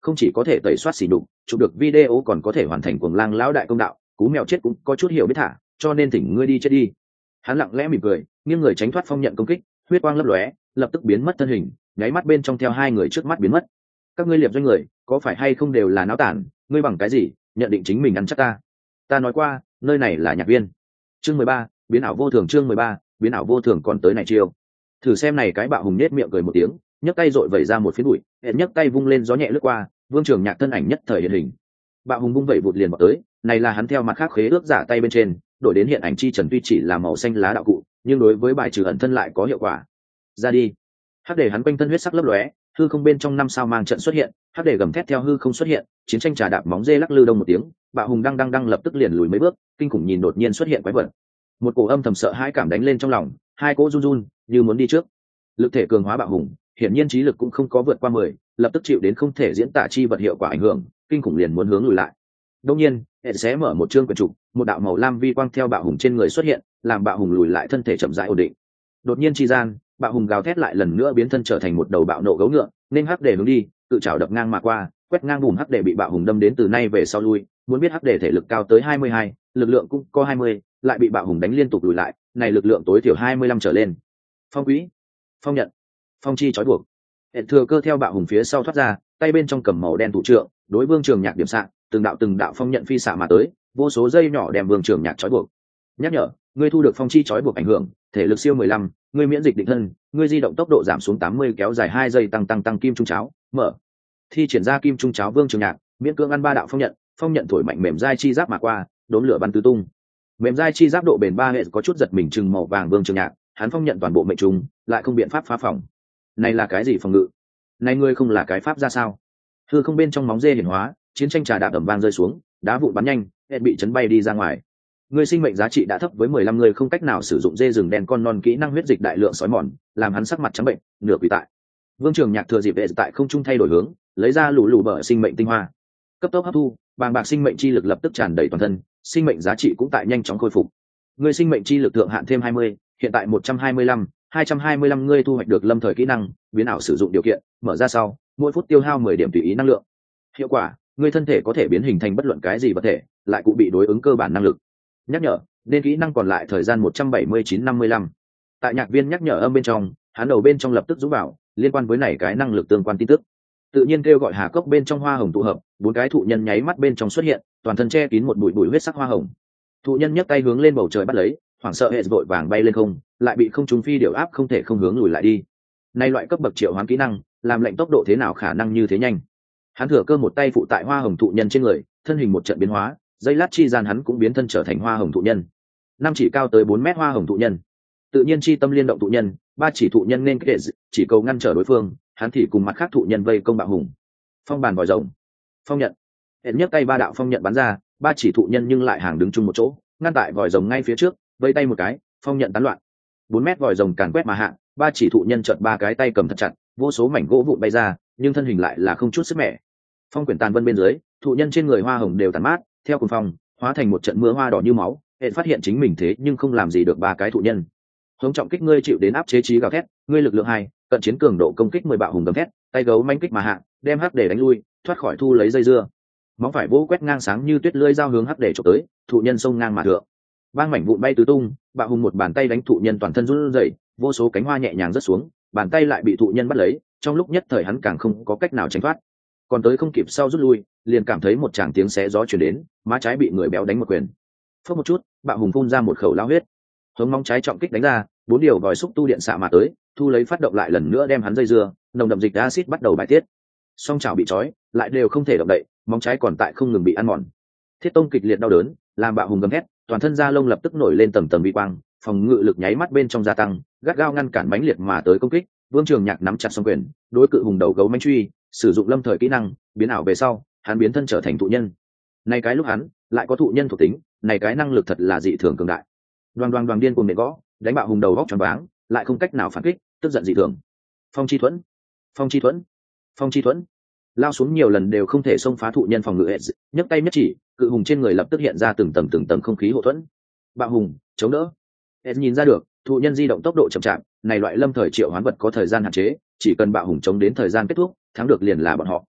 không chỉ có thể tẩy soát xỉ đục, chụp được video còn có thể hoàn thành cuồng lang lão đại công đạo, cú mèo chết cũng có chút hiểu biết thả, cho nên thỉnh ngươi đi chết đi. Hắn lặng lẽ mỉm cười, nghiêng người tránh thoát phong nhận công kích, huyết quang lấp lóe, lập tức biến mất thân hình, nháy mắt bên trong theo hai người trước mắt biến mất. Các ngươi liệp doanh người, có phải hay không đều là náo tản, ngươi bằng cái gì nhận định chính mình ăn chắc ta? Ta nói qua, nơi này là nhạc viên. Chương mười ba, biến ảo vô thường. Chương mười ba, biến ảo vô thường còn tới này chiêu. Thử xem này cái bạo hùng nết miệng cười một tiếng, nhấc tay dội vẩy ra một phiến bụi, hẹn nhấc tay vung lên gió nhẹ lướt qua, Vương Trường Nhạc thân ảnh nhất thời hiện hình. Bạo hùng vung vẩy vụt liền vào tới, này là hắn theo mặt khác khế ước giả tay bên trên, đổi đến hiện ảnh chi trần tuy chỉ là màu xanh lá đạo cụ, nhưng đối với bài trừ ẩn thân lại có hiệu quả. Ra đi. Hắc để hắn quanh thân huyết sắc lấp lóe, hư không bên trong năm sao mang trận xuất hiện, hắc để gầm thét theo hư không xuất hiện, chiến tranh trà đạp móng dê lắc lư đông một tiếng, bạo hùng đang đang đang lập tức liền lùi mấy bước, kinh khủng nhìn đột nhiên xuất hiện quái vật. Một cổ âm thầm sợ hãi cảm đánh lên trong lòng, hai cỗ run run, như muốn đi trước. Lực thể cường hóa bạo hùng, hiển nhiên trí lực cũng không có vượt qua mười, lập tức chịu đến không thể diễn tả chi vật hiệu quả ảnh hưởng, kinh khủng liền muốn hướng lùi lại. Đương nhiên, hệ sẽ mở một chương quyển trục, một đạo màu lam vi quang theo bạo hùng trên người xuất hiện, làm bạo hùng lùi lại thân thể chậm rãi ổn định. Đột nhiên chi gian, bạo hùng gào thét lại lần nữa biến thân trở thành một đầu bạo nộ gấu ngựa, nên hắc để hướng đi, tự chảo đập ngang mà qua, quét ngang bùn hắc để bị bạo hùng đâm đến từ nay về sau lui, muốn biết hắc để thể lực cao tới hai mươi hai, lực lượng cũng có hai mươi, lại bị bạo hùng đánh liên tục lùi lại, này lực lượng tối thiểu hai mươi lăm trở lên. Phong quý, phong nhận, phong chi trói buộc. Hẹn thừa cơ theo bạo hùng phía sau thoát ra, tay bên trong cầm màu đen thủ trượng, đối Vương Trường Nhạc điểm xạ, từng đạo từng đạo phong nhận phi xạ mà tới, vô số dây nhỏ đem Vương Trường Nhạc trói buộc. Nhắc nhở, ngươi thu được phong chi trói buộc ảnh hưởng, thể lực siêu mười lăm, ngươi miễn dịch định thân, ngươi di động tốc độ giảm xuống tám mươi, kéo dài hai giây tăng tăng tăng kim trung cháo, mở. Thi triển ra kim trung cháo Vương Trường Nhạc, miễn cưỡng ăn ba đạo phong nhận, phong nhận thổi mạnh mềm dai chi giáp mà qua, đốn lửa bắn tứ tung. Mềm dai chi giáp độ bền ba hệ có chút giật mình trừng màu vàng Vương Trường Nhạc, hắn phong nhận toàn bộ mệnh trùng, lại không biện pháp phá phòng. Này là cái gì phòng ngự? Này ngươi không là cái pháp ra sao? Hư không bên trong móng dê hiển hóa, chiến tranh trà đạp ầm vang rơi xuống, đá vụn bắn nhanh, hệ bị chấn bay đi ra ngoài. Người sinh mệnh giá trị đã thấp với mười lăm người không cách nào sử dụng dê rừng đen con non kỹ năng huyết dịch đại lượng sói mòn, làm hắn sắc mặt trắng bệnh, nửa quỳ tại. Vương Trường Nhạc thừa dịp vệ tại không trung thay đổi hướng, lấy ra lũ lũ bờ sinh mệnh tinh hoa, cấp tốc hấp thu, bàng bạc sinh mệnh chi lực lập tức tràn đầy toàn thân, sinh mệnh giá trị cũng tại nhanh chóng khôi phục. Người sinh mệnh chi lực thượng hạn thêm hai mươi, hiện tại một trăm hai mươi lăm, hai trăm hai mươi lăm ngươi thu hoạch được lâm thời kỹ năng, biến ảo sử dụng điều kiện, mở ra sau, mỗi phút tiêu hao mười điểm tùy ý năng lượng. Hiệu quả, người thân thể có thể biến hình thành bất luận cái gì vật thể, lại cũng bị đối ứng cơ bản năng lực. Nhắc nhở, nên kỹ năng còn lại thời gian một trăm bảy mươi chín năm mươi lăm. Tại nhạc viên nhắc nhở âm bên trong, hắn đầu bên trong lập tức rũ vào liên quan với này cái năng lực tương quan tin tức. Tự nhiên kêu gọi hà cốc bên trong hoa hồng tụ hợp, bốn cái thụ nhân nháy mắt bên trong xuất hiện, toàn thân che kín một bụi bụi huyết sắc hoa hồng. Thụ nhân nhấc tay hướng lên bầu trời bắt lấy, hoảng sợ hệ vội vàng bay lên không, lại bị không trùng phi điều áp không thể không hướng lùi lại đi. Nay loại cấp bậc triệu hoán kỹ năng, làm lệnh tốc độ thế nào khả năng như thế nhanh. Hắn thừa cơ một tay phụ tại hoa hồng thụ nhân trên người, thân hình một trận biến hóa, giây lát chi gian hắn cũng biến thân trở thành hoa hồng thụ nhân. Năm chỉ cao tới bốn mét hoa hồng thụ nhân, tự nhiên chi tâm liên động thụ nhân, ba chỉ thụ nhân nên kệ chỉ cầu ngăn trở đối phương, hắn thì cùng mặt khác thụ nhân vây công bạo hùng. Phong bàn vòi rồng, phong nhận. Hẹn nhấc tay ba đạo phong nhận bắn ra, ba chỉ thụ nhân nhưng lại hàng đứng chung một chỗ, ngăn tại vòi rồng ngay phía trước, vây tay một cái, phong nhận tán loạn. Bốn mét vòi rồng càn quét mà hạ, ba chỉ thụ nhân chợt ba cái tay cầm thật chặt, vô số mảnh gỗ vụn bay ra, nhưng thân hình lại là không chút sức mẻ. Phong quyển tàn vân bên dưới, thụ nhân trên người hoa hồng đều tàn mát, theo cuồng phong, hóa thành một trận mưa hoa đỏ như máu. Hẹn phát hiện chính mình thế nhưng không làm gì được ba cái thụ nhân. Hống trọng kích ngươi chịu đến áp chế trí gào thét, ngươi lực lượng hai, cận chiến cường độ công kích mười bạo hùng gầm thét, tay gấu manh kích mà hạ, đem hắc để đánh lui, thoát khỏi thu lấy dây dưa. Móng phải vỗ quét ngang sáng như tuyết lưỡi dao hướng hắc để chụp tới, thụ nhân xông ngang mà thượng. Bang mảnh vụn bay tứ tung, bạo hùng một bàn tay đánh thụ nhân toàn thân run rẩy, vô số cánh hoa nhẹ nhàng rớt xuống, bàn tay lại bị thụ nhân bắt lấy, trong lúc nhất thời hắn càng không có cách nào tránh thoát. Còn tới không kịp sau rút lui, liền cảm thấy một tràng tiếng xé gió truyền đến, má trái bị người béo đánh một quyền. Phốc một chút, bạo hùng phun ra một khẩu lao huyết. Hướng móng trái trọng kích đánh ra, bốn điều vòi xúc tu điện xạ mà tới, thu lấy phát động lại lần nữa đem hắn dây dưa, nồng đậm dịch axit bắt đầu bài tiết. Song chảo bị trói, lại đều không thể động đậy, móng trái còn tại không ngừng bị ăn mòn. Thiết tông kịch liệt đau đớn, làm bạo hùng gầm thét, toàn thân da lông lập tức nổi lên tầng tầng vi quang, phòng ngự lực nháy mắt bên trong gia tăng, gắt gao ngăn cản mãnh liệt mà tới công kích. Vương Trường Nhạc nắm chặt song quyền, đối cự hùng đầu gấu manh truy, sử dụng lâm thời kỹ năng, biến ảo về sau, hắn biến thân trở thành thụ nhân. Này cái lúc hắn lại có thụ nhân thuộc tính, này cái năng lực thật là dị thường cường đại. Đoan đoan đoan điên cuồng nện gõ, đánh bạo hùng đầu góc tròn váng, lại không cách nào phản kích, tức giận dị thường. Phong chi thuẫn, phong chi thuẫn, phong chi thuẫn, lao xuống nhiều lần đều không thể xông phá thụ nhân phòng ngự hệ, nhấc tay nhất chỉ, cự hùng trên người lập tức hiện ra từng tầng từng tầng không khí hộ thuẫn. Bạo hùng chống đỡ, hệ nhìn ra được, thụ nhân di động tốc độ chậm chạp, này loại lâm thời triệu hoán vật có thời gian hạn chế, chỉ cần bạo hùng chống đến thời gian kết thúc, thắng được liền là bọn họ.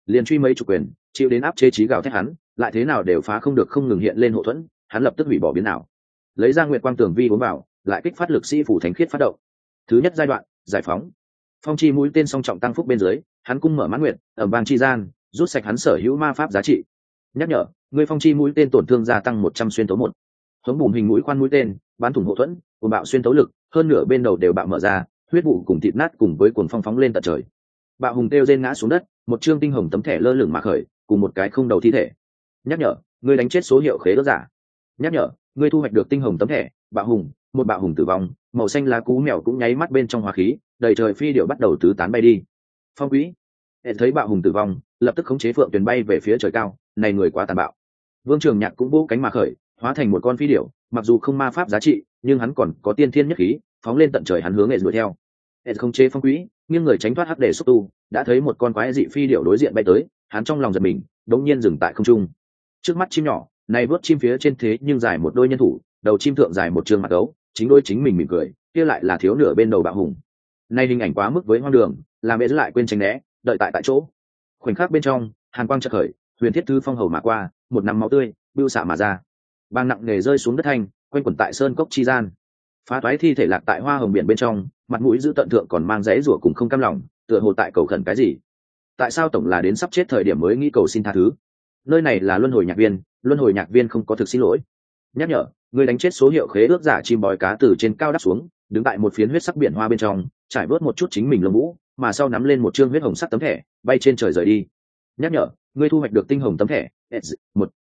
liền truy mấy chục quyền, chịu đến áp chế trí gào thét hắn lại thế nào đều phá không được, không ngừng hiện lên hộ thuẫn. Hắn lập tức hủy bỏ biến nào, lấy ra nguyệt quang tường vi uống vào, lại kích phát lực sĩ phủ thánh khiết phát động. Thứ nhất giai đoạn, giải phóng. Phong chi mũi tên song trọng tăng phúc bên dưới, hắn cung mở mãn nguyệt, ẩm vang chi gian rút sạch hắn sở hữu ma pháp giá trị. Nhắc nhở, người phong chi mũi tên tổn thương gia tăng một trăm xuyên tấu một. Hống bùm hình mũi khoan mũi tên, bán thủng hộ thuẫn, cùng bạo xuyên tấu lực, hơn nửa bên đầu đều bạo mở ra, huyết vụ cùng thịt nát cùng với cuồng phong phóng lên tận trời. Bạo hùng kêu rên ngã xuống đất, một trương tinh hồng tấm thẻ lơ lửng mà khởi, cùng một cái không đầu thi thể. Nhắc nhở, người đánh chết số hiệu khế ước giả. Nhắc nhở, người thu hoạch được tinh hồng tấm thẻ, bạo hùng, một bạo hùng tử vong, màu xanh lá cú mèo cũng nháy mắt bên trong hỏa khí, đầy trời phi điệu bắt đầu tứ tán bay đi. Phong quý, hệ thấy bạo hùng tử vong, lập tức khống chế phượng tuyền bay về phía trời cao, này người quá tàn bạo. Vương Trường Nhạc cũng vỗ cánh mà khởi, hóa thành một con phi điệu, mặc dù không ma pháp giá trị, nhưng hắn còn có tiên thiên nhất khí, phóng lên tận trời hắn hướng hệ đuổi theo. Hệ khống chế phong quý, nghiêng người tránh thoát hắc đề xúc tu, đã thấy một con quái dị phi điệu đối diện bay tới, hắn trong lòng giật mình, đống nhiên dừng tại không trung. Trước mắt chim nhỏ, này vớt chim phía trên thế nhưng dài một đôi nhân thủ, đầu chim thượng dài một trường mặt gấu, chính đôi chính mình mỉm cười, kia lại là thiếu nửa bên đầu bạo hùng. Này hình ảnh quá mức với hoang đường, làm bệ lại quên tránh né, đợi tại tại chỗ. Khoảnh khắc bên trong, hàn quang chợt khởi, huyền thiết thư phong hầu mà qua, một nắm máu tươi bưu xạ mà ra, bang nặng nề rơi xuống đất thanh, quanh quẩn tại sơn cốc chi gian. Phá toái thi thể lạc tại hoa hồng biển bên trong, mặt mũi giữ tận thượng còn mang rẽ rủa cùng không cam lòng, tựa hồ tại cầu khẩn cái gì. Tại sao tổng là đến sắp chết thời điểm mới nghĩ cầu xin tha thứ? Nơi này là luân hồi nhạc viên, luân hồi nhạc viên không có thực xin lỗi. Nhắc nhở, người đánh chết số hiệu khế ước giả chim bói cá từ trên cao đáp xuống, đứng tại một phiến huyết sắc biển hoa bên trong, trải vớt một chút chính mình lông vũ, mà sau nắm lên một trương huyết hồng sắc tấm thẻ, bay trên trời rời đi. Nhắc nhở, ngươi thu hoạch được tinh hồng tấm thẻ, một